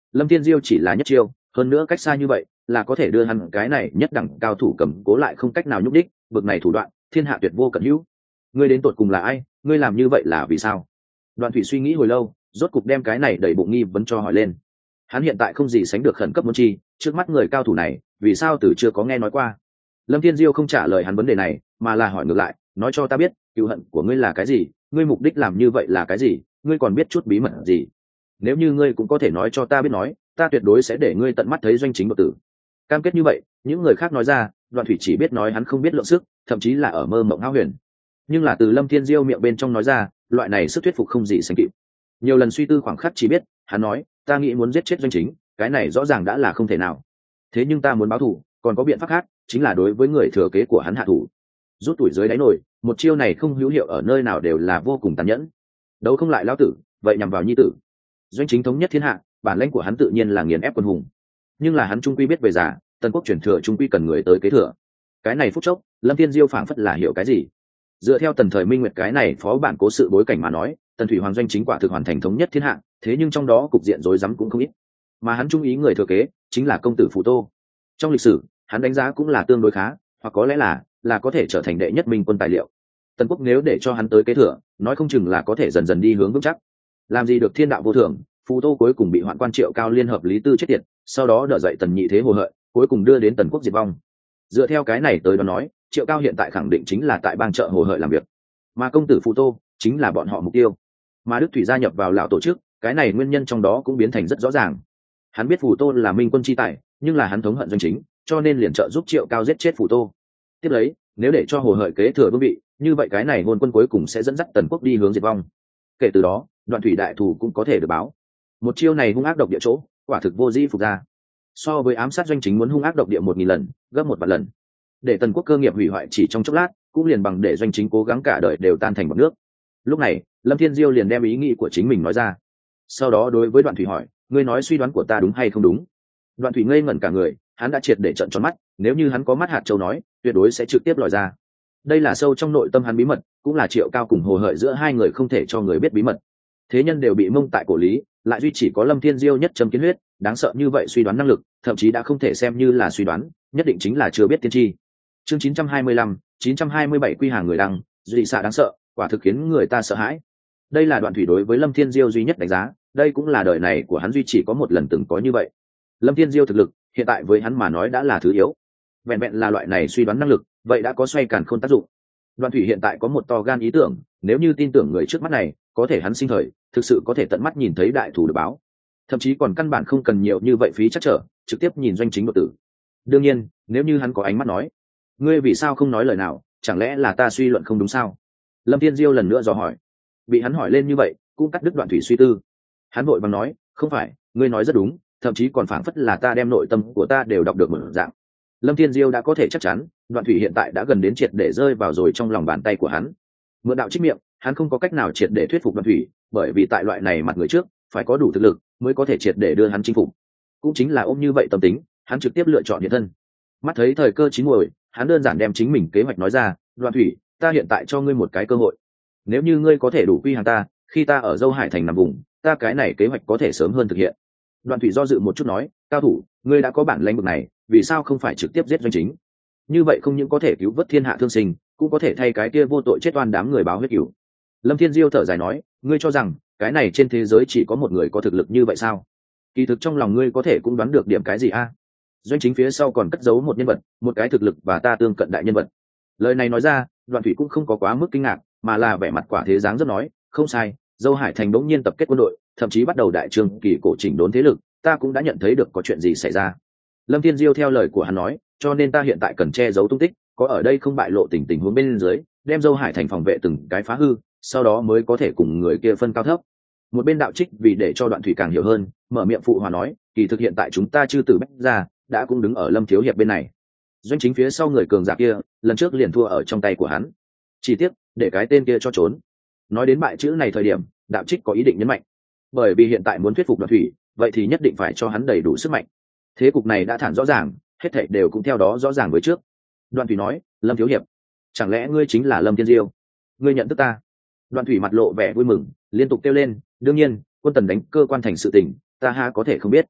Lâm Thiên Diêu chỉ là nhất chiêu, hơn nữa cách xa như vậy là có thể đưa hắn cái này nhất đẳng cao thủ cầm cố lại không cách nào nhúc đích, bực này thủ đoạn thiên hạ tuyệt vô cận hữu. Ngươi đến tột cùng là ai, ngươi làm như vậy là vì sao? Đoạn Thủy suy nghĩ hồi lâu, rốt cục đem cái này đầy bụng nghi vấn cho hỏi lên. Hắn hiện tại không gì sánh được khẩn cấp muốn chi, trước mắt người cao thủ này vì sao từ chưa có nghe nói qua. Lâm Thiên Diêu không trả lời hắn vấn đề này, mà là hỏi ngược lại, nói cho ta biết cựu hận của ngươi là cái gì, ngươi mục đích làm như vậy là cái gì, ngươi còn biết chút bí mật gì? Nếu như ngươi cũng có thể nói cho ta biết nói, ta tuyệt đối sẽ để ngươi tận mắt thấy doanh chính đột tử. Cam kết như vậy, những người khác nói ra, Đoạn Thủy chỉ biết nói hắn không biết lượng sức, thậm chí là ở mơ mộng hão huyền. Nhưng là từ Lâm Thiên Diêu miệng bên trong nói ra, loại này sức thuyết phục không gì sánh kịp. Nhiều lần suy tư khoảng khắc chỉ biết, hắn nói, ta nghĩ muốn giết chết doanh chính, cái này rõ ràng đã là không thể nào. Thế nhưng ta muốn báo thù, còn có biện pháp khác, chính là đối với người thừa kế của hắn hạ thủ. Rút tuổi dưới đáy nổi, một chiêu này không hữu hiệu ở nơi nào đều là vô cùng tàn nhẫn. Đấu không lại lão tử, vậy nhằm vào nhi tử. Doanh chính thống nhất thiên hạ, bản lĩnh của hắn tự nhiên là nghiền ép quân hùng. Nhưng là hắn trung quy biết về già, Tần quốc truyền thừa trung quy cần người tới kế thừa. Cái này phút chốc, Lâm Thiên Diêu phảng phất là hiểu cái gì. Dựa theo Tần thời Minh Nguyệt cái này phó bản cố sự bối cảnh mà nói, Tần thủy hoàng doanh chính quả thực hoàn thành thống nhất thiên hạ, thế nhưng trong đó cục diện rối rắm cũng không ít. Mà hắn trung ý người thừa kế chính là công tử Phù Tô. Trong lịch sử, hắn đánh giá cũng là tương đối khá, hoặc có lẽ là có thể trở thành đệ nhất minh quân tài liệu. Tần quốc nếu để cho hắn tới kế thừa, nói không chừng là có thể dần dần đi hướng vững chắc. Làm gì được thiên đạo vô thường, Phù Tô cuối cùng bị Hoạn quan Triệu Cao liên hợp Lý Tư chết tiệt, sau đó đỡ dậy Tần nhị thế hồ hợi, cuối cùng đưa đến Tần quốc diệt vong. Dựa theo cái này tới đó nói, Triệu Cao hiện tại khẳng định chính là tại bang chợ hồ hợi làm việc, mà công tử Phù Tô chính là bọn họ mục tiêu. Mà Đức Thủy gia nhập vào lão tổ chức, cái này nguyên nhân trong đó cũng biến thành rất rõ ràng. Hắn biết Phù Tô là minh quân chi tài, nhưng là hắn thống hận doanh chính, cho nên liền trợ giúp Triệu Cao giết chết Phù Tô. Tiếp lấy, nếu để cho hồ hợi kế thừa vương vị, như vậy cái này hôn quân cuối cùng sẽ dẫn dắt Tần quốc đi hướng diệt vong. Kể từ đó, Đoạn Thủy đại thù cũng có thể được báo. Một chiêu này hung ác độc địa chỗ, quả thực vô dĩ phục ra. So với ám sát doanh chính muốn hung ác độc địa 1000 lần, gấp 1 vạn lần. Để Tần quốc cơ nghiệp hủy hoại chỉ trong chốc lát, cũng liền bằng để doanh chính cố gắng cả đời đều tan thành bọt nước. Lúc này, Lâm Thiên Diêu liền đem ý nghĩ của chính mình nói ra. Sau đó đối với Đoạn Thủy hỏi, ngươi nói suy đoán của ta đúng hay không đúng? Đoạn Thủy ngây ngẩn cả người, hắn đã triệt để trợn tròn mắt, nếu như hắn có mắt hạt châu nói, tuyệt đối sẽ trực tiếp lòi ra. Đây là sâu trong nội tâm hắn bí mật, cũng là Triệu Cao cùng hồ hợi giữa hai người không thể cho người biết bí mật. Thế nhân đều bị mông tại cổ lý, lại duy chỉ có Lâm Thiên Diêu nhất châm kiến huyết, đáng sợ như vậy suy đoán năng lực, thậm chí đã không thể xem như là suy đoán, nhất định chính là chưa biết tiên tri. Chương 925, 927 quy hàng người đăng, dị xạ đáng sợ, quả thực khiến người ta sợ hãi. Đây là Đoạn Thủy đối với Lâm Thiên Diêu duy nhất đánh giá, đây cũng là đời này của hắn duy chỉ có một lần từng có như vậy. Lâm Thiên Diêu thực lực, hiện tại với hắn mà nói đã là thứ yếu. Vẹn vẹn là loại này suy đoán năng lực, vậy đã có xoay càn khôn tác dụng. Đoạn Thủy hiện tại có một to gan ý tưởng, nếu như tin tưởng người trước mắt này, có thể hắn sinh thời, thực sự có thể tận mắt nhìn thấy đại thủ được báo. Thậm chí còn căn bản không cần nhiều như vậy phí chắc trở, trực tiếp nhìn doanh chính đột tử. Đương nhiên, nếu như hắn có ánh mắt nói, ngươi vì sao không nói lời nào, chẳng lẽ là ta suy luận không đúng sao? Lâm Thiên Diêu lần nữa dò hỏi. Bị hắn hỏi lên như vậy, cũng cắt đứt Đoạn Thủy suy tư. Hắn vội bằng nói, không phải, ngươi nói rất đúng, thậm chí còn phảng phất là ta đem nội tâm của ta đều đọc được một dạng. Lâm Thiên Diêu đã có thể chắc chắn, Đoạn Thủy hiện tại đã gần đến triệt để rơi vào rồi trong lòng bàn tay của hắn. Mượn đạo trích miệng, hắn không có cách nào triệt để thuyết phục Đoạn Thủy, bởi vì tại loại này mặt người trước, phải có đủ thực lực mới có thể triệt để đưa hắn chinh phục. Cũng chính là ôm như vậy tâm tính, hắn trực tiếp lựa chọn hiện thân. Mắt thấy thời cơ chín muồi, hắn đơn giản đem chính mình kế hoạch nói ra, Đoạn Thủy, ta hiện tại cho ngươi một cái cơ hội. Nếu như ngươi có thể đủ quy hàng ta, khi ta ở Dâu Hải thành nằm vùng, ta cái này kế hoạch có thể sớm hơn thực hiện. Đoạn Thủy do dự một chút nói, cao thủ, ngươi đã có bản lãnh bực này, vì sao không phải trực tiếp giết doanh chính? Như vậy không những có thể cứu vớt thiên hạ thương sinh, cũng có thể thay cái kia vô tội chết oan đám người báo huyết cửu. Lâm Thiên Diêu thở dài nói, ngươi cho rằng cái này trên thế giới chỉ có một người có thực lực như vậy sao? Kỳ thực trong lòng ngươi có thể cũng đoán được điểm cái gì a? Doanh chính phía sau còn cất giấu một nhân vật, một cái thực lực và ta tương cận đại nhân vật. Lời này nói ra, Đoạn Thủy cũng không có quá mức kinh ngạc, mà là vẻ mặt quả thế dáng rất nói, không sai, Dâu Hải thành bỗng nhiên tập kết quân đội, thậm chí bắt đầu đại trường kỳ cổ chỉnh đốn thế lực, ta cũng đã nhận thấy được có chuyện gì xảy ra. Lâm Thiên Diêu theo lời của hắn nói, cho nên ta hiện tại cần che giấu tung tích, có ở đây không bại lộ tình huống bên dưới, đem Dâu Hải thành phòng vệ từng cái phá hư, sau đó mới có thể cùng người kia phân cao thấp. Một bên đạo trích vì để cho Đoạn Thủy càng hiểu hơn, mở miệng phụ hòa nói, kỳ thực hiện tại chúng ta chư tử bách ra, đã cũng đứng ở Lâm thiếu hiệp bên này. Doanh chính phía sau người cường giả kia, lần trước liền thua ở trong tay của hắn. Chỉ tiếc, để cái tên kia cho trốn. Nói đến bại chữ này thời điểm, đạo trích có ý định nhấn mạnh, bởi vì hiện tại muốn thuyết phục Đoạn Thủy, vậy thì nhất định phải cho hắn đầy đủ sức mạnh. Thế cục này đã thản rõ ràng, hết thảy đều cũng theo đó rõ ràng với trước. Đoạn Thủy nói, Lâm thiếu hiệp, chẳng lẽ ngươi chính là Lâm Thiên Diêu? Ngươi nhận thức ta? Đoạn Thủy mặt lộ vẻ vui mừng, liên tục kêu lên, đương nhiên, quân Tần đánh cơ quan thành sự tình, ta ha có thể không biết.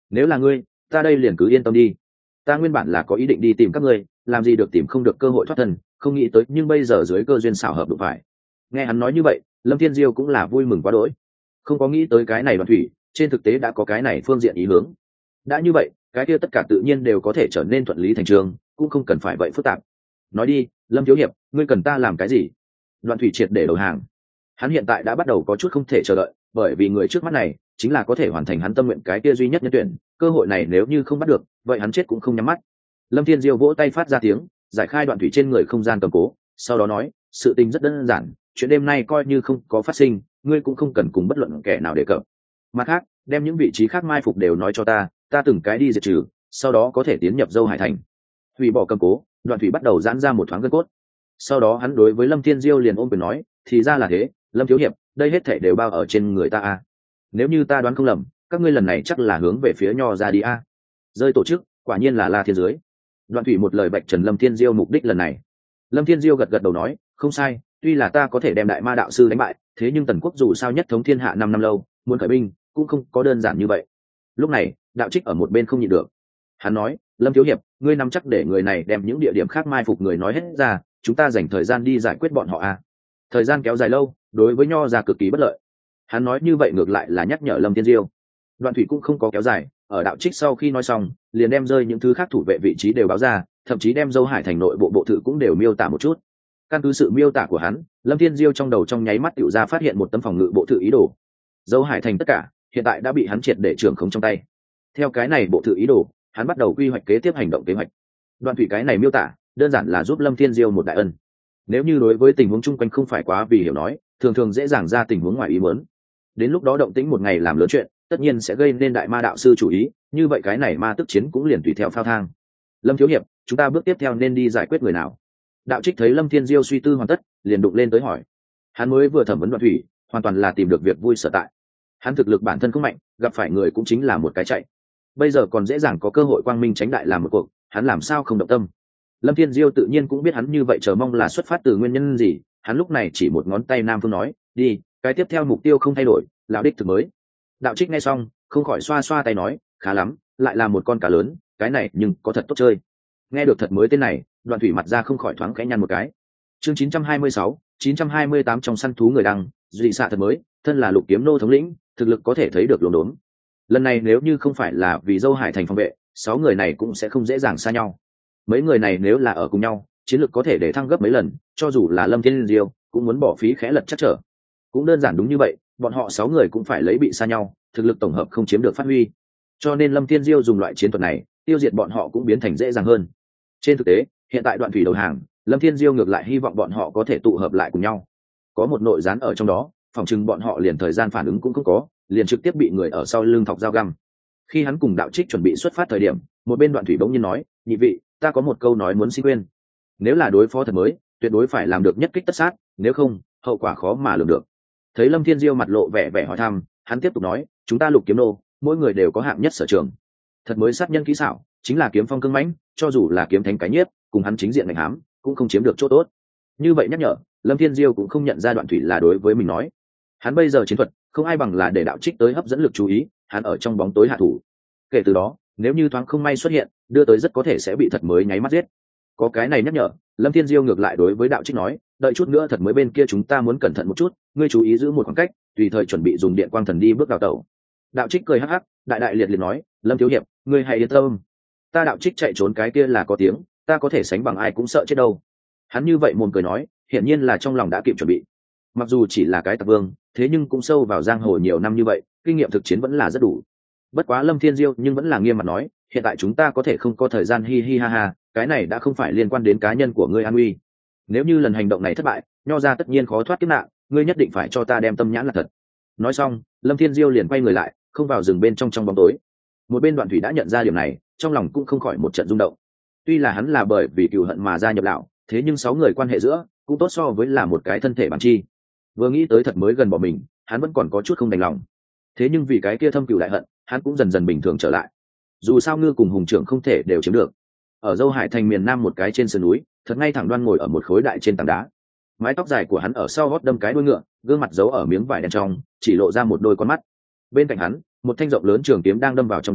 nếu là ngươi, ta đây liền cứ yên tâm đi. Ta nguyên bản là có ý định đi tìm các ngươi, làm gì được tìm không được cơ hội thoát thân, không nghĩ tới nhưng bây giờ dưới cơ duyên xảo hợp đụng phải. Nghe hắn nói như vậy, Lâm Thiên Diêu cũng là vui mừng quá đỗi. Không có nghĩ tới cái này Đoàn Thủy, trên thực tế đã có cái này phương diện ý hướng. Đã như vậy, cái kia tất cả tự nhiên đều có thể trở nên thuận lý thành章, cũng không cần phải vậy phức tạp. Nói đi, Lâm thiếu hiệp, ngươi cần ta làm cái gì? Đoàn Thủy triệt để đầu hàng. Hắn hiện tại đã bắt đầu có chút không thể chờ đợi, bởi vì người trước mắt này chính là có thể hoàn thành hắn tâm nguyện cái kia duy nhất nhân tuyển, cơ hội này nếu như không bắt được, vậy hắn chết cũng không nhắm mắt. Lâm Thiên Diêu vỗ tay phát ra tiếng, giải khai Đoạn Thủy trên người không gian cầm cố, sau đó nói, sự tình rất đơn giản, chuyện đêm nay coi như không có phát sinh, ngươi cũng không cần cùng bất luận kẻ nào đề cập. Mặt khác, đem những vị trí khác mai phục đều nói cho ta từng cái đi diệt trừ, sau đó có thể tiến nhập Dâu Hải thành. Hủy bỏ cầm cố, Đoạn Thủy bắt đầu giãn ra một thoáng gân cốt. Sau đó hắn đối với Lâm Thiên Diêu liền ôm quyền nói, thì ra là thế, Lâm thiếu hiệp, đây hết thảy đều bao ở trên người ta a. Nếu như ta đoán không lầm, các ngươi lần này chắc là hướng về phía Nho ra đi a. Rơi tổ chức, quả nhiên là La Thiên dưới. Đoạn Thủy một lời bạch trần Lâm Thiên Diêu mục đích lần này. Lâm Thiên Diêu gật gật đầu nói, không sai, tuy là ta có thể đem đại ma đạo sư đánh bại, thế nhưng Tần quốc dù sao nhất thống thiên hạ 5 năm lâu, muốn khởi binh cũng không có đơn giản như vậy. Lúc này, Đạo Trích ở một bên không nhịn được. Hắn nói, Lâm thiếu hiệp, ngươi nắm chắc để người này đem những địa điểm khác mai phục người nói hết ra, chúng ta dành thời gian đi giải quyết bọn họ a. Thời gian kéo dài lâu, đối với Nho ra cực kỳ bất lợi. Hắn nói như vậy ngược lại là nhắc nhở Lâm Thiên Diêu. Đoạn Thủy cũng không có kéo dài, ở Đạo Trích sau khi nói xong, liền đem rơi những thứ khác thủ vệ vị trí đều báo ra, thậm chí đem Dâu Hải thành nội bộ bộ thự cũng đều miêu tả một chút. Căn cứ sự miêu tả của hắn, Lâm Thiên Diêu trong đầu trong nháy mắt tựu ra phát hiện một tấm phòng ngự bộ thự ý đồ. Dâu Hải thành tất cả hiện tại đã bị hắn triệt để trưởng khống trong tay. Theo cái này bộ thự ý đồ, hắn bắt đầu quy hoạch kế tiếp hành động kế hoạch. Đoạn Thủy cái này miêu tả đơn giản là giúp Lâm Thiên Diêu một đại ân. Nếu như đối với tình huống chung quanh không phải quá vì hiểu nói, thường thường dễ dàng ra tình huống ngoài ý muốn. Đến lúc đó động tĩnh một ngày làm lớn chuyện, tất nhiên sẽ gây nên đại ma đạo sư chủ ý, như vậy cái này ma tức chiến cũng liền tùy theo phao thang. Lâm thiếu hiệp, chúng ta bước tiếp theo nên đi giải quyết người nào? Đạo Trích thấy Lâm Thiên Diêu suy tư hoàn tất, liền đụng lên tới hỏi. Hắn mới vừa thẩm vấn Đoạn Thủy, hoàn toàn là tìm được việc vui sở tại. Hắn thực lực bản thân không mạnh, gặp phải người cũng chính là một cái chạy. Bây giờ còn dễ dàng có cơ hội quang minh tránh đại làm một cuộc, hắn làm sao không động tâm? Lâm Thiên Diêu tự nhiên cũng biết hắn như vậy chờ mong là xuất phát từ nguyên nhân gì, hắn lúc này chỉ một ngón tay Nam Phương nói, đi, cái tiếp theo mục tiêu không thay đổi, lão đích thực mới. Đạo Trích nghe xong, không khỏi xoa xoa tay nói, khá lắm, lại là một con cá lớn, cái này nhưng có thật tốt chơi. Nghe được thật mới tên này, Đoạn Thủy mặt ra không khỏi thoáng khẽ nhăn một cái. Chương 926, 928 trong săn thú người đăng, dị xạ thật mới, thân là Lục Kiếm nô thống lĩnh, thực lực có thể thấy được luống đốn. Lần này nếu như không phải là vì Dâu Hải thành phòng vệ, 6 người này cũng sẽ không dễ dàng xa nhau. Mấy người này nếu là ở cùng nhau, chiến lược có thể để thăng gấp mấy lần, cho dù là Lâm Thiên Diêu cũng muốn bỏ phí khẽ lật chắc trở. Cũng đơn giản đúng như vậy, bọn họ 6 người cũng phải lấy bị xa nhau, thực lực tổng hợp không chiếm được phát huy. Cho nên Lâm Thiên Diêu dùng loại chiến thuật này, tiêu diệt bọn họ cũng biến thành dễ dàng hơn. Trên thực tế, hiện tại Đoạn Thủy đầu hàng, Lâm Thiên Diêu ngược lại hy vọng bọn họ có thể tụ hợp lại cùng nhau. Có một nội gián ở trong đó, phòng chừng bọn họ liền thời gian phản ứng cũng không có, liền trực tiếp bị người ở sau lưng thọc dao găm. Khi hắn cùng Đạo Trích chuẩn bị xuất phát thời điểm, một bên Đoạn Thủy bỗng nhiên nói, nhị vị, ta có một câu nói muốn xin quên. Nếu là đối phó thật mới, tuyệt đối phải làm được nhất kích tất sát, nếu không, hậu quả khó mà lường được. Thấy Lâm Thiên Diêu mặt lộ vẻ vẻ hỏi thăm, hắn tiếp tục nói, chúng ta Lục Kiếm nô, mỗi người đều có hạng nhất sở trường. Thật mới sát nhân kỹ xảo, chính là kiếm phong cương mãnh, cho dù là kiếm thánh cái nhiếp, cùng hắn chính diện đánh hám, cũng không chiếm được chỗ tốt. Như vậy nhắc nhở, Lâm Thiên Diêu cũng không nhận ra Đoạn Thủy là đối với mình nói. Hắn bây giờ chiến thuật, không ai bằng là để Đạo Trích tới hấp dẫn lực chú ý, hắn ở trong bóng tối hạ thủ. Kể từ đó, nếu như thoáng không may xuất hiện, đưa tới rất có thể sẽ bị thật mới nháy mắt giết. Có cái này nhắc nhở, Lâm Thiên Diêu ngược lại đối với Đạo Trích nói, đợi chút nữa thật mới bên kia chúng ta muốn cẩn thận một chút, ngươi chú ý giữ một khoảng cách, tùy thời chuẩn bị dùng điện quang thần đi bước vào tàu. Đạo Trích cười hắc hắc, đại đại liệt liệt nói, Lâm thiếu hiệp, ngươi hãy yên tâm, ta Đạo Trích chạy trốn cái kia là có tiếng, ta có thể sánh bằng ai cũng sợ chết đâu. Hắn như vậy mồm cười nói, hiển nhiên là trong lòng đã kịp chuẩn bị. Mặc dù chỉ là cái tặc vương, thế nhưng cũng sâu vào giang hồ nhiều năm như vậy, kinh nghiệm thực chiến vẫn là rất đủ. Bất quá Lâm Thiên Diêu nhưng vẫn là nghiêm mặt nói, hiện tại chúng ta có thể không có thời gian hi hi ha ha, cái này đã không phải liên quan đến cá nhân của ngươi an uy. Nếu như lần hành động này thất bại, Nho ra tất nhiên khó thoát kiếp nạn, ngươi nhất định phải cho ta đem tâm nhãn là thật. Nói xong, Lâm Thiên Diêu liền quay người lại, không vào rừng bên trong bóng tối. Một bên Đoạn Thủy đã nhận ra điều này, trong lòng cũng không khỏi một trận rung động. Tuy là hắn là bởi vì cừu hận mà gia nhập đạo, thế nhưng 6 người quan hệ giữa cũng tốt so với là một cái thân thể bản chi. Vừa nghĩ tới thật mới gần bỏ mình, hắn vẫn còn có chút không đành lòng. Thế nhưng vì cái kia thâm cừu đại hận, hắn cũng dần dần bình thường trở lại. Dù sao Ngư cùng Hùng Trưởng không thể đều chiếm được. Ở Dâu Hải thành miền nam một cái trên sườn núi, thật ngay thẳng đoan ngồi ở một khối đại trên tảng đá. Mái tóc dài của hắn ở sau gót đâm cái đuôi ngựa, gương mặt giấu ở miếng vải đen trong, chỉ lộ ra một đôi con mắt. Bên cạnh hắn, một thanh rộng lớn trường kiếm đang đâm vào trong đá,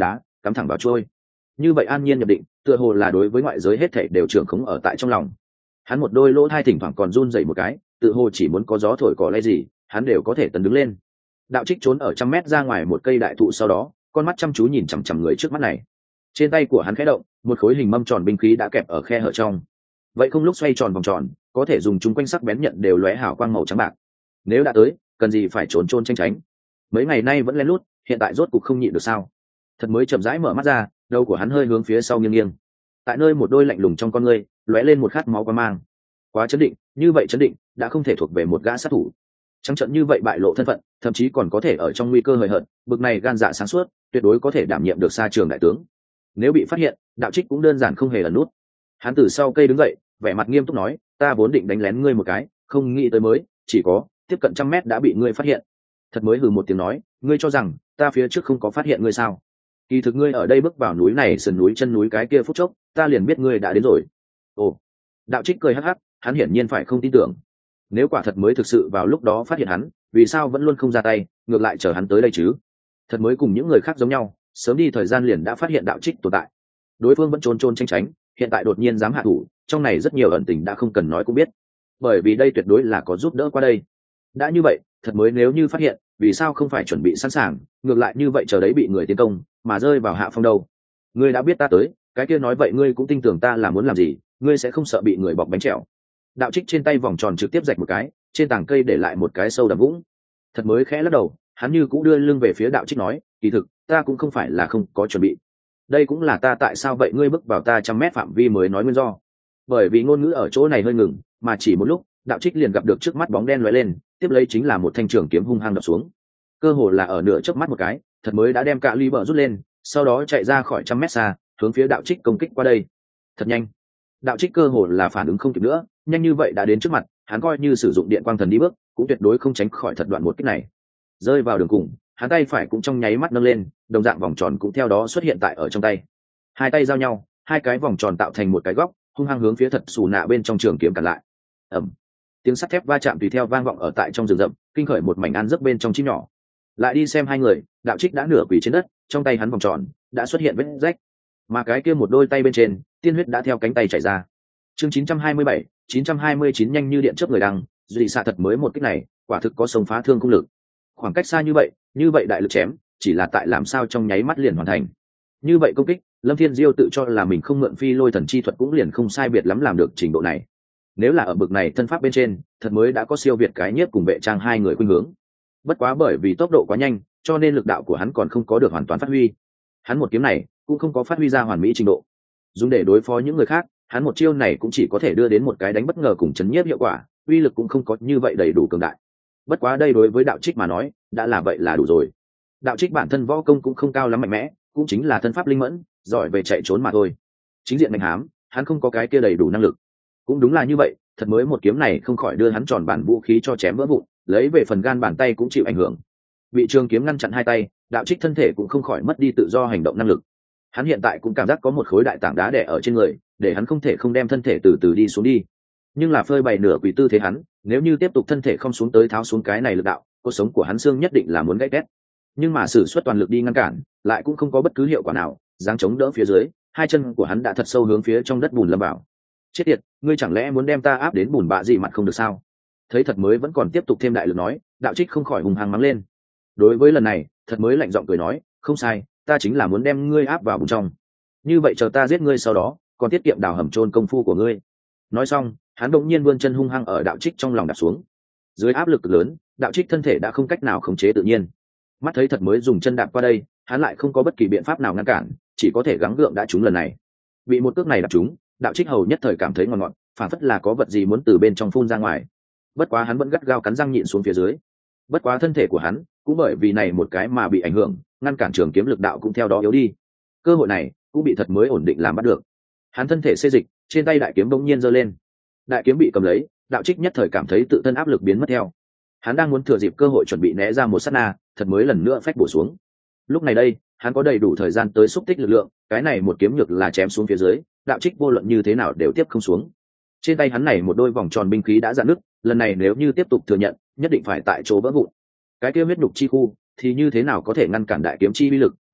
cắm thẳng vào trôi. Như vậy an nhiên nhập định, tựa hồ là đối với ngoại giới hết thảy đều trưởng khống ở tại trong lòng. Hắn một đôi lỗ thai thỉnh thoảng còn run rẩy một cái, tựa hồ chỉ muốn có gió thổi cỏ lay gì, hắn đều có thể tấn đứng lên. Đạo Trích trốn ở 100 mét ra ngoài một cây đại thụ, sau đó con mắt chăm chú nhìn chằm chằm người trước mắt này. Trên tay của hắn khẽ động, một khối hình mâm tròn binh khí đã kẹp ở khe hở trong. Vậy không lúc xoay tròn vòng tròn, có thể dùng chúng quanh sắc bén nhận đều lóe hào quang màu trắng bạc. Nếu đã tới, cần gì phải trốn trôn tranh tránh. Mấy ngày nay vẫn lén lút, hiện tại rốt cục không nhịn được sao? Thật mới chậm rãi mở mắt ra, đầu của hắn hơi hướng phía sau nghiêng nghiêng. Tại nơi một đôi lạnh lùng trong con ngươi lóe lên một khát máu quan mang. Quá chấn định, như vậy chấn định đã không thể thuộc về một gã sát thủ. Trắng trận như vậy bại lộ thân phận, thậm chí còn có thể ở trong nguy cơ hời hợt, bực này gan dạ sáng suốt, tuyệt đối có thể đảm nhiệm được xa trường đại tướng. Nếu bị phát hiện, Đạo Trích cũng đơn giản không hề ẩn nút. Hắn từ sau cây đứng dậy, vẻ mặt nghiêm túc nói, ta vốn định đánh lén ngươi một cái, không nghĩ tới mới chỉ có tiếp cận 100 mét đã bị ngươi phát hiện. Thật mới hừ một tiếng nói, ngươi cho rằng ta phía trước không có phát hiện ngươi sao? Kỳ thực ngươi ở đây bước vào núi này, sườn núi chân núi cái kia phút chốc, ta liền biết ngươi đã đến rồi. Ồ. Đạo Trích cười hắc hắc, hắn hiển nhiên phải không tin tưởng. Nếu quả thật mới thực sự vào lúc đó phát hiện hắn, vì sao vẫn luôn không ra tay, ngược lại chờ hắn tới đây chứ? Thật mới cùng những người khác giống nhau, sớm đi thời gian liền đã phát hiện Đạo Trích tồn tại. Đối phương vẫn trốn trốn tránh tránh, hiện tại đột nhiên dám hạ thủ, trong này rất nhiều ẩn tình đã không cần nói cũng biết. Bởi vì đây tuyệt đối là có giúp đỡ qua đây. Đã như vậy, thật mới nếu như phát hiện, vì sao không phải chuẩn bị sẵn sàng, ngược lại như vậy chờ đấy bị người tiến công, mà rơi vào hạ phong đâu? Ngươi đã biết ta tới, cái kia nói vậy ngươi cũng tin tưởng ta là muốn làm gì, ngươi sẽ không sợ bị người bọc bánh trèo. Đạo Trích trên tay vòng tròn trực tiếp rạch một cái, trên tảng cây để lại một cái sâu đậm vũng. Thật mới khẽ lắc đầu, hắn như cũng đưa lưng về phía Đạo Trích nói, kỳ thực ta cũng không phải là không có chuẩn bị. Đây cũng là ta tại sao vậy ngươi bước vào ta 100 mét phạm vi mới nói nguyên do. Bởi vì ngôn ngữ ở chỗ này hơi ngừng, mà chỉ một lúc, Đạo Trích liền gặp được trước mắt bóng đen lóe lên, tiếp lấy chính là một thanh trường kiếm hung hăng đập xuống. Cơ hồ là ở nửa chớp mắt một cái, thật mới đã đem cả ly bờ rút lên, sau đó chạy ra khỏi 100 mét xa, hướng phía Đạo Trích công kích qua đây. Thật nhanh. Đạo Trích cơ hồ là phản ứng không kịp nữa, nhanh như vậy đã đến trước mặt, hắn coi như sử dụng điện quang thần đi bước, cũng tuyệt đối không tránh khỏi thật đoạn một kích này. Rơi vào đường cùng, hắn tay phải cũng trong nháy mắt nâng lên, đồng dạng vòng tròn cũng theo đó xuất hiện tại ở trong tay. Hai tay giao nhau, hai cái vòng tròn tạo thành một cái góc, hung hăng hướng phía thật xù nạ bên trong trường kiếm cản lại. Ầm. Tiếng sắt thép va chạm tùy theo vang vọng ở tại trong rừng rậm, kinh khởi một mảnh an giấc bên trong chim nhỏ. Lại đi xem hai người, Đạo Trích đã nửa quỳ trên đất, trong tay hắn vòng tròn đã xuất hiện vết rách, mà cái kia một đôi tay bên trên, tiên huyết đã theo cánh tay chảy ra. Chương 927, 929 nhanh như điện chớp người đăng, dị xạ thật mới một kích này, quả thực có sông phá thương cung lực. Khoảng cách xa như vậy đại lực chém, chỉ là tại làm sao trong nháy mắt liền hoàn thành. Như vậy công kích, Lâm Thiên Diêu tự cho là mình không mượn phi lôi thần chi thuật cũng liền không sai biệt lắm làm được trình độ này. Nếu là ở bực này thân pháp bên trên, thật mới đã có siêu việt cái nhiếp cùng vệ trang hai người khuynh hướng. Bất quá bởi vì tốc độ quá nhanh, cho nên lực đạo của hắn còn không có được hoàn toàn phát huy. Hắn một kiếm này cũng không có phát huy ra hoàn mỹ trình độ. Dùng để đối phó những người khác, hắn một chiêu này cũng chỉ có thể đưa đến một cái đánh bất ngờ cùng chấn nhiếp hiệu quả, uy lực cũng không có như vậy đầy đủ cường đại. Bất quá đây đối với Đạo Trích mà nói, đã là vậy là đủ rồi. Đạo Trích bản thân võ công cũng không cao lắm mạnh mẽ, cũng chính là thân pháp linh mẫn, giỏi về chạy trốn mà thôi. Chính diện đánh hám, hắn không có cái kia đầy đủ năng lực. Cũng đúng là như vậy, thật mới một kiếm này không khỏi đưa hắn tròn bản vũ khí cho chém vỡ vụn, lấy về phần gan bàn tay cũng chịu ảnh hưởng. Bị trường kiếm ngăn chặn hai tay, Đạo Trích thân thể cũng không khỏi mất đi tự do hành động năng lực. Hắn hiện tại cũng cảm giác có một khối đại tảng đá đè ở trên người, để hắn không thể không đem thân thể từ từ đi xuống đi. Nhưng là phơi bày nửa quỷ tư thế hắn, nếu như tiếp tục thân thể không xuống tới tháo xuống cái này lực đạo, cuộc sống của hắn xương nhất định là muốn gãy tét. Nhưng mà sử xuất toàn lực đi ngăn cản, lại cũng không có bất cứ hiệu quả nào, giáng chống đỡ phía dưới, hai chân của hắn đã thật sâu hướng phía trong đất bùn lâm vào. Chết tiệt, ngươi chẳng lẽ muốn đem ta áp đến bùn bạ gì mặt không được sao? Thấy thật mới vẫn còn tiếp tục thêm đại lực nói, Đạo Trích không khỏi hùng hăng mắng lên. Đối với lần này, thật mới lạnh giọng cười nói, không sai, ta chính là muốn đem ngươi áp vào bùn trong. Như vậy chờ ta giết ngươi sau đó, còn tiết kiệm đào hầm chôn công phu của ngươi. Nói xong, hắn đột nhiên vươn chân hung hăng ở Đạo Trích trong lòng đạp xuống. Dưới áp lực lớn, Đạo Trích thân thể đã không cách nào khống chế tự nhiên. Mắt thấy thật mới dùng chân đạp qua đây, hắn lại không có bất kỳ biện pháp nào ngăn cản, chỉ có thể gắng gượng đã trúng lần này. Bị một cước này đạp trúng, Đạo Trích hầu nhất thời cảm thấy ngọt ngọt, phản phất là có vật gì muốn từ bên trong phun ra ngoài. Bất quá hắn vẫn gắt gao cắn răng nhịn xuống phía dưới. Bất quá thân thể của hắn cũng bởi vì này một cái mà bị ảnh hưởng, ngăn cản trường kiếm lực đạo cũng theo đó yếu đi. Cơ hội này cũng bị thật mới ổn định làm bắt được. Hắn thân thể xê dịch, trên tay đại kiếm bỗng nhiên giơ lên. Đại kiếm bị cầm lấy, Đạo Trích nhất thời cảm thấy tự thân áp lực biến mất theo. Hắn đang muốn thừa dịp cơ hội chuẩn bị né ra một sát na, thật mới lần nữa phách bổ xuống. Lúc này đây, hắn có đầy đủ thời gian tới xúc tích lực lượng, cái này một kiếm nhược là chém xuống phía dưới, Đạo Trích vô luận như thế nào đều tiếp không xuống. Trên tay hắn này một đôi vòng tròn binh khí đã rạn nứt, lần này nếu như tiếp tục thừa nhận, nhất định phải tại chỗ vỡ vụn. Cái kia huyết nhục chi khu thì như thế nào có thể ngăn cản đại kiếm chi uy lực,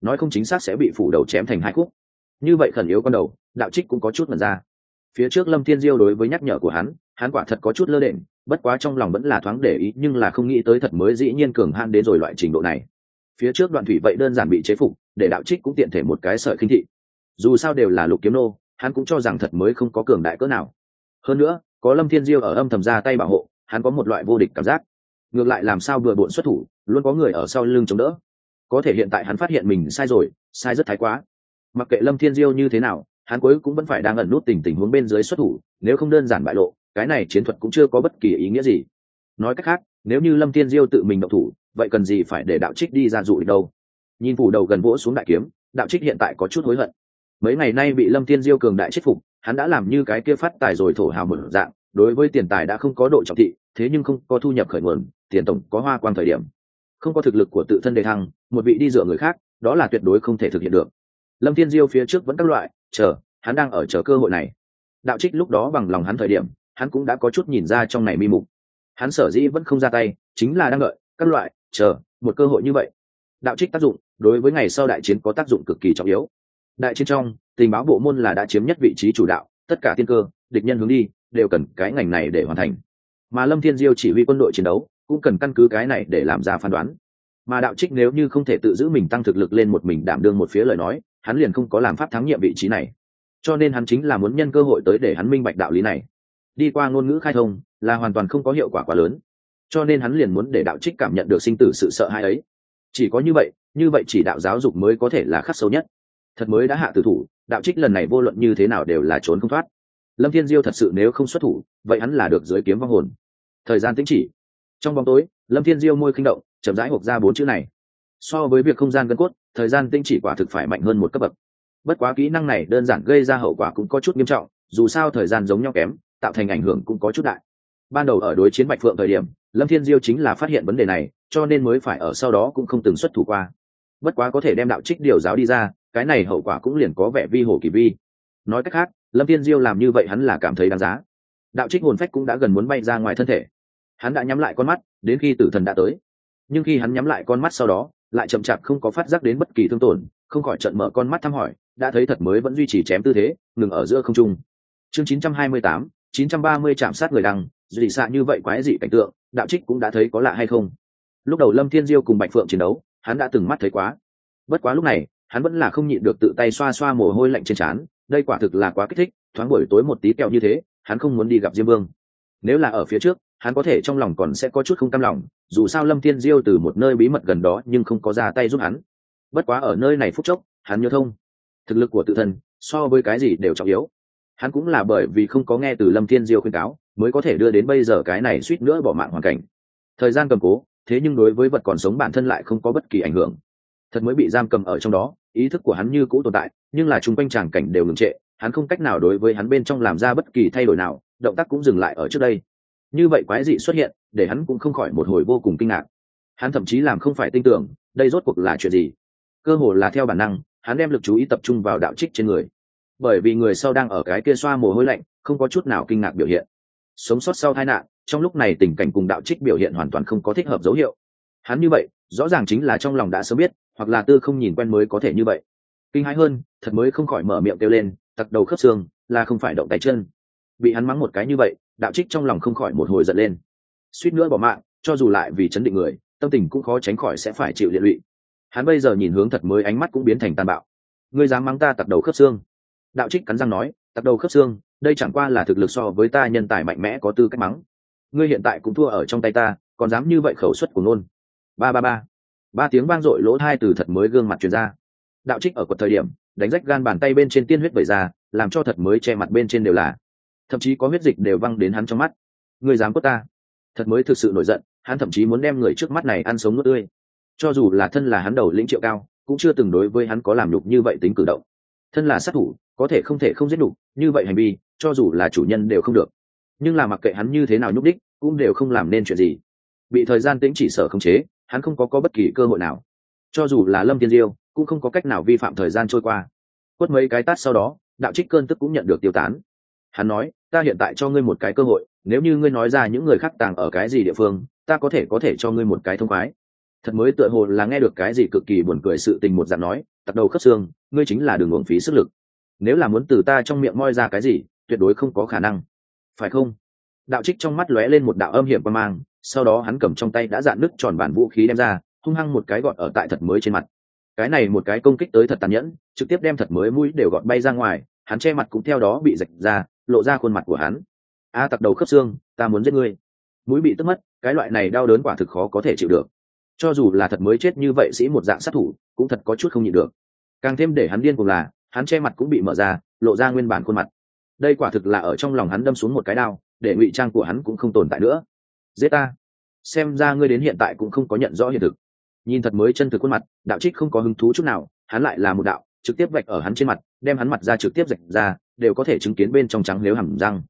nói không chính xác sẽ bị phủ đầu chém thành hai khúc. Như vậy khẩn yếu con đầu, đạo trích cũng có chút mẩn ra. Phía trước Lâm Thiên Diêu đối với nhắc nhở của hắn quả thật có chút lơ đễnh, bất quá trong lòng vẫn là thoáng để ý, nhưng là không nghĩ tới thật mới dĩ nhiên cường hãn đến rồi loại trình độ này. Phía trước Đoạn Thủy vậy đơn giản bị chế phục, để đạo trích cũng tiện thể một cái sợi khinh thị. Dù sao đều là lục kiếm nô, hắn cũng cho rằng thật mới không có cường đại cỡ nào. Hơn nữa, có Lâm Thiên Diêu ở âm thầm ra tay bảo hộ, hắn có một loại vô địch cảm giác. Ngược lại làm sao vừa bộn xuất thủ, luôn có người ở sau lưng chống đỡ. Có thể hiện tại hắn phát hiện mình sai rồi, sai rất thái quá. Mặc kệ Lâm Thiên Diêu như thế nào, hắn cuối cũng vẫn phải đang ẩn nút tình huống bên dưới xuất thủ, nếu không đơn giản bại lộ, cái này chiến thuật cũng chưa có bất kỳ ý nghĩa gì. Nói cách khác, nếu như Lâm Thiên Diêu tự mình động thủ, vậy cần gì phải để đạo trích đi ra dụ đâu? Nhìn phủ đầu gần vỗ xuống đại kiếm, đạo trích hiện tại có chút hối hận. Mấy ngày nay bị Lâm Thiên Diêu cường đại chết phục, hắn đã làm như cái kia phát tài rồi thổ hào một dạng, đối với tiền tài đã không có độ trọng thị, thế nhưng không có thu nhập khởi nguồn, tiền tổng có hoa quang thời điểm, không có thực lực của tự thân đề thăng, một vị đi dựa người khác, đó là tuyệt đối không thể thực hiện được. Lâm Thiên Diêu phía trước vẫn các loại hắn đang ở chờ cơ hội này. Đạo trích lúc đó bằng lòng hắn thời điểm, hắn cũng đã có chút nhìn ra trong này mi mục. Hắn sở dĩ vẫn không ra tay, chính là đang đợi các loại một cơ hội như vậy. Đạo trích tác dụng đối với ngày sau đại chiến có tác dụng cực kỳ trọng yếu. Đại chiến trong, tình báo bộ môn là đã chiếm nhất vị trí chủ đạo, tất cả tiên cơ, địch nhân hướng đi đều cần cái ngành này để hoàn thành. Mà Lâm Thiên Diêu chỉ huy quân đội chiến đấu, cũng cần căn cứ cái này để làm ra phán đoán. Mà đạo trích nếu như không thể tự giữ mình tăng thực lực lên một mình đảm đương một phía lời nói, hắn liền không có làm pháp thắng nhiệm vị trí này. Cho nên hắn chính là muốn nhân cơ hội tới để hắn minh bạch đạo lý này. Đi qua ngôn ngữ khai thông là hoàn toàn không có hiệu quả quá lớn, cho nên hắn liền muốn để đạo trích cảm nhận được sinh tử sự sợ hãi ấy. Chỉ có như vậy chỉ đạo giáo dục mới có thể là khắc sâu nhất. Thật mới đã hạ tử thủ, đạo trích lần này vô luận như thế nào đều là trốn không thoát. Lâm Thiên Diêu thật sự nếu không xuất thủ, vậy hắn là được dưới kiếm vong hồn. Thời gian tĩnh chỉ. Trong bóng tối, Lâm Thiên Diêu môi khinh động, chậm rãi hộc ra 4 chữ này. So với việc không gian gân cốt, thời gian tĩnh chỉ quả thực phải mạnh hơn một cấp bậc. Bất quá kỹ năng này đơn giản gây ra hậu quả cũng có chút nghiêm trọng, dù sao thời gian giống nhau kém, tạo thành ảnh hưởng cũng có chút đại. Ban đầu ở đối chiến Bạch Phượng thời điểm, Lâm Thiên Diêu chính là phát hiện vấn đề này, cho nên mới phải ở sau đó cũng không từng xuất thủ qua. Bất quá có thể đem đạo trích điều giáo đi ra, cái này hậu quả cũng liền có vẻ vi hồ kỳ vi. Nói cách khác, Lâm Thiên Diêu làm như vậy hắn là cảm thấy đáng giá. Đạo trích hồn phách cũng đã gần muốn bay ra ngoài thân thể. Hắn đã nhắm lại con mắt, đến khi tử thần đã tới. Nhưng khi hắn nhắm lại con mắt sau đó, lại chậm chạp không có phát giác đến bất kỳ thương tổn, không khỏi trợn mở con mắt thăm hỏi, đã thấy thật mới vẫn duy trì chém tư thế, ngừng ở giữa không trung. Chương 928, 930 chạm sát người đăng, dị xạ như vậy quái dị cảnh tượng, đạo trích cũng đã thấy có lạ hay không. Lúc đầu Lâm Thiên Diêu cùng Bạch Phượng chiến đấu, hắn đã từng mắt thấy quá. Bất quá lúc này, hắn vẫn là không nhịn được tự tay xoa xoa mồ hôi lạnh trên trán, đây quả thực là quá kích thích, thoáng buổi tối một tí kẹo như thế, hắn không muốn đi gặp Diêm Vương. Nếu là ở phía trước, hắn có thể trong lòng còn sẽ có chút không cam lòng, dù sao Lâm Thiên Diêu từ một nơi bí mật gần đó nhưng không có ra tay giúp hắn. Bất quá ở nơi này phút chốc, hắn nhớ thông, thực lực của tự thân so với cái gì đều trọng yếu. Hắn cũng là bởi vì không có nghe từ Lâm Thiên Diêu khuyên cáo, mới có thể đưa đến bây giờ cái này suýt nữa bỏ mạng hoàn cảnh. Thời gian cầm cố, thế nhưng đối với vật còn sống bản thân lại không có bất kỳ ảnh hưởng. Thật mới bị giam cầm ở trong đó, ý thức của hắn như cũ tồn tại, nhưng là chung quanh tràng cảnh đều ngừng trệ, hắn không cách nào đối với hắn bên trong làm ra bất kỳ thay đổi nào, động tác cũng dừng lại ở trước đây. Như vậy quái dị xuất hiện, để hắn cũng không khỏi một hồi vô cùng kinh ngạc. Hắn thậm chí làm không phải tin tưởng, đây rốt cuộc là chuyện gì. Cơ hồ là theo bản năng, hắn đem lực chú ý tập trung vào đạo trích trên người. Bởi vì người sau đang ở cái kia xoa mồ hôi lạnh, không có chút nào kinh ngạc biểu hiện. Sống sót sau tai nạn, trong lúc này tình cảnh cùng đạo trích biểu hiện hoàn toàn không có thích hợp dấu hiệu. Hắn như vậy, rõ ràng chính là trong lòng đã sớm biết, hoặc là tư không nhìn quen mới có thể như vậy. Kinh hãi hơn, thật mới không khỏi mở miệng kêu lên, tặc đầu khớp xương, là không phải động tay chân. Bị hắn mắng một cái như vậy, đạo trích trong lòng không khỏi một hồi giận lên. Suýt nữa bỏ mạng, cho dù lại vì chấn định người, tâm tình cũng khó tránh khỏi sẽ phải chịu liên lụy. Hắn bây giờ nhìn hướng thật mới ánh mắt cũng biến thành tàn bạo. Ngươi dám mắng ta tặc đầu khớp xương? Đạo trích cắn răng nói, tặc đầu khớp xương, đây chẳng qua là thực lực so với ta nhân tài mạnh mẽ có tư cách mắng. Ngươi hiện tại cũng thua ở trong tay ta, còn dám như vậy khẩu suất của nôn. Ba tiếng vang dội lỗ tai từ thật mới gương mặt truyền ra. Đạo trích ở quật thời điểm, đánh rách gan bàn tay bên trên tiên huyết vẩy ra, làm cho thật mới che mặt bên trên đều là, thậm chí có huyết dịch đều văng đến hắn trong mắt. Ngươi dám quất ta? Thật mới thực sự nổi giận, hắn thậm chí muốn đem người trước mắt này ăn sống nuốt tươi. Cho dù là thân là hắn đầu lĩnh Triệu Cao, cũng chưa từng đối với hắn có làm nhục như vậy tính cử động. Thân là sát thủ, có thể không giết nhục, như vậy hành vi, cho dù là chủ nhân đều không được. Nhưng là mặc kệ hắn như thế nào nhúc đích, cũng đều không làm nên chuyện gì. Bị thời gian tĩnh chỉ sở khống chế, hắn không có bất kỳ cơ hội nào. Cho dù là Lâm Thiên Diêu, cũng không có cách nào vi phạm thời gian trôi qua. Quất mấy cái tát sau đó, đạo trích cơn tức cũng nhận được tiêu tán. Hắn nói, ta hiện tại cho ngươi một cái cơ hội, nếu như ngươi nói ra những người khác tàng ở cái gì địa phương, ta có thể cho ngươi một cái thông khoái. Thật mới tựa hồ là nghe được cái gì cực kỳ buồn cười sự tình một dạng nói, tặc đầu khớp xương, ngươi chính là đường uổng phí sức lực. Nếu là muốn từ ta trong miệng moi ra cái gì, tuyệt đối không có khả năng, phải không? Đạo Trích trong mắt lóe lên một đạo âm hiểm quan mang, sau đó hắn cầm trong tay đã dạn nứt tròn bản vũ khí đem ra, hung hăng một cái gọt ở tại Thật mới trên mặt. Cái này một cái công kích tới thật tàn nhẫn, trực tiếp đem Thật mới mũi đều gọt bay ra ngoài, hắn che mặt cũng theo đó bị rạch ra, lộ ra khuôn mặt của hắn. A tặc đầu khớp xương, ta muốn giết ngươi. Mũi bị tức mất, cái loại này đau đớn quả thực khó có thể chịu được. Cho dù là Thật mới chết như vậy sĩ một dạng sát thủ, cũng thật có chút không nhịn được. Càng thêm để hắn điên cuồng là, hắn che mặt cũng bị mở ra, lộ ra nguyên bản khuôn mặt. Đây quả thực là ở trong lòng hắn đâm xuống một cái đao, để ngụy trang của hắn cũng không tồn tại nữa. Giết ta! Xem ra ngươi đến hiện tại cũng không có nhận rõ hiện thực. Nhìn Thật mới chân thực khuôn mặt, Đạo Trích không có hứng thú chút nào, hắn lại là một đạo trực tiếp vạch ở hắn trên mặt, đem hắn mặt ra trực tiếp rạch ra, đều có thể chứng kiến bên trong trắng nếu hầm răng.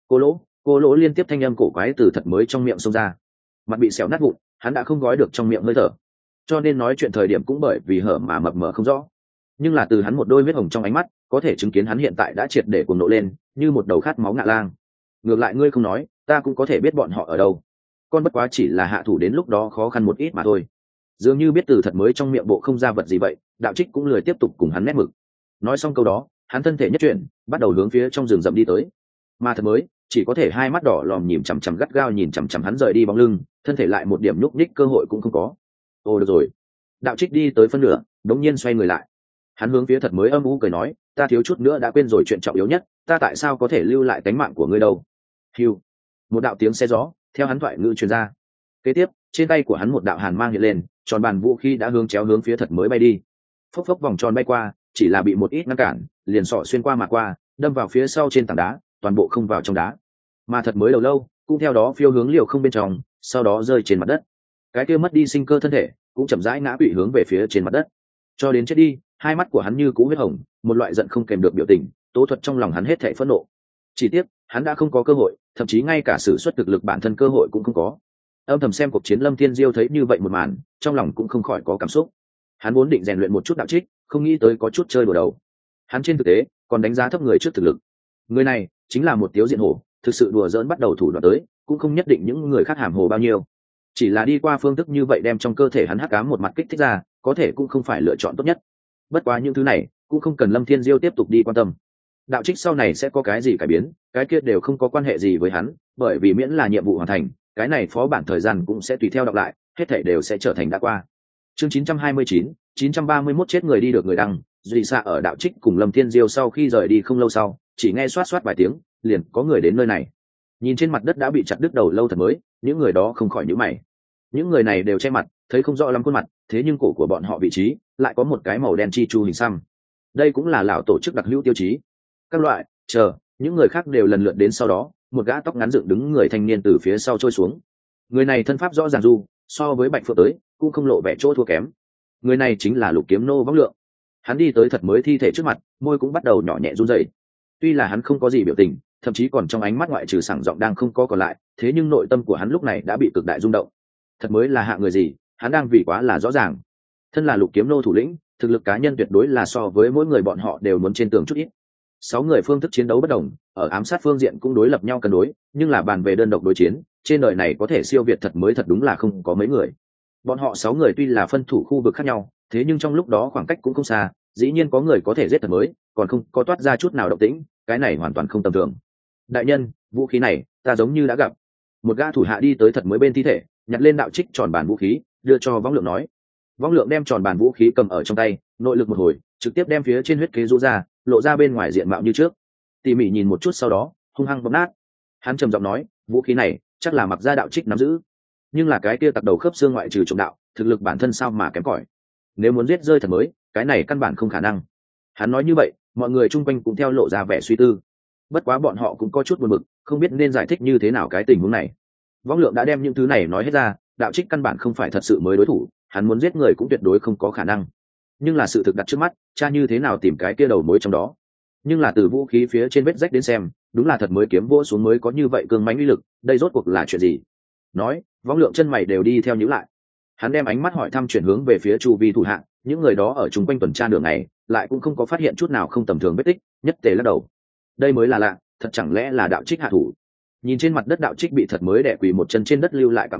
Cô lỗ liên tiếp thanh âm cổ quái từ Thật mới trong miệng xông ra, mặt bị xẻo nát vụn, hắn đã không gói được trong miệng hơi thở, cho nên nói chuyện thời điểm cũng bởi vì hở mà mập mờ không rõ. Nhưng là từ hắn một đôi huyết hồng trong ánh mắt, có thể chứng kiến hắn hiện tại đã triệt để cuồng nộ lên, như một đầu khát máu ngạ lang. Ngược lại ngươi không nói, ta cũng có thể biết bọn họ ở đâu. Con bất quá chỉ là hạ thủ đến lúc đó khó khăn một ít mà thôi. Dường như biết từ Thật mới trong miệng bộ không ra vật gì vậy, Đạo Trích cũng lười tiếp tục cùng hắn nét mực. Nói xong câu đó, hắn thân thể nhất chuyển, bắt đầu hướng phía trong rừng rậm đi tới. Mà Thật mới chỉ có thể hai mắt đỏ lòm nhìn chằm chằm gắt gao nhìn chằm chằm hắn rời đi bóng lưng, thân thể lại một điểm nhúc nhích cơ hội cũng không có. Ồ được rồi. Đạo Trích đi tới phân nửa, đống nhiên xoay người lại. Hắn hướng phía Thật mới âm u cười nói, ta thiếu chút nữa đã quên rồi chuyện trọng yếu nhất, ta tại sao có thể lưu lại tánh mạng của ngươi đâu? Hưu. Một đạo tiếng xe gió theo hắn thoại ngữ truyền ra. Kế tiếp, trên tay của hắn một đạo hàn mang hiện lên, tròn bàn vũ khí đã hướng phía Thật mới bay đi. Phốc phốc vòng tròn bay qua, chỉ là bị một ít ngăn cản, liền sọ xuyên qua mà qua, đâm vào phía sau trên tảng đá, toàn bộ không vào trong đá. Mà Thật mới đầu lâu cũng theo đó phiêu hướng liều không bên trong, sau đó rơi trên mặt đất. Cái kia mất đi sinh cơ thân thể cũng chậm rãi ngã quỵ hướng về phía trên mặt đất, cho đến chết đi. Hai mắt của hắn như cũ huyết hồng, một loại giận không kèm được biểu tình, tố thuật trong lòng hắn hết thảy phẫn nộ. Chỉ tiếc, hắn đã không có cơ hội, thậm chí ngay cả sử xuất thực lực bản thân cơ hội cũng không có. Âm thầm xem cuộc chiến Lâm Thiên Diêu thấy như vậy một màn, trong lòng cũng không khỏi có cảm xúc. Hắn vốn định rèn luyện một chút đạo trích, không nghĩ tới có chút chơi đùa đầu. Hắn trên thực tế còn đánh giá thấp người trước thực lực. Người này chính là một tiếu diện hổ, thực sự đùa giỡn bắt đầu thủ đoạn tới, cũng không nhất định những người khác hàm hồ bao nhiêu. Chỉ là đi qua phương thức như vậy đem trong cơ thể hắn hắc ám một mặt kích thích ra, có thể cũng không phải lựa chọn tốt nhất. Bất quá những thứ này cũng không cần Lâm Thiên Diêu tiếp tục đi quan tâm. Đạo trích sau này sẽ có cái gì cải biến, cái kia đều không có quan hệ gì với hắn, bởi vì miễn là nhiệm vụ hoàn thành, cái này phó bản thời gian cũng sẽ tùy theo đọc lại, hết thảy đều sẽ trở thành đã qua. Chương 929, 931 chết người đi được người đăng, Duy Xạ ở đạo trích cùng Lâm Thiên Diêu sau khi rời đi không lâu sau, chỉ nghe xoát xoát vài tiếng, liền có người đến nơi này. Nhìn trên mặt đất đã bị chặt đứt đầu lâu Thật mới, những người đó không khỏi nhíu mày. Những người này đều che mặt, thấy không rõ lắm khuôn mặt, thế nhưng cổ của bọn họ vị trí lại có một cái màu đen chi chu hình xăm. Đây cũng là lão tổ chức đặc hữu tiêu chí. Các loại, những người khác đều lần lượt đến sau đó, một gã tóc ngắn dựng đứng người thanh niên từ phía sau trôi xuống. Người này thân pháp rõ ràng du, so với Bạch Phượng tới, cũng không lộ vẻ chỗ thua kém. Người này chính là Lục Kiếm Nô Võng Lượng. Hắn đi tới Thật mới thi thể trước mặt, môi cũng bắt đầu nhỏ nhẹ run rẩy. Tuy là hắn không có gì biểu tình, thậm chí còn trong ánh mắt ngoại trừ sảng giọng đang không có còn lại, thế nhưng nội tâm của hắn lúc này đã bị cực đại rung động. Thật mới là hạng người gì, hắn đang vì quá là rõ ràng. Thân là Lục Kiếm Nô thủ lĩnh, thực lực cá nhân tuyệt đối là so với mỗi người bọn họ đều muốn trên tường chút ít. 6 người phương thức chiến đấu bất đồng, ở ám sát phương diện cũng đối lập nhau cân đối, nhưng là bàn về đơn độc đối chiến, trên đời này có thể siêu việt Thật mới thật đúng là không có mấy người. Bọn họ 6 người tuy là phân thủ khu vực khác nhau, thế nhưng trong lúc đó khoảng cách cũng không xa, dĩ nhiên có người có thể giết Thật mới, còn không có toát ra chút nào động tĩnh, cái này hoàn toàn không tầm thường. Đại nhân, vũ khí này ta giống như đã gặp. Một gã thủ hạ đi tới Thật mới bên thi thể, nhặt lên đạo trích tròn bàn vũ khí, đưa cho Võng Lượng nói. Võng Lượng đem tròn bàn vũ khí cầm ở trong tay, nội lực một hồi, trực tiếp đem phía trên huyết kế rũ ra, lộ ra bên ngoài diện mạo như trước. Tỉ mỉ nhìn một chút sau đó, hung hăng bóp nát. Hắn trầm giọng nói, vũ khí này chắc là Mặc Gia đạo trích nắm giữ, nhưng là cái kia tặc đầu khớp xương ngoại trừ trộm đạo, thực lực bản thân sao mà kém cỏi. Nếu muốn giết rơi Thật mới, cái này căn bản không khả năng. Hắn nói như vậy, mọi người chung quanh cũng theo lộ ra vẻ suy tư. Bất quá bọn họ cũng có chút buồn bực, không biết nên giải thích như thế nào cái tình huống này. Võng Lượng đã đem những thứ này nói hết ra, đạo trích căn bản không phải thật sự mới đối thủ, hắn muốn giết người cũng tuyệt đối không có khả năng. Nhưng là sự thực đặt trước mắt, cha như thế nào tìm cái kia đầu mối trong đó. Nhưng là từ vũ khí phía trên vết rách đến xem, đúng là Thật mới kiếm vỗ xuống mới có như vậy cương mãnh uy lực, đây rốt cuộc là chuyện gì? Nói, Võng Lượng chân mày đều đi theo nhíu lại. Hắn đem ánh mắt hỏi thăm chuyển hướng về phía chu vi thủ hạ, những người đó ở chung quanh tuần tra đường này, lại cũng không có phát hiện chút nào không tầm thường vết tích, nhất tề lắc đầu. Đây mới là lạ, thật chẳng lẽ là đạo trích hạ thủ? Nhìn trên mặt đất đạo trích bị Thật mới đè quỳ một chân trên đất lưu lại cả bẫy,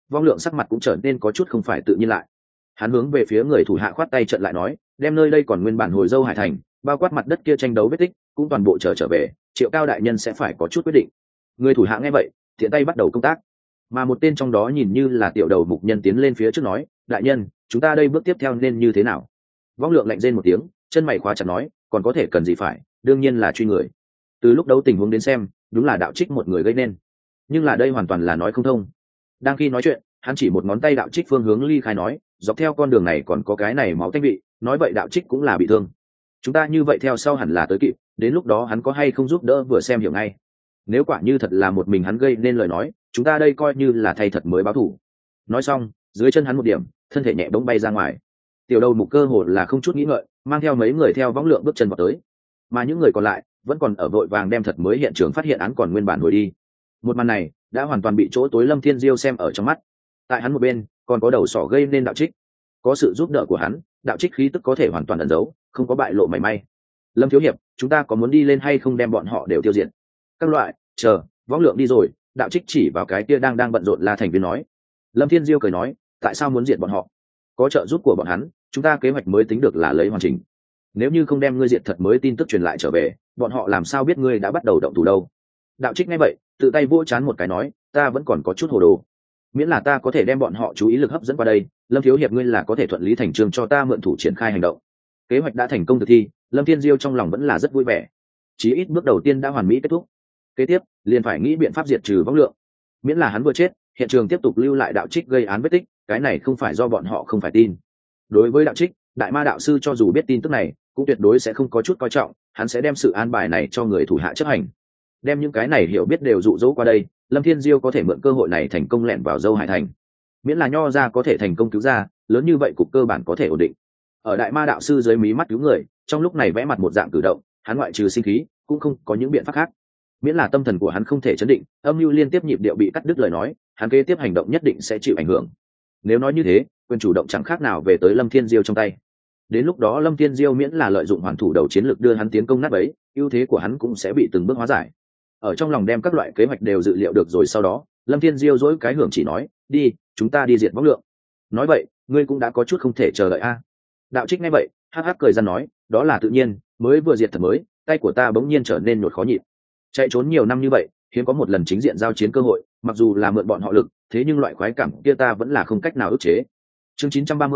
Vong Lượng sắc mặt cũng trở nên có chút không phải tự nhiên lại. Hắn hướng về phía người thủ hạ khoát tay trận lại nói, đem nơi đây còn nguyên bản hồi dâu hải thành, bao quát mặt đất kia tranh đấu vết tích, cũng toàn bộ trở về, Triệu Cao đại nhân sẽ phải có chút quyết định. Người thủ hạ nghe vậy, thiện tay bắt đầu công tác. Mà một tên trong đó nhìn như là tiểu đầu mục nhân tiến lên phía trước nói, đại nhân, chúng ta đây bước tiếp theo nên như thế nào? Vong Lượng lạnh rên một tiếng, chân mày khóa chặt nói, còn có thể cần gì phải, đương nhiên là truy người. Từ lúc đấu tình huống đến xem, đúng là đạo trích một người gây nên, nhưng là đây hoàn toàn là nói không thông. Đang khi nói chuyện, hắn chỉ một ngón tay đạo trích phương hướng ly khai nói, dọc theo con đường này còn có cái này máu tanh vị, nói vậy đạo trích cũng là bị thương. Chúng ta như vậy theo sau hẳn là tới kịp, đến lúc đó hắn có hay không giúp đỡ vừa xem hiểu ngay. Nếu quả như thật là một mình hắn gây nên lời nói, chúng ta đây coi như là thay thật mới báo thù. Nói xong, dưới chân hắn một điểm, thân thể nhẹ bỗng bay ra ngoài. Tiểu đầu mục cơ hồ là không chút nghĩ ngợi, mang theo mấy người theo Võng Lượng bước chân vào tới. Mà những người còn lại vẫn còn ở vội vàng đem thật mới hiện trường phát hiện án còn nguyên bản hồi đi. Một màn này đã hoàn toàn bị chỗ tối Lâm Thiên Diêu xem ở trong mắt. Tại hắn một bên còn có đầu sỏ gây nên đạo trích, có sự giúp đỡ của hắn, đạo trích khí tức có thể hoàn toàn ẩn giấu, không có bại lộ mảy may. Lâm thiếu hiệp, chúng ta có muốn đi lên hay không đem bọn họ đều tiêu diệt? Các loại, chờ Võng Lượng đi rồi, đạo trích chỉ vào cái kia đang bận rộn La thành viên nói. Lâm Thiên Diêu cười nói, tại sao muốn diệt bọn họ? Có trợ giúp của bọn hắn, chúng ta kế hoạch mới tính được là lấy hoàn chỉnh. Nếu như không đem ngươi diệt thật mới tin tức truyền lại trở về, bọn họ làm sao biết ngươi đã bắt đầu động thủ đâu? Đạo trích nghe vậy, tự tay vỗ chán một cái nói, ta vẫn còn có chút hồ đồ. Miễn là ta có thể đem bọn họ chú ý lực hấp dẫn qua đây, Lâm thiếu hiệp ngươi là có thể thuận lý thành chương cho ta mượn thủ triển khai hành động. Kế hoạch đã thành công thực thi, Lâm Thiên Diêu trong lòng vẫn là rất vui vẻ. Chí ít bước đầu tiên đã hoàn mỹ kết thúc. Kế tiếp, liền phải nghĩ biện pháp diệt trừ Võng Lượng. Miễn là hắn vừa chết, hiện trường tiếp tục lưu lại đạo trích gây án vết tích, cái này không phải do bọn họ không phải tin. Đối với đạo trích, đại ma đạo sư cho dù biết tin tức này, cũng tuyệt đối sẽ không có chút coi trọng, hắn sẽ đem sự an bài này cho người thủ hạ chấp hành. Đem những cái này hiểu biết đều dụ dỗ qua đây, Lâm Thiên Diêu có thể mượn cơ hội này thành công lẻn vào Dâu Hải thành. Miễn là Nho ra có thể thành công cứu ra, lớn như vậy cục cơ bản có thể ổn định. Ở đại ma đạo sư dưới mí mắt cứu người, trong lúc này vẽ mặt một dạng cử động, hắn ngoại trừ sinh khí, cũng không có những biện pháp khác. Miễn là tâm thần của hắn không thể chấn định, âm mưu liên tiếp nhịp điệu bị cắt đứt lời nói, hắn kế tiếp hành động nhất định sẽ chịu ảnh hưởng. Nếu nói như thế, quyền chủ động chẳng khác nào về tới Lâm Thiên Diêu trong tay. Đến lúc đó Lâm Thiên Diêu miễn là lợi dụng hoàn thủ đầu chiến lược đưa hắn tiến công nát bấy, ưu thế của hắn cũng sẽ bị từng bước hóa giải. Ở trong lòng đem các loại kế hoạch đều dự liệu được rồi, sau đó Lâm Thiên Diêu dỗi cái hưởng chỉ nói, đi, chúng ta đi diệt Võng Lượng. Nói vậy, ngươi cũng đã có chút không thể chờ đợi a? Đạo trích nghe vậy, hắc hắc cười ra nói, đó là tự nhiên, mới vừa diệt thật mới, tay của ta bỗng nhiên trở nên nhột khó nhịn. Chạy trốn nhiều năm như vậy, hiếm có một lần chính diện giao chiến cơ hội, mặc dù là mượn bọn họ lực, thế nhưng loại khoái cảm kia ta vẫn là không cách nào ức chế. Chương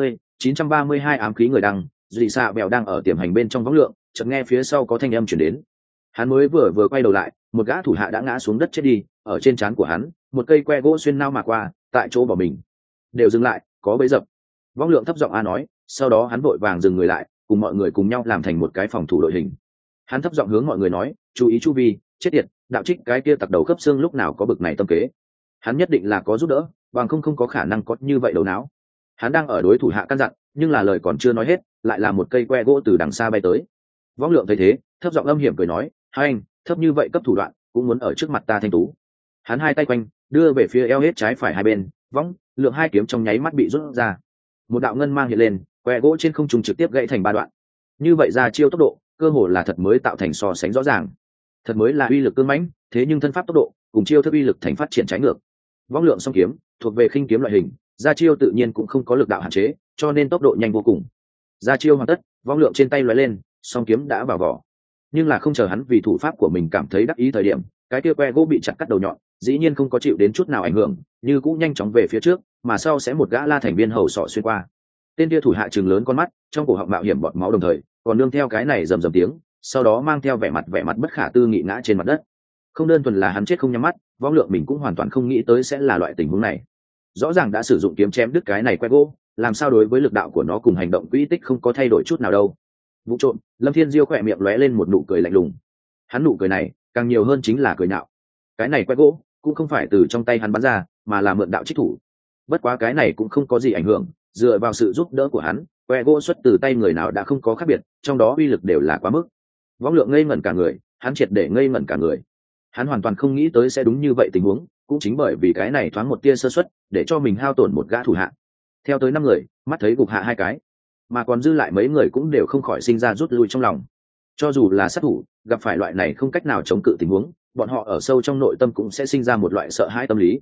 932 ám khí người đăng, dị xạ bèo đang ở tiềm hành bên trong Võng Lượng, chợt nghe phía sau có thanh âm truyền đến. Hắn mới vừa quay đầu lại, một gã thủ hạ đã ngã xuống đất chết đi, ở trên trán của hắn, một cây que gỗ xuyên nao mà qua, tại chỗ bỏ mình. Đều dừng lại, có bẫy dập. Võng Lượng thấp giọng a nói, sau đó hắn vội vàng dừng người lại, cùng mọi người cùng nhau làm thành một cái phòng thủ đội hình. Hắn thấp giọng hướng mọi người nói, chú ý chu vi, chết tiệt, đạo trích cái kia tặc đầu khớp xương lúc nào có bực này tâm kế. Hắn nhất định là có giúp đỡ, bằng không có khả năng có như vậy đầu não. Hắn đang ở đối thủ hạ căn dặn, nhưng là lời còn chưa nói hết, lại là một cây que gỗ từ đằng xa bay tới. Võng Lượng thấy thế, thấp giọng âm hiểm cười nói, hai anh, thấp như vậy cấp thủ đoạn, cũng muốn ở trước mặt ta thanh tú. Hắn hai tay quanh, đưa về phía eo hết trái phải hai bên, Võng Lượng hai kiếm trong nháy mắt bị rút ra. Một đạo ngân mang hiện lên, que gỗ trên không trung trực tiếp gãy thành ba đoạn. Như vậy ra chiêu tốc độ, cơ hồ là thật mới tạo thành so sánh rõ ràng. Thật mới là uy lực cương mãnh, thế nhưng thân pháp tốc độ cùng chiêu thức uy lực thành phát triển trái ngược. Võng Lượng song kiếm thuộc về khinh kiếm loại hình, ra chiêu tự nhiên cũng không có lực đạo hạn chế, cho nên tốc độ nhanh vô cùng. Ra chiêu hoàn tất, Võng Lượng trên tay lóe lên, song kiếm đã vào vỏ. Nhưng là không chờ hắn vì thủ pháp của mình cảm thấy đắc ý thời điểm, cái kia que gỗ bị chặt cắt đầu nhọn, dĩ nhiên không có chịu đến chút nào ảnh hưởng, như cũng nhanh chóng về phía trước, mà sau sẽ một gã La thành viên hầu sọ xuyên qua. Tên kia thủ hạ trừng lớn con mắt, trong cổ họng mạo hiểm bọt máu đồng thời, còn nương theo cái này rầm rầm tiếng, sau đó mang theo vẻ mặt bất khả tư nghị ngã trên mặt đất. Không đơn thuần là hắn chết không nhắm mắt, Võng Lượng mình cũng hoàn toàn không nghĩ tới sẽ là loại tình huống này. Rõ ràng đã sử dụng kiếm chém đứt cái này que gỗ, làm sao đối với lực đạo của nó cùng hành động quỹ tích không có thay đổi chút nào đâu. Vụ trộm, Lâm Thiên Diêu khỏe miệng lóe lên một nụ cười lạnh lùng. Hắn nụ cười này càng nhiều hơn chính là cười nhạo. Cái này que gỗ cũng không phải từ trong tay hắn bắn ra, mà là mượn đạo trích thủ. Bất quá cái này cũng không có gì ảnh hưởng, dựa vào sự giúp đỡ của hắn, que gỗ xuất từ tay người nào đã không có khác biệt, trong đó uy lực đều là quá mức. Võng Lượng ngây ngẩn cả người, hắn triệt để ngây ngẩn cả người. Hắn hoàn toàn không nghĩ tới sẽ đúng như vậy tình huống, cũng chính bởi vì cái này thoáng một tia sơ suất, để cho mình hao tổn một gã thủ hạ. Theo tới 5 người, mắt thấy gục hạ 2 cái, mà còn dư lại mấy người cũng đều không khỏi sinh ra rút lui trong lòng. Cho dù là sát thủ, gặp phải loại này không cách nào chống cự tình huống, bọn họ ở sâu trong nội tâm cũng sẽ sinh ra một loại sợ hãi tâm lý.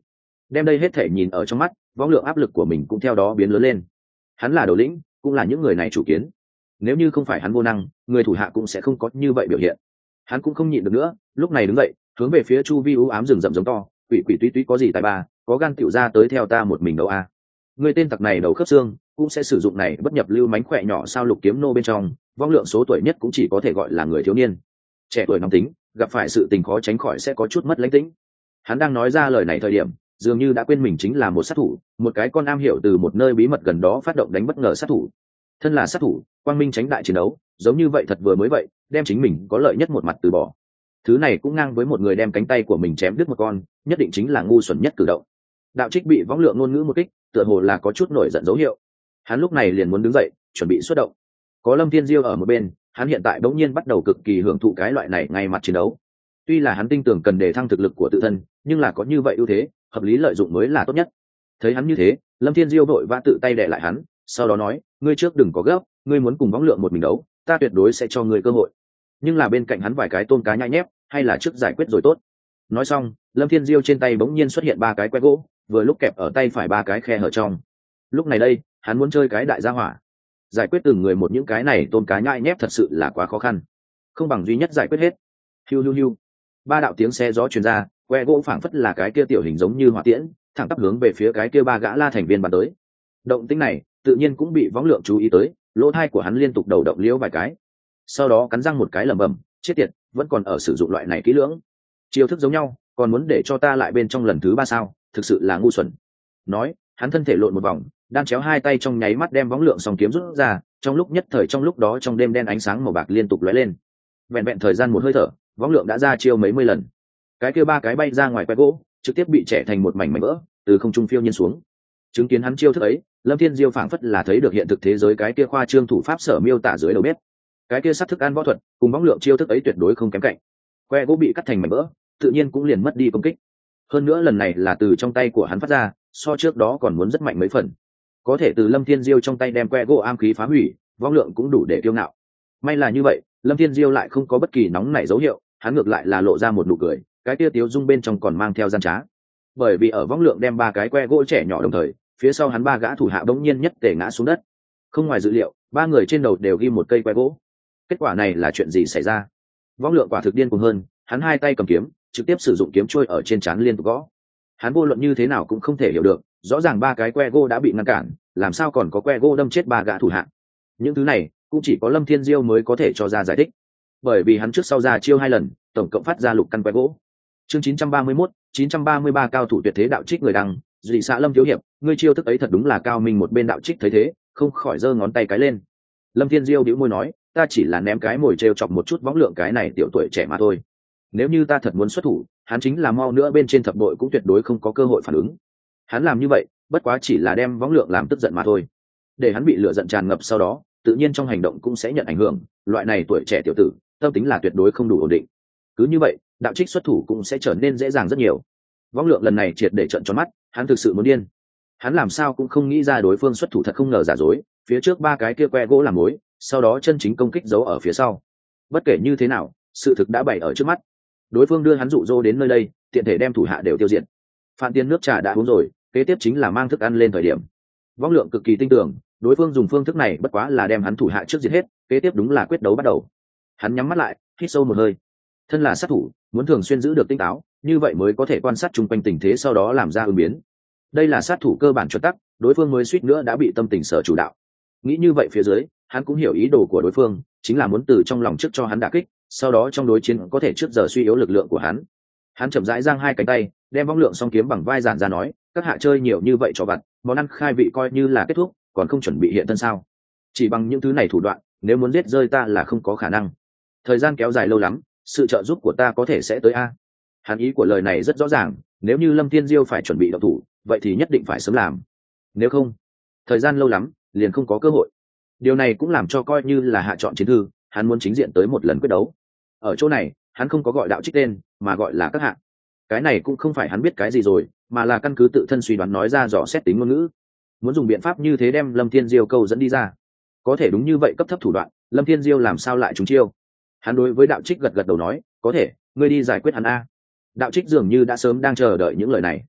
Đem đây hết thể nhìn ở trong mắt, võng lượng áp lực của mình cũng theo đó biến lớn lên. Hắn là đầu lĩnh, cũng là những người này chủ kiến. Nếu như không phải hắn vô năng, người thủ hạ cũng sẽ không có như vậy biểu hiện. Hắn cũng không nhịn được nữa, lúc này đứng dậy, hướng về phía chu vi u ám rừng rậm giống to, quỷ quỷ túy túy có gì tài ba, có gan tiểu ra tới theo ta một mình đâu a. Người tên tặc này đầu khớp xương, cũng sẽ sử dụng này bất nhập lưu mánh khỏe nhỏ sao lục kiếm nô bên trong, vong lượng số tuổi nhất cũng chỉ có thể gọi là người thiếu niên. Trẻ tuổi nóng tính, gặp phải sự tình khó tránh khỏi sẽ có chút mất lãnh tĩnh. Hắn đang nói ra lời này thời điểm, dường như đã quên mình chính là một sát thủ, một cái con am hiểu từ một nơi bí mật gần đó phát động đánh bất ngờ sát thủ. Thân là sát thủ, quang minh tránh đại chiến đấu, giống như vậy thật vừa mới vậy, đem chính mình có lợi nhất một mặt từ bỏ. Thứ này cũng ngang với một người đem cánh tay của mình chém đứt một con, nhất định chính là ngu xuẩn nhất cử động. Đạo Trích bị võng lượng ngôn ngữ một kích, tựa hồ là có chút nổi giận dấu hiệu. Hắn lúc này liền muốn đứng dậy, chuẩn bị xuất động. Có Lâm Thiên Diêu ở một bên, hắn hiện tại bỗng nhiên bắt đầu cực kỳ hưởng thụ cái loại này ngay mặt chiến đấu. Tuy là hắn tin tưởng cần đề thăng thực lực của tự thân, nhưng là có như vậy ưu thế, hợp lý lợi dụng mới là tốt nhất. Thấy hắn như thế, Lâm Thiên Diêu vội vã tự tay đè lại hắn, sau đó nói, ngươi trước đừng có gấp, ngươi muốn cùng võng lượng một mình đấu, ta tuyệt đối sẽ cho ngươi cơ hội. Nhưng là bên cạnh hắn vài cái tôm cá nhai nhép, hay là trước giải quyết rồi tốt. Nói xong, Lâm Thiên Diêu trên tay bỗng nhiên xuất hiện ba cái que gỗ, vừa lúc kẹp ở tay phải ba cái khe hở trong. Lúc này đây, hắn muốn chơi cái đại gia hỏa. Giải quyết từng người một những cái này tôm cá nhai nhép thật sự là quá khó khăn, không bằng duy nhất giải quyết hết. Hiu hiu hiu. Ba đạo tiếng xe gió truyền ra, que gỗ phảng phất là cái kia tiểu hình giống như hỏa tiễn, thẳng tắp hướng về phía cái kia ba gã La thành viên bắn tới. Động tĩnh này, tự nhiên cũng bị võng lượng chú ý tới, lỗ tai của hắn liên tục đầu động liễu vài cái. Sau đó cắn răng một cái lẩm bẩm, chết tiệt, vẫn còn ở sử dụng loại này kỹ lưỡng. Chiêu thức giống nhau, còn muốn để cho ta lại bên trong lần thứ ba sao, thực sự là ngu xuẩn. Nói, hắn thân thể lộn một vòng, đan chéo hai tay trong nháy mắt đem võng lượng song kiếm rút ra, trong lúc nhất thời trong lúc đó trong đêm đen ánh sáng màu bạc liên tục lóe lên. Vẹn vẹn thời gian một hơi thở, võng lượng đã ra chiêu mấy mươi lần. Cái kia ba cái bay ra ngoài que gỗ, trực tiếp bị trẻ thành một mảnh mảnh vỡ, từ không trung phiêu nhiên xuống. Chứng kiến hắn chiêu thức ấy, Lâm Thiên Diêu phảng phất là thấy được hiện thực thế giới cái kia khoa trương thủ pháp sở miêu tả dưới đầu bếp. Cái kia sát thức ăn võ thuật, cùng võng lượng chiêu thức ấy tuyệt đối không kém cạnh. Que gỗ bị cắt thành mảnh vỡ, tự nhiên cũng liền mất đi công kích. Hơn nữa lần này là từ trong tay của hắn phát ra, so trước đó còn muốn rất mạnh mấy phần. Có thể từ Lâm Thiên Diêu trong tay đem que gỗ am khí phá hủy, võng lượng cũng đủ để kiêu ngạo. May là như vậy, Lâm Thiên Diêu lại không có bất kỳ nóng nảy dấu hiệu, hắn ngược lại là lộ ra một nụ cười, cái kia tiếu dung bên trong còn mang theo gian trá. Bởi vì ở võng lượng đem ba cái que gỗ trẻ nhỏ đồng thời, phía sau hắn ba gã thủ hạ bỗng nhiên nhất tề ngã xuống đất. Không ngoài dự liệu, ba người trên đầu đều ghi một cây que gỗ. Kết quả này là chuyện gì xảy ra? Võng lượng quả thực điên cuồng hơn, hắn hai tay cầm kiếm, trực tiếp sử dụng kiếm trôi ở trên trán liên tục gõ. Hắn vô luận như thế nào cũng không thể hiểu được, rõ ràng ba cái que gỗ đã bị ngăn cản, làm sao còn có que gỗ đâm chết ba gã thủ hạ? Những thứ này cũng chỉ có Lâm Thiên Diêu mới có thể cho ra giải thích, bởi vì hắn trước sau ra chiêu hai lần, tổng cộng phát ra lục căn que gỗ. Chương 931, 933 cao thủ tuyệt thế Đạo Trích người đăng, dị xã Lâm thiếu hiệp, ngươi chiêu thức ấy thật đúng là cao minh. Một bên Đạo Trích thấy thế, không khỏi giơ ngón tay cái lên. Lâm Thiên Diêu bĩu môi nói, ta chỉ là ném cái mồi trêu chọc một chút võng lượng cái này tiểu tuổi trẻ mà thôi. Nếu như ta thật muốn xuất thủ, hắn chính là mau nữa bên trên thập đội cũng tuyệt đối không có cơ hội phản ứng. Hắn làm như vậy, bất quá chỉ là đem võng lượng làm tức giận mà thôi. Để hắn bị lửa giận tràn ngập sau đó, tự nhiên trong hành động cũng sẽ nhận ảnh hưởng. Loại này tuổi trẻ tiểu tử, tâm tính là tuyệt đối không đủ ổn định. Cứ như vậy, Đạo Trích xuất thủ cũng sẽ trở nên dễ dàng rất nhiều. Võng lượng lần này triệt để trợn tròn mắt, hắn thực sự muốn điên. Hắn làm sao cũng không nghĩ ra đối phương xuất thủ thật không ngờ giả dối, phía trước ba cái kia que gỗ làm mối, sau đó chân chính công kích giấu ở phía sau. Bất kể như thế nào, sự thực đã bày ở trước mắt. Đối phương đưa hắn dụ dỗ đến nơi đây, tiện thể đem thủ hạ đều tiêu diệt. Phan Tiên nước trà đã uống rồi, kế tiếp chính là mang thức ăn lên thời điểm. Võng lượng cực kỳ tin tưởng, đối phương dùng phương thức này bất quá là đem hắn thủ hạ trước diệt hết, kế tiếp đúng là quyết đấu bắt đầu. Hắn nhắm mắt lại, hít sâu một hơi. Thân là sát thủ, muốn thường xuyên giữ được tinh táo, như vậy mới có thể quan sát chung quanh tình thế sau đó làm ra ứng biến. Đây là sát thủ cơ bản chuẩn tắc, đối phương mới suýt nữa đã bị tâm tình sở chủ đạo. Nghĩ như vậy phía dưới, hắn cũng hiểu ý đồ của đối phương, chính là muốn từ trong lòng trước cho hắn đả kích, sau đó trong đối chiến có thể trước giờ suy yếu lực lượng của hắn. Hắn chậm rãi giang hai cánh tay, đem võng lượng song kiếm bằng vai giản ra nói, các hạ chơi nhiều như vậy cho vặt, món ăn khai vị coi như là kết thúc, còn không chuẩn bị hiện thân sao? Chỉ bằng những thứ này thủ đoạn, nếu muốn giết rơi ta là không có khả năng. Thời gian kéo dài lâu lắm, sự trợ giúp của ta có thể sẽ tới a. Hắn ý của lời này rất rõ ràng, nếu như Lâm Thiên Diêu phải chuẩn bị động thủ, vậy thì nhất định phải sớm làm. Nếu không, thời gian lâu lắm, liền không có cơ hội. Điều này cũng làm cho coi như là hạ chọn chiến thư, hắn muốn chính diện tới một lần quyết đấu. Ở chỗ này, hắn không có gọi Đạo Trích tên, mà gọi là các hạ. Cái này cũng không phải hắn biết cái gì rồi, mà là căn cứ tự thân suy đoán nói ra dò xét tính ngôn ngữ. Muốn dùng biện pháp như thế đem Lâm Thiên Diêu câu dẫn đi ra. Có thể đúng như vậy cấp thấp thủ đoạn, Lâm Thiên Diêu làm sao lại trúng chiêu? Hắn đối với Đạo Trích gật gật đầu nói, có thể, ngươi đi giải quyết hắn a. Đạo Trích dường như đã sớm đang chờ đợi những lời này.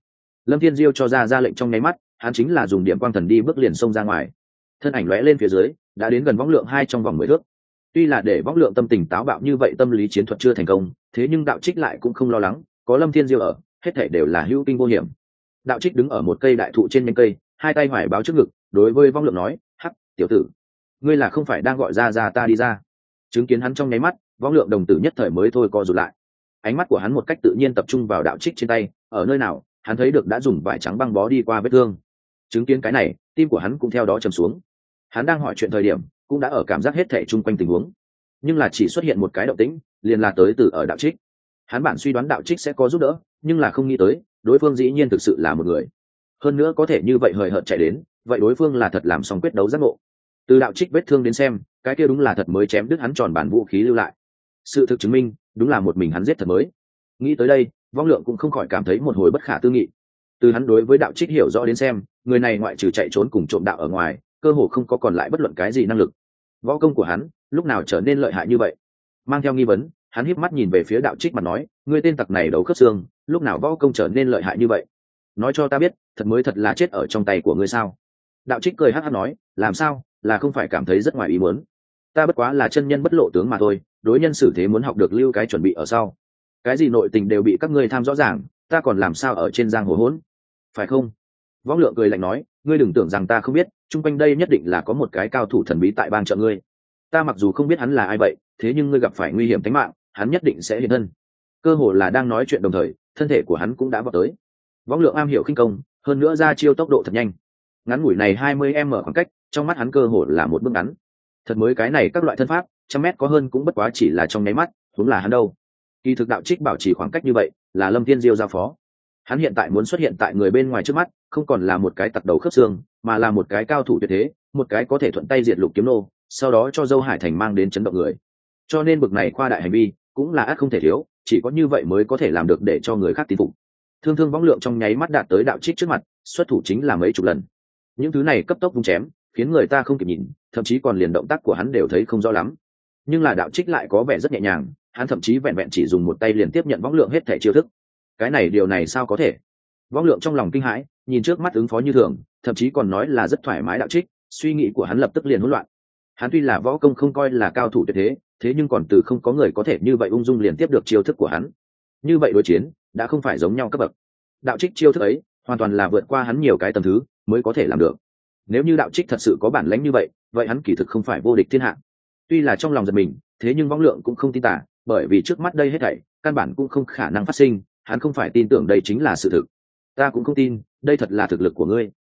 Lâm Thiên Diêu cho ra lệnh trong nháy mắt, hắn chính là dùng điểm quang thần đi bước liền xông ra ngoài, thân ảnh lóe lên phía dưới đã đến gần võng lượng 2 trong vòng 10 thước. Tuy là để võng lượng tâm tình táo bạo như vậy, tâm lý chiến thuật chưa thành công, thế nhưng đạo trích lại cũng không lo lắng, có Lâm Thiên Diêu ở, hết thảy đều là hữu kinh vô hiểm. Đạo trích đứng ở một cây đại thụ trên nhánh cây, hai tay hoài báo trước ngực, đối với võng lượng nói: "Hắc, tiểu tử, ngươi là không phải đang gọi ra ta đi ra?" Chứng kiến hắn trong nháy mắt, võng lượng đồng tử nhất thời mới thôi co rụt lại. Ánh mắt của hắn một cách tự nhiên tập trung vào đạo trích trên tay, ở nơi nào, hắn thấy được đã dùng vải trắng băng bó đi qua vết thương. Chứng kiến cái này, tim của hắn cũng theo đó trầm xuống. Hắn đang hỏi chuyện thời điểm, cũng đã ở cảm giác hết thảy chung quanh tình huống, nhưng là chỉ xuất hiện một cái động tĩnh, liền là tới từ ở đạo trích. Hắn bản suy đoán đạo trích sẽ có giúp đỡ, nhưng là không nghĩ tới, đối phương dĩ nhiên thực sự là một người. Hơn nữa có thể như vậy hời hợt chạy đến, vậy đối phương là thật làm xong quyết đấu giác ngộ. Từ đạo trích vết thương đến xem, cái kia đúng là thật mới chém đứt hắn tròn bản vũ khí lưu lại. Sự thực chứng minh, đúng là một mình hắn giết thật mới. Nghĩ tới đây, Vong Lượng cũng không khỏi cảm thấy một hồi bất khả tư nghị. Từ hắn đối với đạo trích hiểu rõ đến xem, người này ngoại trừ chạy trốn cùng trộm đạo ở ngoài, cơ hồ không có còn lại bất luận cái gì năng lực. Võ công của hắn lúc nào trở nên lợi hại như vậy? Mang theo nghi vấn, hắn híp mắt nhìn về phía đạo trích mà nói: "Ngươi tên tặc này đấu khớp xương, lúc nào võ công trở nên lợi hại như vậy? Nói cho ta biết, thật mới thật là chết ở trong tay của ngươi sao?" Đạo trích cười hắc hắc nói: "Làm sao, là không phải cảm thấy rất ngoài ý muốn? Ta bất quá là chân nhân bất lộ tướng mà thôi, đối nhân xử thế muốn học được lưu cái chuẩn bị ở sau. Cái gì nội tình đều bị các ngươi tham rõ ràng, ta còn làm sao ở trên giang hồ hỗn, phải không?" Võng Lượng cười lạnh nói: "Ngươi đừng tưởng rằng ta không biết, chung quanh đây nhất định là có một cái cao thủ thần bí tại bang trợ ngươi. Ta mặc dù không biết hắn là ai vậy, thế nhưng ngươi gặp phải nguy hiểm tính mạng, hắn nhất định sẽ hiện thân." Cơ hồ là đang nói chuyện đồng thời, thân thể của hắn cũng đã vọt tới. Võng Lượng am hiểu khinh công, hơn nữa ra chiêu tốc độ thật nhanh. Ngắn ngủi này 20m khoảng cách, trong mắt hắn cơ hồ là một bước ngắn. Thật mới cái này các loại thân pháp, trăm mét có hơn cũng bất quá chỉ là trong nháy mắt, huống là hắn đâu. Kỳ thực đạo trích bảo trì khoảng cách như vậy, là Lâm Thiên Diêu giao phó. Hắn hiện tại muốn xuất hiện tại người bên ngoài trước mắt, không còn là một cái tặc đầu khớp xương, mà là một cái cao thủ tuyệt thế, một cái có thể thuận tay diệt Lục Kiếm Nô, sau đó cho Dâu Hải Thành mang đến chấn động người. Cho nên bực này khoa đại hành vi, cũng là ắt không thể thiếu, chỉ có như vậy mới có thể làm được để cho người khác tin phục. Thương Thương Võng Lượng trong nháy mắt đạt tới đạo trích trước mặt, xuất thủ chính là mấy chục lần. Những thứ này cấp tốc vung chém, khiến người ta không kịp nhìn, thậm chí còn liền động tác của hắn đều thấy không rõ lắm. Nhưng là đạo trích lại có vẻ rất nhẹ nhàng, hắn thậm chí vẹn vẹn chỉ dùng một tay liền tiếp nhận Võng Lượng hết thảy chiêu thức. Cái này điều này sao có thể? Võng Lượng trong lòng kinh hãi, nhìn trước mắt ứng phó như thường, thậm chí còn nói là rất thoải mái đạo trích, suy nghĩ của hắn lập tức liền hỗn loạn. Hắn tuy là võ công không coi là cao thủ tuyệt thế, thế nhưng còn từ không có người có thể như vậy ung dung liền tiếp được chiêu thức của hắn. Như vậy đối chiến đã không phải giống nhau cấp bậc. Đạo trích chiêu thức ấy hoàn toàn là vượt qua hắn nhiều cái tầng thứ mới có thể làm được. Nếu như đạo trích thật sự có bản lĩnh như vậy, vậy hắn kỳ thực không phải vô địch thiên hạ. Tuy là trong lòng giật mình, thế nhưng Võng Lượng cũng không tin tả, bởi vì trước mắt đây hết thảy căn bản cũng không khả năng phát sinh, hắn không phải tin tưởng đây chính là sự thực. Ta cũng không tin, đây thật là thực lực của ngươi.